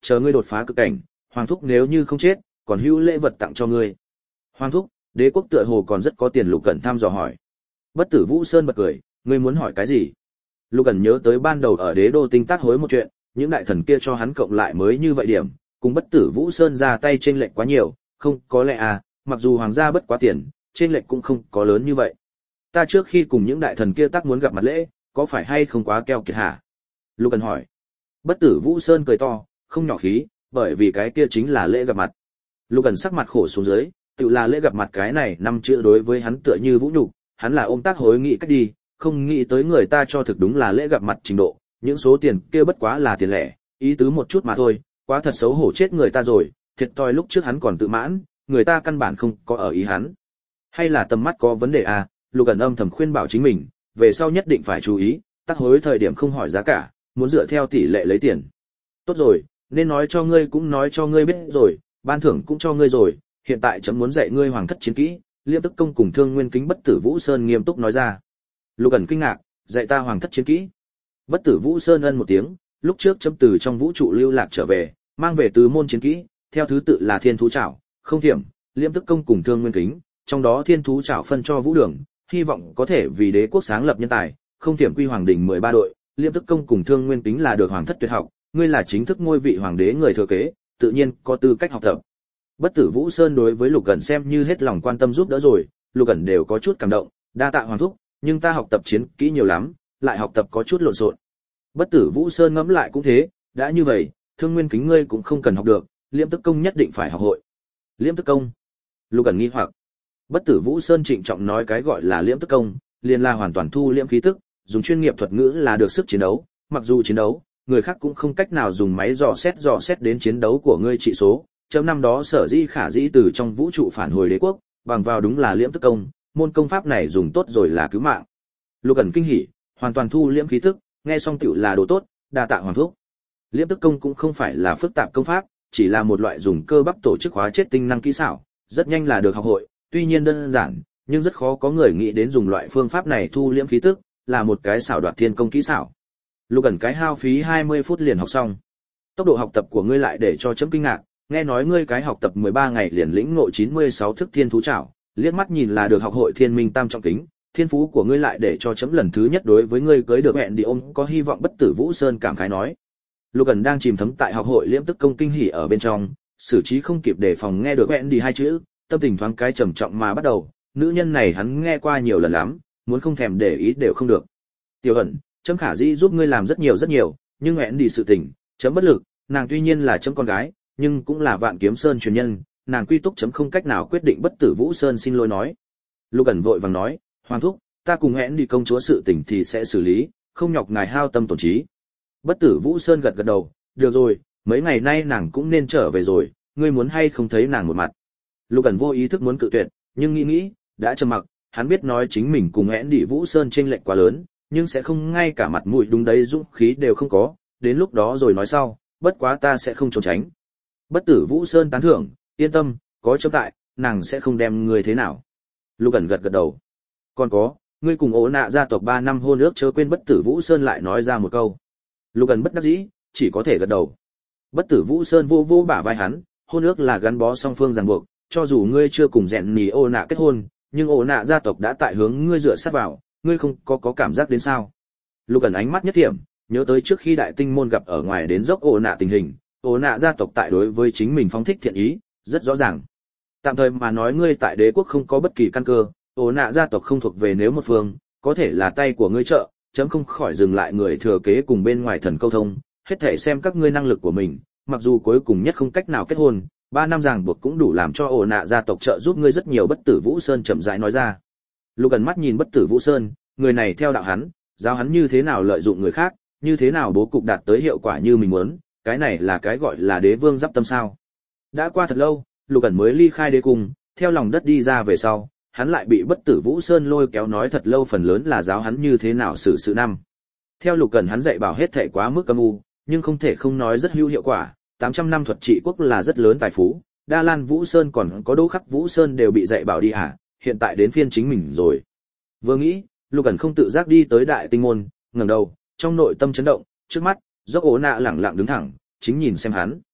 chờ ngươi đột phá cực cảnh, Hoàng thúc nếu như không chết, còn hữu lễ vật tặng cho ngươi. Hoàng thúc, đế quốc tựa hồ còn rất có tiền. Lục Cẩn thăm dò hỏi. Bất Tử Vũ Sơn bật cười, ngươi muốn hỏi cái gì? Lục Cẩn nhớ tới ban đầu ở Đế đô tinh tác hối một chuyện, những đại thần kia cho hắn cộng lại mới như vậy điểm, cùng Bất Tử Vũ Sơn ra tay chênh lệch quá nhiều, không, có lẽ à, mặc dù hoàng gia bất quá tiền, chênh lệch cũng không có lớn như vậy. Ta trước khi cùng những đại thần kia tác muốn gặp mặt lễ, có phải hay không quá keo kiệt hả? Lục Cẩn hỏi. Bất Tử Vũ Sơn cười to, không nhỏ khí, bởi vì cái kia chính là lễ gặp mặt. Lục Cẩn sắc mặt khổ xuống dưới, tự là lễ gặp mặt cái này năm chữ đối với hắn tựa như vũ nhục, hắn là ôm tác hối nghĩ cách đi, không nghĩ tới người ta cho thực đúng là lễ gặp mặt trình độ, những số tiền kia bất quá là tiền lẻ, ý tứ một chút mà thôi, quá thật xấu hổ chết người ta rồi, thiệt thòi lúc trước hắn còn tự mãn, người ta căn bản không có ở ý hắn. Hay là tầm mắt có vấn đề à? Lục Cẩn âm thầm khuyên bảo chính mình, về sau nhất định phải chú ý, tác hối thời điểm không hỏi giá cả, muốn dựa theo tỷ lệ lấy tiền. Tốt rồi, nên nói cho ngươi cũng nói cho ngươi biết rồi, ban thưởng cũng cho ngươi rồi, hiện tại chấm muốn dạy ngươi hoàng thất chiến kỹ. Liêm Tức Công cùng Thương Nguyên Kính Bất Tử Vũ Sơn nghiêm túc nói ra. Lục Cẩn kinh ngạc, dạy ta hoàng thất chiến kỹ. Bất Tử Vũ Sơn ân một tiếng, lúc trước chấm từ trong vũ trụ lưu lạc trở về, mang về tứ môn chiến kỹ, theo thứ tự là Thiên Thú Trảo, Không Thiểm, Liêm Tức Công cùng Thương Nguyên Kính, trong đó Thiên Thú Trảo phân cho Vũ Đường, hy vọng có thể vì đế quốc sáng lập nhân tài, Không Thiểm quy hoàng đình mười ba đội, Liêm Tức Công cùng Thương Nguyên Kính là được hoàng thất tuyệt học, ngươi là chính thức ngôi vị hoàng đế người thừa kế, tự nhiên có tư cách học tập. Bất Tử Vũ Sơn đối với Lục Cẩn xem như hết lòng quan tâm giúp đỡ rồi, Lục Cẩn đều có chút cảm động, đa tạ hoàng thúc, nhưng ta học tập chiến kỹ nhiều lắm, lại học tập có chút lộn xộn. Bất Tử Vũ Sơn ngẫm lại cũng thế, đã như vậy, Thương Nguyên Kính ngươi cũng không cần học được, Liêm Tức Công nhất định phải học hội. Liêm Tức Công? Lục Cẩn nghi hoặc. Bất Tử Vũ Sơn trịnh trọng nói cái gọi là Liêm Tức Công, liền là hoàn toàn thu liễm khí tức, dùng chuyên nghiệp thuật ngữ là được sức chiến đấu, mặc dù chiến đấu, người khác cũng không cách nào dùng máy dò xét dò xét đến chiến đấu của ngươi trị số. Chấm năm đó sở dĩ khả dĩ từ trong vũ trụ phản hồi đế quốc, bằng vào đúng là Liễm Tức Công, môn công pháp này dùng tốt rồi là cứu mạng. Lục Cẩn kinh hỉ, hoàn toàn thu liễm khí tức, nghe xong tựu là đồ tốt, đa tạ hoàng thúc. Liễm Tức Công cũng không phải là phức tạp công pháp, chỉ là một loại dùng cơ bắp tổ chức hóa chết tinh năng kỹ xảo, rất nhanh là được học hội, tuy nhiên đơn giản, nhưng rất khó có người nghĩ đến dùng loại phương pháp này thu liễm khí tức, là một cái xảo đoạt thiên công kỹ xảo. Lục Cẩn cái hao phí hai mươi phút liền học xong. Tốc độ học tập của ngươi lại để cho chấm kinh ngạc, nghe nói ngươi cái học tập mười ba ngày liền lĩnh ngộ chín mươi sáu thức Thiên Thú Trảo, liếc mắt nhìn là được học hội Thiên Minh Tam trọng kính, thiên phú của ngươi lại để cho chấm lần thứ nhất đối với ngươi cưới được hẹn đi ôm có hy vọng. Bất Tử Vũ Sơn cảm khái nói. Lục Cẩn đang chìm thấm tại học hội Liễm Tức Công kinh hỉ ở bên trong, xử trí không kịp đề phòng nghe được hẹn đi hai chữ, tâm tình thoáng cái trầm trọng mà bắt đầu, nữ nhân này hắn nghe qua nhiều lần lắm, muốn không thèm để ý đều không được. Tiểu Ẩn, chấm khả dĩ giúp ngươi làm rất nhiều rất nhiều, nhưng hẹn đi sự tình, chấm bất lực, nàng tuy nhiên là chấm con gái, nhưng cũng là Vạn Kiếm Sơn truyền nhân, nàng quy túc chấm không cách nào quyết định. Bất Tử Vũ Sơn xin lỗi nói. Lục Cẩn vội vàng nói, hoàng thúc, ta cùng hẹn đi công chúa sự tình thì sẽ xử lý, không nhọc ngài hao tâm tổn trí. Bất Tử Vũ Sơn gật gật đầu, được rồi, mấy ngày nay nàng cũng nên trở về rồi, ngươi muốn hay không thấy nàng một mặt. Lục Cẩn vô ý thức muốn cự tuyệt, nhưng nghĩ nghĩ, đã trầm mặc, hắn biết nói chính mình cùng hẹn đi Vũ Sơn chênh lệch quá lớn, nhưng sẽ không ngay cả mặt mũi đúng đấy dũng khí đều không có, đến lúc đó rồi nói sau, bất quá ta sẽ không trốn tránh. Bất Tử Vũ Sơn tán thưởng, yên tâm, có chấm tại, nàng sẽ không đem ngươi thế nào. Lục Cẩn gật gật đầu. Còn có, ngươi cùng Ổ Nạ gia tộc ba năm hôn ước chớ quên. Bất Tử Vũ Sơn lại nói ra một câu. Lục Cẩn bất đắc dĩ, chỉ có thể gật đầu. Bất Tử Vũ Sơn vô vô bả vai hắn, hôn ước là gắn bó song phương ràng buộc, cho dù ngươi chưa cùng rèn nỉ Ổ Nạ kết hôn, nhưng Ổ Nạ gia tộc đã tại hướng ngươi dựa sát vào, ngươi không có có cảm giác đến sao? Lục Cẩn ánh mắt nhất thiểm, nhớ tới trước khi Đại Tinh môn gặp ở ngoài đến dốc Ổ Nạ tình hình, Ổ Nạ gia tộc tại đối với chính mình phóng thích thiện ý, rất rõ ràng. Tạm thời mà nói ngươi tại đế quốc không có bất kỳ căn cơ, Ổ Nạ gia tộc không thuộc về nếu một phương, có thể là tay của ngươi trợ, chấm không khỏi dừng lại người thừa kế cùng bên ngoài thần câu thông, hết thảy xem các ngươi năng lực của mình, mặc dù cuối cùng nhất không cách nào kết hôn, ba năm ràng buộc cũng đủ làm cho Ổ Nạ gia tộc trợ giúp ngươi rất nhiều. Bất Tử Vũ Sơn chậm rãi nói ra. Lục Cẩn mắt nhìn Bất Tử Vũ Sơn, người này theo đạo hắn, giáo hắn như thế nào lợi dụng người khác, như thế nào bố cục đạt tới hiệu quả như mình muốn, cái này là cái gọi là đế vương giáp tâm sao? Đã qua thật lâu, Lục Cẩn mới ly khai đế cung, theo lòng đất đi ra về sau, hắn lại bị Bất Tử Vũ Sơn lôi kéo nói thật lâu, phần lớn là giáo hắn như thế nào xử sự năm. Theo Lục Cẩn hắn dạy bảo hết thảy quá mức âm u, nhưng không thể không nói rất hữu hiệu quả, tám trăm năm thuật trị quốc là rất lớn tài phú, Đa Lan Vũ Sơn còn có Đỗ Khắc Vũ Sơn đều bị dạy bảo đi à, hiện tại đến phiên chính mình rồi. Vừa nghĩ, Lục Cẩn không tự giác đi tới Đại Tinh môn, ngẩng đầu, trong nội tâm chấn động, trước mắt, dốc Ổ Nạ lẳng lặng đứng thẳng, chính nhìn xem hắn.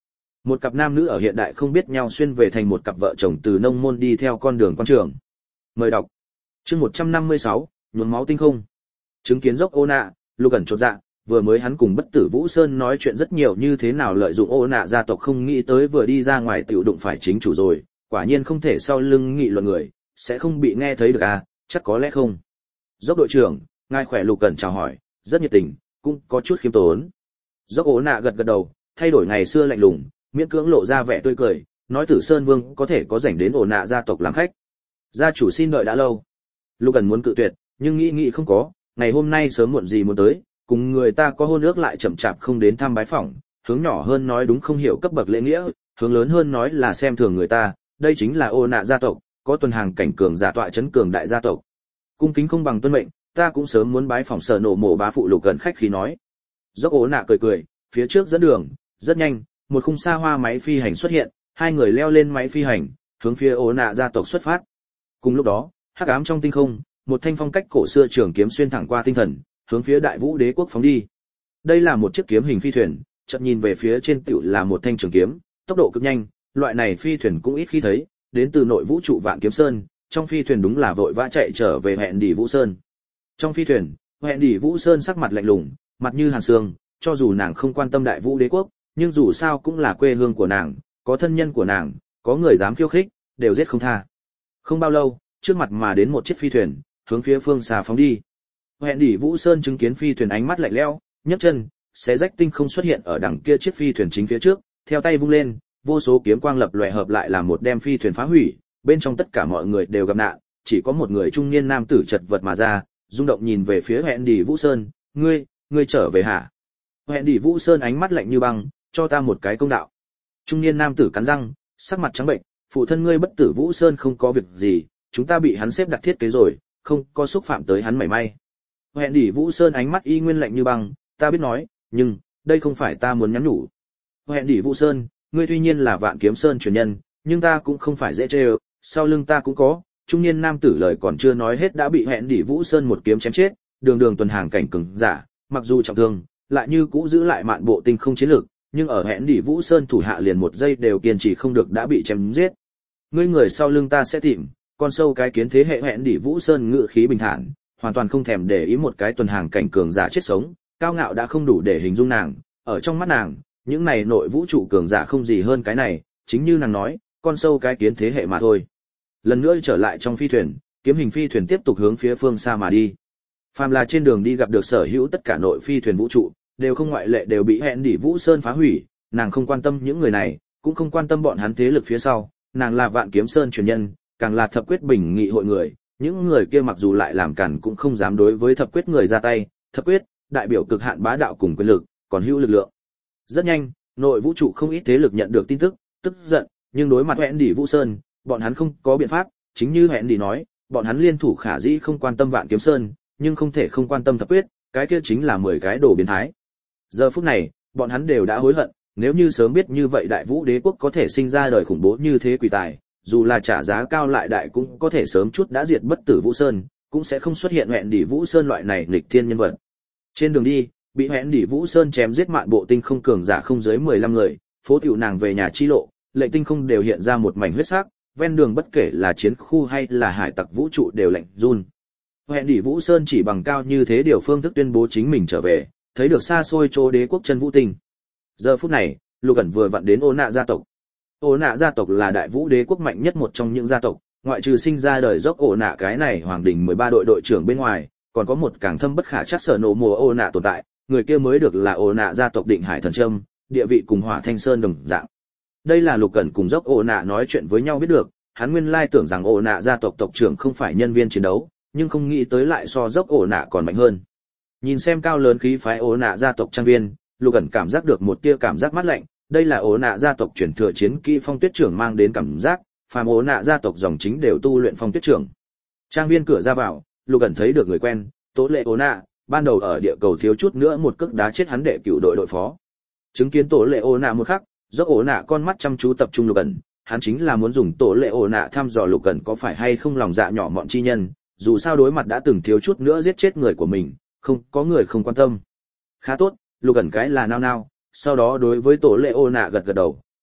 Một cặp nam nữ ở hiện đại không biết nhau xuyên về thành một cặp vợ chồng từ nông môn đi theo con đường quan trường. Mời đọc. Chương một trăm năm mươi sáu, nhuốm máu tinh không. Chứng kiến dốc Ô Nạ, Lục Ẩn chột dạ, vừa mới hắn cùng Bất Tử Vũ Sơn nói chuyện rất nhiều như thế nào lợi dụng Ô Nạ gia tộc, không nghĩ tới vừa đi ra ngoài tiểu đụng phải chính chủ rồi, quả nhiên không thể sau lưng nghị luận người, sẽ không bị nghe thấy được à, chắc có lẽ không. Dốc đội trưởng, ngài khỏe? Lục Ẩn chào hỏi, rất nhiệt tình, cũng có chút khiêm tốn. Dốc Ô Nạ gật gật đầu, thay đổi ngày xưa lạnh lùng, miễn cưỡng lộ ra vẻ tươi cười, nói Tử Sơn Vương có thể có rảnh đến Ô Nạ gia tộc làm khách. Gia chủ xin đợi đã lâu. Lục Ẩn muốn cự tuyệt, nhưng nghĩ nghĩ không có, ngày hôm nay sớm muộn gì muốn tới, cùng người ta có hôn ước lại chậm chạp không đến thăm bái phỏng, hướng nhỏ hơn nói đúng không hiểu cấp bậc lễ nghĩa, hướng lớn hơn nói là xem thường người ta, đây chính là Ô Nạ gia tộc, có tuần hàng cảnh cường giả tọa chấn cường đại gia tộc. Cung kính không bằng tuân mệnh, ta cũng sớm muốn bái phỏng Sở Nổ Mộ bá phụ. Lục Ẩn khách khí nói. Dốc Ô Nạ cười cười, phía trước dẫn đường, rất nhanh, một khung xa hoa máy phi hành xuất hiện, hai người leo lên máy phi hành, hướng phía Ô Nạ gia tộc xuất phát. Cùng lúc đó, hắc ám trong tinh không, một thanh phong cách cổ xưa trường kiếm xuyên thẳng qua tinh thần, hướng phía Đại Vũ Đế quốc phóng đi. Đây là một chiếc kiếm hình phi thuyền, chợt nhìn về phía trên tựu là một thanh trường kiếm, tốc độ cực nhanh, loại này phi thuyền cũng ít khi thấy, đến từ nội vũ trụ Vạn Kiếm Sơn, trong phi thuyền đúng là vội vã chạy trở về Hẹn Đỉ Vũ Sơn. Trong phi thuyền, Hẹn Đỉ Vũ Sơn sắc mặt lạnh lùng, mặt như hàn xương, cho dù nàng không quan tâm Đại Vũ Đế quốc, nhưng dù sao cũng là quê hương của nàng, có thân nhân của nàng, có người dám khiêu khích, đều giết không tha. Không bao lâu, trước mặt mà đến một chiếc phi thuyền, hướng phía phương xa phóng đi. Hẹn Đỉ Vũ Sơn chứng kiến phi thuyền ánh mắt lạnh lẽo, nhấc chân, xé rách tinh không xuất hiện ở đằng kia chiếc phi thuyền chính phía trước, theo tay vung lên, vô số kiếm quang lập lòe hợp lại làm một đem phi thuyền phá hủy, bên trong tất cả mọi người đều gặp nạn, chỉ có một người trung niên nam tử chật vật mà ra, rung động nhìn về phía Hẹn Đỉ Vũ Sơn, "Ngươi, ngươi trở về hả?" Hẹn Đỉ Vũ Sơn ánh mắt lạnh như băng, "Cho ta một cái công đạo." Trung niên nam tử cắn răng, sắc mặt trắng bệnh, "Phụ thân ngươi Bất Tử Vũ Sơn không có việc gì, chúng ta bị hắn xếp đặt thiết kế rồi, không có xúc phạm tới hắn mảy may." Hẹn Đỉ Vũ Sơn ánh mắt y nguyên lạnh như băng, "Ta biết nói, nhưng đây không phải ta muốn nhắn nhủ." Hẹn Đỉ Vũ Sơn, ngươi tuy nhiên là Vạn Kiếm Sơn truyền nhân, nhưng ta cũng không phải dễ chơi, sau lưng ta cũng có. Trung niên nam tử lời còn chưa nói hết đã bị Hẹn Đỉ Vũ Sơn một kiếm chém chết, đường đường tuần hàng cảnh cường giả, mặc dù trọng thương, lại như cũ giữ lại mạn bộ tinh không chiến lược, nhưng ở Hẹn Đỉ Vũ Sơn thủ hạ liền một giây đều kiên trì không được đã bị chém giết. Ngươi người sau lưng ta sẽ tìm, con sâu cái kiến thế hệ. Hẹn Đỉ Vũ Sơn ngự khí bình thản, hoàn toàn không thèm để ý một cái tuần hàng cảnh cường giả chết sống, cao ngạo đã không đủ để hình dung nàng, ở trong mắt nàng, những này nội vũ trụ cường giả không gì hơn cái này, chính như nàng nói, con sâu cái kiến thế hệ mà thôi. Lần nữa trở lại trong phi thuyền, kiếm hình phi thuyền tiếp tục hướng phía phương xa mà đi. Phàm là trên đường đi gặp được sở hữu tất cả nội phi thuyền vũ trụ, đều không ngoại lệ đều bị Hẹn Đỉ Vũ Sơn phá hủy, nàng không quan tâm những người này, cũng không quan tâm bọn hắn thế lực phía sau, nàng là Vạn Kiếm Sơn truyền nhân, càng là Thập Quyết Bình Nghị hội người, những người kia mặc dù lại làm cản cũng không dám đối với Thập Quyết người ra tay, Thập Quyết đại biểu cực hạn bá đạo cùng quyền lực, còn hữu lực lượng. Rất nhanh, nội vũ trụ không ít thế lực nhận được tin tức, tức giận, nhưng đối mặt Hẹn Đỉ Vũ Sơn, bọn hắn không có biện pháp, chính như Hẹn Đỉ nói, bọn hắn liên thủ khả dĩ không quan tâm Vạn Kiếm Sơn, nhưng không thể không quan tâm Thập Quyết, cái kia chính là mười cái đồ biến thái. Giờ phút này, bọn hắn đều đã hối hận, nếu như sớm biết như vậy Đại Vũ Đế quốc có thể sinh ra đời khủng bố như thế quỷ tài, dù là trả giá cao lại đại cũng có thể sớm chút đã diệt Bất Tử Vũ Sơn, cũng sẽ không xuất hiện Hẹn Đỉ Vũ Sơn loại này nghịch thiên nhân vật. Trên đường đi, bị Hẹn Đỉ Vũ Sơn chém giết mạn bộ tinh không cường giả không dưới mười lăm người, phố tiểu nàng về nhà chi lộ, lệnh tinh không đều hiện ra một mảnh huyết sắc, ven đường bất kể là chiến khu hay là hải tặc vũ trụ đều lạnh run. Hẹn Đỉ Vũ Sơn chỉ bằng cao như thế điều phương thức tuyên bố chính mình trở về, thấy được xa xôi chỗ đế quốc chân vũ tinh. Giờ phút này, Lục Ẩn vừa vặn đến Ô Nạ gia tộc. Ô Nạ gia tộc là Đại Vũ Đế quốc mạnh nhất một trong những gia tộc, ngoại trừ sinh ra đời dốc Ô Nạ cái này hoàng đình mười ba đội đội trưởng bên ngoài, còn có một càng thâm bất khả trắc Sở Nổ Mộ Ô Nạ tồn tại, người kia mới được là Ô Nạ gia tộc Định Hải Thần Trâm, địa vị cùng Hỏa Thanh Sơn đồng dạng. Đây là Lục Ẩn cùng dốc Ô Nạ nói chuyện với nhau biết được, hắn nguyên lai tưởng rằng Ô Nạ gia tộc tộc trưởng không phải nhân viên chiến đấu, nhưng không nghĩ tới lại so dốc Ô Nạ còn mạnh hơn. Nhìn xem cao lớn khí phái Ô Nạ gia tộc trang viên, Lục Ẩn cảm giác được một tia cảm giác mát lạnh, đây là Ô Nạ gia tộc truyền thừa chiến kỹ Phong Tuyết trưởng mang đến cảm giác, phàm Ô Nạ gia tộc dòng chính đều tu luyện Phong Tuyết trưởng. Trang viên cửa ra vào, Lục Ẩn thấy được người quen, Tố Lệ Ô Nạ, ban đầu ở địa cầu thiếu chút nữa một cước đá chết hắn đệ cửu đội đội phó. Chứng kiến Tố Lệ Ô Nạ một khắc, dốc Ô Nạ con mắt chăm chú tập trung Lục Ẩn, hắn chính là muốn dùng Tố Lệ Ô Nạ thăm dò Lục Ẩn có phải hay không lòng dạ nhỏ mọn chi nhân, dù sao đối mặt đã từng thiếu chút nữa giết chết người của mình, không có người không quan tâm. Khá tốt, Lục Ẩn cái là nao nao, sau đó đối với Tố Lệ Ô Nạ gật gật đầu,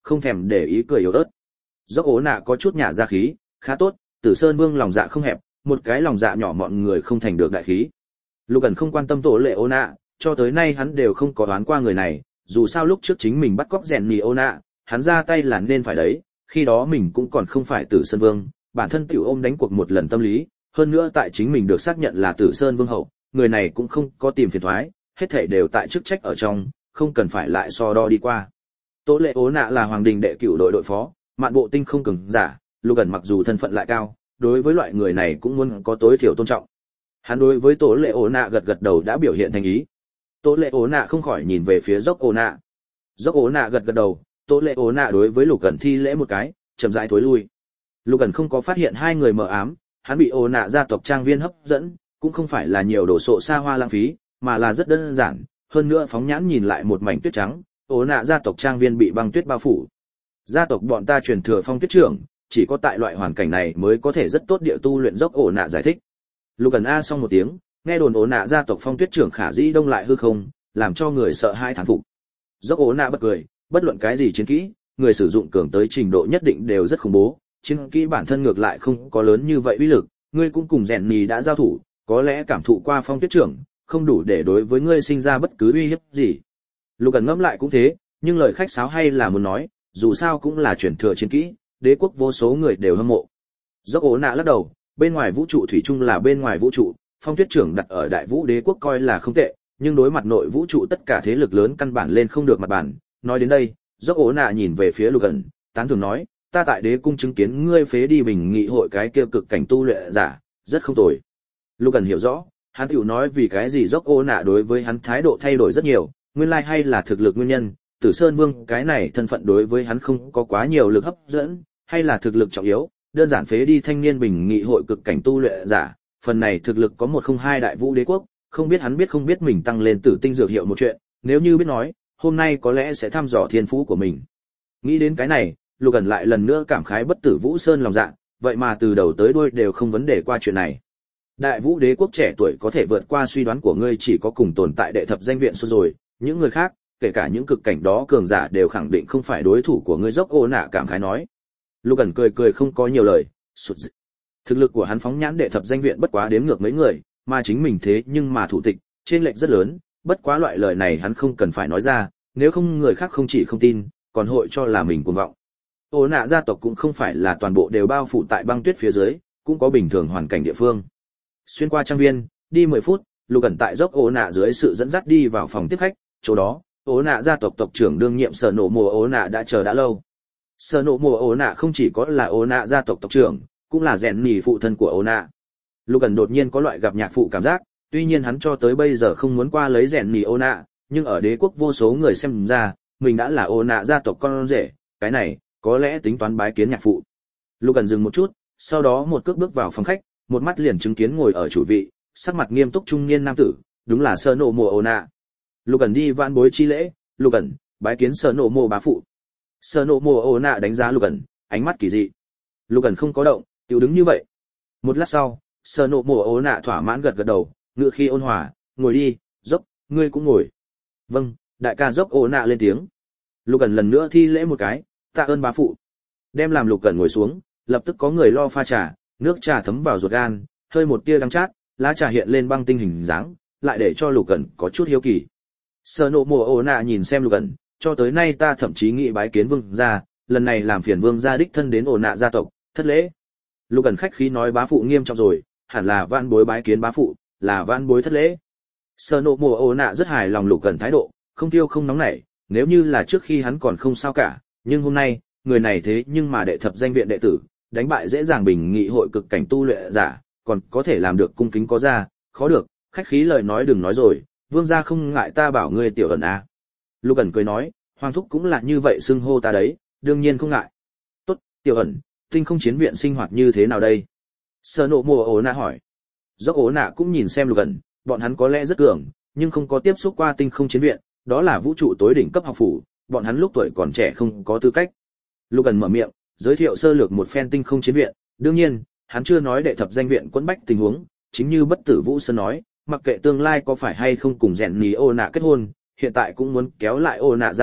không thèm để ý cười yếu ớt. Dốc ố nạ có chút nhả ra khí, khá tốt, Tử Sơn Vương lòng dạ không hẹp, một cái lòng dạ nhỏ mọn người không thành được đại khí. Lục Ẩn không quan tâm Tổ Lệ Ố Nạ, cho tới nay hắn đều không có đoán qua người này, dù sao lúc trước chính mình bắt cóc rèn nì Ố Nạ, hắn ra tay là nên phải đấy, khi đó mình cũng còn không phải Tử Sơn Vương, bản thân tiểu ôm đánh cuộc một lần tâm lý, hơn nữa tại chính mình được xác nhận là Tử Sơn Vương hậu, người này cũng không có tìm phiền toái, hết thảy đều tại chức trách ở trong, không cần phải lại so đo đi qua. Tổ Lệ Ố Nạ là hoàng đình đệ cửu đội đội phó, mạn bộ tinh không cường giả, Lục Ẩn mặc dù thân phận lại cao, đối với loại người này cũng muốn có tối thiểu tôn trọng. Hắn đối với Tổ Lệ Ố Nạ gật gật đầu đã biểu hiện thành ý. Tổ Lệ Ố Nạ không khỏi nhìn về phía Dốc Ố Nạ. Dốc Ố Nạ gật gật đầu, Tổ Lệ Ố Nạ đối với Lục Ẩn thi lễ một cái, chậm rãi thối lui. Lục Ẩn không có phát hiện hai người mờ ám, hắn bị Ố Nạ gia tộc trang viên hấp dẫn, cũng không phải là nhiều đồ sộ xa hoa lãng phí, mà là rất đơn giản, hơn nữa phóng nhãn nhìn lại một mảnh tuyết trắng, Ố Nạ gia tộc trang viên bị băng tuyết bao phủ. Gia tộc bọn ta truyền thừa phong tuyết trưởng, chỉ có tại loại hoàn cảnh này mới có thể rất tốt địa tu luyện. Dốc Ố Nạ giải thích. Lục Ẩn a xong một tiếng, nghe đồn Ố Nạ gia tộc phong tuyết trưởng khả dĩ đông lại hư không, làm cho người sợ hãi thán phục. Dốc Ố Nạ bật cười, bất luận cái gì chiến kỹ, người sử dụng cường tới trình độ nhất định đều rất khủng bố, chiến kỹ bản thân ngược lại không có lớn như vậy uy lực, ngươi cũng cùng rèn nì đã giao thủ, có lẽ cảm thụ qua phong tuyết trưởng, không đủ để đối với ngươi sinh ra bất cứ uy hiếp gì. Lục Ẩn ngẫm lại cũng thế, nhưng lời khách sáo hay là muốn nói, dù sao cũng là truyền thừa chiến kỹ, đế quốc vô số người đều hâm mộ. Dốc Ố Nạ lắc đầu, bên ngoài vũ trụ thủy chung là bên ngoài vũ trụ, phong tuyết trưởng đặt ở đại vũ đế quốc coi là không tệ, nhưng đối mặt nội vũ trụ tất cả thế lực lớn căn bản lên không được mặt bản. Nói đến đây, Dốc Ố Nạ nhìn về phía Lục Ẩn, tán thưởng nói, ta tại đế cung chứng kiến ngươi phế đi bình nghị hội cái kia cực cảnh tu luyện giả, rất không tồi. Lục Ẩn hiểu rõ, hắn tiểu nói vì cái gì Dốc Ố Nạ đối với hắn thái độ thay đổi rất nhiều, nguyên lai hay là thực lực nguyên nhân. Tử Sơn Vương cái này thân phận đối với hắn không có quá nhiều lực hấp dẫn, hay là thực lực trọng yếu, đơn giản phế đi thanh niên bình nghị hội cực cảnh tu luyện giả, phần này thực lực có một không hai đại vũ đế quốc, không biết hắn biết không biết mình tăng lên tử tinh dược hiệu một chuyện, nếu như biết nói, hôm nay có lẽ sẽ thăm dò thiên phú của mình. Nghĩ đến cái này, Lục Ẩn lại lần nữa cảm khái bất tử Vũ Sơn lòng dạ, vậy mà từ đầu tới đuôi đều không vấn đề qua chuyện này. Đại vũ đế quốc trẻ tuổi có thể vượt qua suy đoán của ngươi chỉ có cùng tồn tại đệ thập danh viện số rồi, những người khác, kể cả những cực cảnh đó cường giả đều khẳng định không phải đối thủ của ngươi. Dốc Ố Nạ cảm khái nói. Lục Ẩn cười cười không có nhiều lời, sụt dị. Thực lực của hắn phóng nhãn đệ thập danh viện bất quá đếm ngược mấy người, mà chính mình thế nhưng mà thủ tịch, trên lệch rất lớn, bất quá loại lời này hắn không cần phải nói ra, nếu không người khác không chỉ không tin, còn hội cho là mình cuồng vọng. Ố Nạ gia tộc cũng không phải là toàn bộ đều bao phủ tại băng tuyết phía dưới, cũng có bình thường hoàn cảnh địa phương. Xuyên qua trang viên, đi mười phút, Lục Ẩn tại Dốc Ố Nạ dưới sự dẫn dắt đi vào phòng tiếp khách, chỗ đó, Ố Nạ gia tộc tộc trưởng đương nhiệm Sở Nộ Mùa Ố Nạ đã chờ đã lâu. Sở Nộ Mùa Ố Nạ không chỉ có là Ố Nạ gia tộc tộc trưởng, cũng là rèn nỉ phụ thân của Ố Nạ. Lục Ẩn đột nhiên có loại gặp nhạc phụ cảm giác, tuy nhiên hắn cho tới bây giờ không muốn qua lấy rèn nỉ Ố Nạ, nhưng ở đế quốc vô số người xem ra, mình đã là Ố Nạ gia tộc con rể, cái này có lẽ tính toán bái kiến nhạc phụ. Lục Ẩn dừng một chút, sau đó một cước bước vào phòng khách, một mắt liền chứng kiến ngồi ở chủ vị, sắc mặt nghiêm túc trung niên nam tử, đúng là Sở Nộ Mùa Ố Nạ. Lục Ẩn đi vãn bối chi lễ, Lục Ẩn bái kiến Sở Nộ Mùa bá phụ. Sở Nộ Mùa Ố Nạ đánh giá Lục Ẩn, ánh mắt kỳ dị. Lục Ẩn không có động, tiểu đứng như vậy. Một lát sau, Sở Nộ Mùa Ố Nạ thỏa mãn gật gật đầu, ngữ khí ôn hòa, ngồi đi, Dốc, ngươi cũng ngồi. Vâng, đại ca. Dốc Ố Nạ lên tiếng. Lục Ẩn lần nữa thi lễ một cái, tạ ơn bá phụ. Đem làm Lục Ẩn ngồi xuống, lập tức có người lo pha trà, nước trà thấm vào ruột gan, hơi một tia đắng chát, lá trà hiện lên băng tinh hình dáng, lại để cho Lục Ẩn có chút hiếu kỳ. Sở Nộ Mùa Ố Nạ nhìn xem Lục Ẩn, cho tới nay ta thậm chí nghĩ bái kiến vương gia, lần này làm phiền vương gia đích thân đến Ố Nạ gia tộc, thất lễ. Lục Ẩn khách khí nói bá phụ nghiêm trọng rồi, hẳn là vãn bối bái kiến bá phụ, là vãn bối thất lễ. Sở Nộ Mùa Ố Nạ rất hài lòng Lục Ẩn thái độ, không tiêu không nóng nảy, nếu như là trước khi hắn còn không sao cả, nhưng hôm nay, người này thế nhưng mà đệ thập danh viện đệ tử, đánh bại dễ dàng bình nghị hội cực cảnh tu luyện giả, còn có thể làm được cung kính có ra, khó được, khách khí lời nói đừng nói rồi, vương gia không ngại ta bảo ngươi Tiểu Ẩn à. Lục Ẩn cười nói, hoàng thúc cũng là như vậy xưng hô ta đấy, đương nhiên không ngại. Tốt, Tiểu Ẩn, tinh không chiến viện sinh hoạt như thế nào đây? Sở Nộ Mùa Ố Nạ hỏi. Dốc Ố Nạ cũng nhìn xem Lục Ẩn, bọn hắn có lẽ rất cường, nhưng không có tiếp xúc qua tinh không chiến viện, đó là vũ trụ tối đỉnh cấp học phủ, bọn hắn lúc tuổi còn trẻ không có tư cách. Lục Ẩn mở miệng, giới thiệu sơ lược một phen tinh không chiến viện, đương nhiên, hắn chưa nói đệ thập danh viện quẫn bách tình huống, chính như Bất Tử Vũ Sơn nói, mặc kệ tương lai có phải hay không cùng rèn nỉ Ố Nạ kết hôn, hiện tại cũng muốn kéo lại Ố Nạ gia tộc,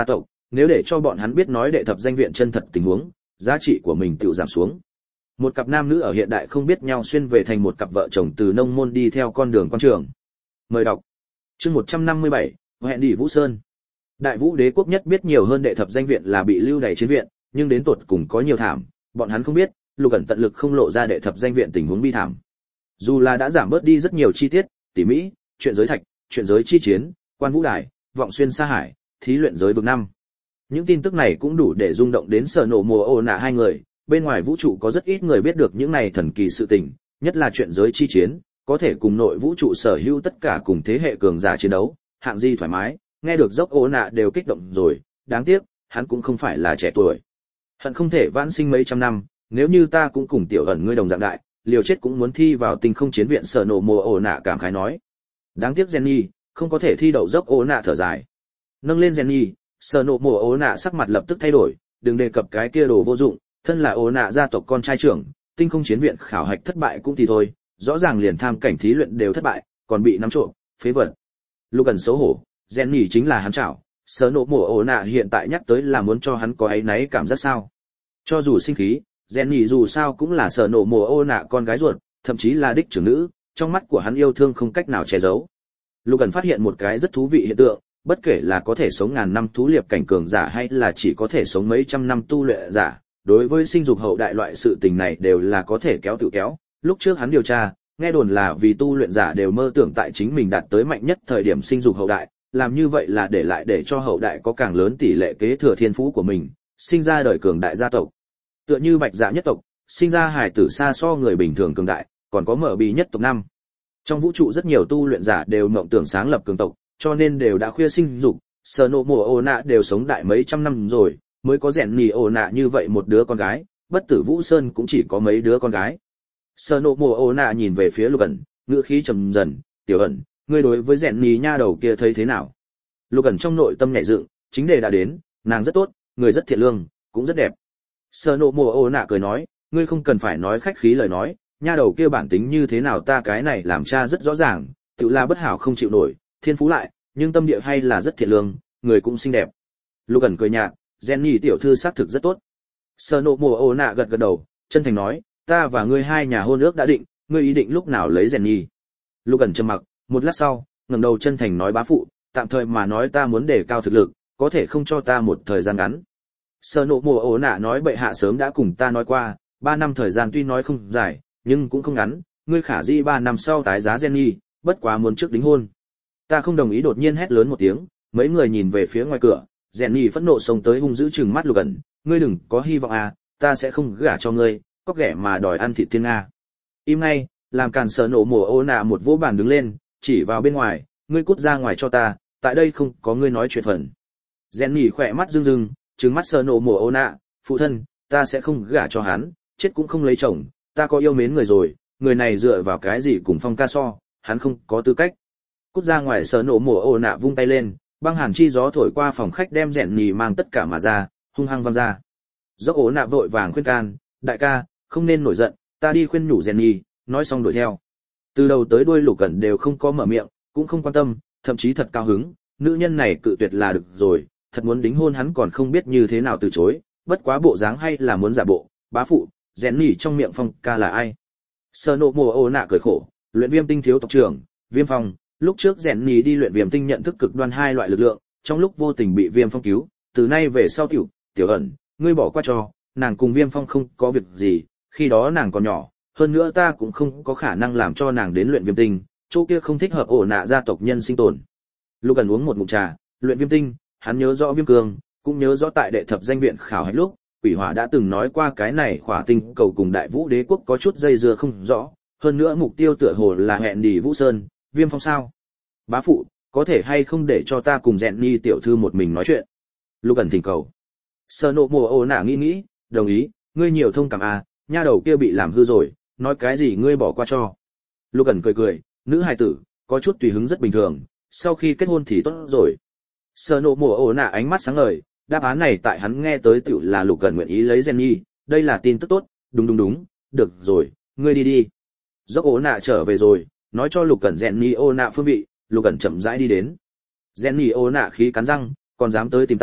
nếu để cho bọn hắn biết nói đệ thập danh viện chân thật tình huống, giá trị của mình tự giảm xuống. Một cặp nam nữ ở hiện đại không biết nhau xuyên về thành một cặp vợ chồng từ nông môn đi theo con đường quan trường. Mời đọc. Chương một trăm năm mươi bảy, hẹn đi Vũ Sơn. Đại Vũ Đế quốc nhất biết nhiều hơn đệ thập danh viện là bị lưu đày chiến viện, nhưng đến tột cùng có nhiều thảm, bọn hắn không biết, Lục Ẩn tận lực không lộ ra đệ thập danh viện tình huống bi thảm. Dù là đã giảm bớt đi rất nhiều chi tiết, tỉ mỹ, chuyện giới thạch, chuyện giới chi chiến, quan vũ đài, vọng xuyên xa hải, thí luyện giới vực năm. Những tin tức này cũng đủ để rung động đến Sở Nộ Mùa Ồ Nạ hai người, bên ngoài vũ trụ có rất ít người biết được những này thần kỳ sự tình, nhất là chuyện giới chi chiến, có thể cùng nội vũ trụ sở hữu tất cả cùng thế hệ cường giả chiến đấu, hạng gì thoải mái, nghe được dốc Ồ Nạ đều kích động rồi, đáng tiếc, hắn cũng không phải là trẻ tuổi. Hận không thể vãn sinh mấy trăm năm, nếu như ta cũng cùng Tiểu Ẩn ngươi đồng dạng đại, liều chết cũng muốn thi vào tinh không chiến viện. Sở Nộ Mùa Ồ Nạ cảm khái nói. Đáng tiếc Jenny, không có thể thi đậu. Dốc Ồ Nạ thở dài. Nâng lên Jenny, Sở Nộ Mùa Ồ Nạ sắc mặt lập tức thay đổi, đừng đề cập cái kia đồ vô dụng, thân là Ồ Nạ gia tộc con trai trưởng, tinh không chiến viện khảo hạch thất bại cũng thì thôi, rõ ràng liền tham cảnh thí luyện đều thất bại, còn bị nắm trộm, phế vật. Lúc gần xấu hổ, Jenny chính là hắn chảo, Sở Nộ Mùa Ồ Nạ hiện tại nhắc tới là muốn cho hắn có áy náy cảm giác sao? Cho dù sinh khí, Jenny dù sao cũng là Sở Nộ Mùa Ồ Nạ con gái ruột, thậm chí là đích trưởng nữ, trong mắt của hắn yêu thương không cách nào che giấu. Lúc gần phát hiện một cái rất thú vị hiện tượng, bất kể là có thể sống ngàn năm thú liệp cảnh cường giả hay là chỉ có thể sống mấy trăm năm tu luyện giả, đối với sinh dục hậu đại loại sự tình này đều là có thể kéo tự kéo. Lúc trước hắn điều tra, nghe đồn là vì tu luyện giả đều mơ tưởng tại chính mình đạt tới mạnh nhất thời điểm sinh dục hậu đại, làm như vậy là để lại để cho hậu đại có càng lớn tỷ lệ kế thừa thiên phú của mình, sinh ra đời cường đại gia tộc. Tựa như Bạch Dạ nhất tộc, sinh ra hài tử xa so người bình thường cường đại, còn có Mở Bì nhất tộc năm. Trong vũ trụ rất nhiều tu luyện giả đều mộng tưởng sáng lập cường tộc, cho nên đều đã khuya sinh dục. Sở Nộ Mùa Ồ Nạ đều sống đại mấy trăm năm rồi, mới có rèn nỉ Ồ Nạ như vậy một đứa con gái, bất tử Vũ Sơn cũng chỉ có mấy đứa con gái. Sở Nộ Mùa Ồ Nạ nhìn về phía Lục Ẩn, ngữ khí trầm dần, "Tiểu Ẩn, ngươi đối với rèn nỉ nha đầu kia thấy thế nào?" Lục Ẩn trong nội tâm nhảy dựng, chính đề đã đến, nàng rất tốt, người rất thiện lương, cũng rất đẹp. Sở Nộ Mùa Ồ Nạ cười nói, "Ngươi không cần phải nói khách khí lời nói, nha đầu kia bản tính như thế nào ta cái này làm cha rất rõ ràng, tự là bất hảo không chịu nổi, thiên phú lại, nhưng tâm địa hay là rất thiện lương, người cũng xinh đẹp." Lục Ẩn cười nhạt, "Jenny tiểu thư xác thực rất tốt." Sở Nộ Mùa Ồ Nạ gật gật đầu, chân thành nói, "Ta và ngươi hai nhà hôn ước đã định, ngươi ý định lúc nào lấy Jenny?" Lục Ẩn trầm mặc, một lát sau, ngẩng đầu chân thành nói, "Bá phụ, tạm thời mà nói ta muốn đề cao thực lực, có thể không cho ta một thời gian ngắn." Sở Nộ Mùa Ồ Nạ nói, "Bệ hạ sớm đã cùng ta nói qua, ba năm thời gian tuy nói không dài, nhưng cũng không ngắn, ngươi khả dĩ ba năm sau tái giá Jenny, bất quá muốn trước đính hôn." "Ta không đồng ý." Đột nhiên hét lớn một tiếng, mấy người nhìn về phía ngoài cửa, Jenny phẫn nộ xông tới hung dữ trừng mắt Lục Ẩn, "Ngươi đừng có hy vọng à, ta sẽ không gả cho ngươi, có ghẻ mà đòi ăn thịt thiên nga." "Im ngay." Làm càn. Sở Nộ Mùa Ồ Nạ một vỗ bàn đứng lên, chỉ vào bên ngoài, "Ngươi cút ra ngoài cho ta, tại đây không có ngươi nói chuyện phần." Jenny khỏe mắt rưng rưng, trừng mắt Sở Nộ Mùa Ồ Nạ, "Phụ thân, ta sẽ không gả cho hắn, chết cũng không lấy chồng, ta có yêu mến người rồi, người này dựa vào cái gì cùng Phong ca so, hắn không có tư cách." Cút ra ngoài. Sở Nộ Mùa Ồ Nạ vung tay lên, băng hàn chi gió thổi qua phòng khách đem rèn nhì mang tất cả mà ra, hung hăng văng ra. Dốc Ồ Nạ vội vàng khuyên can, "Đại ca, không nên nổi giận, ta đi khuyên nhủ rèn nhì." Nói xong đuổi theo. Từ đầu tới đuôi Lục Cẩn đều không có mở miệng, cũng không quan tâm, thậm chí thật cao hứng, nữ nhân này cự tuyệt là được rồi, thật muốn đính hôn hắn còn không biết như thế nào từ chối, bất quá bộ dáng hay là muốn giả bộ. "Bá phụ, rèn nhì trong miệng Phong ca là ai?" Sở Nộ Mùa Ồ Nạ cười khổ, "Luyện Viêm Tinh thiếu tộc trưởng, Viêm Phong, lúc trước rèn nhì đi luyện Viêm Tinh nhận thức cực đoan hai loại lực lượng, trong lúc vô tình bị Viêm Phong cứu, từ nay về sau tiểu, Tiểu Ẩn, ngươi bỏ qua cho, nàng cùng Viêm Phong không có việc gì, khi đó nàng còn nhỏ, hơn nữa ta cũng không có khả năng làm cho nàng đến luyện Viêm Tinh, chỗ kia không thích hợp Ổ Nạ gia tộc nhân sinh tồn." Lúc gần uống một ngụm trà, luyện Viêm Tinh, hắn nhớ rõ Viêm Cương, cũng nhớ rõ tại đệ thập danh viện khảo hạch lúc, Quỷ Hỏa đã từng nói qua cái này khỏa tinh cầu cùng Đại Vũ Đế quốc có chút dây dưa không rõ, hơn nữa mục tiêu tựa hồ là hẹn đi Vũ Sơn, Viêm Phong sao? "Bá phụ, có thể hay không để cho ta cùng Jenny tiểu thư một mình nói chuyện?" Lúc gần thỉnh cầu. Sở Nộ Mùa Ồ Nạ nghĩ nghĩ, "Đồng ý, ngươi nhiều thông cảm à, nha đầu kia bị làm hư rồi, nói cái gì ngươi bỏ qua cho." Lúc gần cười cười, "Nữ hài tử, có chút tùy hứng rất bình thường, sau khi kết hôn thì tốt rồi." Sở Nộ Mùa Ồ Nạ ánh mắt sáng ngời, đáp án này tại hắn nghe tới tựu là Lục Cẩn nguyện ý lấy Jenny, đây là tin tức tốt, đúng đúng đúng, được rồi, ngươi đi đi. Dốc Ồ Nạ trở về rồi, nói cho Lục Cẩn Jenny Ồ Nạ phương vị, Lục Cẩn chậm rãi đi đến. Jenny Ồ Nạ khí cắn răng, còn dám tới tìm ta,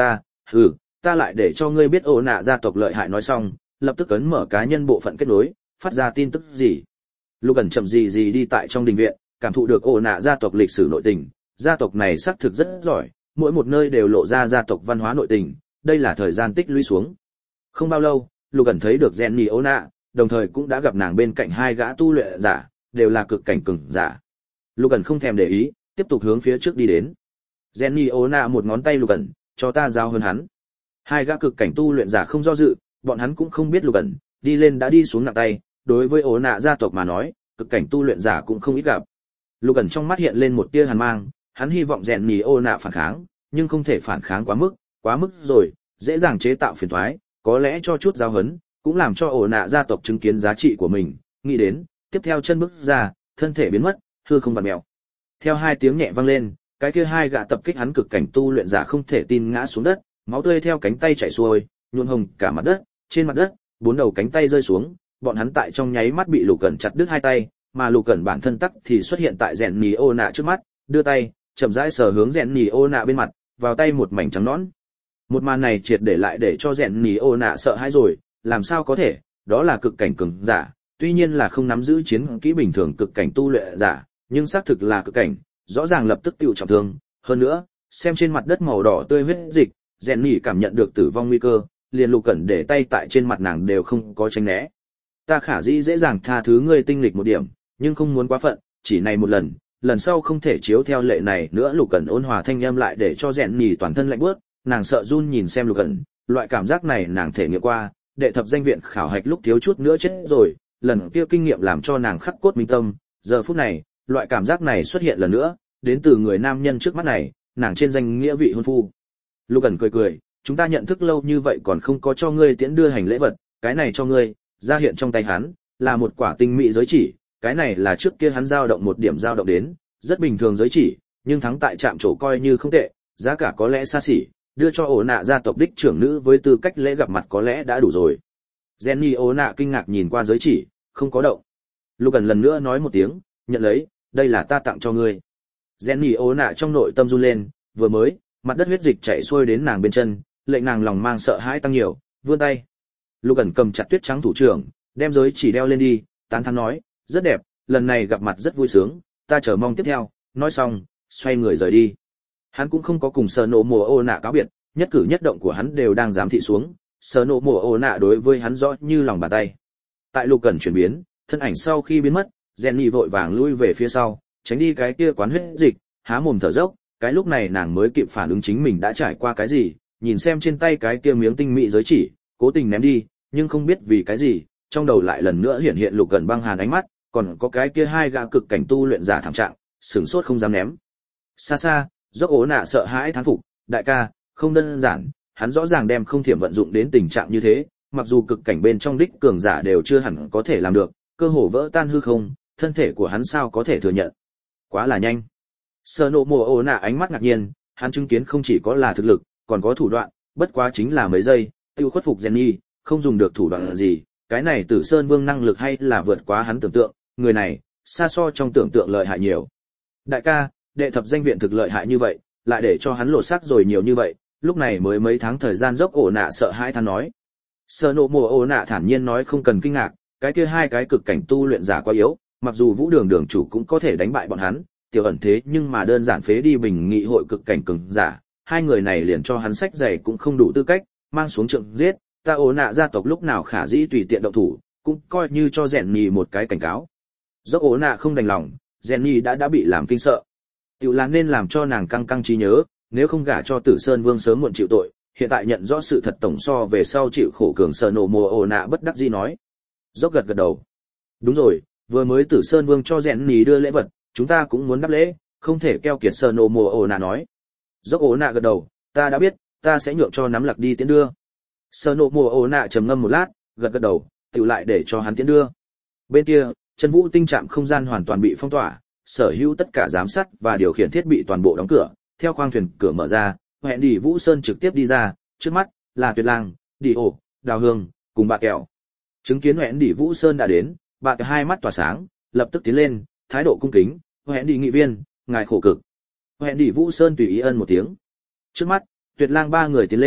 "Hừ, ta lại để cho ngươi biết ổ nạ gia tộc lợi hại." Nói xong, lập tức ấn mở cá nhân bộ phận kết nối, phát ra tin tức gì. Lúc ẩn chậm gì gì đi tại trong đình viện, cảm thụ được ổ nạ gia tộc lịch sử nội tình, gia tộc này xác thực rất giỏi, mỗi một nơi đều lộ ra gia tộc văn hóa nội tình, đây là thời gian tích lũy xuống. Không bao lâu, Lục ẩn thấy được Jenny ổ nạ, đồng thời cũng đã gặp nàng bên cạnh hai gã tu luyện giả, đều là cực cảnh cường giả. Lục ẩn không thèm để ý, tiếp tục hướng phía trước đi đến. Jenny ổ nạ một ngón tay Lục ẩn, cho ta giao hơn hắn. Hai gã cực cảnh tu luyện giả không do dự, bọn hắn cũng không biết Lục ẩn, đi lên đã đi xuống nặng tay, đối với ổ nạ gia tộc mà nói, cực cảnh tu luyện giả cũng không ít gặp. Lục ẩn trong mắt hiện lên một tia hàn mang, hắn hy vọng Jenny ổ nạ phản kháng, nhưng không thể phản kháng quá mức, quá mức rồi, dễ dàng chế tạo phiền toái, có lẽ cho chút giao hấn, cũng làm cho ổ nạ gia tộc chứng kiến giá trị của mình, nghĩ đến, tiếp theo chân bước ra, thân thể biến mất, hư không vặn mèo. Theo hai tiếng nhẹ vang lên, cái kia hai gã tập kích hắn cực cảnh tu luyện giả không thể tin ngã xuống đất, máu tươi theo cánh tay chảy xuôi, nhuộm hồng cả mặt đất, trên mặt đất, bốn đầu cánh tay rơi xuống, bọn hắn tại trong nháy mắt bị Lục Cẩn chặt đứt hai tay, mà Lục Cẩn bản thân tắc thì xuất hiện tại Jenny ổ nạ trước mắt, đưa tay, chậm rãi sờ hướng Jenny ổ nạ bên mặt, vào tay một mảnh trắng nõn. Một màn này triệt để lại để cho Jenny ổ nạ sợ hãi rồi, làm sao có thể, đó là cực cảnh cường giả, tuy nhiên là không nắm giữ chiến kỹ bình thường cực cảnh tu luyện giả, nhưng xác thực là cực cảnh, rõ ràng lập tức tiêu trọng thương, hơn nữa, xem trên mặt đất màu đỏ tươi huyết dịch, Jenny cảm nhận được tử vong nguy cơ, liền Lục Cẩn để tay tại trên mặt nàng đều không có tránh né. Ta khả dĩ dễ dàng tha thứ ngươi tinh lịch một điểm, nhưng không muốn quá phận, chỉ này một lần, lần sau không thể chiếu theo lệ này nữa. Lục Cẩn ôn hòa thanh âm lại để cho Jenny toàn thân lạnh buốt, nàng sợ run nhìn xem Lục Cẩn, loại cảm giác này nàng thể nghiệm qua, đệ thập danh viện khảo hạch lúc thiếu chút nữa chết rồi, lần kia kinh nghiệm làm cho nàng khắc cốt minh tâm, giờ phút này, loại cảm giác này xuất hiện lần nữa, đến từ người nam nhân trước mắt này, nàng trên danh nghĩa vị hôn phu. Lục Cẩn cười cười, chúng ta nhận thức lâu như vậy còn không có cho ngươi tiễn đưa hành lễ vật, cái này cho ngươi, ra hiện trong tay hắn, là một quả tinh mỹ giới chỉ, cái này là trước kia hắn dao động một điểm dao động đến, rất bình thường giới chỉ, nhưng thắng tại trạm chỗ coi như không tệ, giá cả có lẽ xa xỉ, đưa cho ổ nạ gia tộc đích trưởng nữ với tư cách lễ gặp mặt có lẽ đã đủ rồi. Jenny ổ nạ kinh ngạc nhìn qua giới chỉ, không có động. Lục Cẩn lần nữa nói một tiếng, nhận lấy, đây là ta tặng cho ngươi. Jenny ổ nạ trong nội tâm run lên, vừa mới, mặt đất huyết dịch chảy xuôi đến nàng bên chân, lệnh nàng lòng mang sợ hãi tăng nhiều, vươn tay. Lục Cẩn cầm chặt tuyết trắng thủ trưởng, đem giới chỉ đeo lên đi, tán thán nói, rất đẹp, lần này gặp mặt rất vui sướng, ta chờ mong tiếp theo. Nói xong, xoay người rời đi. Hắn cũng không có cùng Sở Nộ Mùa Ô Nạ cáo biệt, nhất cử nhất động của hắn đều đang giám thị xuống, Sở Nộ Mùa Ô Nạ đối với hắn rõ như lòng bàn tay. Tại Lục Cẩn chuyển biến, thân ảnh sau khi biến mất, Jenny vội vàng lui về phía sau, tránh đi cái kia quán huyết dịch, há mồm thở dốc, cái lúc này nàng mới kịp phản ứng chính mình đã trải qua cái gì, nhìn xem trên tay cái kia miếng tinh mỹ giới chỉ, cố tình ném đi, nhưng không biết vì cái gì, trong đầu lại lần nữa hiện hiện Lục Cẩn băng hàn ánh mắt, còn có cái kia hai gã cực cảnh tu luyện giả thảm trạng, sửng sốt không dám ném. Xa xa, Dốc Ố Nạ sợ hãi thán phục, đại ca, không đơn giản, hắn rõ ràng đem không thiểm vận dụng đến tình trạng như thế, mặc dù cực cảnh bên trong đích cường giả đều chưa hẳn có thể làm được, cơ hồ vỡ tan hư không, thân thể của hắn sao có thể thừa nhận. Quá là nhanh. Sở Nộ Mùa Ố Nạ ánh mắt ngạc nhiên, hắn chứng kiến không chỉ có là thực lực, còn có thủ đoạn, bất quá chính là mấy giây, tiêu khuất phục Jenny, không dùng được thủ đoạn gì, cái này Tử Sơn Vương năng lực hay là vượt quá hắn tưởng tượng, người này, xa so trong tưởng tượng lợi hại nhiều. Đại ca, đệ thập danh viện thực lợi hại như vậy, lại để cho hắn lột xác rồi nhiều như vậy, lúc này mới mấy tháng thời gian. Dốc Ổ Nạ sợ hãi than nói. Sở Nộ Mùa Ổ Nạ thản nhiên nói không cần kinh ngạc, cái kia hai cái cực cảnh tu luyện giả quá yếu, mặc dù Vũ Đường đường chủ cũng có thể đánh bại bọn hắn, tiểu ẩn thế nhưng mà đơn giản phế đi bình nghị hội cực cảnh cường giả, hai người này liền cho hắn sách giày cũng không đủ tư cách, mang xuống trượng giết, ta Ổ Nạ gia tộc lúc nào khả dĩ tùy tiện động thủ, cũng coi như cho Jenny một cái cảnh cáo. Dốc Ổ Nạ không đành lòng, Jenny đã đã bị làm kinh sợ. Tiểu là nên làm cho nàng căng căng trí nhớ, nếu không gả cho Tử Sơn Vương sớm muộn chịu tội, hiện tại nhận rõ sự thật tổng so về sau chịu khổ cường. Sở Nộ Mùa Ổ Nạ bất đắc dĩ nói. Dốc gật gật đầu. Đúng rồi, vừa mới Tử Sơn Vương cho Jenny đưa lễ vật, chúng ta cũng muốn đáp lễ, không thể keo kiệt. Sở Nộ Mùa Ổ Nạ nói. Dốc Ổ Nạ gật đầu, ta đã biết, ta sẽ nhượng cho nắm lạc đi tiễn đưa. Sở Nộ Mùa Ổ Nạ trầm ngâm một lát, gật gật đầu, tiểu lại để cho hắn tiễn đưa. Bên kia, Chân Vũ tinh trạm không gian hoàn toàn bị phong tỏa, sở hữu tất cả giám sát và điều khiển thiết bị toàn bộ đóng cửa, theo khoang thuyền cửa mở ra, hẹn đi Vũ Sơn trực tiếp đi ra, trước mắt là Tuyệt Lang, Đi Ổ, Đào Hương cùng bà Kẹo. Chứng kiến hẹn đi Vũ Sơn đã đến, bà Kẹo hai mắt tỏa sáng, lập tức tiến lên, thái độ cung kính, hẹn đi nghị viên, ngài khổ cực. Hẹn đi Vũ Sơn tùy ý ân một tiếng. Trước mắt, Tuyệt Lang ba người tiến lên,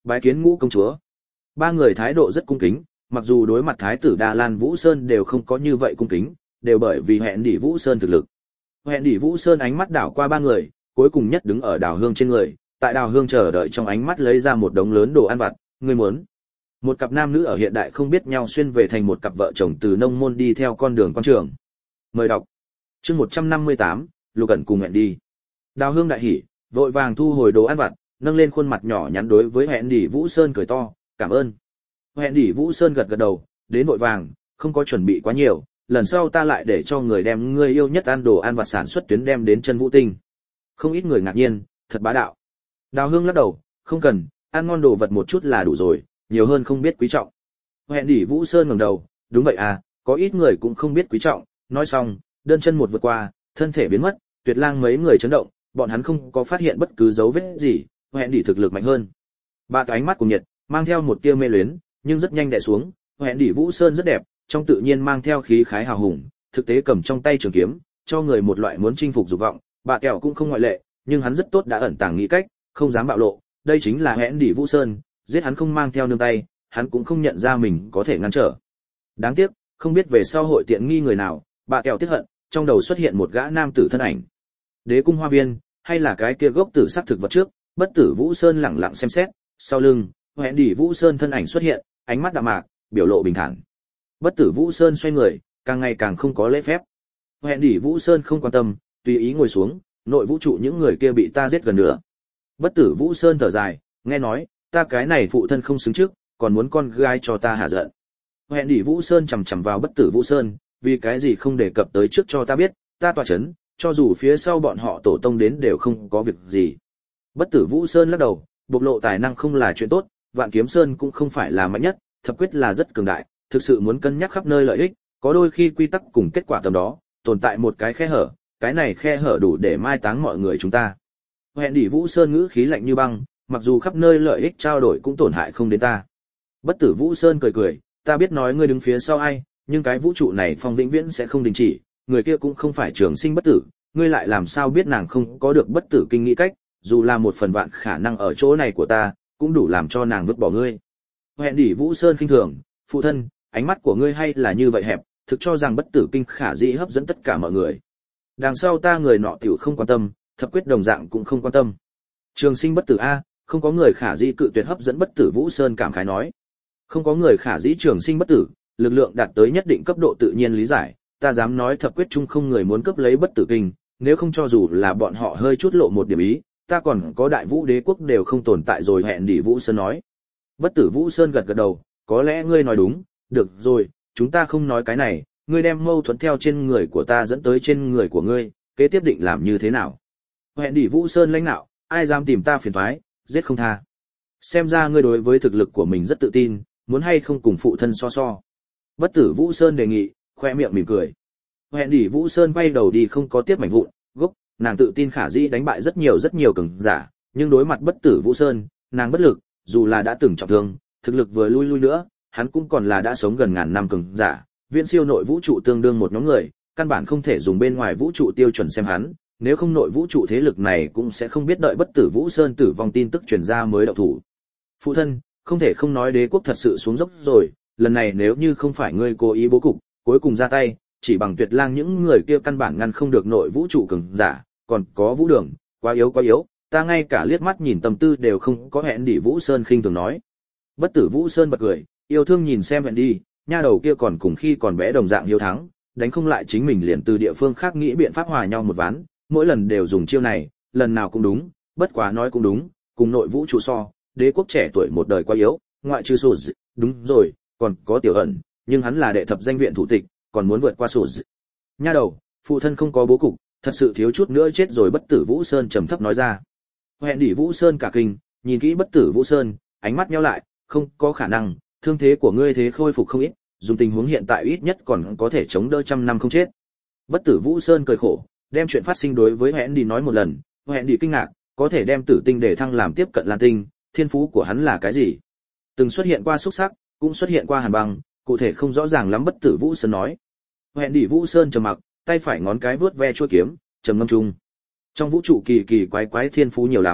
Bái kiến Ngũ công chúa. Ba người thái độ rất cung kính, mặc dù đối mặt thái tử Đa Lan Vũ Sơn đều không có như vậy cung kính, đều bởi vì hẹn đỉ Vũ Sơn thực lực. Hẹn đỉ Vũ Sơn ánh mắt đảo qua ba người, cuối cùng nhất đứng ở Đào Hương trên người, tại Đào Hương chờ đợi trong ánh mắt lấy ra một đống lớn đồ ăn vặt, ngươi muốn? Một cặp nam nữ ở hiện đại không biết nhau xuyên về thành một cặp vợ chồng từ nông môn đi theo con đường quan trường. Mời đọc. Chương một trăm năm mươi tám, Lục Ẩn cùng hẹn đi. Đào Hương đại hỉ, vội vàng thu hồi đồ ăn vặt, nâng lên khuôn mặt nhỏ nhắn đối với hẹn đỉ Vũ Sơn cười to, cảm ơn. Hẹn đỉ Vũ Sơn gật gật đầu, đến vội vàng, không có chuẩn bị quá nhiều, lần sau ta lại để cho người đem ngươi yêu nhất ăn đồ ăn vặt sản xuất tuyến đem đến chân Vũ Tinh. Không ít người ngạc nhiên, thật bá đạo. Đào Hương lắc đầu, không cần, ăn ngon đồ vật một chút là đủ rồi, nhiều hơn không biết quý trọng. Hẹn đỉ Vũ Sơn ngẩng đầu, đúng vậy à, có ít người cũng không biết quý trọng, nói xong, đơn chân một vượt qua, thân thể biến mất, Tuyệt Lang mấy người chấn động, bọn hắn không có phát hiện bất cứ dấu vết gì, hẹn đỉ thực lực mạnh hơn. Ba cái ánh mắt cùng nhiệt, mang theo một tia mê luyến, nhưng rất nhanh đè xuống, hẹn đỉ Vũ Sơn rất đẹp, trong tự nhiên mang theo khí khái hào hùng, thực tế cầm trong tay trường kiếm, cho người một loại muốn chinh phục dục vọng, bà kẹo cũng không ngoại lệ, nhưng hắn rất tốt đã ẩn tàng nghĩ cách, không dám bạo lộ, đây chính là hẹn đỉ Vũ Sơn, giết hắn không mang theo nương tay, hắn cũng không nhận ra mình có thể ngăn trở. Đáng tiếc, không biết về sau hội tiện nghi người nào, bà kẹo tiếc hận, trong đầu xuất hiện một gã nam tử thân ảnh. Đế cung hoa viên, hay là cái kia gốc tử sắc thực vật trước, Bất Tử Vũ Sơn lẳng lặng xem xét, sau lưng, hẹn đỉ Vũ Sơn thân ảnh xuất hiện, ánh mắt đạm mạc, biểu lộ bình thản. Bất Tử Vũ Sơn xoay người, càng ngày càng không có lễ phép. Hẹn đỉ Vũ Sơn không quan tâm, tùy ý ngồi xuống, nội vũ trụ những người kia bị ta giết gần nữa. Bất Tử Vũ Sơn thở dài, nghe nói, ta cái này phụ thân không xứng trước, còn muốn con gái cho ta hạ giận. Hẹn đỉ Vũ Sơn chằm chằm vào Bất Tử Vũ Sơn, vì cái gì không đề cập tới trước cho ta biết, ta tọa chấn, cho dù phía sau bọn họ tổ tông đến đều không có việc gì. Bất Tử Vũ Sơn lắc đầu, bộc lộ tài năng không là chuyện tốt, Vạn Kiếm Sơn cũng không phải là mạnh nhất, thập quyết là rất cường đại, thực sự muốn cân nhắc khắp nơi lợi ích, có đôi khi quy tắc cùng kết quả tầm đó, tồn tại một cái khe hở, cái này khe hở đủ để mai táng mọi người chúng ta. Hẹn đỉ Vũ Sơn ngữ khí lạnh như băng, mặc dù khắp nơi lợi ích trao đổi cũng tổn hại không đến ta. Bất Tử Vũ Sơn cười cười, ta biết nói ngươi đứng phía sau ai, nhưng cái vũ trụ này phong vĩnh viễn sẽ không đình chỉ, người kia cũng không phải trường sinh bất tử, ngươi lại làm sao biết nàng không có được bất tử kinh nghĩ cách, dù là một phần vạn khả năng ở chỗ này của ta, cũng đủ làm cho nàng vứt bỏ ngươi. Hẹn đỉ Vũ Sơn khinh thường, phụ thân, ánh mắt của ngươi hay là như vậy hẹp, thực cho rằng bất tử kinh khả dĩ hấp dẫn tất cả mọi người. Đằng sau ta người nọ tiểu không quan tâm, thập quyết đồng dạng cũng không quan tâm. Trường sinh bất tử a, không có người khả dĩ cự tuyệt hấp dẫn bất tử. Vũ Sơn cảm khái nói. Không có người khả dĩ trường sinh bất tử, lực lượng đạt tới nhất định cấp độ tự nhiên lý giải, ta dám nói thập quyết chung không người muốn cấp lấy bất tử kinh, nếu không cho dù là bọn họ hơi chút lộ một điểm ý, ta còn có đại vũ đế quốc đều không tồn tại rồi. Hẹn đỉ Vũ Sơn nói. Bất Tử Vũ Sơn gật gật đầu, có lẽ ngươi nói đúng, được rồi, chúng ta không nói cái này, ngươi đem mâu thuẫn theo trên người của ta dẫn tới trên người của ngươi, kế tiếp định làm như thế nào? Hẹn đỉ Vũ Sơn lãnh nạo, ai dám tìm ta phiền toái, giết không tha. Xem ra ngươi đối với thực lực của mình rất tự tin, muốn hay không cùng phụ thân so so. Bất Tử Vũ Sơn đề nghị, khoe miệng mỉm cười. Hẹn đỉ Vũ Sơn quay đầu đi không có tiếp mảnh vụn, gốc, nàng tự tin khả dĩ đánh bại rất nhiều rất nhiều cường giả, nhưng đối mặt Bất Tử Vũ Sơn, nàng bất lực, dù là đã từng trọng thương, thực lực vừa lui lui nữa, hắn cũng còn là đã sống gần ngàn năm cường giả, viễn siêu nội vũ trụ tương đương một nhóm người, căn bản không thể dùng bên ngoài vũ trụ tiêu chuẩn xem hắn, nếu không nội vũ trụ thế lực này cũng sẽ không biết đợi Bất Tử Vũ Sơn tử vong tin tức truyền ra mới động thủ. Phụ thân, không thể không nói đế quốc thật sự xuống dốc rồi, lần này nếu như không phải ngươi cố ý bố cục, cuối cùng ra tay, chỉ bằng Tuyệt Lang những người kia căn bản ngăn không được nội vũ trụ cường giả, còn có Vũ Đường, quá yếu quá yếu, ta ngay cả liếc mắt nhìn tâm tư đều không có. Hẹn đỉ Vũ Sơn khinh thường nói. Bất Tử Vũ Sơn bật cười, yêu thương nhìn xem hẹn đi, nha đầu kia còn cùng khi còn bé đồng dạng hiếu thắng, đánh không lại chính mình liền từ địa phương khác nghĩ biện pháp hòa nhau một ván, mỗi lần đều dùng chiêu này, lần nào cũng đúng, bất quá nói cũng đúng, cùng nội vũ trụ so, đế quốc trẻ tuổi một đời quá yếu, ngoại trừ sụt, đúng rồi, còn có Tiểu Ẩn, nhưng hắn là đệ thập danh viện thủ tịch, còn muốn vượt qua sụt. Nha đầu, phụ thân không có bố cục, thật sự thiếu chút nữa chết rồi. Bất Tử Vũ Sơn trầm thấp nói ra. Hẹn đỉ Vũ Sơn cả kinh, nhìn kỹ Bất Tử Vũ Sơn, ánh mắt nheo lại, không có khả năng, thương thế của ngươi thế khôi phục không ít, dùng tình huống hiện tại ít nhất còn có thể chống đỡ trăm năm không chết. Bất Tử Vũ Sơn cười khổ, đem chuyện phát sinh đối với Hẹn đi nói một lần. Hẹn đi kinh ngạc, có thể đem tử tinh để thăng làm tiếp cận Lan tinh, thiên phú của hắn là cái gì? Từng xuất hiện qua xúc sắc, cũng xuất hiện qua hàn băng, cụ thể không rõ ràng lắm. Bất Tử Vũ Sơn nói. Hẹn đi Vũ Sơn trầm mặc, tay phải ngón cái vướt ve chuôi kiếm, trầm ngâm chung. Trong vũ trụ kỳ kỳ quái quái thiên phú nhiều lắm,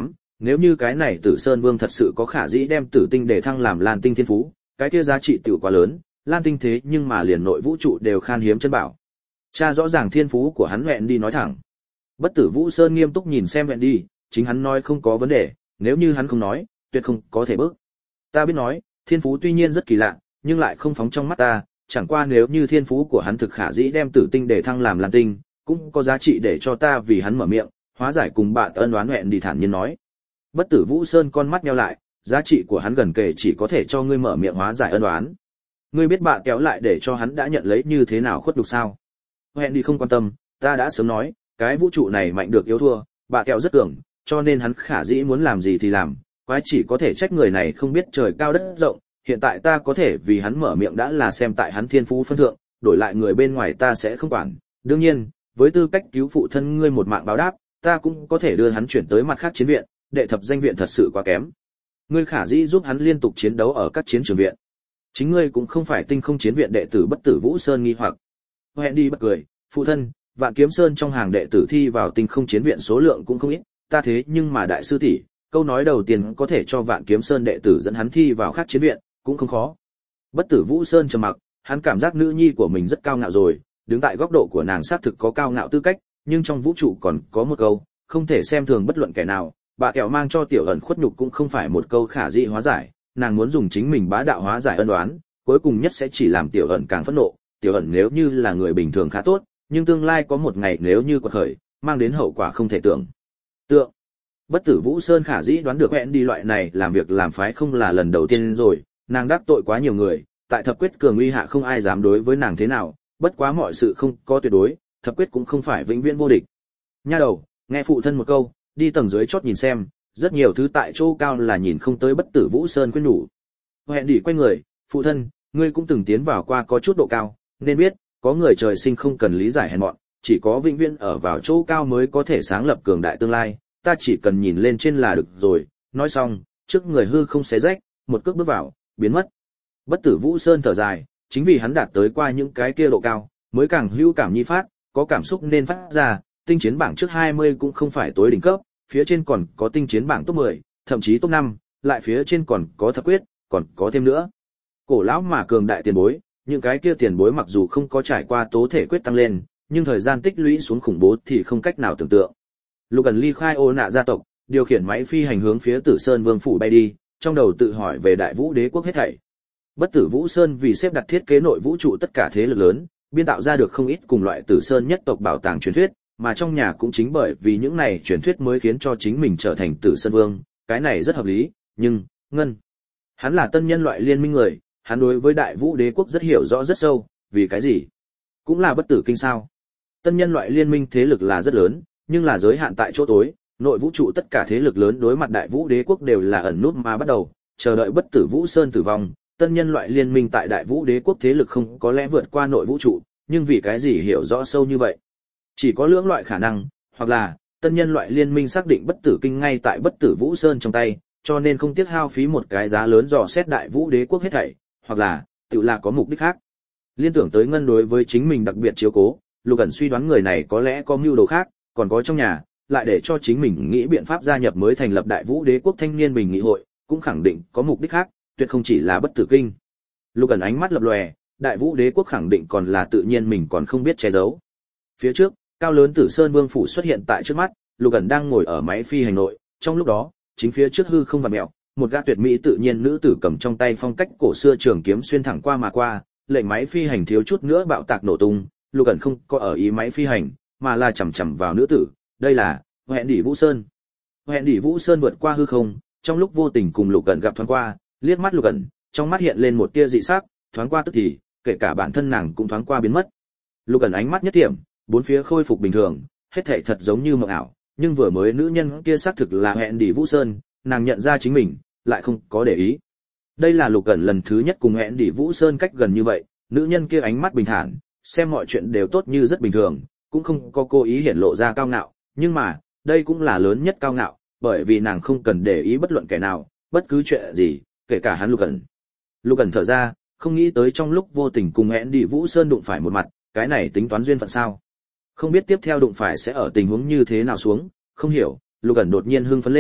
nếu như cái này Tử Sơn Vương thật sự có khả dĩ đem Tử Tinh để thăng làm Lan Tinh thiên phú, cái kia giá trị tiểu quá lớn, Lan Tinh thế nhưng mà liền nội vũ trụ đều khan hiếm chân bảo. Cha rõ ràng thiên phú của hắn hẹn đi nói thẳng. Bất Tử Vũ Sơn nghiêm túc nhìn xem hẹn đi, chính hắn nói không có vấn đề, nếu như hắn không nói, tuyệt không có thể bước. Ta biết nói, thiên phú tuy nhiên rất kỳ lạ, nhưng lại không phóng trong mắt ta, chẳng qua nếu như thiên phú của hắn thực khả dĩ đem Tử Tinh để thăng làm Lan Tinh, cũng có giá trị để cho ta vì hắn mở miệng, hóa giải cùng bạn ân oán hẹn đi thản nhiên nói. Bất Tử Vũ Sơn con mắt nheo lại, giá trị của hắn gần kề chỉ có thể cho ngươi mở miệng hóa giải ân oán. Ngươi biết bạ kéo lại để cho hắn đã nhận lấy như thế nào khuất đục sao? Hẹn đi không quan tâm, ta đã sớm nói, cái vũ trụ này mạnh được yếu thua, bạ kéo rất cường, cho nên hắn khả dĩ muốn làm gì thì làm, quái chỉ có thể trách người này không biết trời cao đất rộng, hiện tại ta có thể vì hắn mở miệng đã là xem tại hắn thiên phú phân thượng, đổi lại người bên ngoài ta sẽ không quản. Đương nhiên, với tư cách cứu phụ thân ngươi một mạng báo đáp, ta cũng có thể đưa hắn chuyển tới mặt khác chiến viện, đệ thập danh viện thật sự quá kém. Ngươi khả dĩ giúp hắn liên tục chiến đấu ở các chiến trường viện. Chính ngươi cũng không phải tinh không chiến viện đệ tử Bất Tử Vũ Sơn nghi hoặc. Hẹn đi bật cười, phụ thân, Vạn Kiếm Sơn trong hàng đệ tử thi vào tinh không chiến viện số lượng cũng không ít, ta thế nhưng mà đại sư tỷ, câu nói đầu tiên có thể cho Vạn Kiếm Sơn đệ tử dẫn hắn thi vào khác chiến viện, cũng không khó. Bất Tử Vũ Sơn trầm mặc, hắn cảm giác nữ nhi của mình rất cao ngạo rồi, đứng tại góc độ của nàng xác thực có cao ngạo tư cách, nhưng trong vũ trụ còn có một câu, không thể xem thường bất luận kẻ nào, bà kẹo mang cho tiểu ẩn khuất nhục cũng không phải một câu khả dĩ hóa giải, nàng muốn dùng chính mình bá đạo hóa giải ân oán, cuối cùng nhất sẽ chỉ làm tiểu ẩn càng phẫn nộ, tiểu ẩn nếu như là người bình thường khá tốt, nhưng tương lai có một ngày nếu như quật khởi, mang đến hậu quả không thể tưởng tượng. Bất Tử Vũ Sơn khả dĩ đoán được hẹn đi loại này làm việc làm phái không là lần đầu tiên rồi, nàng đắc tội quá nhiều người, tại thập quyết cường uy hạ không ai dám đối với nàng thế nào, bất quá mọi sự không có tuyệt đối, thập quyết cũng không phải vĩnh viễn vô địch. Nha đầu, nghe phụ thân một câu, đi tầng dưới chót nhìn xem, rất nhiều thứ tại chỗ cao là nhìn không tới Bất Tử Vũ Sơn khuyên nhủ. Hẹn đi quay người, phụ thân, ngươi cũng từng tiến vào qua có chút độ cao, nên biết, có người trời sinh không cần lý giải hèn mọn, chỉ có vĩnh viễn ở vào chỗ cao mới có thể sáng lập cường đại tương lai, ta chỉ cần nhìn lên trên là được rồi. Nói xong, trước người hư không xé rách, một cước bước vào, biến mất. Bất Tử Vũ Sơn thở dài, chính vì hắn đạt tới qua những cái kia độ cao, mới càng hữu cảm nhi phát, có cảm xúc nên phát ra, tinh chiến bảng trước hai mươi cũng không phải tối đỉnh cấp, phía trên còn có tinh chiến bảng top mười, thậm chí top năm, lại phía trên còn có thập quyết, còn có thêm nữa. Cổ lão mà cường đại tiền bối, những cái kia tiền bối mặc dù không có trải qua tố thể quyết tăng lên, nhưng thời gian tích lũy xuống khủng bố thì không cách nào tưởng tượng. Lục Ẩn ly khai Ô Nạ gia tộc, điều khiển máy phi hành hướng phía Tử Sơn Vương phủ bay đi, trong đầu tự hỏi về Đại Vũ Đế quốc hết thảy. Bất Tử Vũ Sơn vì xếp đặt thiết kế nội vũ trụ tất cả thế lực lớn, biên tạo ra được không ít cùng loại Tử Sơn nhất tộc bảo tàng truyền thuyết, mà trong nhà cũng chính bởi vì những này truyền thuyết mới khiến cho chính mình trở thành Tử Sơn Vương, cái này rất hợp lý, nhưng, ngân. Hắn là tân nhân loại liên minh người, hắn đối với Đại Vũ Đế quốc rất hiểu rõ rất sâu, vì cái gì? Cũng là bất tử kinh sao? Tân nhân loại liên minh thế lực là rất lớn, nhưng là giới hạn tại chỗ tối, nội vũ trụ tất cả thế lực lớn đối mặt Đại Vũ Đế quốc đều là ẩn nút mà bắt đầu, chờ đợi Bất Tử Vũ Sơn tử vong, tân nhân loại liên minh tại Đại Vũ Đế quốc thế lực không có lẽ vượt qua nội vũ trụ, nhưng vì cái gì hiểu rõ sâu như vậy? Chỉ có lưỡng loại khả năng, hoặc là tân nhân loại liên minh xác định Bất Tử kinh ngay tại Bất Tử Vũ Sơn trong tay, cho nên không tiếc hao phí một cái giá lớn dò xét Đại Vũ Đế quốc hết thảy, hoặc là tự là có mục đích khác. Liên tưởng tới ngân đối với chính mình đặc biệt chiếu cố, Lục Ẩn suy đoán người này có lẽ có mưu đồ khác, còn có trong nhà, lại để cho chính mình nghĩ biện pháp gia nhập mới thành lập Đại Vũ Đế quốc thanh niên bình nghị hội, cũng khẳng định có mục đích khác, tuyệt không chỉ là Bất Tử kinh. Lục Ẩn ánh mắt lập lòe, Đại Vũ Đế quốc khẳng định còn là tự nhiên mình còn không biết che giấu. Phía trước, cao lớn Tử Sơn Vương phủ xuất hiện tại trước mắt, Lục Ẩn đang ngồi ở máy phi hành nội, trong lúc đó, chính phía trước hư không vặn mèo, một gã tuyệt mỹ tự nhiên nữ tử cầm trong tay phong cách cổ xưa trường kiếm xuyên thẳng qua mà qua, lệnh máy phi hành thiếu chút nữa bạo tạc nổ tung. Lục Ẩn không có ở ý máy phi hành, mà là chằm chằm vào nữ tử, đây là Hẹn Đỉ Vũ Sơn. Hẹn Đỉ Vũ Sơn vượt qua hư không, trong lúc vô tình cùng Lục Ẩn gặp thoáng qua, liếc mắt Lục Ẩn, trong mắt hiện lên một tia dị sắc, thoáng qua tức thì, kể cả bản thân nàng cũng thoáng qua biến mất. Lục Ẩn ánh mắt nhất điểm, bốn phía khôi phục bình thường, hết thảy thật giống như mộng ảo, nhưng vừa mới nữ nhân kia xác thực là Hẹn Đỉ Vũ Sơn, nàng nhận ra chính mình, lại không có để ý. Đây là Lục Ẩn lần thứ nhất cùng Hẹn Đỉ Vũ Sơn cách gần như vậy, nữ nhân kia ánh mắt bình thản, xem mọi chuyện đều tốt như rất bình thường, cũng không có cố ý hiển lộ ra cao ngạo, nhưng mà, đây cũng là lớn nhất cao ngạo, bởi vì nàng không cần để ý bất luận kẻ nào, bất cứ chuyện gì, kể cả hắn Lục Ẩn. Lục Ẩn thở ra, không nghĩ tới trong lúc vô tình cùng Hẹn Đỉ Vũ Sơn đụng phải một mặt, cái này tính toán duyên phận sao? Không biết tiếp theo đụng phải sẽ ở tình huống như thế nào xuống, không hiểu, Lục Ẩn đột nhiên hưng phấn lên,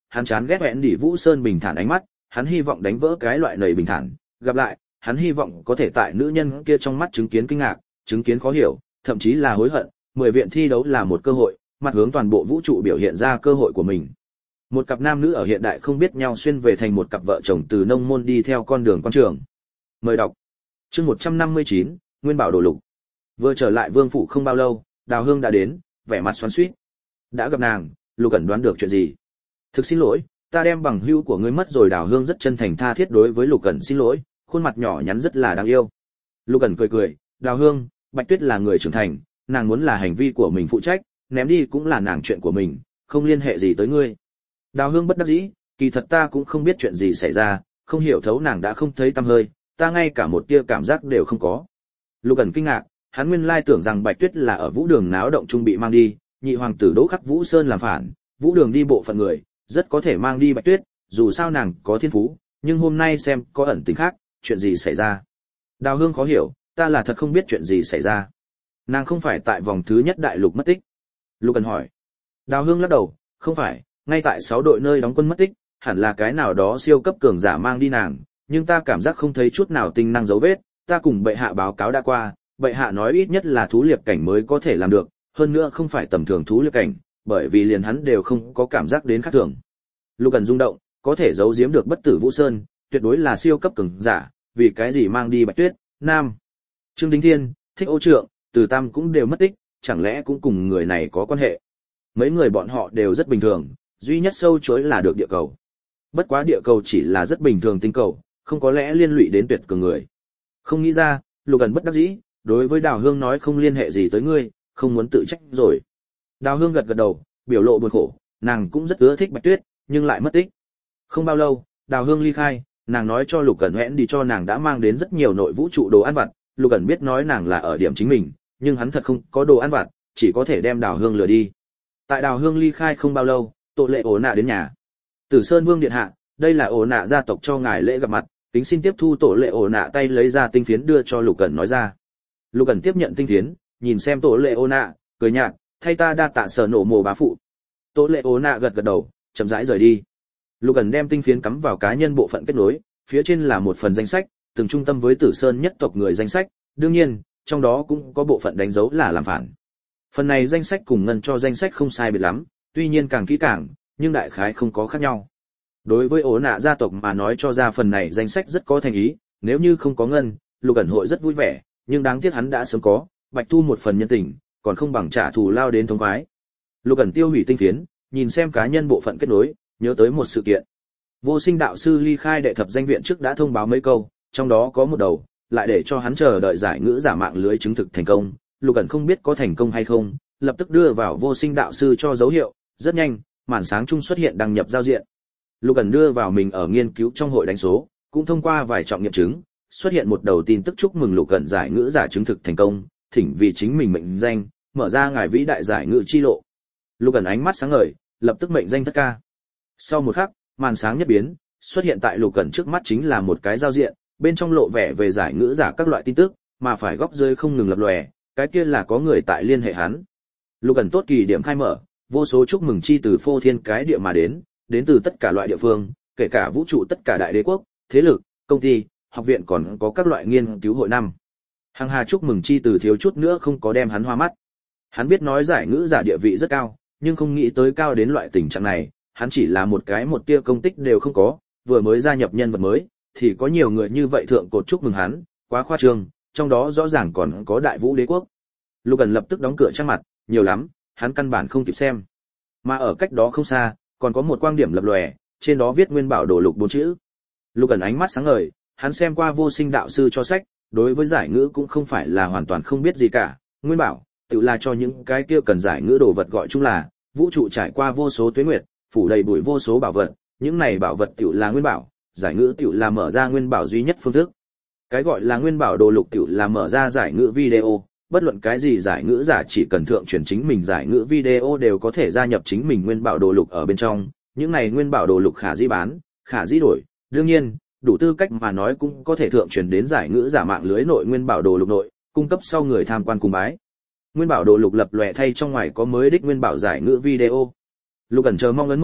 hắn chán ghét hẹn đỉ Vũ Sơn bình thản ánh mắt, hắn hy vọng đánh vỡ cái loại nầy bình thản, gặp lại, hắn hy vọng có thể tại nữ nhân kia trong mắt chứng kiến kinh ngạc, chứng kiến khó hiểu, thậm chí là hối hận. Mười viện thi đấu là một cơ hội, mặt hướng toàn bộ vũ trụ biểu hiện ra cơ hội của mình. Một cặp nam nữ ở hiện đại không biết nhau xuyên về thành một cặp vợ chồng từ nông môn đi theo con đường quan trường. Mời đọc. Chương một trăm năm mươi chín, Nguyên Bảo Đồ Lục. Vừa trở lại vương phủ không bao lâu, Đào Hương đã đến, vẻ mặt xoắn xuýt. Đã gặp nàng, Lục Cẩn đoán được chuyện gì? Thực xin lỗi, ta đem bằng hữu của ngươi mất rồi. Đào Hương rất chân thành tha thiết đối với Lục Cẩn xin lỗi, khuôn mặt nhỏ nhắn rất là đáng yêu. Lục Cẩn cười cười, Đào Hương, Bạch Tuyết là người trưởng thành, nàng muốn là hành vi của mình phụ trách, ném đi cũng là nàng chuyện của mình, không liên hệ gì tới ngươi. Đào Hương bất đắc dĩ, kỳ thật ta cũng không biết chuyện gì xảy ra, không hiểu thấu nàng đã không thấy tăm hơi, ta ngay cả một tia cảm giác đều không có. Lục Cẩn kinh ngạc, hắn nguyên lai tưởng rằng Bạch Tuyết là ở Vũ Đường náo động trung bị mang đi, nhị hoàng tử Đỗ Khắc Vũ Sơn làm phản, Vũ Đường đi bộ phận người, rất có thể mang đi Bạch Tuyết, dù sao nàng có thiên phú, nhưng hôm nay xem có ẩn tình khác, chuyện gì xảy ra? Đào Hương khó hiểu, ta là thật không biết chuyện gì xảy ra. Nàng không phải tại vòng thứ nhất đại lục mất tích. Lục Cẩn hỏi. Đào Hương lắc đầu, không phải, ngay tại sáu đội nơi đóng quân mất tích, hẳn là cái nào đó siêu cấp cường giả mang đi nàng, nhưng ta cảm giác không thấy chút nào tinh năng dấu vết, ta cùng bệ hạ báo cáo đã qua, bệ hạ nói ít nhất là thú liệp cảnh mới có thể làm được, hơn nữa không phải tầm thường thú liệp cảnh, bởi vì liền hắn đều không có cảm giác đến khác thường. Lục Cẩn rung động, có thể giấu giếm được bất tử Vũ Sơn, tuyệt đối là siêu cấp cường giả, vì cái gì mang đi Bạch Tuyết? Nam, Trương Đính Thiên, Thích Ô Trượng, Từ Tam cũng đều mất tích, chẳng lẽ cũng cùng người này có quan hệ? Mấy người bọn họ đều rất bình thường, duy nhất sâu chuỗi là được địa cầu. Bất quá địa cầu chỉ là rất bình thường tinh cầu, không có lẽ liên lụy đến tuyệt cường người. Không nghĩ ra, Lục Cẩn bất đắc dĩ, đối với Đào Hương nói không liên hệ gì tới ngươi, không muốn tự trách rồi. Đào Hương gật gật đầu, biểu lộ buồn khổ, nàng cũng rất ưa thích Bạch Tuyết, nhưng lại mất tích. Không bao lâu, Đào Hương ly khai, nàng nói cho Lục Cẩn hẹn đi cho nàng đã mang đến rất nhiều nội vũ trụ đồ ăn vặt. Lục Cẩn biết nói nàng là ở điểm chính mình, nhưng hắn thật không có đồ ăn vặt, chỉ có thể đem Đào Hương lừa đi. Tại Đào Hương ly khai không bao lâu, Tổ Lệ Ổ Nạ đến nhà. Tử Sơn Vương điện hạ, đây là Ổ Nạ gia tộc cho ngài lễ gặp mặt, kính xin tiếp thu. Tổ Lệ Ổ Nạ tay lấy ra tinh phiến đưa cho Lục Cẩn nói ra. Lục Cẩn tiếp nhận tinh phiến, nhìn xem Tổ Lệ Ổ Nạ, cười nhạt, thay ta đa tạ Sở Nổ Mồ bá phụ. Tổ Lệ Ổ Nạ gật gật đầu, chậm rãi rời đi. Lục Cẩn đem tinh phiến cắm vào cá nhân bộ phận kết nối, phía trên là một phần danh sách, từng trung tâm với Tử Sơn nhất tộc người danh sách, đương nhiên, trong đó cũng có bộ phận đánh dấu là làm phản. Phần này danh sách cùng ngân cho danh sách không sai biệt lắm, tuy nhiên càng kỹ càng, nhưng đại khái không có khác nhau. Đối với Ổ Nạ gia tộc mà nói cho ra phần này danh sách rất có thành ý, nếu như không có ngân, Lục Cẩn hội rất vui vẻ, nhưng đáng tiếc hắn đã sớm có, Bạch Thu một phần nhân tình, còn không bằng trả thù lao đến thống khoái. Lục Cẩn tiêu hủy tinh phiến, nhìn xem cá nhân bộ phận kết nối, nhớ tới một sự kiện. Vô Sinh đạo sư ly khai đệ thập danh viện trước đã thông báo mấy câu, trong đó có một đầu, lại để cho hắn chờ đợi giải ngữ giả mạng lưới chứng thực thành công. Lục Cẩn không biết có thành công hay không, lập tức đưa vào Vô Sinh đạo sư cho dấu hiệu, rất nhanh, màn sáng chung xuất hiện đăng nhập giao diện. Lục Cẩn đưa vào mình ở nghiên cứu trong hội đánh số, cũng thông qua vài trọng nghiệm chứng, xuất hiện một đầu tin tức chúc mừng Lục Cẩn giải ngữ giả chứng thực thành công, thỉnh vì chính mình mệnh danh, mở ra ngài vĩ đại giải ngữ chi lộ. Lục Cẩn ánh mắt sáng ngời, lập tức mệnh danh thất ca. Sau một khắc, màn sáng nhất biến, xuất hiện tại Lục Cẩn trước mắt chính là một cái giao diện, bên trong lộ vẻ về giải ngữ giả các loại tin tức, mà phải góc dưới không ngừng lập lòe, cái kia là có người tại liên hệ hắn. Lục Cẩn tốt kỳ điểm khai mở, vô số chúc mừng chi từ phô thiên cái địa mà đến, đến từ tất cả loại địa phương, kể cả vũ trụ tất cả đại đế quốc, thế lực, công ty, học viện còn có các loại nghiên cứu hội năm. Hàng hà chúc mừng chi từ thiếu chút nữa không có đem hắn hoa mắt. Hắn biết nói giải ngữ giả địa vị rất cao, nhưng không nghĩ tới cao đến loại tình trạng này, hắn chỉ là một cái một tia công tích đều không có, vừa mới gia nhập nhân vật mới, thì có nhiều người như vậy thượng cột chúc mừng hắn, quá khoa trương, trong đó rõ ràng còn có đại vũ đế quốc. Lục Cẩn lập tức đóng cửa trang mặt, nhiều lắm, hắn căn bản không kịp xem. Mà ở cách đó không xa, còn có một quang điểm lập lòe, trên đó viết Nguyên Bảo Đồ Lục bốn chữ. Lục Cẩn ánh mắt sáng ngời, hắn xem qua Vô Sinh đạo sư cho sách, đối với giải ngữ cũng không phải là hoàn toàn không biết gì cả. Nguyên bảo, tự là cho những cái kia cần giải ngữ đồ vật gọi chung là vũ trụ trải qua vô số tuế nguyệt, phủ đầy bụi vô số bảo vật, những này bảo vật tự là nguyên bảo, giải ngữ tự là mở ra nguyên bảo duy nhất phương thức. Cái gọi là Nguyên Bảo Đồ Lục tự là mở ra giải ngữ video, bất luận cái gì giải ngữ giả chỉ cần thượng truyền chính mình giải ngữ video đều có thể gia nhập chính mình Nguyên Bảo Đồ Lục ở bên trong, những này Nguyên Bảo Đồ Lục khả dĩ bán, khả dĩ đổi, đương nhiên, đủ tư cách mà nói cũng có thể thượng truyền đến giải ngữ giả mạng lưới nội Nguyên Bảo Đồ Lục nội, cung cấp sau người tham quan cùng bái. Nguyên Bảo Đồ Lục lập lòe thay trong ngoài có mới đích Nguyên Bảo giải ngữ video. Lục Cẩn chờ mong ấn mở,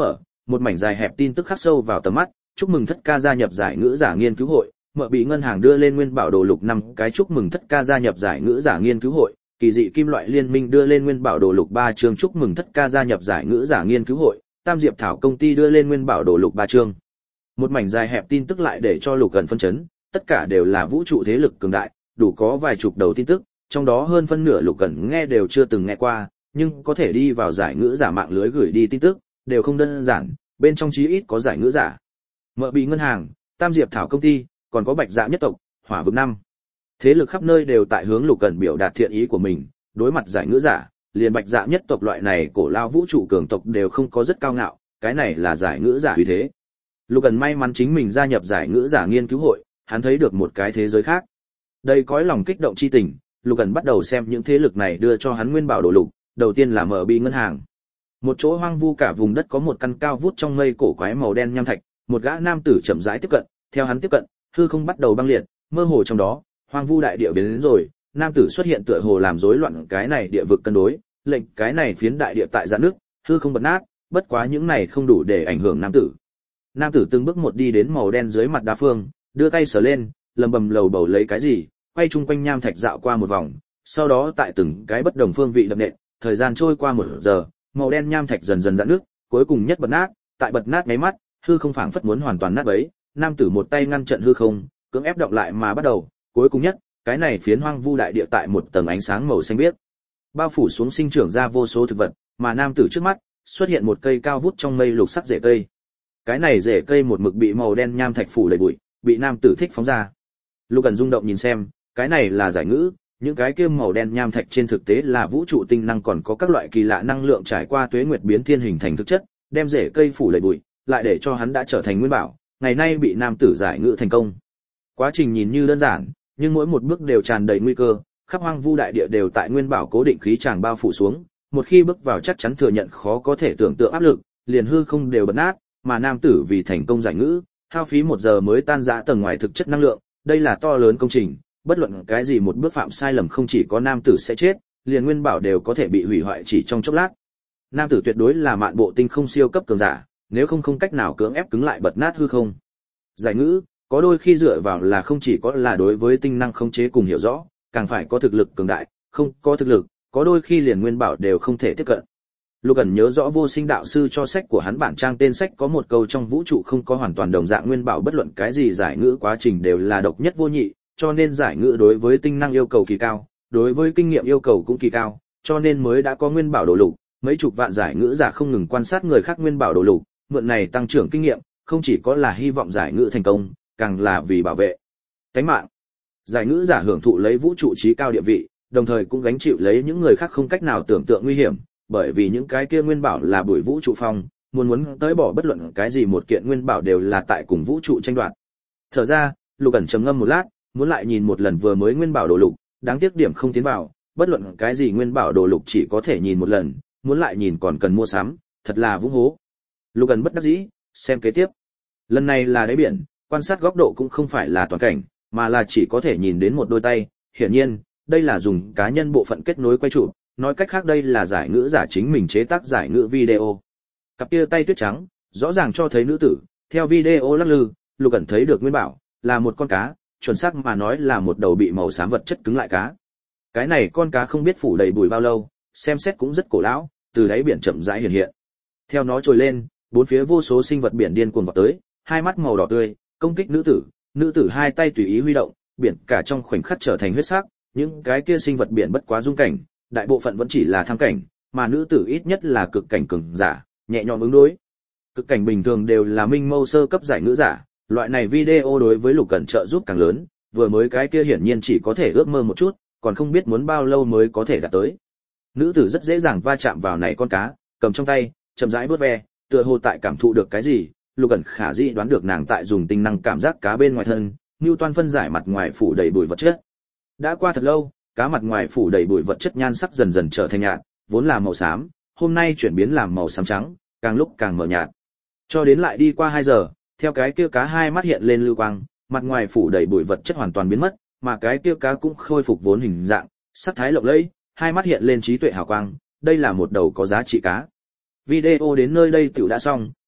một mảnh dài hẹp tin tức khắc sâu vào tầm mắt, chúc mừng thất ca gia nhập giải ngữ giả nghiên cứu hội, mở bị ngân hàng đưa lên nguyên bảo đồ lục năm cái, chúc mừng thất ca gia nhập giải ngữ giả nghiên cứu hội, kỳ dị kim loại liên minh đưa lên nguyên bảo đồ lục ba chương, chúc mừng thất ca gia nhập giải ngữ giả nghiên cứu hội, Tam Diệp Thảo công ty đưa lên nguyên bảo đồ lục ba chương. Một mảnh dài hẹp tin tức lại để cho Lục Cẩn phân chấn, tất cả đều là vũ trụ thế lực cường đại, đủ có vài chục đầu tin tức, trong đó hơn phân nửa Lục Cẩn nghe đều chưa từng nghe qua, nhưng có thể đi vào giải ngữ giả mạng lưới gửi đi tin tức, đều không đơn giản, bên trong chí ít có giải ngữ giả. Mở bị ngân hàng, Tam Diệp Thảo công ty, còn có Bạch Dạ nhất tộc, Hỏa vực năm. Thế lực khắp nơi đều tại hướng Lục Cẩn biểu đạt thiện ý của mình, đối mặt giải ngữ giả, liền Bạch Dạ nhất tộc loại này cổ lao vũ trụ cường tộc đều không có rất cao ngạo, cái này là giải ngữ giả uy thế. Lục Cẩn may mắn chính mình gia nhập giải ngữ giả nghiên cứu hội, hắn thấy được một cái thế giới khác. Đây cõi lòng kích động chi tình, Lục Cẩn bắt đầu xem những thế lực này đưa cho hắn nguyên bảo đồ lục, đầu tiên là mở bi ngân hàng. Một chỗ hoang vu cả vùng đất có một căn cao vút trong mây cổ quái màu đen nham thạch, một gã nam tử chậm rãi tiếp cận, theo hắn tiếp cận, hư không bắt đầu băng liệt, mơ hồ trong đó, hoang vu đại địa biến đến rồi, nam tử xuất hiện tựa hồ làm rối loạn cái này địa vực cân đối, lệnh cái này phiến đại địa tại giãn nước, hư không bật nát, bất quá những này không đủ để ảnh hưởng nam tử. Nam tử từng bước một đi đến màu đen dưới mặt đá phương, đưa tay sờ lên, lầm bầm lầu bầu lấy cái gì, quay chung quanh nham thạch dạo qua một vòng, sau đó tại từng cái bất đồng phương vị đập nện, thời gian trôi qua một giờ, màu đen nham thạch dần dần giãn nước, cuối cùng nhất bật nát, tại bật nát mấy mắt, hư không phảng phất muốn hoàn toàn nát bấy, nam tử một tay ngăn trận hư không, cưỡng ép động lại mà bắt đầu, cuối cùng nhất, cái này phiến hoang vu đại địa tại một tầng ánh sáng màu xanh biếc, bao phủ xuống sinh trưởng ra vô số thực vật, mà nam tử trước mắt xuất hiện một cây cao vút trong mây lục sắc rễ cây. Cái này rễ cây một mực bị màu đen nham thạch phủ đầy bụi, bị nam tử thích phóng ra. Lục Cẩn rung động nhìn xem, cái này là giải ngữ, những cái kia màu đen nham thạch trên thực tế là vũ trụ tinh năng, còn có các loại kỳ lạ năng lượng trải qua tuế nguyệt biến thiên hình thành thực chất, đem rễ cây phủ đầy bụi, lại để cho hắn đã trở thành nguyên bảo, ngày nay bị nam tử giải ngữ thành công. Quá trình nhìn như đơn giản, nhưng mỗi một bước đều tràn đầy nguy cơ, khắp hoang vu đại địa đều tại nguyên bảo cố định khí tràng bao phủ xuống, một khi bước vào chắc chắn thừa nhận khó có thể tưởng tượng áp lực, liền hư không đều bật nát, mà nam tử vì thành công giải ngữ, hao phí một giờ mới tan rã tầng ngoài thực chất năng lượng, đây là to lớn công trình, bất luận cái gì một bước phạm sai lầm không chỉ có nam tử sẽ chết, liền nguyên bảo đều có thể bị hủy hoại chỉ trong chốc lát. Nam tử tuyệt đối là mạn bộ tinh không siêu cấp cường giả, nếu không không cách nào cưỡng ép cứng lại bật nát hư không. Giải ngữ, có đôi khi dựa vào là không chỉ có là đối với tinh năng khống chế cùng hiểu rõ, càng phải có thực lực cường đại, không có thực lực, có đôi khi liền nguyên bảo đều không thể tiếp cận. Lục Cẩn nhớ rõ Vô Sinh đạo sư cho sách của hắn bản trang tên sách có một câu trong vũ trụ không có hoàn toàn đồng dạng nguyên bảo, bất luận cái gì giải ngữ quá trình đều là độc nhất vô nhị, cho nên giải ngữ đối với tinh năng yêu cầu kỳ cao, đối với kinh nghiệm yêu cầu cũng kỳ cao, cho nên mới đã có nguyên bảo đồ lục, mấy chục vạn giải ngữ giả không ngừng quan sát người khác nguyên bảo đồ lục, mượn này tăng trưởng kinh nghiệm, không chỉ có là hy vọng giải ngữ thành công, càng là vì bảo vệ tánh mạng. Giải ngữ giả hưởng thụ lấy vũ trụ trí cao địa vị, đồng thời cũng gánh chịu lấy những người khác không cách nào tưởng tượng nguy hiểm, bởi vì những cái kia nguyên bảo là bụi vũ trụ phong, muốn muốn tới bỏ bất luận cái gì một kiện nguyên bảo đều là tại cùng vũ trụ tranh đoạt. Thở ra, Lục Cẩn trầm ngâm một lát, muốn lại nhìn một lần vừa mới nguyên bảo đồ lục, đáng tiếc điểm không tiến vào, bất luận cái gì nguyên bảo đồ lục chỉ có thể nhìn một lần, muốn lại nhìn còn cần mua sắm, thật là vung hố. Lục Cẩn bất đắc dĩ, xem kế tiếp. Lần này là đáy biển, quan sát góc độ cũng không phải là toàn cảnh, mà là chỉ có thể nhìn đến một đôi tay, hiển nhiên, đây là dùng cá nhân bộ phận kết nối quay chụp, nói cách khác đây là giải ngữ giả chính mình chế tác giải ngữ video. Cặp kia tay tuyết trắng, rõ ràng cho thấy nữ tử, theo video lắc lư, Lục Cẩn thấy được nguyên bảo, là một con cá, chuẩn xác mà nói là một đầu bị màu xám vật chất cứng lại cá. Cái này con cá không biết phủ đầy bụi bao lâu, xem xét cũng rất cổ lão, từ đáy biển chậm rãi hiện hiện. Theo nó trồi lên, bốn phía vô số sinh vật biển điên cuồng vọt tới, hai mắt màu đỏ tươi, công kích nữ tử, nữ tử hai tay tùy ý huy động, biển cả trong khoảnh khắc trở thành huyết sắc, những cái kia sinh vật biển bất quá dung cảnh, đại bộ phận vẫn chỉ là tham cảnh, mà nữ tử ít nhất là cực cảnh cường giả, nhẹ nhõm ứng đối. Cực cảnh bình thường đều là minh mâu sơ cấp giải ngữ giả, loại này video đối với Lục Cẩn trợ giúp càng lớn, vừa mới cái kia hiển nhiên chỉ có thể ước mơ một chút, còn không biết muốn bao lâu mới có thể đạt tới. Nữ tử rất dễ dàng va chạm vào này con cá, cầm trong tay, chậm rãi vuốt ve, tựa hồ tại cảm thụ được cái gì, Lục Cẩn khả dĩ đoán được nàng tại dùng tinh năng cảm giác cá bên ngoài thân, Newton phân giải mặt ngoài phủ đầy bụi vật chất. Đã qua thật lâu, cá mặt ngoài phủ đầy bụi vật chất nhan sắc dần dần trở thành nhạt, vốn là màu xám, hôm nay chuyển biến làm màu xám trắng, càng lúc càng mờ nhạt. Cho đến lại đi qua hai giờ, theo cái kia cá hai mắt hiện lên lưu quang, mặt ngoài phủ đầy bụi vật chất hoàn toàn biến mất, mà cái kia cá cũng khôi phục vốn hình dạng, sắc thái lộng lẫy, hai mắt hiện lên trí tuệ hào quang, đây là một đầu có giá trị cá. Video đến nơi đây tựu đã xong,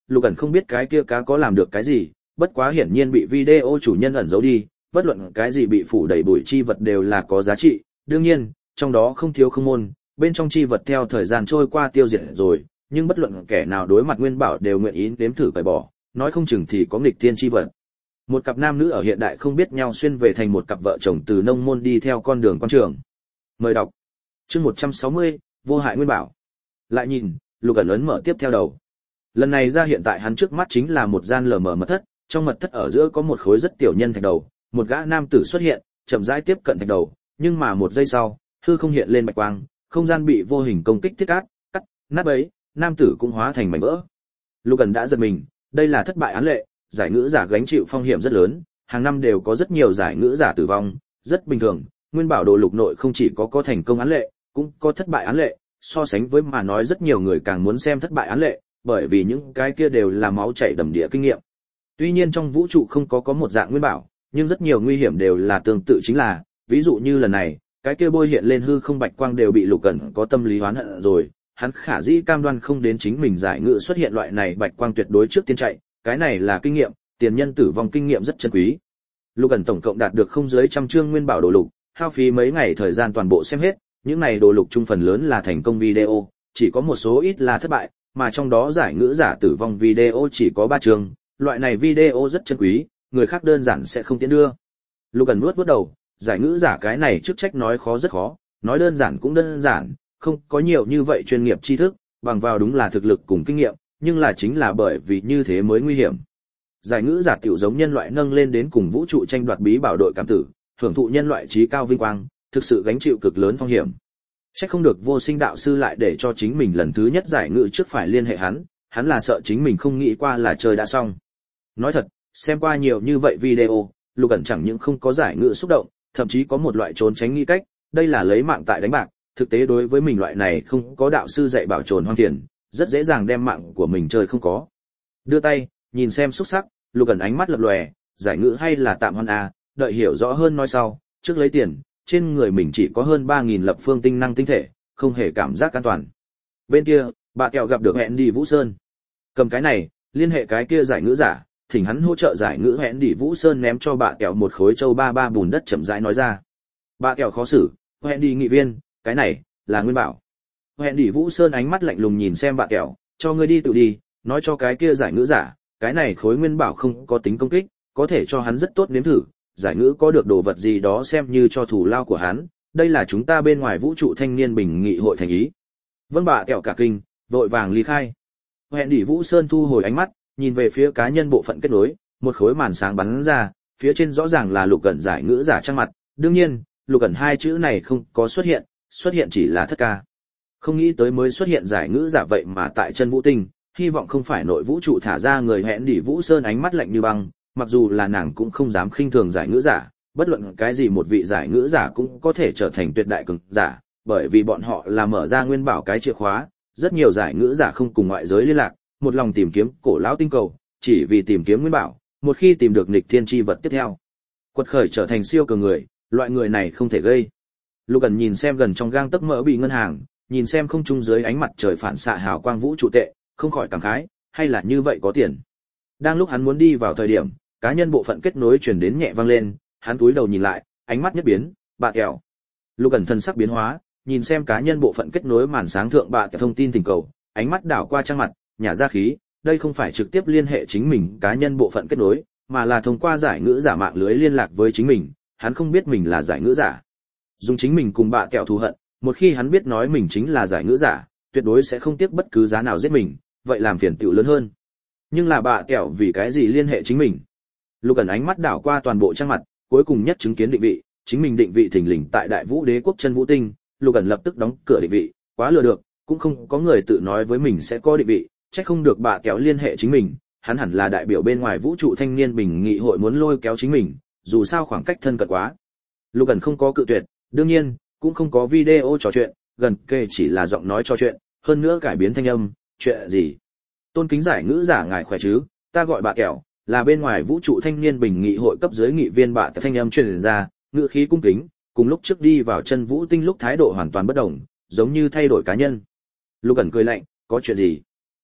Lục ẩn không biết cái kia cá có làm được cái gì, bất quá hiển nhiên bị video chủ nhân ẩn giấu đi, bất luận cái gì bị phủ đầy bụi chi vật đều là có giá trị, đương nhiên, trong đó không thiếu không môn, bên trong chi vật theo thời gian trôi qua tiêu diệt rồi, nhưng bất luận kẻ nào đối mặt nguyên bảo đều nguyện ý nếm thử cởi bỏ, nói không chừng thì có nghịch thiên chi vật. Một cặp nam nữ ở hiện đại không biết nhau xuyên về thành một cặp vợ chồng từ nông môn đi theo con đường quan trường. Mời đọc. Chương một trăm sáu mươi, vô hại nguyên bảo. Lại nhìn, Lục ẩn ấn mở tiếp theo đầu. Lần này ra hiện tại hắn trước mắt chính là một gian lờ mờ mật thất, trong mật thất ở giữa có một khối rất tiểu nhân thạch đầu, một gã nam tử xuất hiện, chậm rãi tiếp cận thạch đầu, nhưng mà một giây sau, hư không hiện lên bạch quang, không gian bị vô hình công kích thiết cát, cắt, nát bấy, nam tử cũng hóa thành mảnh vỡ. Lục ẩn đã giật mình, đây là thất bại án lệ, giải ngữ giả gánh chịu phong hiểm rất lớn, hàng năm đều có rất nhiều giải ngữ giả tử vong, rất bình thường, nguyên bảo đồ lục nội không chỉ có có thành công án lệ, cũng có thất bại án lệ, so sánh với mà nói rất nhiều người càng muốn xem thất bại án lệ, bởi vì những cái kia đều là máu chảy đầm đìa kinh nghiệm. Tuy nhiên trong vũ trụ không có có một dạng nguyên bảo, nhưng rất nhiều nguy hiểm đều là tương tự chính là, ví dụ như lần này, cái kia bôi hiện lên hư không bạch quang đều bị Lục Cẩn có tâm lý oán hận rồi, hắn khả dĩ cam đoan không đến chính mình giải ngữ xuất hiện loại này bạch quang tuyệt đối trước tiên chạy, cái này là kinh nghiệm, tiền nhân tử vong kinh nghiệm rất chân quý. Lục Cẩn tổng cộng đạt được không dưới trăm chương nguyên bảo đồ lục, hao phí mấy ngày thời gian toàn bộ xem hết, những này đồ lục trung phần lớn là thành công video, chỉ có một số ít là thất bại, mà trong đó giải ngữ giả tử vong video chỉ có ba chương, loại này video rất chân quý, người khác đơn giản sẽ không tiến đưa. Lục Cẩn nuốt vuốt đầu, giải ngữ giả cái này chức trách nói khó rất khó, nói đơn giản cũng đơn giản, không có nhiều như vậy chuyên nghiệp tri thức, bằng vào đúng là thực lực cùng kinh nghiệm, nhưng là chính là bởi vì như thế mới nguy hiểm. Giải ngữ giả tiểu giống nhân loại nâng lên đến cùng vũ trụ tranh đoạt bí bảo đội cảm tử, hưởng thụ nhân loại trí cao vinh quang, thực sự gánh chịu cực lớn phong hiểm. Chắc không được Vô Sinh đạo sư lại để cho chính mình lần thứ nhất giải ngữ trước phải liên hệ hắn, hắn là sợ chính mình không nghĩ qua là chơi đã xong. Nói thật, xem qua nhiều như vậy video, Lục Cẩn chẳng những không có giải ngữ xúc động, thậm chí có một loại trốn tránh nghĩ cách, đây là lấy mạng tại đánh bạc, thực tế đối với mình loại này không có đạo sư dạy bảo trồn hoang tiền, rất dễ dàng đem mạng của mình chơi không có. Đưa tay, nhìn xem xúc sắc, Lục Cẩn ánh mắt lập lòe, giải ngữ hay là tạm hoan a, đợi hiểu rõ hơn nói sau, trước lấy tiền, trên người mình chỉ có hơn ba nghìn lập phương tinh năng tinh thể, không hề cảm giác an toàn. Bên kia, bà kẹo gặp được hẹn đi Vũ Sơn. Cầm cái này, liên hệ cái kia giải ngữ giả, thỉnh hắn hỗ trợ giải ngữ hẹn đi Vũ Sơn ném cho bà kẹo một khối châu ba ba bùn đất chậm rãi nói ra. Bà kẹo khó xử, hẹn đi nghị viên, cái này, là nguyên bảo. Hẹn đi Vũ Sơn ánh mắt lạnh lùng nhìn xem bà kẹo, cho ngươi đi tự đi, nói cho cái kia giải ngữ giả, cái này khối nguyên bảo không có tính công kích, có thể cho hắn rất tốt nếm thử, giải ngữ có được đồ vật gì đó xem như cho thù lao của hắn, đây là chúng ta bên ngoài vũ trụ thanh niên bình nghị hội thành ý. Vâng bà kẹo cả kinh, vội vàng ly khai. Hẹn đi Vũ Sơn thu hồi ánh mắt, nhìn về phía cá nhân bộ phận kết nối, một khối màn sáng bắn ra, phía trên rõ ràng là Lục Cẩn giải ngữ giả trang mặt, đương nhiên, Lục Cẩn hai chữ này không có xuất hiện, xuất hiện chỉ là thất ca. Không nghĩ tới mới xuất hiện giải ngữ giả vậy mà tại chân vũ tinh, hy vọng không phải nội vũ trụ thả ra người. Hẹn đi Vũ Sơn ánh mắt lạnh như băng, mặc dù là nàng cũng không dám khinh thường giải ngữ giả, bất luận cái gì một vị giải ngữ giả cũng có thể trở thành tuyệt đại cường giả, bởi vì bọn họ là mở ra nguyên bảo cái chìa khóa, rất nhiều giải ngữ giả không cùng ngoại giới liên lạc, một lòng tìm kiếm cổ lão tinh cầu, chỉ vì tìm kiếm nguyên bảo, một khi tìm được nghịch thiên chi vật tiếp theo, quật khởi trở thành siêu cường người, loại người này không thể gây. Lục Cẩn nhìn xem gần trong gang tấc mỡ bị ngân hàng, nhìn xem không trung dưới ánh mặt trời phản xạ hào quang vũ trụ tệ, không khỏi cảm khái, hay là như vậy có tiền. Đang lúc hắn muốn đi vào thời điểm, cá nhân bộ phận kết nối truyền đến nhẹ vang lên, hắn cúi đầu nhìn lại, ánh mắt nhất biến, bà kẹo. Lục Cẩn thân sắc biến hóa, nhìn xem cá nhân bộ phận kết nối màn sáng thượng bà kẹo thông tin tình cầu, ánh mắt đảo qua trang mặt, nhả ra khí, đây không phải trực tiếp liên hệ chính mình cá nhân bộ phận kết nối, mà là thông qua giải ngữ giả mạng lưới liên lạc với chính mình, hắn không biết mình là giải ngữ giả. Dùng chính mình cùng bà kẹo thù hận, một khi hắn biết nói mình chính là giải ngữ giả, tuyệt đối sẽ không tiếc bất cứ giá nào giết mình, vậy làm phiền tựu lớn hơn. Nhưng là bà kẹo vì cái gì liên hệ chính mình? Lục Cẩn ánh mắt đảo qua toàn bộ trang mặt, cuối cùng nhất chứng kiến định vị, chính mình định vị thình lình tại Đại Vũ Đế quốc chân vũ tinh, Lục Cẩn lập tức đóng cửa định vị, quá lừa được, cũng không có người tự nói với mình sẽ có định vị, chắc không được bà kéo liên hệ chính mình, hắn hẳn là đại biểu bên ngoài vũ trụ thanh niên bình nghị hội muốn lôi kéo chính mình, dù sao khoảng cách thân cận quá. Lục Cẩn không có cự tuyệt, đương nhiên, cũng không có video trò chuyện, gần kề chỉ là giọng nói trò chuyện, hơn nữa cải biến thanh âm, chuyện gì? Tôn kính giải ngữ giả ngài khỏe chứ, ta gọi bà kẹo, là bên ngoài vũ trụ thanh niên bình nghị hội cấp dưới nghị viên. Bà thanh âm truyền ra, ngữ khí cung kính, cùng lúc trước đi vào chân vũ tinh lúc thái độ hoàn toàn bất đồng, giống như thay đổi cá nhân. Lục Cẩn cười lạnh, có chuyện gì?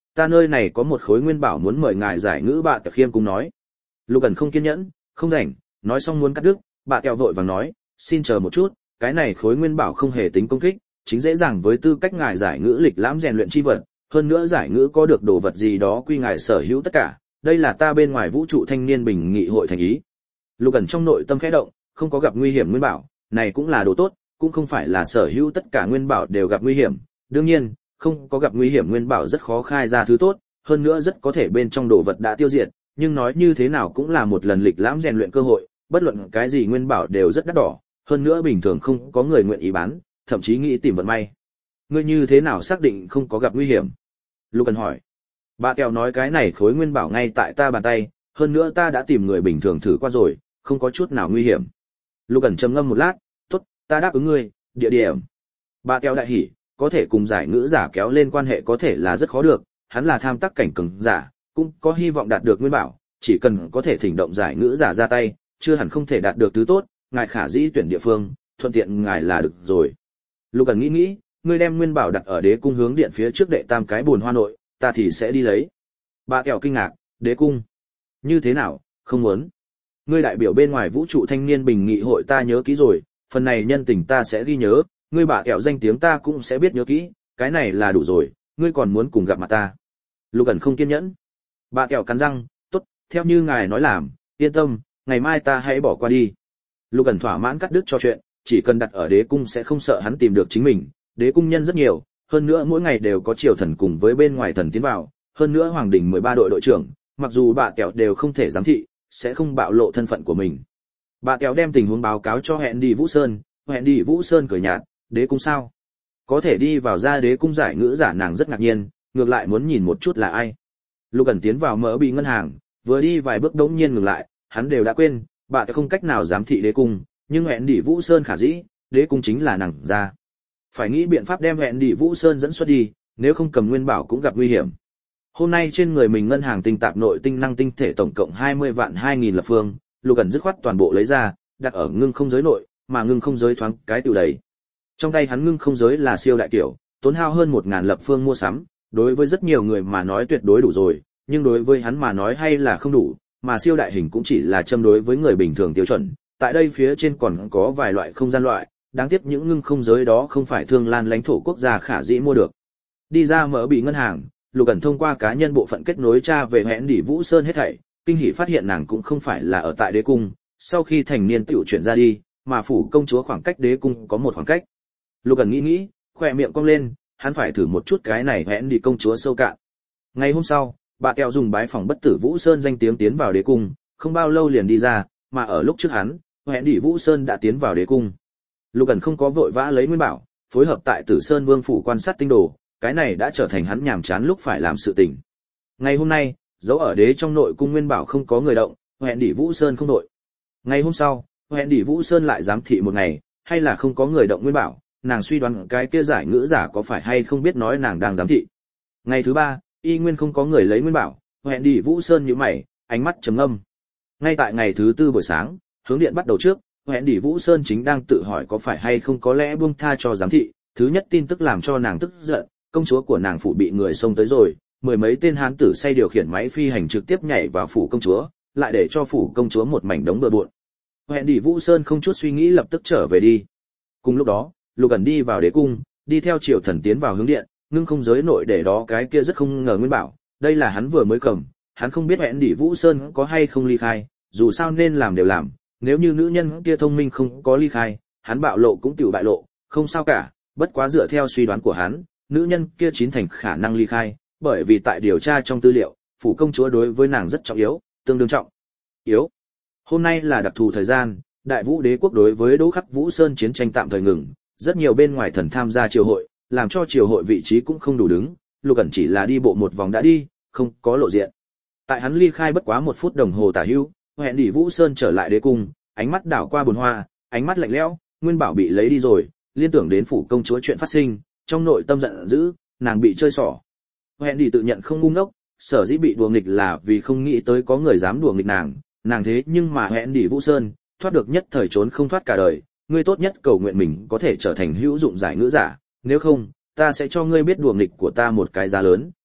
Ta nơi này có một khối nguyên bảo muốn mời ngài giải ngữ, bà Tẹo khiêm cung nói. Lục Ẩn không kiên nhẫn, không rảnh, nói xong muốn cắt đứt, bà Tẹo vội vàng nói, xin chờ một chút, cái này khối nguyên bảo không hề tính công kích, chính dễ dàng với tư cách ngài giải ngữ lịch lãm rèn luyện chi vật, hơn nữa giải ngữ có được đồ vật gì đó quy ngài sở hữu tất cả, đây là ta bên ngoài vũ trụ thanh niên bình nghị hội thành ý. Lục Ẩn trong nội tâm khẽ động, không có gặp nguy hiểm nguyên bảo, này cũng là đồ tốt, cũng không phải là sở hữu tất cả nguyên bảo đều gặp nguy hiểm, đương nhiên, không có gặp nguy hiểm nguyên bảo rất khó khai ra thứ tốt, hơn nữa rất có thể bên trong đồ vật đã tiêu diệt, nhưng nói như thế nào cũng là một lần lịch lãm rèn luyện cơ hội, bất luận cái gì nguyên bảo đều rất đắt đỏ, hơn nữa bình thường không có người nguyện ý bán, thậm chí nghĩ tìm vận may. Ngươi như thế nào xác định không có gặp nguy hiểm? Lục Ẩn hỏi. Bà Kèo nói cái này khối nguyên bảo ngay tại ta bàn tay, hơn nữa ta đã tìm người bình thường thử qua rồi, không có chút nào nguy hiểm. Lục Ẩn trầm ngâm một lát, tốt, ta đáp ứng ngươi, địa điểm. Bà Kèo đại hỉ, có thể cùng giải ngữ giả kéo lên quan hệ có thể là rất khó được, hắn là tham tác cảnh cường giả, cũng có hy vọng đạt được nguyên bảo, chỉ cần có thể thỉnh động giải ngữ giả ra tay, chưa hẳn không thể đạt được thứ tốt, ngài khả dĩ tuyển địa phương, thuận tiện ngài là được rồi. Lục Ẩn nghĩ nghĩ, ngươi đem nguyên bảo đặt ở đế cung hướng điện phía trước đệ tam cái bồn hoa nội, ta thì sẽ đi lấy. Bà Kèo kinh ngạc, đế cung? Như thế nào, không muốn? Ngươi đại biểu bên ngoài vũ trụ thanh niên bình nghị hội ta nhớ kỹ rồi, phần này nhân tình ta sẽ ghi nhớ, ngươi bà Kèo danh tiếng ta cũng sẽ biết nhớ kỹ, cái này là đủ rồi, ngươi còn muốn cùng gặp mặt ta. Lục Ẩn không kiên nhẫn. Bà Kèo cắn răng, tốt, theo như ngài nói làm, yên tâm, ngày mai ta hãy bỏ qua đi. Lục Ẩn thỏa mãn cắt đứt cho chuyện, chỉ cần đặt ở đế cung sẽ không sợ hắn tìm được chính mình, đế cung nhân rất nhiều, hơn nữa mỗi ngày đều có triều thần cùng với bên ngoài thần tiến vào, hơn nữa hoàng đình mười ba đội đội trưởng, mặc dù bà Kèo đều không thể giám thị, sẽ không bạo lộ thân phận của mình. Bà Kèo đem tình huống báo cáo cho hẹn đi Vũ Sơn, hẹn đi Vũ Sơn cười nhạt, đế cung sao? Có thể đi vào ra đế cung giải ngữ giả nàng rất ngạc nhiên, ngược lại muốn nhìn một chút là ai. Lục Ẩn tiến vào mở bị ngân hàng, vừa đi vài bước đống nhiên ngừng lại, hắn đều đã quên, bà Kèo không cách nào giám thị đế cung, nhưng hẹn đi Vũ Sơn khả dĩ, đế cung chính là nàng ra. Phải nghĩ biện pháp đem hẹn đi Vũ Sơn dẫn xuất đi, nếu không cầm nguyên bảo cũng gặp nguy hiểm. Hôm nay trên người mình ngân hàng tinh tạp nội tinh năng tinh thể tổng cộng hai mươi vạn hai nghìn lập phương, Lục Ẩn dứt khoát toàn bộ lấy ra, đặt ở ngưng không giới nội, mà ngưng không giới thoáng cái tiểu đầy. Trong tay hắn ngưng không giới là siêu đại kiểu, tốn hao hơn một ngàn lập phương mua sắm, đối với rất nhiều người mà nói tuyệt đối đủ rồi, nhưng đối với hắn mà nói hay là không đủ, mà siêu đại hình cũng chỉ là châm đối với người bình thường tiêu chuẩn. Tại đây phía trên còn có vài loại không gian loại, đáng tiếc những ngưng không giới đó không phải thương lan lãnh thổ quốc gia khả dĩ mua được. Đi ra mở bị ngân hàng, Lục Ẩn thông qua cá nhân bộ phận kết nối tra về hẹn đỉ Vũ Sơn hết thảy, kinh hỉ phát hiện nàng cũng không phải là ở tại đế cung, sau khi thành niên tiểu chuyển ra đi, mà phủ công chúa khoảng cách đế cung có một khoảng cách. Lục Ẩn nghĩ nghĩ, khỏe miệng cong lên, hắn phải thử một chút cái này hẹn đỉ công chúa sâu cạn. Ngày hôm sau, bà Kèo dùng bái phòng bất tử Vũ Sơn danh tiếng tiến vào đế cung, không bao lâu liền đi ra, mà ở lúc trước hắn, hẹn đỉ Vũ Sơn đã tiến vào đế cung. Lục Ẩn không có vội vã lấy nguyên bảo, phối hợp tại Tử Sơn Vương phủ quan sát tinh đồ, cái này đã trở thành hắn nhàm chán lúc phải làm sự tình. Ngày hôm nay, dấu ở đế trong nội cung nguyên bảo không có người động, hẹn đỉ Vũ Sơn không đội. Ngày hôm sau, hẹn đỉ Vũ Sơn lại giám thị một ngày, hay là không có người động nguyên bảo, nàng suy đoán cái kia giải ngữ giả có phải hay không biết nói nàng đang giám thị. Ngày thứ ba, y nguyên không có người lấy nguyên bảo, hẹn đỉ Vũ Sơn nhíu mày, ánh mắt trầm ngâm. Ngay tại ngày thứ tư buổi sáng, hướng điện bắt đầu trước, hẹn đỉ Vũ Sơn chính đang tự hỏi có phải hay không có lẽ buông tha cho giám thị, thứ nhất tin tức làm cho nàng tức giận, công chúa của nàng phủ bị người xông tới rồi, mười mấy tên hán tử say điều khiển máy phi hành trực tiếp nhảy vào phủ công chúa, lại để cho phủ công chúa một mảnh đống bừa bộn. Hẹn đỉ Vũ Sơn không chút suy nghĩ lập tức trở về đi. Cùng lúc đó, Lục Ẩn đi vào đế cung, đi theo triều thần tiến vào hướng điện, ngưng không giới nội để đó cái kia rất không ngờ nguyên bảo, đây là hắn vừa mới cầm, hắn không biết hẹn đỉ Vũ Sơn có hay không ly khai, dù sao nên làm đều làm, nếu như nữ nhân kia thông minh không có ly khai, hắn bạo lộ cũng tiểu bại lộ, không sao cả, bất quá dựa theo suy đoán của hắn, nữ nhân kia chín thành khả năng ly khai, bởi vì tại điều tra trong tư liệu, phủ công chúa đối với nàng rất trọng yếu, tương đương trọng yếu. Hôm nay là đặc thù thời gian, Đại Vũ Đế quốc đối với Đỗ Khắc Vũ Sơn chiến tranh tạm thời ngừng, rất nhiều bên ngoài thần tham gia triều hội, làm cho triều hội vị trí cũng không đủ đứng, Lục Ẩn chỉ là đi bộ một vòng đã đi, không có lộ diện. Tại hắn ly khai bất quá một phút đồng hồ tả hữu, hẹn đỉ Vũ Sơn trở lại đế cung, ánh mắt đảo qua bồn hoa, ánh mắt lạnh lẽo, nguyên bảo bị lấy đi rồi, liên tưởng đến phủ công chúa chuyện phát sinh, trong nội tâm giận dữ, nàng bị chơi xỏ. Hẹn đỉ tự nhận không ngu ngốc, sở dĩ bị đùa nghịch là vì không nghĩ tới có người dám đùa nghịch nàng, nàng thế nhưng mà hẹn đỉ Vũ Sơn, thoát được nhất thời trốn không thoát cả đời, ngươi tốt nhất cầu nguyện mình có thể trở thành hữu dụng giải ngữ giả, nếu không, ta sẽ cho ngươi biết đùa nghịch của ta một cái giá lớn,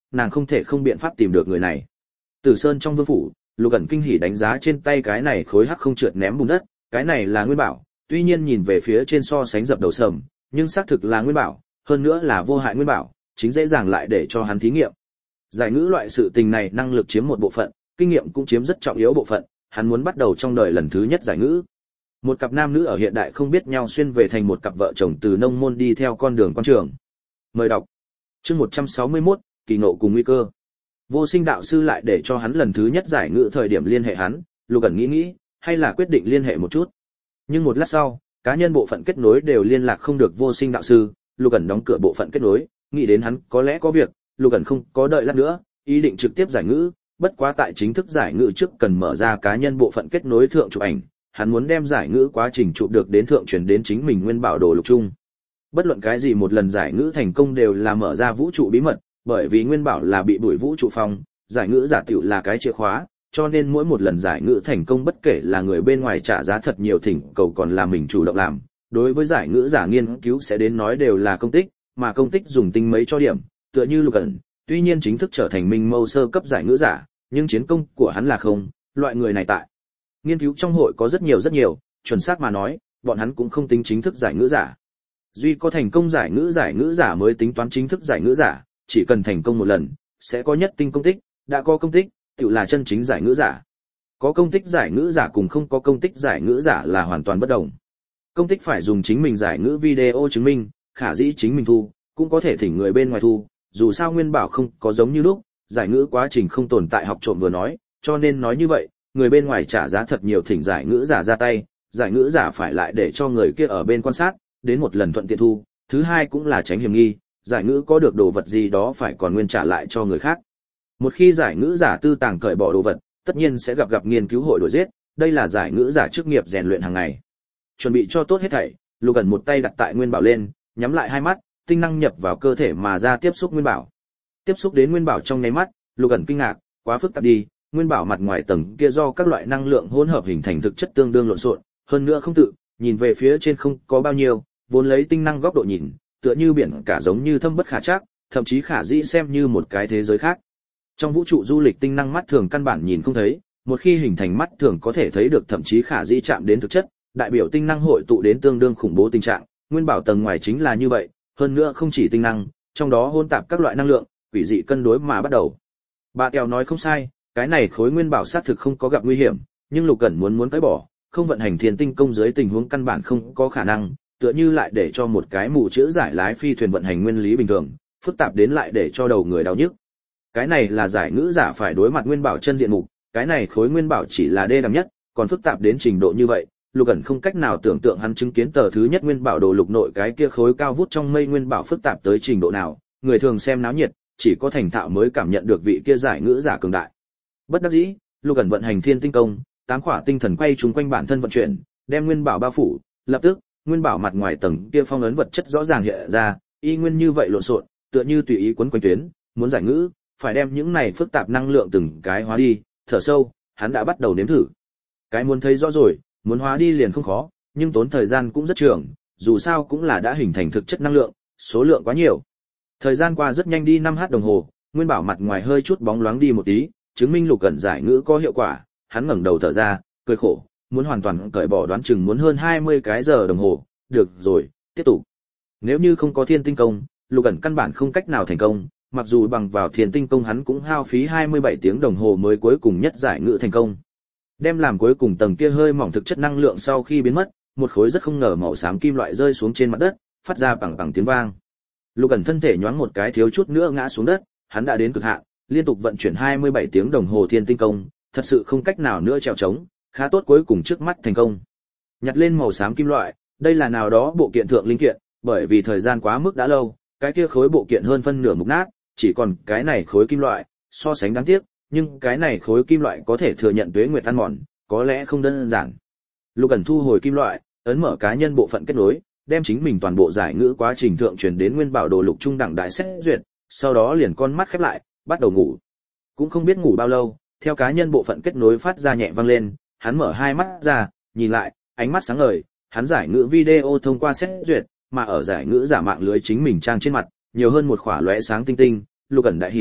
nàng không thể không biện pháp tìm được người này. Tử Sơn trong vương phủ, Lục Cẩn kinh hỉ đánh giá trên tay cái này khối hắc không trượt ném bùn đất, cái này là nguyên bảo, tuy nhiên nhìn về phía trên so sánh dập đầu sầm, nhưng xác thực là nguyên bảo, hơn nữa là vô hại nguyên bảo, chính dễ dàng lại để cho hắn thí nghiệm. Giải ngữ loại sự tình này năng lực chiếm một bộ phận, kinh nghiệm cũng chiếm rất trọng yếu bộ phận, hắn muốn bắt đầu trong đời lần thứ nhất giải ngữ. Một cặp nam nữ ở hiện đại không biết nhau xuyên về thành một cặp vợ chồng từ nông môn đi theo con đường quan trường. Mời đọc. Chương một trăm sáu mươi mốt, kỳ ngộ cùng nguy cơ. Vô Sinh đạo sư lại để cho hắn lần thứ nhất giải ngữ thời điểm liên hệ hắn, Lục Cẩn nghĩ nghĩ, hay là quyết định liên hệ một chút. Nhưng một lát sau, cá nhân bộ phận kết nối đều liên lạc không được Vô Sinh đạo sư, Lục Cẩn đóng cửa bộ phận kết nối, nghĩ đến hắn có lẽ có việc, Lục Cẩn không có đợi lát nữa, ý định trực tiếp giải ngữ, bất quá tại chính thức giải ngữ trước cần mở ra cá nhân bộ phận kết nối thượng chụp ảnh, hắn muốn đem giải ngữ quá trình chụp được đến thượng truyền đến chính mình nguyên bảo đồ lục chung. Bất luận cái gì một lần giải ngữ thành công đều là mở ra vũ trụ bí mật, bởi vì nguyên bảo là bị bụi vũ trụ phong, giải ngữ giả tiểu là cái chìa khóa, cho nên mỗi một lần giải ngữ thành công bất kể là người bên ngoài trả giá thật nhiều thỉnh cầu còn là mình chủ động làm, đối với giải ngữ giả nghiên cứu sẽ đến nói đều là công tích, mà công tích dùng tinh mấy cho điểm, tựa như Lục Cẩn, tuy nhiên chính thức trở thành minh mâu sơ cấp giải ngữ giả, nhưng chiến công của hắn là không, loại người này tại nghiên cứu trong hội có rất nhiều rất nhiều, chuẩn xác mà nói, bọn hắn cũng không tính chính thức giải ngữ giả. Duy có thành công giải ngữ giải ngữ giả mới tính toán chính thức giải ngữ giả, chỉ cần thành công một lần, sẽ có nhất tinh công tích, đã có công tích, tự là chân chính giải ngữ giả. Có công tích giải ngữ giả cùng không có công tích giải ngữ giả là hoàn toàn bất đồng. Công tích phải dùng chính mình giải ngữ video chứng minh, khả dĩ chính mình thu, cũng có thể thỉnh người bên ngoài thu, dù sao nguyên bảo không có giống như lúc, giải ngữ quá trình không tồn tại học trộm vừa nói, cho nên nói như vậy, người bên ngoài trả giá thật nhiều thỉnh giải ngữ giả ra tay, giải ngữ giả phải lại để cho người kia ở bên quan sát, đến một lần thuận tiện thu, thứ hai cũng là tránh hiểm nghi, giải ngữ có được đồ vật gì đó phải còn nguyên trả lại cho người khác. Một khi giải ngữ giả tư tàng cởi bỏ đồ vật, tất nhiên sẽ gặp gặp nghiên cứu hội đuổi giết, đây là giải ngữ giả chức nghiệp rèn luyện hàng ngày. Chuẩn bị cho tốt hết thảy, Lục Cẩn một tay đặt tại nguyên bảo lên, nhắm lại hai mắt, tinh năng nhập vào cơ thể mà ra tiếp xúc nguyên bảo. Tiếp xúc đến nguyên bảo trong nháy mắt, Lục Cẩn kinh ngạc, quá phức tạp đi, nguyên bảo mặt ngoài tầng kia do các loại năng lượng hỗn hợp hình thành thực chất tương đương lộn xộn, hơn nữa không tự, nhìn về phía trên không có bao nhiêu, vốn lấy tinh năng góc độ nhìn, tựa như biển cả giống như thâm bất khả trắc, thậm chí khả dĩ xem như một cái thế giới khác. Trong vũ trụ du lịch tinh năng mắt thường căn bản nhìn không thấy, một khi hình thành mắt thường có thể thấy được thậm chí khả dĩ chạm đến thực chất, đại biểu tinh năng hội tụ đến tương đương khủng bố tình trạng, nguyên bảo tầng ngoài chính là như vậy, hơn nữa không chỉ tinh năng, trong đó hỗn tạp các loại năng lượng, quỷ dị cân đối mà bắt đầu. Bà Tèo nói không sai, cái này khối nguyên bảo xác thực không có gặp nguy hiểm, nhưng Lục Cẩn muốn muốn tái bỏ, không vận hành thiên tinh công dưới tình huống căn bản không có khả năng, tựa như lại để cho một cái mù chữ giải lái phi thuyền vận hành nguyên lý bình thường, phức tạp đến lại để cho đầu người đau nhức. Cái này là giải ngữ giả phải đối mặt nguyên bảo chân diện mục, cái này khối nguyên bảo chỉ là đê đẳng nhất, còn phức tạp đến trình độ như vậy, Lục Cẩn không cách nào tưởng tượng hắn chứng kiến tờ thứ nhất nguyên bảo đồ lục nội cái kia khối cao vút trong mây nguyên bảo phức tạp tới trình độ nào, người thường xem náo nhiệt, chỉ có thành thạo mới cảm nhận được vị kia giải ngữ giả cường đại. Bất đắc dĩ, Lục Cẩn vận hành thiên tinh công, tám khỏa tinh thần quay chúng quanh bản thân vận chuyển, đem nguyên bảo bao phủ, lập tức, nguyên bảo mặt ngoài tầng kia phong ấn vật chất rõ ràng hiện ra, y nguyên như vậy lộn xộn, tựa như tùy ý quấn quanh tuyến, muốn giải ngữ, phải đem những này phức tạp năng lượng từng cái hóa đi, thở sâu, hắn đã bắt đầu nếm thử. Cái muốn thấy rõ rồi, muốn hóa đi liền không khó, nhưng tốn thời gian cũng rất trường, dù sao cũng là đã hình thành thực chất năng lượng, số lượng quá nhiều. Thời gian qua rất nhanh đi năm h đồng hồ, nguyên bảo mặt ngoài hơi chút bóng loáng đi một tí, chứng minh Lục Cẩn giải ngữ có hiệu quả, hắn ngẩng đầu thở ra, cười khổ, muốn hoàn toàn cởi bỏ đoán chừng muốn hơn hai mươi cái giờ đồng hồ, được rồi, tiếp tục. Nếu như không có thiên tinh công, Lục Cẩn căn bản không cách nào thành công, mặc dù bằng vào thiên tinh công hắn cũng hao phí hai mươi bảy tiếng đồng hồ mới cuối cùng nhất giải ngữ thành công. Đem làm cuối cùng tầng kia hơi mỏng thực chất năng lượng sau khi biến mất, một khối rất không ngờ màu xám kim loại rơi xuống trên mặt đất, phát ra bằng bằng tiếng vang. Lục Cẩn thân thể nhoáng một cái thiếu chút nữa ngã xuống đất, hắn đã đến cực hạn, liên tục vận chuyển hai mươi bảy tiếng đồng hồ thiên tinh công, thật sự không cách nào nữa trèo trống, khá tốt cuối cùng trước mắt thành công. Nhặt lên màu xám kim loại, đây là nào đó bộ kiện thượng linh kiện, bởi vì thời gian quá mức đã lâu, cái kia khối bộ kiện hơn phân nửa mục nát, chỉ còn cái này khối kim loại, so sánh đáng tiếc, nhưng cái này khối kim loại có thể thừa nhận tuế nguyệt ăn mòn, có lẽ không đơn giản. Lục Cẩn thu hồi kim loại, ấn mở cá nhân bộ phận kết nối, đem chính mình toàn bộ giải ngữ quá trình thượng truyền đến nguyên bảo đồ lục trung đẳng đại xét duyệt, sau đó liền con mắt khép lại, bắt đầu ngủ. Cũng không biết ngủ bao lâu, theo cá nhân bộ phận kết nối phát ra nhẹ vang lên, hắn mở hai mắt ra, nhìn lại, ánh mắt sáng ngời, hắn giải ngữ video thông qua xét duyệt, mà ở giải ngữ giả mạng lưới chính mình trang trên mặt, nhiều hơn một khỏa lóe sáng tinh tinh, Lục Cẩn đại hỉ,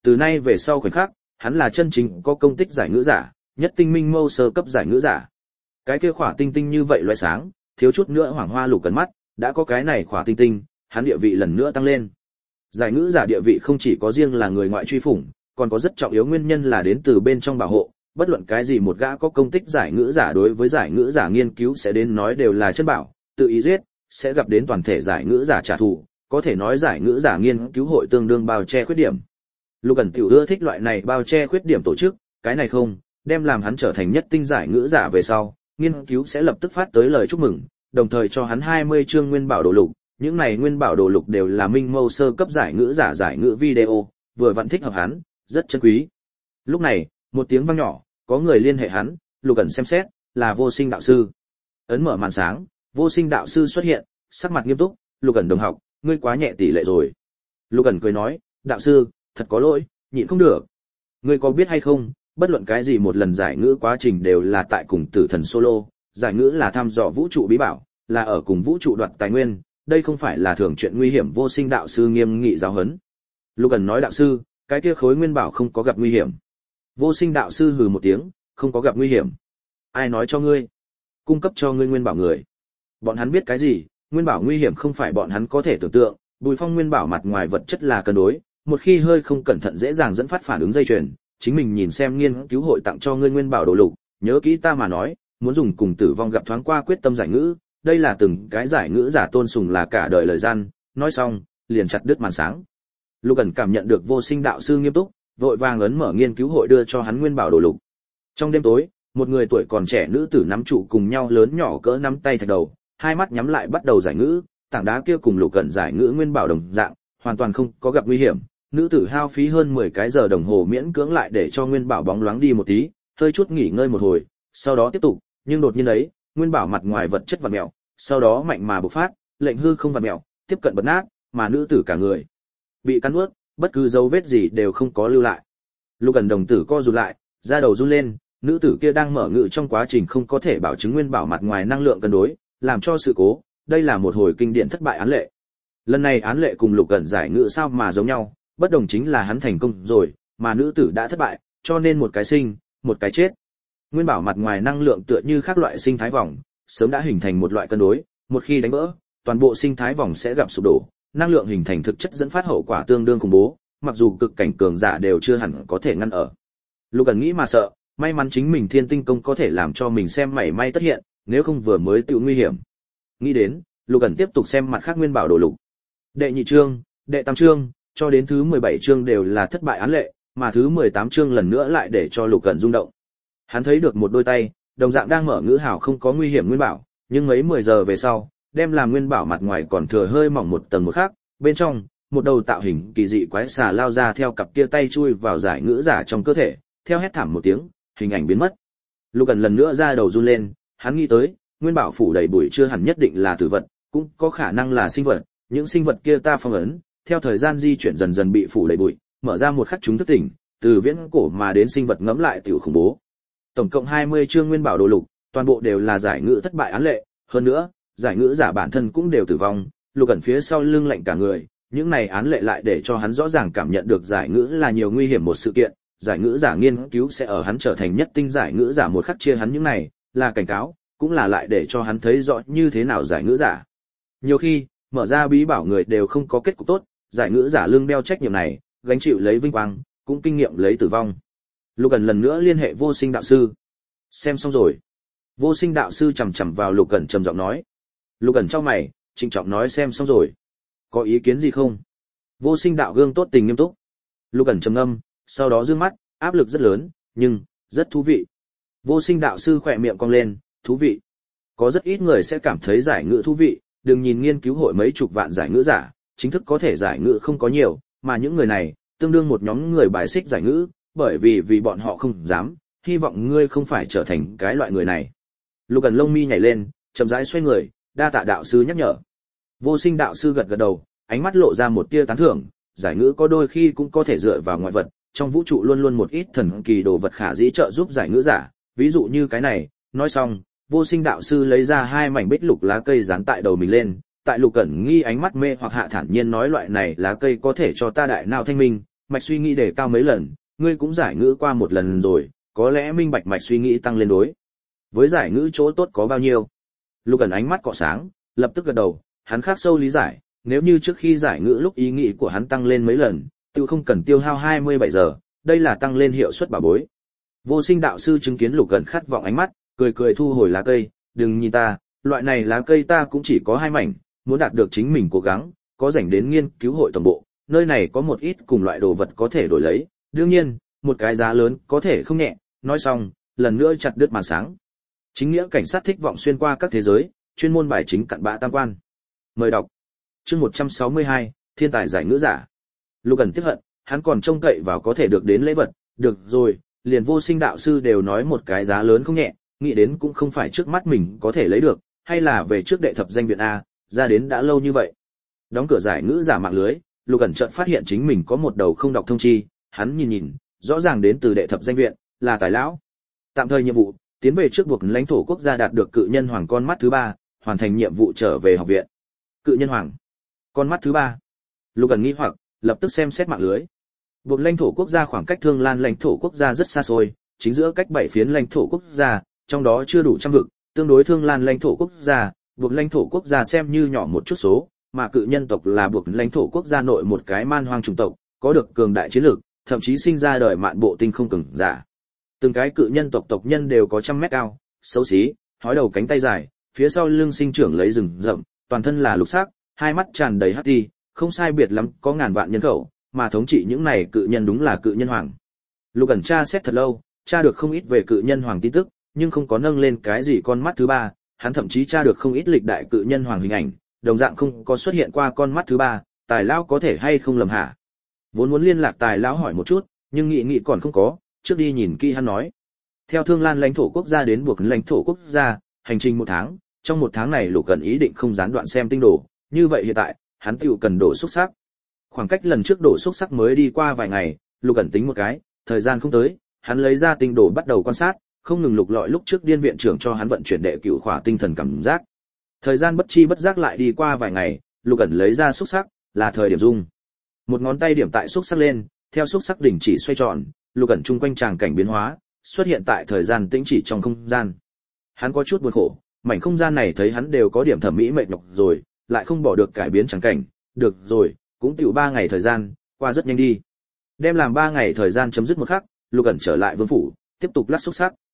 từ nay về sau khoảnh khắc, hắn là chân chính có công tích giải ngữ giả, nhất tinh minh mâu sơ cấp giải ngữ giả. Cái kia khỏa tinh tinh như vậy loại sáng, thiếu chút nữa Hoàng Hoa Lục cẩn mắt, đã có cái này khỏa tinh tinh, hắn địa vị lần nữa tăng lên. Giải ngữ giả địa vị không chỉ có riêng là người ngoại truy phủng, còn có rất trọng yếu nguyên nhân là đến từ bên trong bảo hộ, bất luận cái gì một gã có công tích giải ngữ giả đối với giải ngữ giả nghiên cứu sẽ đến nói đều là chân bảo, tự ý giết, sẽ gặp đến toàn thể giải ngữ giả trả thù, có thể nói giải ngữ giả nghiên cứu hội tương đương bao che khuyết điểm. Lục Cẩn tiểu ưa thích loại này bao che khuyết điểm tổ chức, cái này không, đem làm hắn trở thành nhất tinh giải ngữ giả về sau, nghiên cứu sẽ lập tức phát tới lời chúc mừng, đồng thời cho hắn hai mươi chương nguyên bảo đồ lục, những này nguyên bảo đồ lục đều là minh mâu sơ cấp giải ngữ giả giải ngữ video, vừa vặn thích hợp hắn, rất chân quý. Lúc này, một tiếng vang nhỏ, có người liên hệ hắn, Lục Cẩn xem xét, là Vô Sinh đạo sư. Ấn mở màn sáng, Vô Sinh đạo sư xuất hiện, sắc mặt nghiêm túc, Lục Cẩn đồng học, ngươi quá nhẹ tỷ lệ rồi. Lục Cẩn cười nói, đạo sư, thật có lỗi, nhịn không được. Ngươi có biết hay không, bất luận cái gì một lần giải ngữ quá trình đều là tại cùng tử thần solo, giải ngữ là thăm dò vũ trụ bí bảo, là ở cùng vũ trụ đoạt tài nguyên, đây không phải là thường chuyện nguy hiểm. Vô Sinh đạo sư nghiêm nghị giáo huấn. Lục Cẩn nói đạo sư, cái kia khối nguyên bảo không có gặp nguy hiểm. Vô Sinh đạo sư hừ một tiếng, không có gặp nguy hiểm. Ai nói cho ngươi? Cung cấp cho ngươi nguyên bảo người. Bọn hắn biết cái gì? Nguyên bảo nguy hiểm không phải bọn hắn có thể tưởng tượng, Bùi Phong nguyên bảo mặt ngoài vật chất là cân đối, một khi hơi không cẩn thận dễ dàng dẫn phát phản ứng dây chuyền, chính mình nhìn xem nghiên cứu hội tặng cho ngươi nguyên bảo đồ lục, nhớ kỹ ta mà nói, muốn dùng cùng tử vong gặp thoáng qua quyết tâm giải ngữ, đây là từng cái giải ngữ giả tôn sùng là cả đời lời gian, nói xong, liền chặt đứt màn sáng. Lục Cẩn cảm nhận được Vô Sinh đạo sư nghiêm túc, vội vàng ấn mở nghiên cứu hội đưa cho hắn nguyên bảo đồ lục. Trong đêm tối, một người tuổi còn trẻ nữ tử nắm trụ cùng nhau lớn nhỏ cỡ nắm tay thạch đầu, hai mắt nhắm lại bắt đầu giải ngữ, tảng đá kia cùng Lục Cẩn giải ngữ nguyên bảo đồng dạng, hoàn toàn không có gặp nguy hiểm. Nữ tử hao phí hơn mười cái giờ đồng hồ miễn cưỡng lại để cho nguyên bảo bóng loáng đi một tí, hơi chút nghỉ ngơi một hồi, sau đó tiếp tục, nhưng đột nhiên đấy, nguyên bảo mặt ngoài vật chất vặn mèo, sau đó mạnh mà bộc phát, lệnh hư không vặn mèo, tiếp cận bật nát, mà nữ tử cả người bị cắn nuốt, bất cứ dấu vết gì đều không có lưu lại. Lục Cẩn đồng tử co rụt lại, da đầu run lên, nữ tử kia đang mở ngự trong quá trình không có thể bảo chứng nguyên bảo mặt ngoài năng lượng cân đối, làm cho sự cố, đây là một hồi kinh điển thất bại án lệ. Lần này án lệ cùng Lục Cẩn giải ngự sao mà giống nhau, bất đồng chính là hắn thành công rồi, mà nữ tử đã thất bại, cho nên một cái sinh, một cái chết. Nguyên bảo mặt ngoài năng lượng tựa như các loại sinh thái vòng, sớm đã hình thành một loại cân đối, một khi đánh vỡ, toàn bộ sinh thái vòng sẽ gặp sụp đổ, năng lượng hình thành thực chất dẫn phát hậu quả tương đương khủng bố, mặc dù cực cảnh cường giả đều chưa hẳn có thể ngăn ở. Lục Cẩn nghĩ mà sợ, may mắn chính mình Thiên Tinh công có thể làm cho mình xem mảy may tất hiện, nếu không vừa mới tự nguy hiểm. Nghĩ đến, Lục Cẩn tiếp tục xem mặt khác nguyên bảo đồ lục. Đệ nhị chương, đệ tam chương, cho đến thứ mười bảy chương đều là thất bại án lệ, mà thứ mười tám chương lần nữa lại để cho Lục Cẩn rung động. Hắn thấy được một đôi tay, đồng dạng đang mở ngữ hào không có nguy hiểm nguyên bảo, nhưng mấy mười giờ về sau, đem làm nguyên bảo mặt ngoài còn thừa hơi mỏng một tầng một khác, bên trong, một đầu tạo hình kỳ dị quái xà lao ra theo cặp kia tay chui vào giải ngữ giả trong cơ thể, theo hét thảm một tiếng, hình ảnh biến mất. Lục Cẩn lần nữa ra đầu run lên, hắn nghĩ tới, nguyên bảo phủ đầy bụi chưa hẳn nhất định là tử vật, cũng có khả năng là sinh vật, những sinh vật kia ta phong ấn, theo thời gian di chuyển dần dần bị phủ đầy bụi, mở ra một khắc chúng thức tỉnh, từ viễn cổ mà đến sinh vật ngẫm lại tiểu khủng bố. Tổng cộng hai mươi chương nguyên bảo đồ lục, toàn bộ đều là giải ngữ thất bại án lệ, hơn nữa, giải ngữ giả bản thân cũng đều tử vong. Lục Cẩn phía sau lưng lạnh cả người, những này án lệ lại để cho hắn rõ ràng cảm nhận được giải ngữ là nhiều nguy hiểm một sự kiện, giải ngữ giả nghiên cứu sẽ ở hắn trở thành nhất tinh giải ngữ giả một khắc chia hắn những này, là cảnh cáo, cũng là lại để cho hắn thấy rõ như thế nào giải ngữ giả. Nhiều khi, mở ra bí bảo người đều không có kết cục tốt, giải ngữ giả lương đeo trách nhiệm này, gánh chịu lấy vinh quang, cũng kinh nghiệm lấy tử vong. Lục Cẩn lần nữa liên hệ Vô Sinh đạo sư. Xem xong rồi. Vô Sinh đạo sư chằm chằm vào Lục Cẩn trầm giọng nói. Lục Cẩn chau mày, trịnh trọng nói xem xong rồi. Có ý kiến gì không? Vô Sinh đạo gương tốt tình nghiêm túc. Lục Cẩn trầm ngâm, sau đó dương mắt, áp lực rất lớn, nhưng rất thú vị. Vô Sinh đạo sư khỏe miệng cong lên, thú vị. Có rất ít người sẽ cảm thấy giải ngữ thú vị, đừng nhìn nghiên cứu hội mấy chục vạn giải ngữ giả, chính thức có thể giải ngữ không có nhiều, mà những người này, tương đương một nhóm người bài xích giải ngữ, bởi vì vì bọn họ không dám, hy vọng ngươi không phải trở thành cái loại người này. Lục Cẩn lông mi nhảy lên, chậm rãi xoay người, đa tạ đạo sư nhắc nhở. Vô Sinh đạo sư gật gật đầu, ánh mắt lộ ra một tia tán thưởng, giải ngữ có đôi khi cũng có thể dựa vào ngoại vật, trong vũ trụ luôn luôn một ít thần kỳ đồ vật khả dĩ trợ giúp giải ngữ giả, ví dụ như cái này. Nói xong, Vô Sinh đạo sư lấy ra hai mảnh bích lục lá cây dán tại đầu mình lên, tại Lục Cẩn nghi ánh mắt mê hoặc hạ thản nhiên nói loại này lá cây có thể cho ta đại não thanh minh, mạch suy nghĩ đề cao mấy lần, ngươi cũng giải ngữ qua một lần rồi, có lẽ minh bạch mạch suy nghĩ tăng lên đối. Với giải ngữ chỗ tốt có bao nhiêu? Lục Ẩn ánh mắt cọ sáng, lập tức gật đầu, hắn khắc sâu lý giải, nếu như trước khi giải ngữ lúc ý nghĩ của hắn tăng lên mấy lần, tự không cần tiêu hao hai mươi bảy giờ, đây là tăng lên hiệu suất bảo bối. Vô Sinh đạo sư chứng kiến Lục Ẩn khát vọng ánh mắt, cười cười thu hồi lá cây, đừng nhìn ta, loại này lá cây ta cũng chỉ có hai mảnh, muốn đạt được chính mình cố gắng, có rảnh đến nghiên cứu hội tổng bộ, nơi này có một ít cùng loại đồ vật có thể đổi lấy, đương nhiên, một cái giá lớn có thể không nhẹ. Nói xong, lần nữa chặt đứt màn sáng. Chính nghĩa cảnh sát thích vọng xuyên qua các thế giới, chuyên môn bài chính cặn bã tam quan. Mời đọc. Chương một trăm sáu mươi hai, thiên tài giải ngữ giả. Lục Ẩn tiếc hận, hắn còn trông cậy vào có thể được đến lễ vật, được rồi, liền Vô Sinh đạo sư đều nói một cái giá lớn không nhẹ, nghĩ đến cũng không phải trước mắt mình có thể lấy được, hay là về trước đệ thập danh viện a, ra đến đã lâu như vậy. Đóng cửa giải ngữ giả mạng lưới, Lục Ẩn chợt phát hiện chính mình có một đầu không đọc thông chi, hắn nhìn nhìn, rõ ràng đến từ đệ thập danh viện, là Tài lão. Tạm thời nhiệm vụ, tiến về trước buộc lãnh thổ quốc gia đạt được cự nhân hoàng con mắt thứ ba, hoàn thành nhiệm vụ trở về học viện. Cự nhân hoàng, con mắt thứ ba. Lục Ẩn nghi hoặc, lập tức xem xét mạng lưới. Buộc lãnh thổ quốc gia khoảng cách Thương Lan lãnh thổ quốc gia rất xa xôi, chính giữa cách bảy phiến lãnh thổ quốc gia, trong đó chưa đủ trăm vực, tương đối Thương Lan lãnh thổ quốc gia, buộc lãnh thổ quốc gia xem như nhỏ một chút số, mà cự nhân tộc là buộc lãnh thổ quốc gia nội một cái man hoang chủng tộc, có được cường đại chiến lược, thậm chí sinh ra đời mạn bộ tinh không cường giả. Từng cái cự nhân tộc tộc nhân đều có trăm mét cao, xấu xí, hói đầu cánh tay dài, phía sau lưng sinh trưởng lấy rừng rậm, toàn thân là lục sắc, hai mắt tràn đầy hắc ti, không sai biệt lắm có ngàn vạn nhân khẩu, mà thống trị những này cự nhân đúng là cự nhân hoàng. Lục Ẩn tra xét thật lâu, tra được không ít về cự nhân hoàng tin tức, nhưng không có nâng lên cái gì con mắt thứ ba, hắn thậm chí tra được không ít lịch đại cự nhân hoàng hình ảnh, đồng dạng không có xuất hiện qua con mắt thứ ba, Tài lão có thể hay không lầm hả? Vốn muốn liên lạc Tài lão hỏi một chút, nhưng nghĩ nghĩ còn không có, trước đi nhìn kỹ hắn nói. Theo Thương Lan lãnh thổ quốc gia đến buộc lãnh thổ quốc gia, hành trình một tháng, trong một tháng này Lục Ẩn ý định không gián đoạn xem tinh đồ, như vậy hiện tại, hắn tiểu cần đổ xúc sắc. Khoảng cách lần trước đổ xúc sắc mới đi qua vài ngày, Lục Ẩn tính một cái, thời gian không tới, hắn lấy ra tinh đồ bắt đầu quan sát, không ngừng lục lọi lúc trước điên viện trưởng cho hắn vận chuyển đệ cửu khỏa tinh thần cảm giác. Thời gian bất chi bất giác lại đi qua vài ngày, Lục Ẩn lấy ra xúc sắc, là thời điểm dung. Một ngón tay điểm tại xúc sắc lên, theo xúc sắc đỉnh chỉ xoay tròn, Lục Ẩn chung quanh tràng cảnh biến hóa, xuất hiện tại thời gian tĩnh chỉ trong không gian. Hắn có chút buồn khổ, mảnh không gian này thấy hắn đều có điểm thẩm mỹ mệt nhọc rồi, lại không bỏ được cải biến tràng cảnh, được rồi, cũng tiểu ba ngày thời gian, qua rất nhanh đi. Đem làm ba ngày thời gian chấm dứt một khắc, Lục Ẩn trở lại vương phủ, tiếp tục lát xúc sắc.